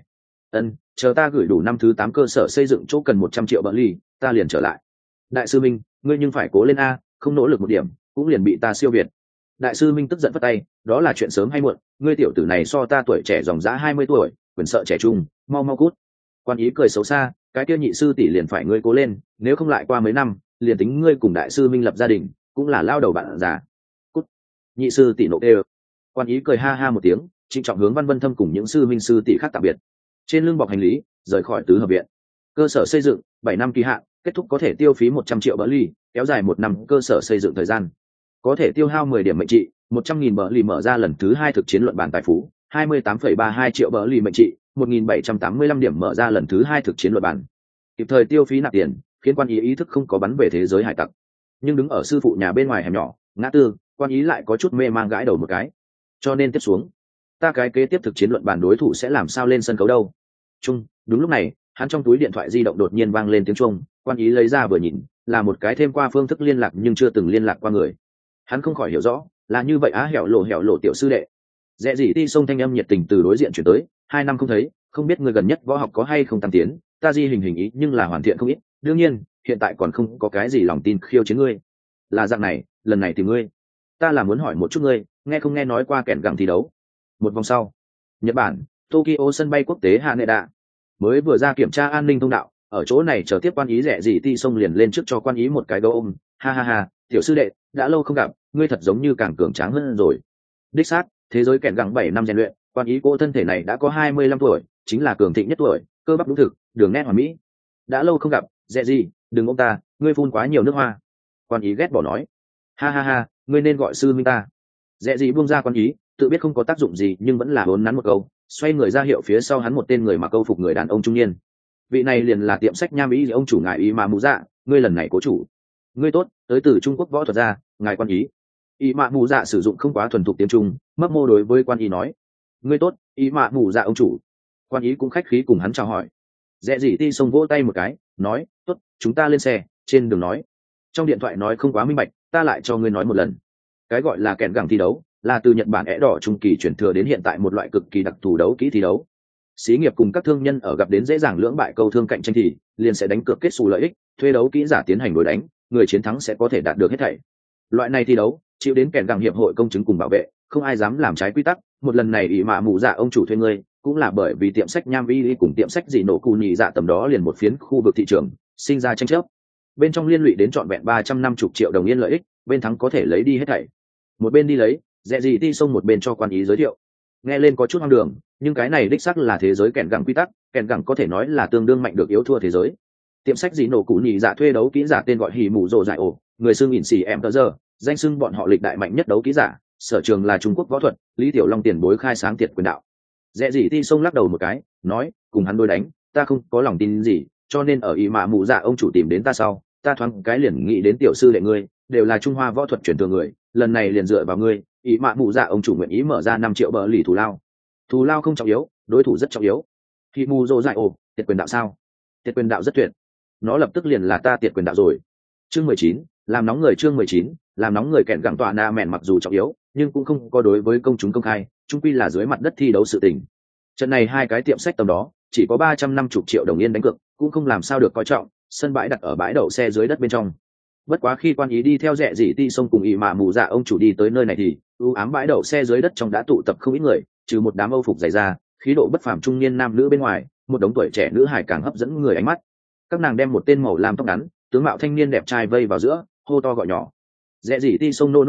Chờ ta gửi đủ năm thứ 8 cơ sở xây dựng chỗ cần 100 triệu bờ ly, ta liền trở lại. Đại sư Minh, ngươi nhưng phải cố lên a, không nỗ lực một điểm, cũng liền bị ta siêu việt. Đại sư Minh tức giận vất tay, đó là chuyện sớm hay muộn, ngươi tiểu tử này so ta tuổi trẻ dòng dã 20 tuổi, quyền sợ trẻ trung, mau mau cút. Quan ý cười xấu xa, cái kia nhị sư tỷ liền phải ngươi cố lên, nếu không lại qua mấy năm, liền tính ngươi cùng đại sư Minh lập gia đình, cũng là lao đầu bạn già. Cút. Nhị sư tỷ nộ đều. Quan ý cười ha ha một tiếng, trịnh trọng hướng Văn Vân Thâm cùng những sư minh sư tỷ khác tạm biệt. Trên lưng bọc hành lý, rời khỏi tứ hợp viện. Cơ sở xây dựng 7 năm kỳ hạn, kết thúc có thể tiêu phí 100 triệu bờ ly, kéo dài 1 năm cơ sở xây dựng thời gian. Có thể tiêu hao 10 điểm mệnh trị, 100.000 bờ ly mở ra lần thứ 2 thực chiến luận bàn tài phú, 28,32 triệu bờ ly mệnh trị, 1.785 điểm mở ra lần thứ 2 thực chiến luận bàn. Kịp thời tiêu phí nạp tiền, khiến quan ý ý thức không có bắn về thế giới hải tặc. Nhưng đứng ở sư phụ nhà bên ngoài hẻm nhỏ, ngã tư, quan ý lại có chút mê mang gãi đầu một cái. Cho nên tiếp xuống, ta cái kế tiếp thực chiến luận bàn đối thủ sẽ làm sao lên sân khấu đâu. Đúng lúc này, hắn trong túi điện thoại di động đột nhiên vang lên tiếng chuông, quan ý lấy ra vừa nhìn, là một cái thêm qua phương thức liên lạc nhưng chưa từng liên lạc qua người. Hắn không khỏi hiểu rõ, là như vậy á, hẻo lộ tiểu sư đệ. Dẹ gì ti sông thanh âm nhiệt tình từ đối diện chuyển tới, 2 năm không thấy, không biết người gần nhất võ học có hay không tăng tiến, ta di hình ý nhưng là hoàn thiện không ít, đương nhiên hiện tại còn không có cái gì lòng tin khiêu chiến ngươi. Là dạng này, lần này tìm ngươi, ta là muốn hỏi một chút ngươi, nghe không nghe nói qua kẻn gẳng thi đấu. Một vòng sau, Nhật Bản, Tokyo sân bay quốc tế Haneda. Mới vừa ra kiểm tra an ninh thông đạo, ở chỗ này chờ tiếp quan ý rẻ gì ti sông liền lên trước cho quan ý một cái gấu ôm. Ha ha ha, tiểu sư đệ, đã lâu không gặp, ngươi thật giống như càng cường tráng hơn rồi. Đích xác, thế giới kẻn gẳng 7 năm rèn luyện, quan ý cô thân thể này đã có 25 tuổi, chính là cường thịnh nhất tuổi, cơ bắp đúng thực, đường nét hoàn mỹ. Đã lâu không gặp, rẻ gì, đừng ôm ta, ngươi phun quá nhiều nước hoa. Quan ý ghét bỏ nói. Ha ha ha, ngươi nên gọi sư minh ta. Rẻ gì buông ra quan ý, tự biết không có tác dụng gì nhưng vẫn là hốn nắn một câu, xoay người ra hiệu phía sau hắn một tên người mặc câu phục người đàn ông trung niên. Vị này liền là tiệm sách Nham Ý ông chủ ngài Ý Mã Mù Dạ, ngươi lần này cố chủ. Ngươi tốt, tới từ Trung Quốc võ thuật gia, ngài quan ý. Ý Mã Mù Dạ sử dụng không quá thuần thục tiếng Trung, mấp mô đối với quan ý nói. Ngươi tốt, Ý Mã Mù Dạ ông chủ. Quan ý cũng khách khí cùng hắn chào hỏi. Dẹ dỉ ti xông vỗ tay một cái, nói, tốt, chúng ta lên xe, trên đường nói. Trong điện thoại nói không quá minh bạch, ta lại cho ngươi nói một lần. Cái gọi là kẹn gẳng thi đấu, là từ Nhật Bản ẻ đỏ trung kỳ chuyển thừa đến hiện tại một loại cực kỳ đặc thù đấu kỹ thi đấu. Xí nghiệp cùng các thương nhân ở gặp đến dễ dàng lưỡng bại câu thương cạnh tranh thì liền sẽ đánh cược kết xù lợi ích, thuê đấu kỹ giả tiến hành đối đánh, người chiến thắng sẽ có thể đạt được hết thảy. Loại này thi đấu chịu đến kèn gẳng hiệp hội công chứng cùng bảo vệ, không ai dám làm trái quy tắc. Một lần này Ý Mã Mù Dạ ông chủ thuê ngươi, cũng là bởi vì tiệm sách Nham Vi cùng tiệm sách gì nổ cù nhị dạ tầm đó liền một phiến khu vực thị trường sinh ra tranh chấp, bên trong liên lụy đến trọn vẹn 350 triệu đồng yên lợi ích, bên thắng có thể lấy đi hết thảy. Một bên đi lấy, dẹ gì ti xông một bên cho quan ý giới thiệu. Nghe lên có chút hoang đường, nhưng cái này đích xác là thế giới kèn gẳng quy tắc, kèn gẳng có thể nói là tương đương mạnh được yếu thua thế giới. Tiệm sách gì nổ cũ nhị dạ thuê đấu kỹ giả tên gọi Hỉ Mù Rồ Dại Ổ, người xưng ỉn xì em tờ giờ, danh xưng bọn họ lịch đại mạnh nhất đấu kỹ giả, sở trường là Trung Quốc võ thuật, Lý Tiểu Long tiền bối khai sáng tiệt quyền đạo. Dẹ gì ti xông lắc đầu một cái, nói, cùng hắn đối đánh, ta không có lòng tin gì, cho nên ở Ý Mã Mù Dạ ông chủ tìm đến ta sau, ta thoáng cái liền nghĩ đến tiểu sư đệ ngươi, đều là Trung Hoa võ thuật truyền thừa người, lần này liền dựa vào ngươi. Ý Mã Mù Dạ ông chủ nguyện ý mở ra 5 triệu bờ lì thù lao không trọng yếu, đối thủ rất trọng yếu. Hỉ Mù Rồ Dại Ổ, tiệt quyền đạo sao? Tiệt quyền đạo rất tuyệt, nó lập tức liền là ta tiệt quyền đạo rồi. Chương 19, làm nóng người. Chương 19, làm nóng người. Kẹn gẳng tọa na mèn mặc dù trọng yếu nhưng cũng không có đối với công chúng công khai, chung quy là dưới mặt đất thi đấu sự tình. Trận này hai cái tiệm sách tầm đó chỉ có 350 triệu đồng yên đánh cược, cũng không làm sao được coi trọng, sân bãi đặt ở bãi đậu xe dưới đất bên trong. Bất quá khi quan ý đi theo rẻ dị ti sông cùng Ý Mã Mù Dạ ông chủ đi tới nơi này thì ưu ám bãi đậu xe dưới đất trong đã tụ tập không ít người, trừ một đám âu phục dày da, khí độ bất phàm trung niên nam nữ bên ngoài, một đống tuổi trẻ nữ hài càng hấp dẫn người ánh mắt. Các nàng đem một tên màu lam tóc ngắn, tướng mạo thanh niên đẹp trai vây vào giữa, hô to gọi nhỏ. Rẻ dị ti sông nô nỗ miệng,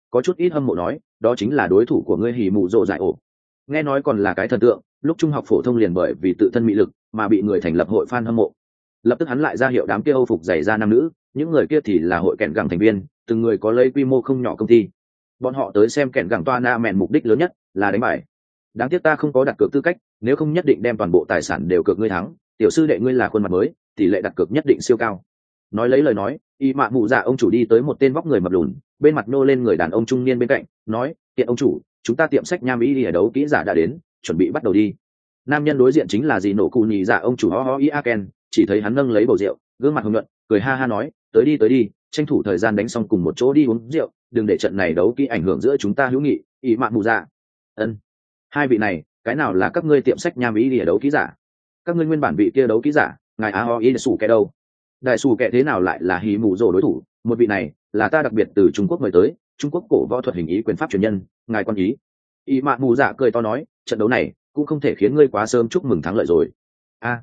có chút ít hâm mộ nói, đó chính là đối thủ của ngươi hỉ mụ rộ giải ổ. Nghe nói còn là cái thần tượng, lúc trung học phổ thông liền bởi vì tự thân mị lực mà bị người thành lập hội fan hâm mộ. Lập tức hắn lại ra hiệu đám kia Âu phục giày da nam nữ, những người kia thì là hội kẹn gẳng thành viên, từng người có lấy quy mô không nhỏ công ty. Bọn họ tới xem kẹn gẳng toa na mẹn mục đích lớn nhất là đánh bài. Đáng tiếc ta không có đặt cược tư cách, nếu không nhất định đem toàn bộ tài sản đều cược ngươi thắng. Tiểu sư đệ ngươi là khuôn mặt mới, tỷ lệ đặt cược nhất định siêu cao. Nói lấy lời nói, y mạ mụ dạ ông chủ đi tới một tên vóc người mập lùn, bên mặt nô lên người đàn ông trung niên bên cạnh, nói: "Hiện ông chủ, chúng ta tiệm sách Nham Y ở đấu kỹ giả đã đến, chuẩn bị bắt đầu đi." Nam nhân đối diện chính là dì nổ cù nhì dạ ông chủ ho ho i aken, chỉ thấy hắn nâng lấy bầu rượu, gương mặt hồng nhuận, cười ha ha nói: tới đi, tranh thủ thời gian đánh xong cùng một chỗ đi uống rượu, đừng để trận này đấu kỹ ảnh hưởng giữa chúng ta hữu nghị. Y mạ mụ dạ. Ân. Hai vị này, cái nào là các ngươi tiệm sách Nham Y ở đấu kỹ giả? Các ngươi nguyên bản vị kia đấu kỹ giả, ngài á ho i sủ kẻ đâu? Đại sủ kẻ thế nào lại là hì mù rồ đối thủ? Một vị này là ta đặc biệt từ Trung Quốc mời tới, Trung Quốc cổ võ thuật hình ý quyền pháp truyền nhân, ngài quan ý. Y mạ mù dạ cười to nói: trận đấu này cũng không thể khiến ngươi quá sớm chúc mừng thắng lợi rồi. A.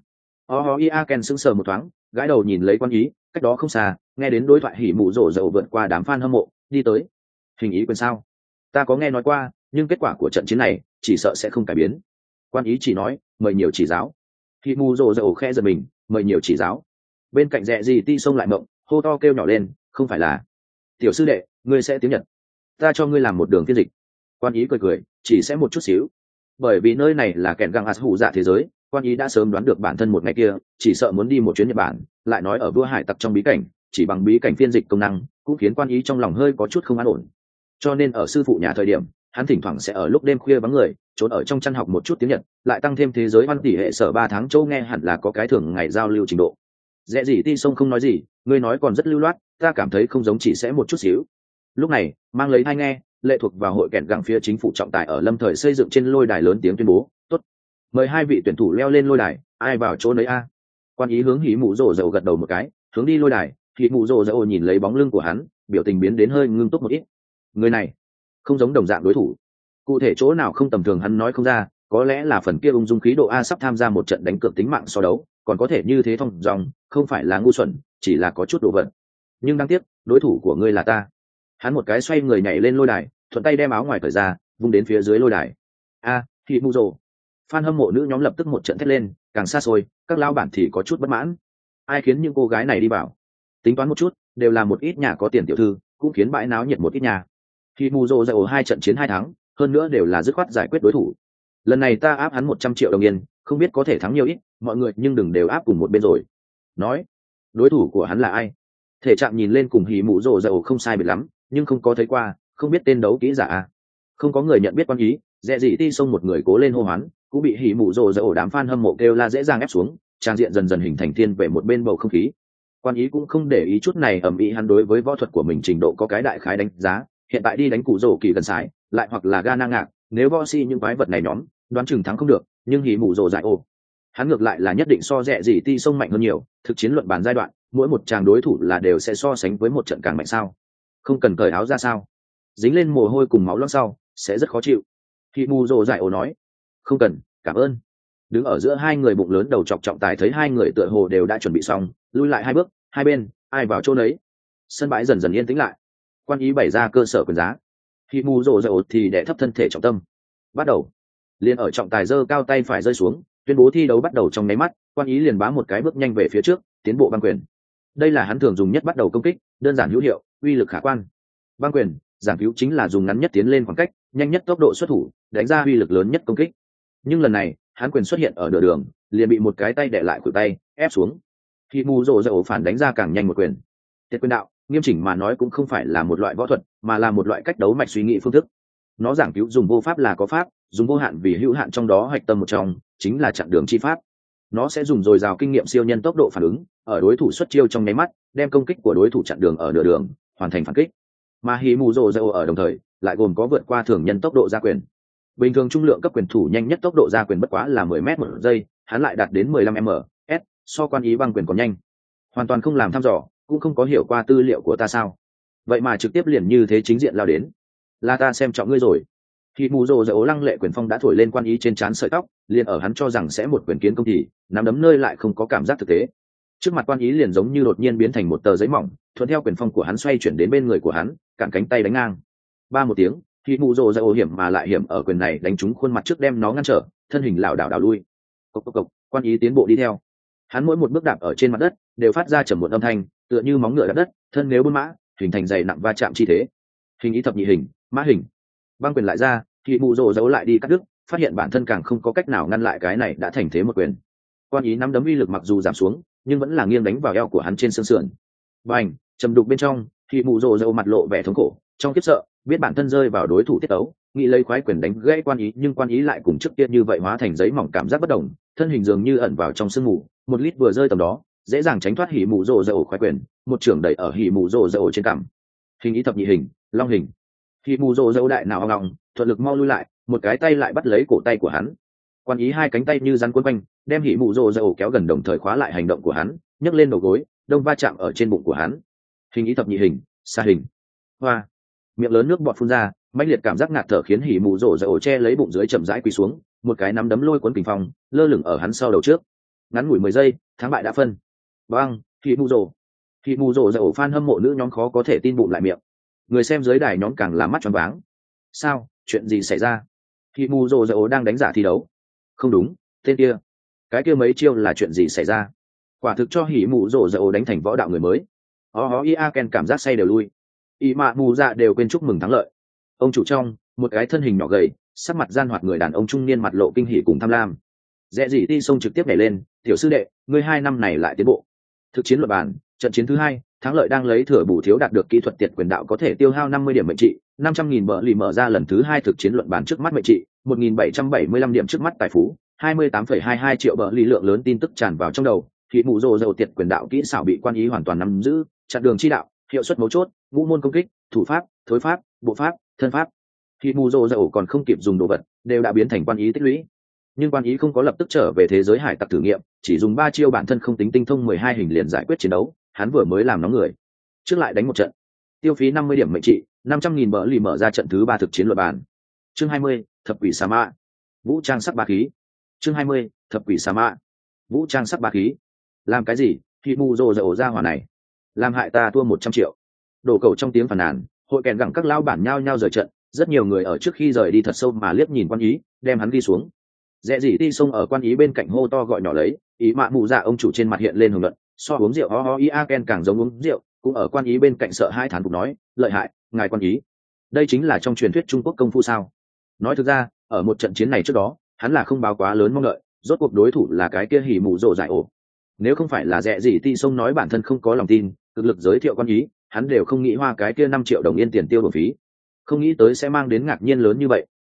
Ken sững sờ một thoáng, gãi đầu nhìn lấy quan ý, cách đó không xa, nghe đến đối thoại hỉ mụ rồ rầu vượt qua đám fan hâm mộ, đi tới. Hình ý quyền sao? Ta có nghe nói qua, nhưng kết quả của trận chiến này chỉ sợ sẽ không cải biến. Quan ý chỉ nói, mời nhiều chỉ giáo. Hỉ mụ rồ rầu khe giật mình, mời nhiều chỉ giáo. Bên cạnh Rẹ Gì Ti xông lại mộng, hô to kêu nhỏ lên, không phải là tiểu sư đệ, ngươi sẽ tiếng Nhật, ta cho ngươi làm một đường phiên dịch. Quan ý cười, chỉ sẽ một chút xíu, bởi vì nơi này là kẹn găng ạt hủ dạ thế giới. Quan ý đã sớm đoán được bản thân một ngày kia chỉ sợ muốn đi một chuyến Nhật Bản, lại nói ở vua hải tặc trong bí cảnh, chỉ bằng bí cảnh phiên dịch công năng cũng khiến quan ý trong lòng hơi có chút không an ổn. Cho nên ở sư phụ nhà thời điểm, hắn thỉnh thoảng sẽ ở lúc đêm khuya vắng người trốn ở trong chăn học một chút tiếng Nhật, lại tăng thêm thế giới văn tỷ hệ sở 3 tháng châu nghe hẳn là có cái thường ngày giao lưu trình độ. Dễ gì Ti sông không nói gì, ngươi nói còn rất lưu loát, ta cảm thấy không giống chỉ sẽ một chút xíu. Lúc này mang lấy tai nghe, lệ thuộc vào hội kẹn gẳng phía chính phủ trọng tài ở lâm thời xây dựng trên lôi đài lớn tiếng tuyên bố: tốt, mời hai vị tuyển thủ leo lên lôi đài, ai vào chỗ nấy a. Quan ý hướng hỉ mụ rồ rầu gật đầu một cái, hướng đi lôi đài. Hỉ mụ rồ rầu nhìn lấy bóng lưng của hắn, biểu tình biến đến hơi ngưng túc một ít. Người này không giống đồng dạng đối thủ, cụ thể chỗ nào không tầm thường hắn nói không ra, có lẽ là phần kia ung dung khí độ a sắp tham gia một trận đánh cược tính mạng so đấu, còn có thể như thế thông dòng, không phải là ngu xuẩn, chỉ là có chút đồ vật. Nhưng đáng tiếc, đối thủ của ngươi là ta. Hắn một cái xoay người nhảy lên lôi đài, thuận tay đem áo ngoài cởi ra, vung đến phía dưới lôi đài. A, Hỉ mụ rồ. Fan hâm mộ nữ nhóm lập tức một trận thét lên, càng xa xôi, các lao bản thì có chút bất mãn. Ai khiến những cô gái này đi vào? Tính toán một chút, đều là một ít nhà có tiền tiểu thư, cũng khiến bãi náo nhiệt một ít nhà. Hỉ mụ rồ dạo 2 trận chiến 2 thắng, hơn nữa đều là dứt khoát giải quyết đối thủ. Lần này ta áp hắn 100 triệu đồng yên, không biết có thể thắng nhiều ít, mọi người nhưng đừng đều áp cùng một bên rồi. Nói, đối thủ của hắn là ai? Thể trạng nhìn lên cùng hỉ mụ rồ dạo không sai biệt lắm, nhưng không có thấy qua, không biết tên đấu kỹ giả à. Không có người nhận biết quan ý, Dẹ Dị Ti xông một người cố lên hô hoán, cũng bị hỉ mụ rồ dạo đám fan hâm mộ kêu la dễ dàng ép xuống, trang diện dần dần hình thành thiên về một bên bầu không khí. Quan ý cũng không để ý chút này, ầm ĩ hắn đối với võ thuật của mình trình độ có cái đại khái đánh giá, hiện tại đi đánh cụ rồ kỳ gần sải, lại hoặc là ga na ngạc, nếu võ si những quái vật này nhóm, đoán chừng thắng không được, nhưng hỉ mụ rồ dại ô, hắn ngược lại là nhất định so Dẹ Dị Ti xông mạnh hơn nhiều. Thực chiến luận bàn giai đoạn, mỗi một chàng đối thủ là đều sẽ so sánh với một trận càng mạnh sao? Không cần cởi áo ra sao? Dính lên mồ hôi cùng máu loãng sau sẽ rất khó chịu. Hỉ mụ rồ dại ô nói: không cần, cảm ơn. Đứng ở giữa hai người bụng lớn đầu chọc trọng tài thấy hai người tựa hồ đều đã chuẩn bị xong, lui lại 2 bước, hai bên ai vào chỗ nấy. Sân bãi dần dần yên tĩnh lại. Quan ý bày ra cơ sở quyền giá. Hỉ mụ rồ dại ô thì đè thấp thân thể trọng tâm. Bắt đầu. Liền ở trọng tài giơ cao tay phải rơi xuống, tuyên bố thi đấu bắt đầu trong nháy mắt, quan ý liền bá một cái bước nhanh về phía trước, tiến bộ băng quyền. Đây là hắn thường dùng nhất bắt đầu công kích, đơn giản hữu hiệu, uy lực khả quan. Băng quyền giảng cứu chính là dùng ngắn nhất tiến lên khoảng cách, nhanh nhất tốc độ xuất thủ, đánh ra uy lực lớn nhất công kích. Nhưng lần này hắn quyền xuất hiện ở nửa đường, liền bị một cái tay đè lại khuỷu tay ép xuống. Khi mù rồ rồ phản đánh ra càng nhanh một quyền. Tiết quyền đạo nghiêm chỉnh mà nói cũng không phải là một loại võ thuật, mà là một loại cách đấu mạch suy nghĩ phương thức. Nó giảng cứu dùng vô pháp là có pháp, dùng vô hạn vì hữu hạn, trong đó hạch tâm một trong chính là chặn đường chi pháp. Nó sẽ dùng dồi dào kinh nghiệm siêu nhân tốc độ phản ứng, ở đối thủ xuất chiêu trong nháy mắt đem công kích của đối thủ chặn đường ở nửa đường, hoàn thành phản kích. Mà hỉ mù rồ rồ ở đồng thời lại gồm có vượt qua thường nhân tốc độ ra quyền. Bình thường trung lượng cấp quyền thủ nhanh nhất tốc độ ra quyền bất quá là 10 m một giây, hắn lại đạt đến 15 ms, so quan ý băng quyền còn nhanh. Hoàn toàn không làm thăm dò, cũng không có hiểu qua tư liệu của ta sao? Vậy mà trực tiếp liền như thế chính diện lao đến, là ta xem trọng ngươi rồi. Khi mù rồ rồ lăng lệ quyền phong đã thổi lên quan ý trên trán sợi tóc, liền ở hắn cho rằng sẽ một quyền kiến công thì nắm đấm nơi lại không có cảm giác thực tế. Trước mặt quan ý liền giống như đột nhiên biến thành một tờ giấy mỏng, thuận theo quyền phong của hắn xoay chuyển đến bên người của hắn, cản cánh tay đánh ngang. Ba một tiếng, khi mù rồ ra ô hiểm mà lại hiểm ở quyền này đánh trúng khuôn mặt trước đem nó ngăn trở, thân hình lảo đảo đảo lui. Cộc cộc cộc, quan ý tiến bộ đi theo. Hắn mỗi một bước đạp ở trên mặt đất đều phát ra trầm một âm thanh, tựa như móng ngựa đạp đất, thân nếu buôn mã, hình thành dày nặng va chạm chi thế. Hình ý thập nhị hình, mã hình. Băng quyền lại ra, khi mù rồ giấu lại đi cắt đứt, phát hiện bản thân càng không có cách nào ngăn lại cái này đã thành thế một quyền. Quan ý nắm đấm uy lực mặc dù giảm xuống, nhưng vẫn là nghiêng đánh vào eo của hắn trên xương sườn. Bành, trầm đục bên trong, khi mù rồ giấu mặt lộ vẻ thống khổ, trong kiếp sợ, biết bản thân rơi vào đối thủ tiết tấu, nghĩ lấy khoái quyền đánh gãy quan ý, nhưng quan ý lại cùng trước kia như vậy hóa thành giấy mỏng, cảm giác bất động, thân hình dường như ẩn vào trong sương mù, một lít vừa rơi tầm đó, dễ dàng tránh thoát hỉ mù rồ dầu khoái quyền, một trưởng đẩy ở hỉ mù rồ dầu trên cằm. Hình ý thập nhị hình, long hình. Hỉ mù rồ dầu đại nào ngọng, thuận lực mau lui lại, một cái tay lại bắt lấy cổ tay của hắn. Quan ý hai cánh tay như rắn quấn quanh, đem hỉ mù rồ dầu kéo gần, đồng thời khóa lại hành động của hắn, nhấc lên đầu gối, đông va chạm ở trên bụng của hắn. Hình ý thập nhị hình, xa hình. Hoa. Miệng lớn nước bọt phun ra, mãnh liệt cảm giác ngạt thở khiến hỉ mù rồ dầu che lấy bụng dưới chậm rãi quỳ xuống, một cái nắm đấm lôi cuốn kình phong, lơ lửng ở hắn sau đầu trước. Ngắn ngủi 10 giây, thắng bại đã phân. Băng, hỉ mù rồ dầu fan hâm mộ nữ nhóm khó có thể tin bụng lại miệng. Người xem dưới đài nhóm càng làm mắt choáng váng. Sao, chuyện gì xảy ra? Hỉ mù rồ dầu đang đánh giả thi đấu. Không đúng, tên kia, cái kia mấy chiêu là chuyện gì xảy ra? Quả thực cho hỉ mù rồ dầu đánh thành võ đạo người mới. Ia Ken cảm giác say đều lui. Y mạ mù dạ đều quên chúc mừng thắng lợi. Ông chủ trong, một cái thân hình nhỏ gầy, sắc mặt gian hoạt người đàn ông trung niên mặt lộ kinh hỉ cùng tham lam. Rẽ dị ti xông trực tiếp nhảy lên, tiểu sư đệ, ngươi 2 năm này lại tiến bộ. Thực chiến luật bản, trận chiến thứ 2, thắng lợi đang lấy thừa bù thiếu đạt được kỹ thuật tiệt quyền đạo có thể tiêu hao 50 điểm mệnh trị, 500.000 bờ lì mở ra lần thứ 2 thực chiến luận bản trước mắt mệnh trị, 1.775 điểm trước mắt tài phú, 28,22 triệu bờ lì lượng lớn tin tức tràn vào trong đầu. Thì mụ rồ dầu tiệt quyền đạo kỹ xảo bị quan ý hoàn toàn nắm giữ, chặn đường chi đạo, hiệu suất mấu chốt, ngũ môn công kích, thủ pháp, thối pháp, bộ pháp, thân pháp. Thì mù rồ dầu còn không kịp dùng đồ vật, đều đã biến thành quan ý tích lũy. Nhưng quan ý không có lập tức trở về thế giới hải tặc thử nghiệm, chỉ dùng 3 chiêu bản thân không tính tinh thông 12 hình liền giải quyết chiến đấu, hắn vừa mới làm nóng người. Trước lại đánh một trận, tiêu phí 50 điểm mệnh trị, 500.000 bờ lì mở ra trận thứ 3 thực chiến luật bản. Chương 20, thập quỷ sa mạ. Vũ trang sắc bá khí. Chương 20, thập quỷ sa mạ. Vũ trang sắc bá khí. Làm cái gì? Thì mù rồ dầu ra hỏa này, làm hại ta thua 100 triệu. Đổ cầu trong tiếng phàn nàn, hội kèn gẳng các lao bản nhao nhao rời trận, rất nhiều người ở trước khi rời đi thật sâu mà liếc nhìn quan ý, đem hắn ghi xuống. Rẽ dị ti xông ở quan ý bên cạnh hô to gọi nhỏ lấy, ý mạ mù dạ ông chủ trên mặt hiện lên hùng luận, so uống rượu ia Ken càng giống uống rượu, cũng ở quan ý bên cạnh sợ hai thán phục nói, lợi hại, ngài quan ý, đây chính là trong truyền thuyết Trung Quốc công phu sao? Nói thực ra, ở một trận chiến này trước đó, hắn là không báo quá lớn mong đợi, rốt cuộc đối thủ là cái kia hỉ mù rồ dại ổ. Nếu không phải là Rẽ dị ti xông nói bản thân không có lòng tin, cực lực giới thiệu quan ý, hắn đều không nghĩ hoa cái kia 5 triệu đồng yên tiền tiêu bổng phí, không nghĩ tới sẽ mang đến ngạc nhiên lớn như vậy.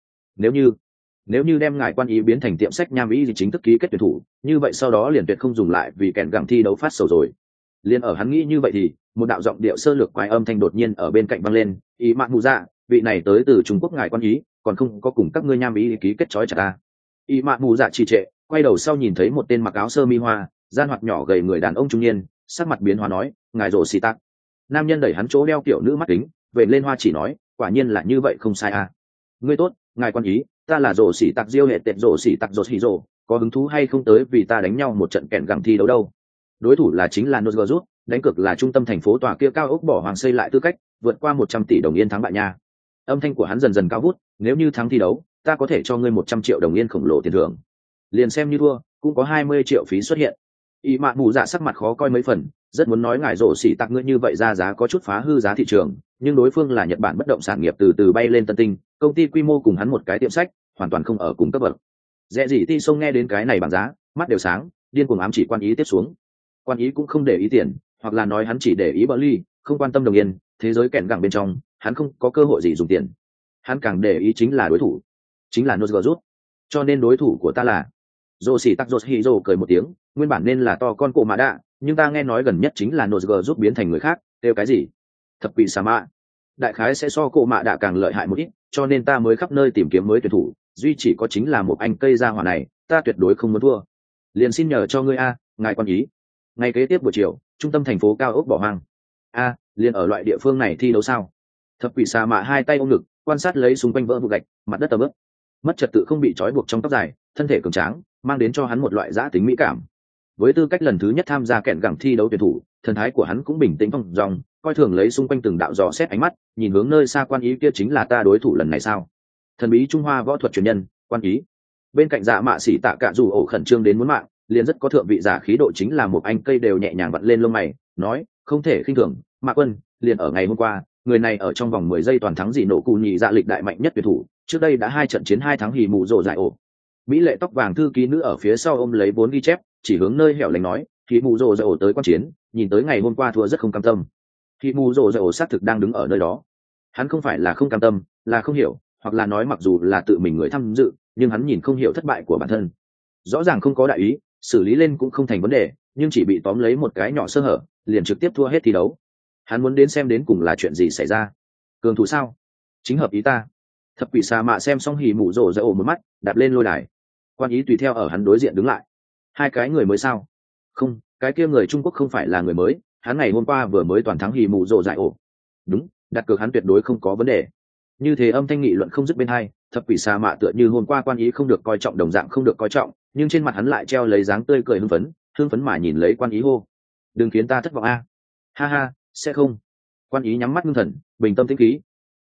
Nếu như đem ngài quan ý biến thành tiệm sách nham ý gì chính thức ký kết tuyển thủ, như vậy sau đó liền tuyệt không dùng lại vì kèn gẳng thi đấu phát sầu rồi. Liên ở hắn nghĩ như vậy thì một đạo giọng điệu sơ lược quái âm thanh đột nhiên ở bên cạnh vang lên, ý mạn mù dạ, vị này tới từ Trung Quốc ngài quan ý, còn không có cùng các ngươi nham ý ký kết trói chặt ta. Ý mạn mù dạ trì trệ, quay đầu sau nhìn thấy một tên mặc áo sơ mi hoa, gian hoạt nhỏ gầy người đàn ông trung niên, sắc mặt biến hóa nói, ngài rồ xì tắc. Nam nhân đẩy hắn chỗ đeo kiểu nữ mắt kính, về lên hoa chỉ nói, quả nhiên là như vậy không sai à. Ngươi tốt, ngài quan ý, ta là rồ xỉ tặc diêu hệ tệ rồ xỉ tặc rột hỉ rồ, có hứng thú hay không tới vì ta đánh nhau một trận kẹn gẳng thi đấu đâu. Đối thủ là chính là Nozgurut, đánh cược là trung tâm thành phố tòa kia cao ốc bỏ hoàng xây lại tư cách, vượt qua 100 tỷ đồng yên thắng bại nha. Âm thanh của hắn dần dần cao vút, nếu như thắng thi đấu, ta có thể cho ngươi 100 triệu đồng yên khổng lồ tiền thưởng. Liền xem như thua, cũng có 20 triệu phí xuất hiện. Y mạn mù dạ sắc mặt khó coi mấy phần, rất muốn nói ngài rồ xỉ tặc ngươi như vậy ra giá có chút phá hư giá thị trường, nhưng đối phương là Nhật Bản bất động sản nghiệp từ từ bay lên tân tinh, công ty quy mô cùng hắn một cái tiệm sách, hoàn toàn không ở cùng cấp bậc. Rẽ dị ti xông nghe đến cái này bằng giá, mắt đều sáng, điên cuồng ám chỉ quan ý tiếp xuống. Quan ý cũng không để ý tiền, hoặc là nói hắn chỉ để ý bờ ly, không quan tâm đồng yên, thế giới kẹn gẳng bên trong, hắn không có cơ hội gì dùng tiền. Hắn càng để ý chính là đối thủ, chính là Nozgurut. Cho nên đối thủ của ta là Rồ xỉ tặc rột hỉ rồ cười một tiếng, nguyên bản nên là to con cổ mã đạ, nhưng ta nghe nói gần nhất chính là Nozgurut biến thành người khác, kêu cái gì? Thập quỷ sa mạ. Đại khái sẽ so cổ mã đạ càng lợi hại một ít, cho nên ta mới khắp nơi tìm kiếm mới tuyển thủ, duy chỉ có chính là một anh cây ra hỏa này, ta tuyệt đối không muốn thua. Liền xin nhờ cho ngươi a, ngài quan ý. Ngày kế tiếp buổi chiều, trung tâm thành phố cao ốc bỏ hoang. A, liền ở loại địa phương này thi đấu sao? Thập quỷ sa mạ hai tay ôm ngực, quan sát lấy xung quanh vỡ vụ gạch, mặt đất tầm ướp. Mất trật tự không bị trói buộc trong tóc dài, thân thể cường tráng, mang đến cho hắn một loại giã tính mỹ cảm. Với tư cách lần thứ nhất tham gia kẹn gẳng thi đấu tuyển thủ, thần thái của hắn cũng bình tĩnh phong dong, coi thường lấy xung quanh từng đạo dò xét ánh mắt, nhìn hướng nơi xa quan ý kia chính là ta đối thủ lần này sao? Thần bí Trung Hoa võ thuật truyền nhân, quan ý. Bên cạnh Dạ Mạ Sĩ Tạ Cả dù ổ khẩn trương đến muốn mạng, liền rất có thượng vị giả khí độ chính là một anh cây đều nhẹ nhàng vặn lên lông mày, nói, không thể khinh thường, Mạ Quân, liền ở ngày hôm qua, người này ở trong vòng 10 giây toàn thắng dị nổ cù nhị dạ lịch đại mạnh nhất tuyển thủ, trước đây đã 2 trận chiến 2 thắng hì mù rồ dại ổ. Mỹ lệ tóc vàng thư ký nữ ở phía sau ôm lấy 4 ghi chép, chỉ hướng nơi hẻo lánh nói, hì mù rồ dại ổ tới quan chiến, nhìn tới ngày hôm qua thua rất không cam tâm. Hì mù rồ dại ổ xác thực đang đứng ở nơi đó. Hắn không phải là không cam tâm, là không hiểu, hoặc là nói mặc dù là tự mình người tham dự, nhưng hắn nhìn không hiểu thất bại của bản thân. Rõ ràng không có đại ý, xử lý lên cũng không thành vấn đề, nhưng chỉ bị tóm lấy một cái nhỏ sơ hở, liền trực tiếp thua hết thi đấu. Hắn muốn đến xem đến cùng là chuyện gì xảy ra. Cường thủ sao? Chính hợp ý ta. Thập quỷ xà mạ xem xong hì mù rồ dại ổ một mắt, đạp lên lôi đài. Quan ý tùy theo ở hắn đối diện đứng lại. Hai cái người mới sao? Không, cái kia người Trung Quốc không phải là người mới, hắn ngày hôm qua vừa mới toàn thắng hì mù rồ dại ổ. Đúng, đặt cược hắn tuyệt đối không có vấn đề. Như thế âm thanh nghị luận không dứt bên hai, thập quỷ xà mạ tựa như hôm qua quan ý không được coi trọng đồng dạng không được coi trọng, nhưng trên mặt hắn lại treo lấy dáng tươi cười hưng phấn mà nhìn lấy quan ý hô, đừng khiến ta thất vọng a. Ha ha, sẽ không. Quan ý nhắm mắt ngưng thần, bình tâm tĩnh khí.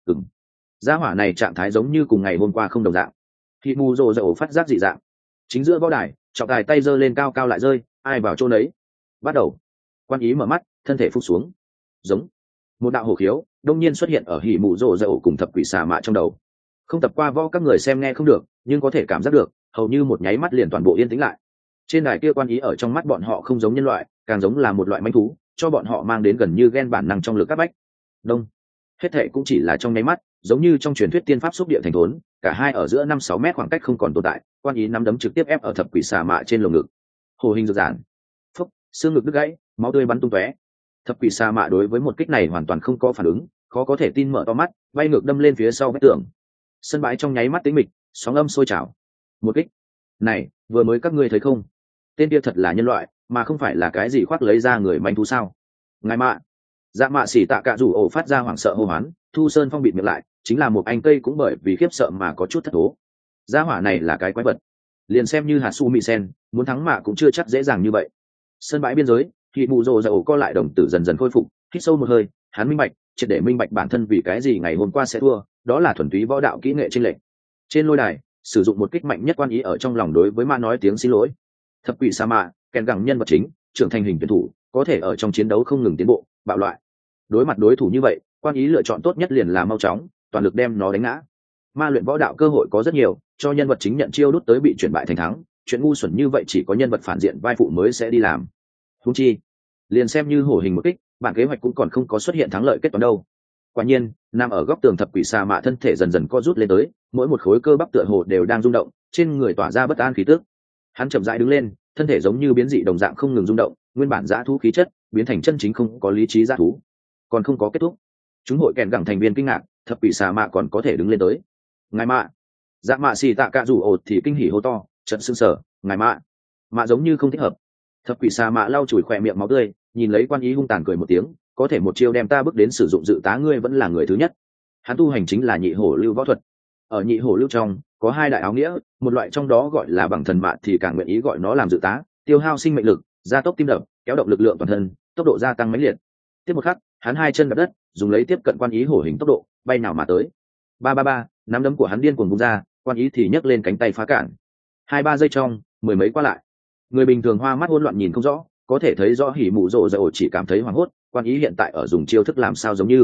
Gia hỏa này trạng thái giống như cùng ngày hôm qua không đồng dạng. Khi mù rồ dậu phát giác dị dạng. Chính giữa võ đài, trọng tài tay giơ lên cao cao lại rơi, ai vào chỗ nấy. Bắt đầu. Quan ý mở mắt, thân thể phúc xuống. Giống. Một đạo hổ khiếu đông nhiên xuất hiện ở hỉ mù rồ dậu cùng thập quỷ xà mạ trong đầu. Không tập qua võ các người xem nghe không được, nhưng có thể cảm giác được, hầu như một nháy mắt liền toàn bộ yên tĩnh lại. Trên đài kia quan ý ở trong mắt bọn họ không giống nhân loại, càng giống là một loại manh thú, cho bọn họ mang đến gần như ghen bản năng trong lực các bách. Đông. Hết thệ cũng chỉ là trong nháy mắt, giống như trong truyền thuyết tiên pháp xúc địa thành thốn, cả hai ở giữa 5-6 mét khoảng cách không còn tồn tại, quan ý nắm đấm trực tiếp ép ở thập quỷ xà mạ trên lồng ngực. Hồ hình rực rản. Phốc, xương ngực đứt gãy, máu tươi bắn tung tóe. Thập quỷ xà mạ đối với một kích này hoàn toàn không có phản ứng, khó có thể tin mở to mắt, bay ngược đâm lên phía sau vách tường. Sân bãi trong nháy mắt tĩnh mịch, sóng âm sôi trào. Một kích này, vừa mới các ngươi thấy không? Tên kia thật là nhân loại, mà không phải là cái gì khoác lấy ra người manh thú sao? Ngài mạ. Dạ Mạ Sĩ Tạ Cả rủ ổ phát ra hoảng sợ hô hoán, Thu Sơn Phong bịt miệng lại, chính là một anh cây cũng bởi vì khiếp sợ mà có chút thất thố. Gia hỏa này là cái quái vật, liền xem như Hà Su Mị Sen, muốn thắng mà cũng chưa chắc dễ dàng như vậy. Sân bãi biên giới, thì mù rồ dậu co lại đồng tử dần dần khôi phục, hít sâu một hơi, hắn minh bạch, triệt để minh bạch bản thân vì cái gì ngày hôm qua sẽ thua, đó là thuần túy võ đạo kỹ nghệ chênh lệch. Trên lôi đài, sử dụng một kích mạnh nhất quan ý ở trong lòng đối với ma nói tiếng xin lỗi. Thập quỷ sa mạ, kèn gẳng nhân vật chính, trưởng thành hình tuyển thủ, có thể ở trong chiến đấu không ngừng tiến bộ, bạo loại. Đối mặt đối thủ như vậy, quan ý lựa chọn tốt nhất liền là mau chóng, toàn lực đem nó đánh ngã. Ma luyện võ đạo cơ hội có rất nhiều, cho nhân vật chính nhận chiêu đút tới bị chuyển bại thành thắng, chuyện ngu xuẩn như vậy chỉ có nhân vật phản diện vai phụ mới sẽ đi làm. Huống chi, liền xem như hổ hình một kích, bản kế hoạch cũng còn không có xuất hiện thắng lợi kết toán đâu. Quả nhiên, nằm ở góc tường thập quỷ xà mạ thân thể dần dần co rút lên tới, mỗi một khối cơ bắp tựa hồ đều đang rung động, trên người tỏa ra bất an khí tức. Hắn chậm rãi đứng lên, thân thể giống như biến dị đồng dạng không ngừng rung động, nguyên bản dã thú khí chất biến thành chân chính không có lý trí dã thú. Còn không có kết thúc. Chúng hội kèn gẳng thành viên kinh ngạc, thập quỷ xà mạ còn có thể đứng lên tới. Ngài mạ. Dạ Mạ Sĩ Tạ Cả rủ ột thì kinh hỉ hô to, trận sưng sở, ngài mạ. Mạ giống như không thích hợp. Thập quỷ xà mạ lau chùi khỏe miệng máu tươi, nhìn lấy quan ý hung tàn cười một tiếng, có thể một chiêu đem ta bước đến sử dụng dự tá ngươi vẫn là người thứ nhất. Hắn tu hành chính là nhị hổ lưu võ thuật. Ở nhị hổ lưu trong có hai đại áo nghĩa, một loại trong đó gọi là bằng thần mạ thì càng nguyện ý gọi nó làm dự tá, tiêu hao sinh mệnh lực, gia tốc tim đập, kéo động lực lượng toàn thân, tốc độ gia tăng mãnh liệt. Tiếp một khắc, hắn hai chân đạp đất, dùng lấy tiếp cận quan ý hổ hình tốc độ bay nào mà tới. Ba ba ba, nắm đấm của hắn điên cuồng vung ra, quan ý thì nhấc lên cánh tay phá cản. 2-3 giây trong, mười mấy qua lại. Người bình thường hoa mắt hỗn loạn nhìn không rõ, có thể thấy rõ hỉ mụ rồ rồ chỉ cảm thấy hoảng hốt, quan ý hiện tại ở dùng chiêu thức làm sao giống như.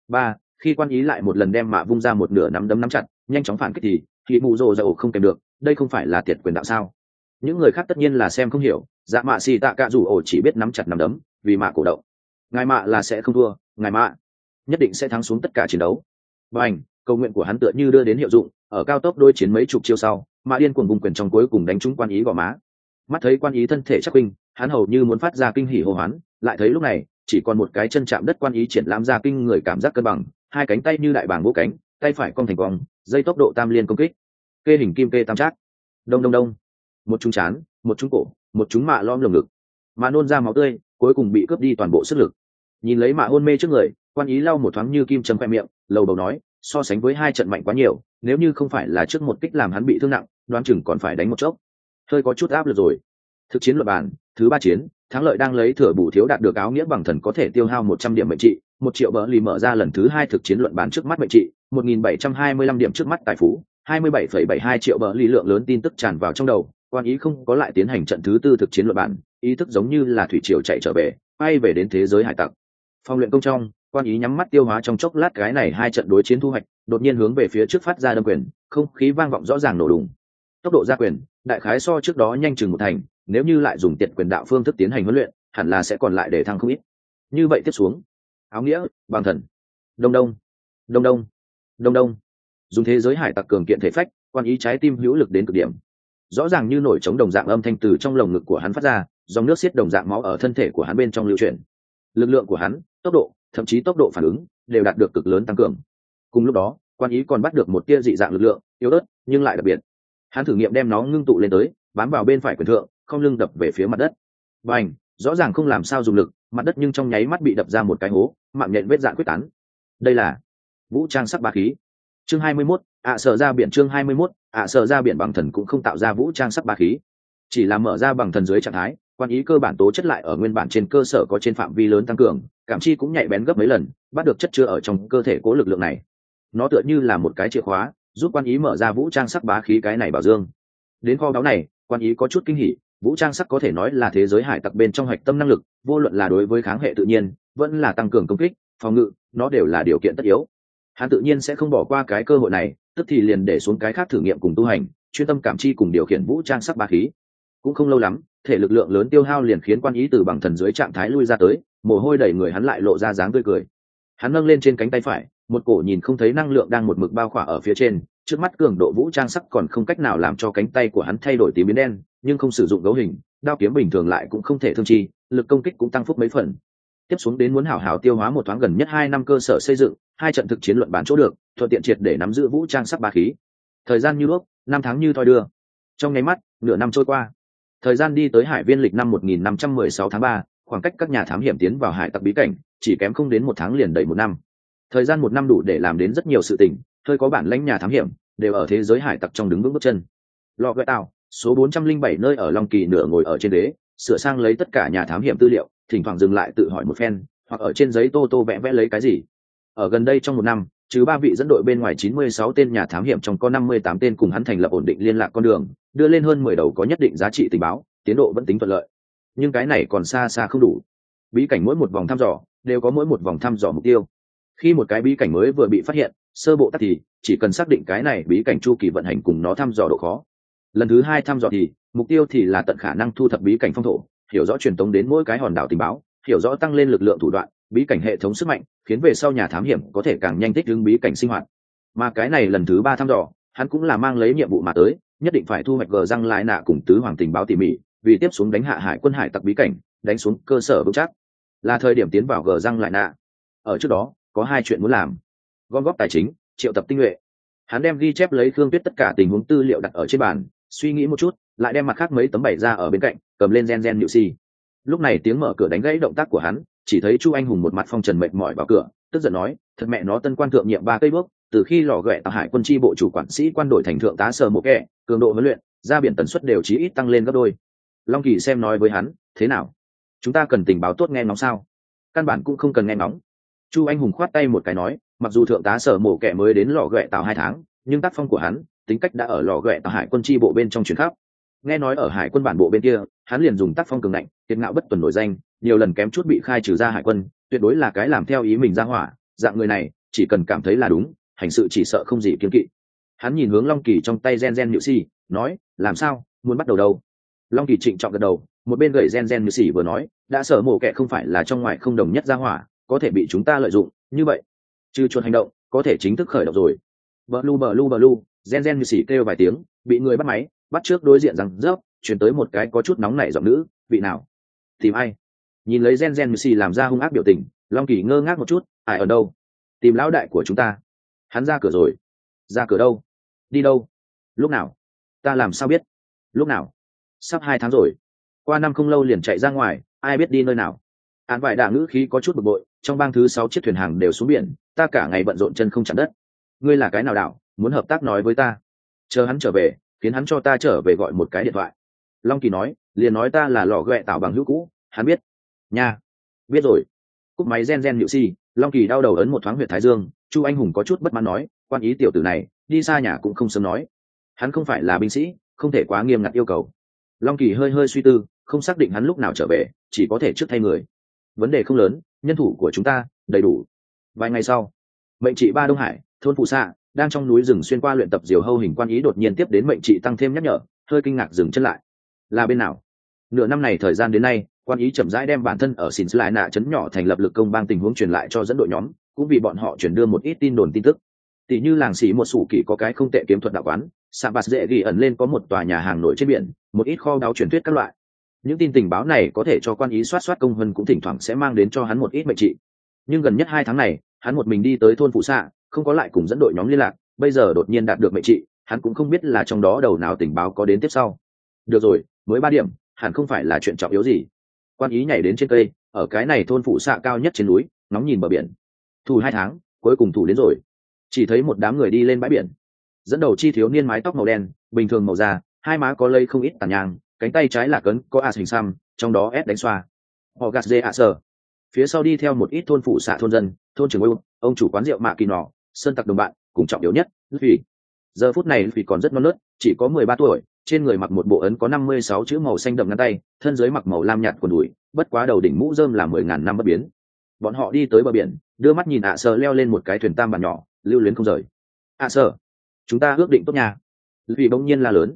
Khi quan ý lại một lần đem mạ vung ra một nửa nắm đấm nắm chặt, nhanh chóng phản kích thì hỉ mụ rồ rồ không kèm được, đây không phải là tiệt quyền đạo sao? Những người khác tất nhiên là xem không hiểu, Dạ Mạ Sĩ Tạ Cả rủ ổ chỉ biết nắm chặt nắm đấm, vì mạ cổ động. Ngài mạ là sẽ không thua, ngài mạ nhất định sẽ thắng xuống tất cả chiến đấu. Bành, cầu nguyện của hắn tựa như đưa đến hiệu dụng, ở cao tốc đôi chiến mấy chục chiêu sau, mạ điên cuồng vùng quyền trong cuối cùng đánh trúng quan ý gò má. Mắt thấy quan ý thân thể chắc binh, hắn hầu như muốn phát ra kinh hỉ hô hoán, lại thấy lúc này chỉ còn một cái chân chạm đất quan ý triển lãm ra kinh người cảm giác cân bằng, hai cánh tay như đại bàng vỗ cánh, tay phải cong thành vòng, dây tốc độ tam liên công kích, kê hình kim kê tam trác. Đông đông đông, một trúng chán, một trúng cổ, một trúng mạ lõm lồng ngực, mạ nôn ra máu tươi, cuối cùng bị cướp đi toàn bộ sức lực. Nhìn lấy mạ hôn mê trước người, quan ý lau một thoáng như kim châm khoe miệng, lầu đầu nói, so sánh với hai trận mạnh quá nhiều, nếu như không phải là trước một kích làm hắn bị thương nặng, đoán chừng còn phải đánh một chốc. Hơi có chút áp lực rồi. Thực chiến luật bàn, thứ 3 chiến, thắng lợi đang lấy thừa bù thiếu đạt được áo nghĩa bằng thần có thể tiêu hao 100 điểm mệnh trị, 1 triệu bờ lì mở ra lần thứ 2 thực chiến luận bàn trước mắt mệnh trị 1.725 điểm trước mắt tài phú 27,72 triệu bờ lì. Lượng lớn tin tức tràn vào trong đầu, quan ý không có lại tiến hành trận thứ 4 thực chiến luận bàn, ý thức giống như là thủy triều chạy trở về, bay về đến thế giới hải tặc. Phòng luyện công trong, quan ý nhắm mắt tiêu hóa trong chốc lát cái này 2 trận đối chiến thu hoạch, đột nhiên hướng về phía trước phát ra đâm quyền, không khí vang vọng rõ ràng nổ đùng. Tốc độ ra quyền đại khái so trước đó nhanh chừng một thành, nếu như lại dùng tiệt quyền đạo phương thức tiến hành huấn luyện, hẳn là sẽ còn lại để thăng không ít. Như vậy tiếp xuống, áo nghĩa, bằng thần, đông đông, đông đông, đông đông, dùng thế giới hải tặc cường kiện thể phách, quan ý trái tim hữu lực đến cực điểm. Rõ ràng như nổi trống đồng dạng âm thanh từ trong lồng ngực của hắn phát ra, dòng nước xiết đồng dạng máu ở thân thể của hắn bên trong lưu chuyển. Lực lượng của hắn, tốc độ, thậm chí tốc độ phản ứng đều đạt được cực lớn tăng cường. Cùng lúc đó, quan ý còn bắt được một tia dị dạng lực lượng, yếu ớt nhưng lại đặc biệt. Hắn thử nghiệm đem nó ngưng tụ lên tới, bám vào bên phải quyền thượng, không lưng đập về phía mặt đất. Bành, rõ ràng không làm sao dùng lực, mặt đất nhưng trong nháy mắt bị đập ra một cái hố, mạng nhện vết dạn quyết tán. Đây là vũ trang sắc bá khí. Chương 21, sợ ra biển. Chương 21, sợ ra biển. Bằng thần cũng không tạo ra vũ trang sắc bá khí, chỉ là mở ra bằng thần dưới trạng thái, quan ý cơ bản tố chất lại ở nguyên bản trên cơ sở có trên phạm vi lớn tăng cường, cảm chi cũng nhạy bén gấp mấy lần, bắt được chất chứa ở trong cơ thể cố lực lượng này. Nó tựa như là một cái chìa khóa, giúp quan ý mở ra vũ trang sắc bá khí cái này bảo dương. Đến kho báu này, quan ý có chút kinh hỉ, vũ trang sắc có thể nói là thế giới hải tặc bên trong hạch tâm năng lực, vô luận là đối với kháng hệ tự nhiên, vẫn là tăng cường công kích, phòng ngự, nó đều là điều kiện tất yếu. Hắn tự nhiên sẽ không bỏ qua cái cơ hội này, tức thì liền để xuống cái khác thử nghiệm cùng tu hành, chuyên tâm cảm chi cùng điều khiển vũ trang sắc bá khí. Cũng không lâu lắm, thể lực lượng lớn tiêu hao liền khiến quan ý từ bằng thần dưới trạng thái lui ra tới, mồ hôi đầy người hắn lại lộ ra dáng tươi cười. Hắn nâng lên trên cánh tay phải, một cổ nhìn không thấy năng lượng đang một mực bao khỏa ở phía trên, trước mắt cường độ vũ trang sắc còn không cách nào làm cho cánh tay của hắn thay đổi tím biến đen, nhưng không sử dụng gấu hình, đao kiếm bình thường lại cũng không thể thương chi, lực công kích cũng tăng phúc mấy phần. Tiếp xuống đến muốn hảo hảo tiêu hóa một thoáng gần nhất 2 năm cơ sở xây dựng, 2 trận thực chiến luận bán chỗ được, thuận tiện triệt để nắm giữ vũ trang sắc bá khí. Thời gian như lúc, 5 tháng như thoi đưa. Trong nháy mắt, nửa năm trôi qua. Thời gian đi tới hải viên lịch năm 1516 tháng 3, khoảng cách các nhà thám hiểm tiến vào hải tặc bí cảnh chỉ kém không đến 1 tháng liền đầy 1 năm. Thời gian 1 năm đủ để làm đến rất nhiều sự tình, hơi có bản lãnh nhà thám hiểm đều ở thế giới hải tặc trong đứng vững bước chân. Lò gợi tàu số 407 nơi ở Long Kỳ nửa ngồi ở trên đế, sửa sang lấy tất cả nhà thám hiểm tư liệu, thỉnh thoảng dừng lại tự hỏi một phen, hoặc ở trên giấy tô vẽ vẽ lấy cái gì. Ở gần đây trong 1 năm, trừ 3 vị dẫn đội bên ngoài 96 tên nhà thám hiểm trong có 58 tên cùng hắn thành lập ổn định liên lạc con đường, đưa lên hơn 10 đầu có nhất định giá trị tình báo, tiến độ vẫn tính thuận lợi. Nhưng cái này còn xa xa không đủ. Bí cảnh mỗi một vòng thăm dò đều có mỗi một vòng thăm dò mục tiêu. Khi một cái bí cảnh mới vừa bị phát hiện, sơ bộ tắt thì chỉ cần xác định cái này bí cảnh chu kỳ vận hành cùng nó thăm dò độ khó. Lần thứ 2 thăm dò thì mục tiêu thì là tận khả năng thu thập bí cảnh phong thổ, hiểu rõ truyền tống đến mỗi cái hòn đảo tình báo, hiểu rõ tăng lên lực lượng thủ đoạn, bí cảnh hệ thống sức mạnh, khiến về sau nhà thám hiểm có thể càng nhanh thích ứng bí cảnh sinh hoạt. Mà cái này lần thứ 3 thăm dò, hắn cũng là mang lấy nhiệm vụ mà tới, nhất định phải thu hoạch gờ răng lại nạ cùng tứ hoàng tình báo tỉ mỉ, vì tiếp xuống đánh hạ hải quân hải tặc bí cảnh, đánh xuống cơ sở vững chắc. Là thời điểm tiến vào gờ răng lại nạ. Ở trước đó, có 2 chuyện muốn làm: gom góp tài chính, triệu tập tinh nhuệ. Hắn đem ghi chép lấy Khương Tuyết tất cả tình huống tư liệu đặt ở trên bàn, suy nghĩ một chút, lại đem mặt khác mấy tấm bày ra ở bên cạnh, cầm lên gen nhự xì. Lúc này tiếng mở cửa đánh gãy động tác của hắn, chỉ thấy Chu Anh Hùng một mặt phong trần mệt mỏi vào cửa, tức giận nói: thật mẹ nó, tân quan thượng nhiệm 3 cây bước, từ khi lò ghẹ tàu hải quân chi bộ chủ quản sĩ quan đổi thành thượng tá sở một kẻ, cường độ huấn luyện, ra biển tần suất đều chí ít tăng lên gấp đôi. Long Kỳ xem nói với hắn: thế nào, chúng ta cần tình báo tốt nghe ngóng sao? Căn bản cũng không cần nghe ngóng. Chu Anh Hùng khoát tay một cái nói: mặc dù thượng tá sở mổ kẻ mới đến lò ghẹ tàu 2 tháng, nhưng tác phong của hắn, tính cách đã ở lò ghẹ tàu hải quân chi bộ bên trong chuyển khắp. Nghe nói ở hải quân bản bộ bên kia, hắn liền dùng tác phong cường ngạnh, kiệt ngạo bất tuần nổi danh, nhiều lần kém chút bị khai trừ ra hải quân, tuyệt đối là cái làm theo ý mình ra hỏa. Dạng người này, chỉ cần cảm thấy là đúng, hành sự chỉ sợ không gì kiêng kỵ. Hắn nhìn hướng Long Kỳ trong tay gen nhự xì, nói: làm sao, muốn bắt đầu đâu? Long Kỳ trịnh trọng gật đầu, một bên gậy gen nhự xì vừa nói: đã sở mổ kẻ không phải là trong ngoài không đồng nhất ra hỏa, có thể bị chúng ta lợi dụng, như vậy trừ chuột hành động, có thể chính thức khởi động rồi. Blu, gen như xỉ kêu vài tiếng, bị người bắt máy, bắt trước đối diện rằng rớp, chuyển tới một cái có chút nóng nảy giọng nữ: vị nào? Tìm ai? Nhìn lấy gen như xỉ làm ra hung ác biểu tình, Long Kỳ ngơ ngác một chút: ai ở đâu? Tìm lão đại của chúng ta. Hắn ra cửa rồi. Ra cửa đâu? Đi đâu? Lúc nào? Ta làm sao biết? Lúc nào? Sắp 2 tháng rồi. Qua năm không lâu liền chạy ra ngoài, ai biết đi nơi nào? Án vải đả ngữ khí có chút bực bội: trong bang thứ 6 chiếc thuyền hàng đều xuống biển, ta cả ngày bận rộn chân không chạm đất. Ngươi là cái nào đảo, muốn hợp tác nói với ta. Chờ hắn trở về, khiến hắn cho ta trở về gọi một cái điện thoại. Long Kỳ nói: liền nói ta là lò ghẹ tạo bằng hữu cũ, hắn biết. Nha, biết rồi. cúp máy gen gen nhự si. Long Kỳ đau đầu ấn một thoáng huyệt thái dương. Chu anh hùng có chút bất mãn nói, quan ý tiểu tử này đi xa nhà cũng không sớm nói, hắn không phải là binh sĩ, không thể quá nghiêm ngặt yêu cầu. Long Kỳ hơi hơi suy tư, không xác định hắn lúc nào trở về, chỉ có thể trước thay người. Vấn đề không lớn, nhân thủ của chúng ta đầy đủ. Vài ngày sau, mệnh trị Ba Đông Hải, thôn Phụ Xạ, đang trong núi rừng xuyên qua luyện tập diều hâu hình quan ý đột nhiên tiếp đến mệnh trị tăng thêm nhắc nhở, hơi kinh ngạc dừng chân lại. Là bên nào? Nửa năm này thời gian đến nay, quan ý chậm rãi đem bản thân ở Xin Lại Nạ trấn nhỏ thành lập lực công bang tình huống truyền lại cho dẫn đội nhóm, cũng vì bọn họ truyền đưa một ít tin đồn tin tức. Tỷ như làng xỉ một sủ kỳ có cái không tệ kiếm thuật đạo quán, Sa Bạt dễ ghi ẩn lên có một tòa nhà hàng nổi trên biển, một ít kho báu truyền thuyết các loại. Những tin tình báo này có thể cho quan ý soát công hơn, cũng thỉnh thoảng sẽ mang đến cho hắn một ít mệnh trị. Nhưng gần nhất 2 tháng này, hắn một mình đi tới thôn Phụ Xạ, không có lại cùng dẫn đội nhóm liên lạc, bây giờ đột nhiên đạt được mệnh trị, hắn cũng không biết là trong đó đầu nào tình báo có đến tiếp sau. Được rồi, mới 3 điểm, hẳn không phải là chuyện trọng yếu gì. Quan ý nhảy đến trên cây, ở cái này thôn Phụ Xạ cao nhất trên núi, ngóng nhìn bờ biển. Thủ 2 tháng, cuối cùng thủ đến rồi. Chỉ thấy một đám người đi lên bãi biển, dẫn đầu chi thiếu niên mái tóc màu đen, bình thường màu da, hai má có lây không ít tàn nhang, cánh tay trái là cấn có hình xăm, trong đó S đánh xoa. Họ gạt dê sờ. Phía sau đi theo một ít thôn phụ xạ thôn dân, thôn trưởng ông chủ quán rượu Mạ Kỳ Nọ, sơn tặc đồng bạn, cùng trọng yếu nhất, vì giờ phút này vì còn rất non nớt, chỉ có 13 tuổi, trên người mặc một bộ ấn có 56 chữ màu xanh đậm ngắn tay, thân dưới mặc màu lam nhạt quần đùi, bất quá đầu đỉnh mũ rơm là 10.000 năm bất biến. Bọn họ đi tới bờ biển, đưa mắt nhìn sờ leo lên một cái thuyền tam bản nhỏ, lưu luyến không rời. Sờ, chúng ta ước định tốt nhà. Vì bỗng nhiên la lớn.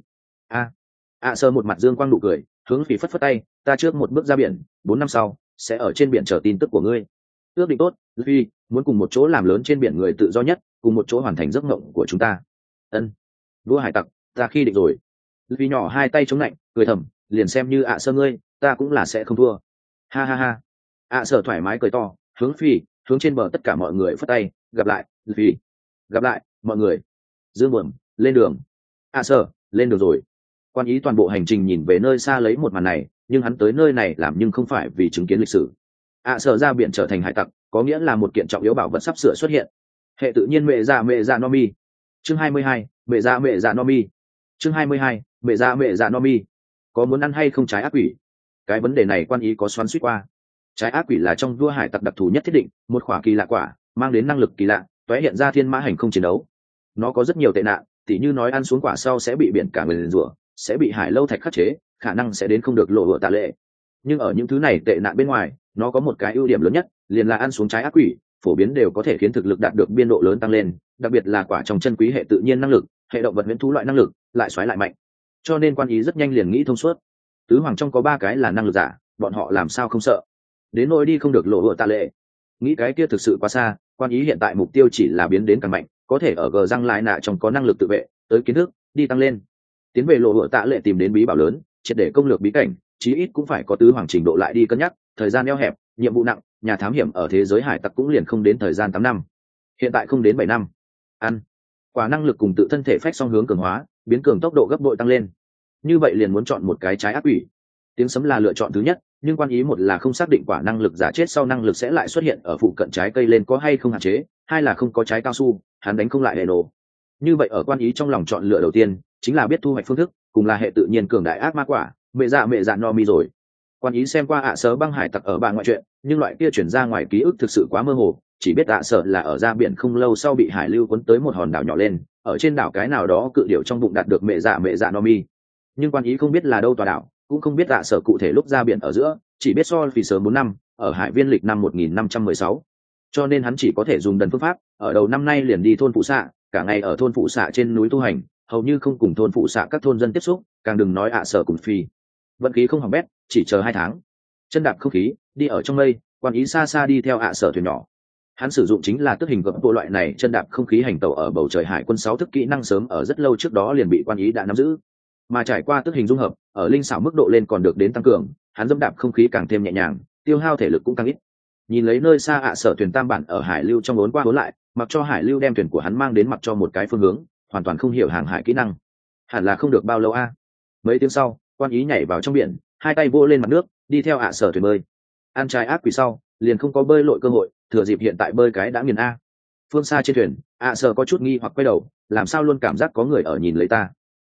Sờ một mặt dương quang nụ cười, hướng Phỉ phất phất tay, ta trước một bước ra biển, 4 năm sau sẽ ở trên biển chờ tin tức của ngươi. Ước định tốt, Vì muốn cùng một chỗ làm lớn trên biển người tự do nhất, cùng một chỗ hoàn thành giấc mộng của chúng ta. Ân, vua hải tặc, ta khi định rồi. Vì nhỏ hai tay chống lạnh, cười thầm, liền xem như Sờ ngươi, ta cũng là sẽ không thua. Ha ha ha. Sờ thoải mái cười to, hướng Phỉ, hướng trên bờ tất cả mọi người phất tay, gặp lại, Vì gặp lại mọi người. Dương Buồm, lên đường. Sờ, lên đường rồi. Quan ý toàn bộ hành trình nhìn về nơi xa lấy một màn này, nhưng hắn tới nơi này làm nhưng không phải vì chứng kiến lịch sử. Sờ ra biển trở thành hải tặc, có nghĩa là một kiện trọng yếu bảo vật sắp sửa xuất hiện. Hệ tự nhiên mẹ dạ no mi. Chương 22, mẹ dạ no mi. Chương 22, mẹ dạ no mi. Có muốn ăn hay không trái ác quỷ? Cái vấn đề này quan ý có xoắn suýt qua. Trái ác quỷ là trong vua hải tặc đặc thù nhất thiết định, một khỏa kỳ lạ quả, mang đến năng lực kỳ lạ, tóe hiện ra thiên mã hành không chiến đấu. Nó có rất nhiều tệ nạn, tỉ như nói ăn xuống quả sau sẽ bị biển cả nguyền rủa, sẽ bị hải lâu thạch khắc chế, khả năng sẽ đến không được lộ hựa tạ lệ. Nhưng ở những thứ này tệ nạn bên ngoài, nó có một cái ưu điểm lớn nhất, liền là ăn xuống trái ác quỷ, phổ biến đều có thể khiến thực lực đạt được biên độ lớn tăng lên, đặc biệt là quả trong chân quý hệ tự nhiên năng lực, hệ động vật huyễn thú loại năng lực, lại xoáy lại mạnh. Cho nên quan ý rất nhanh liền nghĩ thông suốt. Tứ hoàng trong có 3 cái là năng lực giả, bọn họ làm sao không sợ? Đến nỗi đi không được lộ hựa tạ lệ. Nghĩ cái kia thực sự quá xa, quan ý hiện tại mục tiêu chỉ là biến đến càng mạnh, có thể ở gờ răng lại nạ trong có năng lực tự vệ, tới kiến thức, đi tăng lên. Tiến về lộ hựa tạ lệ tìm đến bí bảo lớn, triệt để công lược bí cảnh, chí ít cũng phải có tứ hoàng trình độ lại đi cân nhắc, thời gian eo hẹp, nhiệm vụ nặng, nhà thám hiểm ở thế giới hải tặc cũng liền không đến thời gian 8 năm. Hiện tại không đến 7 năm. Ăn. Quả năng lực cùng tự thân thể phách song hướng cường hóa, biến cường tốc độ gấp bội tăng lên. Như vậy liền muốn chọn một cái trái ác quỷ. Tiếng sấm là lựa chọn thứ nhất, nhưng quan ý một là không xác định quả năng lực giả chết sau năng lực sẽ lại xuất hiện ở phụ cận trái cây lên có hay không hạn chế, hai là không có trái cao su, hắn đánh không lại hệ nổ. Như vậy ở quan ý trong lòng chọn lựa đầu tiên chính là biết thu hoạch phương thức, cùng là hệ tự nhiên cường đại ác ma quả, mẹ dạ no mi rồi. Quan ý xem qua Sớ băng hải tặc ở bà ngoại truyện, nhưng loại kia chuyển ra ngoài ký ức thực sự quá mơ hồ, chỉ biết Sớ là ở ra biển không lâu sau bị hải lưu cuốn tới một hòn đảo nhỏ lên, ở trên đảo cái nào đó cự điểu trong bụng đạt được mẹ dạ no mi. Nhưng quan ý không biết là đâu tòa đảo, cũng không biết Sớ cụ thể lúc ra biển ở giữa, chỉ biết so vì sớm 4 năm, ở hải viên lịch năm 1516. Cho nên hắn chỉ có thể dùng đần phương pháp, ở đầu năm nay liền đi thôn phụ xạ, cả ngày ở thôn phụ xạ trên núi tu hành, hầu như không cùng thôn phụ xạ các thôn dân tiếp xúc, càng đừng nói Sớ cùng phi. Vận khí không hỏng bét, chỉ chờ 2 tháng. Chân đạp không khí, đi ở trong mây, quan ý xa xa đi theo Sớ thuyền nhỏ. Hắn sử dụng chính là tước hình gập bộ loại này chân đạp không khí hành tẩu ở bầu trời hải quân 6 thức kỹ năng sớm ở rất lâu trước đó liền bị quan ý đã nắm giữ. Mà trải qua tước hình dung hợp, ở linh xảo mức độ lên còn được đến tăng cường, hắn dẫm đạp không khí càng thêm nhẹ nhàng, tiêu hao thể lực cũng càng ít. Nhìn lấy nơi xa Sớ thuyền tam bản ở hải lưu trong uốn qua uốn lại, mặc cho hải lưu đem thuyền của hắn mang đến mặt cho một cái phương hướng, hoàn toàn không hiểu hàng hải kỹ năng. Hẳn là không được bao lâu a. Mấy tiếng sau, quan ý nhảy vào trong biển, hai tay vỗ lên mặt nước, đi theo Sớ thuyền bơi. Ăn trái ác quỷ sau, liền không có bơi lội cơ hội, thừa dịp hiện tại bơi cái đã nghiền a. Phương xa trên thuyền, Sớ có chút nghi hoặc quay đầu, làm sao luôn cảm giác có người ở nhìn lấy ta.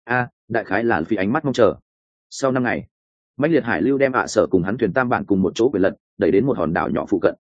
Đại khái là vì ánh mắt mong chờ. Sau 5 ngày, mãnh liệt hải lưu đem Sớ cùng hắn thuyền tam bản cùng một chỗ quyền lật, đẩy đến một hòn đảo nhỏ phụ cận.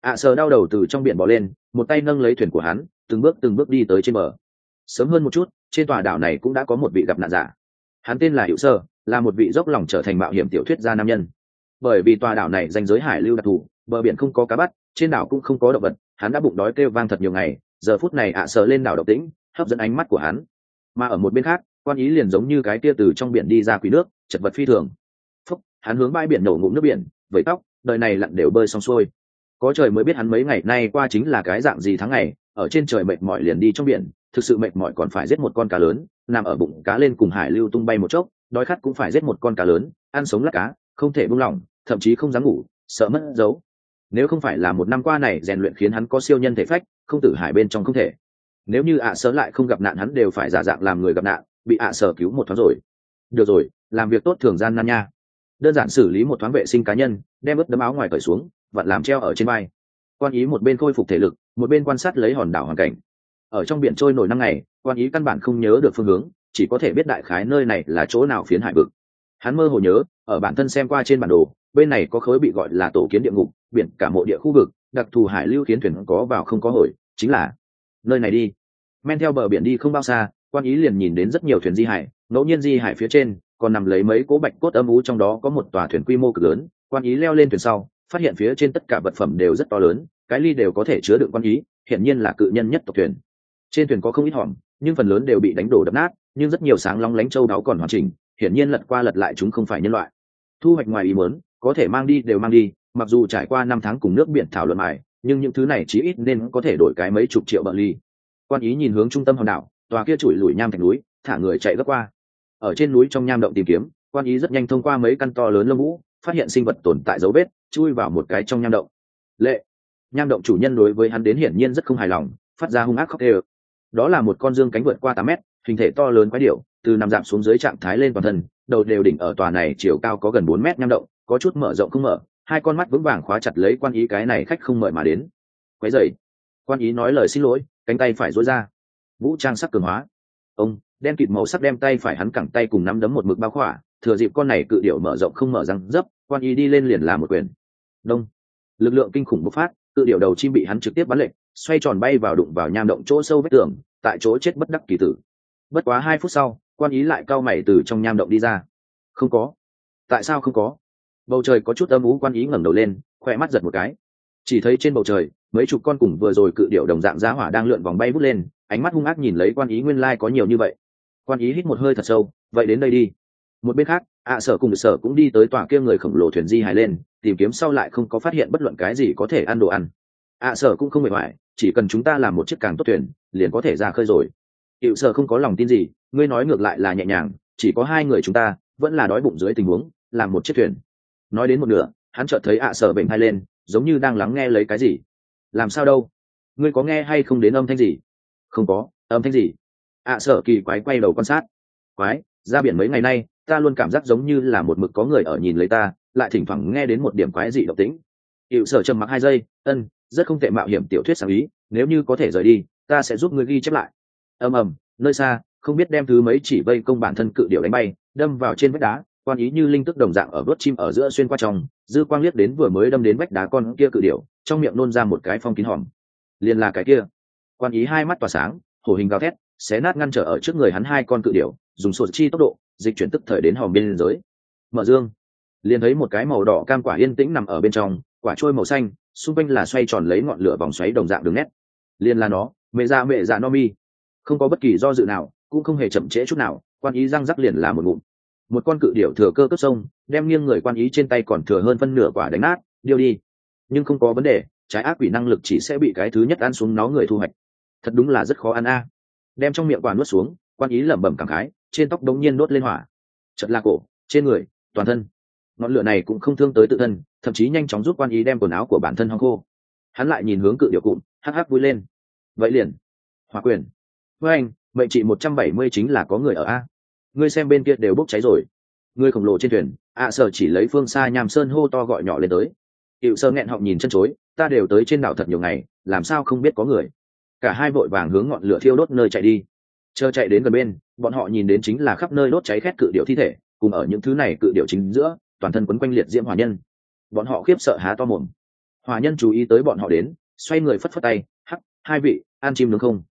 ạ sở đau đầu từ trong biển bỏ lên, một tay nâng lấy thuyền của hắn, từng bước đi tới trên bờ. Sớm hơn một chút, trên tòa đảo này cũng đã có một vị gặp nạn giả. Hắn tên là Hữu Sơ, là một vị dốc lòng trở thành mạo hiểm tiểu thuyết gia nam nhân. Bởi vì tòa đảo này danh giới hải lưu đặc thù, bờ biển không có cá bắt, trên đảo cũng không có động vật, hắn đã bụng đói kêu vang thật nhiều ngày. Giờ phút này ạ sở lên đảo động tĩnh, hấp dẫn ánh mắt của hắn. Mà ở một bên khác, Quan Ý liền giống như cái kia từ trong biển đi ra quỷ nước, chật vật phi thường. Phúc, hắn hướng bãi biển nổ ngụm nước biển, vẩy tóc, đời này lặn đều bơi xong xuôi. Có trời mới biết hắn mấy ngày nay qua chính là cái dạng gì tháng ngày, ở trên trời mệt mỏi liền đi trong biển, thực sự mệt mỏi còn phải giết một con cá lớn, nằm ở bụng cá lên cùng hải lưu tung bay một chốc, đói khát cũng phải giết một con cá lớn, ăn sống lát cá, không thể buông lỏng, thậm chí không dám ngủ, sợ mất dấu. Nếu không phải là một năm qua này rèn luyện khiến hắn có siêu nhân thể phách, không tử hải bên trong không thể. Nếu như ạ sở lại không gặp nạn hắn đều phải giả dạng làm người gặp nạn, bị ạ sở cứu một thoáng rồi. Được rồi, làm việc tốt thường gian nan nha. Đơn giản xử lý một thoáng vệ sinh cá nhân, đem ướt đấm áo ngoài cởi xuống, vặn làm treo ở trên vai. Quan Ý một bên khôi phục thể lực, một bên quan sát lấy hòn đảo hoàn cảnh. Ở trong biển trôi nổi 5 ngày, Quan Ý căn bản không nhớ được phương hướng, chỉ có thể biết đại khái nơi này là chỗ nào phiến hải vực. Hắn mơ hồ nhớ, ở bản thân xem qua trên bản đồ, bên này có khối bị gọi là tổ kiến địa ngục, biển cả mộ địa khu vực, đặc thù hải lưu khiến thuyền có vào không có hồi, chính là nơi này đi. Men theo bờ biển đi không bao xa, Quan Ý liền nhìn đến rất nhiều thuyền di hải, ngẫu nhiên di hải phía trên còn nằm lấy mấy cỗ bạch cốt âm u, trong đó có một tòa thuyền quy mô cực lớn. Quan Ý leo lên thuyền sau, phát hiện phía trên tất cả vật phẩm đều rất to lớn, cái ly đều có thể chứa đựng Quan Ý, hiển nhiên là cự nhân nhất tộc thuyền. Trên thuyền có không ít hòm, nhưng phần lớn đều bị đánh đổ đập nát, nhưng rất nhiều sáng long lánh châu đáo còn hoàn chỉnh, hiển nhiên lật qua lật lại chúng không phải nhân loại. Thu hoạch ngoài ý muốn, có thể mang đi đều mang đi, mặc dù trải qua 5 tháng cùng nước biển thảo luận mài, nhưng những thứ này chí ít nên có thể đổi cái mấy chục triệu bờ ly. Quan Ý nhìn hướng trung tâm hòn đảo, tòa kia chủi lủi nham thạch núi, thả người chạy gấp qua. Ở trên núi trong nham động tìm kiếm, Quan Ý rất nhanh thông qua mấy căn to lớn lông vũ, phát hiện sinh vật tồn tại dấu vết, chui vào một cái trong nham động. Lệ, nham động chủ nhân đối với hắn đến hiển nhiên rất không hài lòng, phát ra hung ác khóc thê. Đó là một con dương cánh vượt qua 8 mét, hình thể to lớn quái điểu, từ nằm dạp xuống dưới trạng thái lên toàn thân, đầu đều đỉnh ở tòa này chiều cao có gần 4 mét nham động, có chút mở rộng không mở, hai con mắt vững vàng khóa chặt lấy Quan Ý cái này khách không mời mà đến. Quấy rầy. Quan Ý nói lời xin lỗi, cánh tay phải duỗi ra. Vũ trang sắc cường hóa. Ông đen kịt màu sắc đem tay phải hắn cẳng tay cùng nắm đấm một mực bao khỏa, thừa dịp con này cự điểu mở rộng không mở răng dấp, Quan Ý đi lên liền làm một quyền. Đông. Lực lượng kinh khủng bộc phát, cự điểu đầu chim bị hắn trực tiếp bắn lệch, xoay tròn bay vào đụng vào nham động chỗ sâu vách tường, tại chỗ chết bất đắc kỳ tử. Bất quá 2 phút sau, Quan Ý lại cau mày từ trong nham động đi ra. Không có. Tại sao không có? Bầu trời có chút âm u. Quan Ý ngẩng đầu lên, khỏe mắt giật một cái. Chỉ thấy trên bầu trời, mấy chục con cùng vừa rồi cự điểu đồng dạng giá hỏa đang lượn vòng bay vút lên, ánh mắt hung ác nhìn lấy Quan Ý, nguyên lai có nhiều như vậy. Quan Ý hít một hơi thật sâu, vậy đến đây đi. Một bên khác, sở cùng sở cũng đi tới tòa kia người khổng lồ thuyền di hài lên, tìm kiếm sau lại không có phát hiện bất luận cái gì có thể ăn đồ ăn. Sở cũng không mệt mỏi, chỉ cần chúng ta làm một chiếc càng tốt thuyền, liền có thể ra khơi rồi. Hiệu sở không có lòng tin gì, ngươi nói ngược lại là nhẹ nhàng, chỉ có 2 người chúng ta, vẫn là đói bụng dưới tình huống, làm một chiếc thuyền. Nói đến một nửa, hắn chợt thấy sở bệnh hai lên, giống như đang lắng nghe lấy cái gì. Làm sao đâu? Ngươi có nghe hay không đến âm thanh gì? Không có, âm thanh gì? Sở kỳ quái quay đầu quan sát. Quái, ra biển mấy ngày nay, ta luôn cảm giác giống như là một mực có người ở nhìn lấy ta, lại thỉnh thoảng nghe đến một điểm quái dị động tĩnh. Hiệu sở trầm mặc 2 giây, rất không tệ, mạo hiểm tiểu thuyết sáng ý, nếu như có thể rời đi, ta sẽ giúp ngươi ghi chép lại. Nơi xa, không biết đem thứ mấy chỉ vây công bản thân cự điểu đánh bay, đâm vào trên vách đá. Quan Ý như linh tức đồng dạng ở vớt chim ở giữa xuyên qua trong, dư quang liếc đến vừa mới đâm đến vách đá con kia cự điểu, trong miệng nôn ra một cái phong kín hòm. Liền là cái kia. Quan Ý hai mắt tỏa sáng, hổ hình gào thét, xé nát ngăn trở ở trước người hắn 2 con cự điểu, dùng sột chi tốc độ dịch chuyển tức thời đến hòm biên giới. Mở dương, liền thấy một cái màu đỏ cam quả yên tĩnh nằm ở bên trong, quả trôi màu xanh, xung quanh là xoay tròn lấy ngọn lửa vòng xoáy đồng dạng đường nét. Liền là nó, mẹ dạ no mi. Không có bất kỳ do dự nào, cũng không hề chậm trễ chút nào, Quan Ý răng rắc liền là một ngụm. Một con cự điểu thừa cơ cướp sông, đem nghiêng người Quan Ý trên tay còn thừa hơn phân nửa quả đánh nát, điêu đi. Nhưng không có vấn đề, trái ác quỷ năng lực chỉ sẽ bị cái thứ nhất ăn xuống nó người thu hoạch. Thật đúng là rất khó ăn a. Đem trong miệng quả nuốt xuống, Quan Ý lẩm bẩm cảm khái, trên tóc đống nhiên đốt lên hỏa. Chợt là cổ, trên người, toàn thân. Ngọn lửa này cũng không thương tới tự thân, thậm chí nhanh chóng giúp Quan Ý đem quần áo của bản thân hong khô. Hắn lại nhìn hướng cự điểu cụm, hắc hắc vui lên. Vậy liền, hỏa quyền. Với anh, mệnh trị 170 chính là có người ở a. Ngươi xem bên kia đều bốc cháy rồi. Ngươi khổng lồ trên thuyền, sở chỉ lấy phương xa nham sơn hô to gọi nhỏ lên tới. Hiệu sơ nghẹn họng nhìn chân chối, ta đều tới trên đảo thật nhiều ngày, làm sao không biết có người. Cả hai vội vàng hướng ngọn lửa thiêu đốt nơi chạy đi. Chờ chạy đến gần bên, bọn họ nhìn đến chính là khắp nơi đốt cháy khét cự điểu thi thể, cùng ở những thứ này cự điểu chính giữa, toàn thân quấn quanh liệt diễm hỏa nhân. Bọn họ khiếp sợ há to mồm. Hỏa nhân chú ý tới bọn họ đến, xoay người phất phất tay, hắc, hai vị ăn chim nướng không?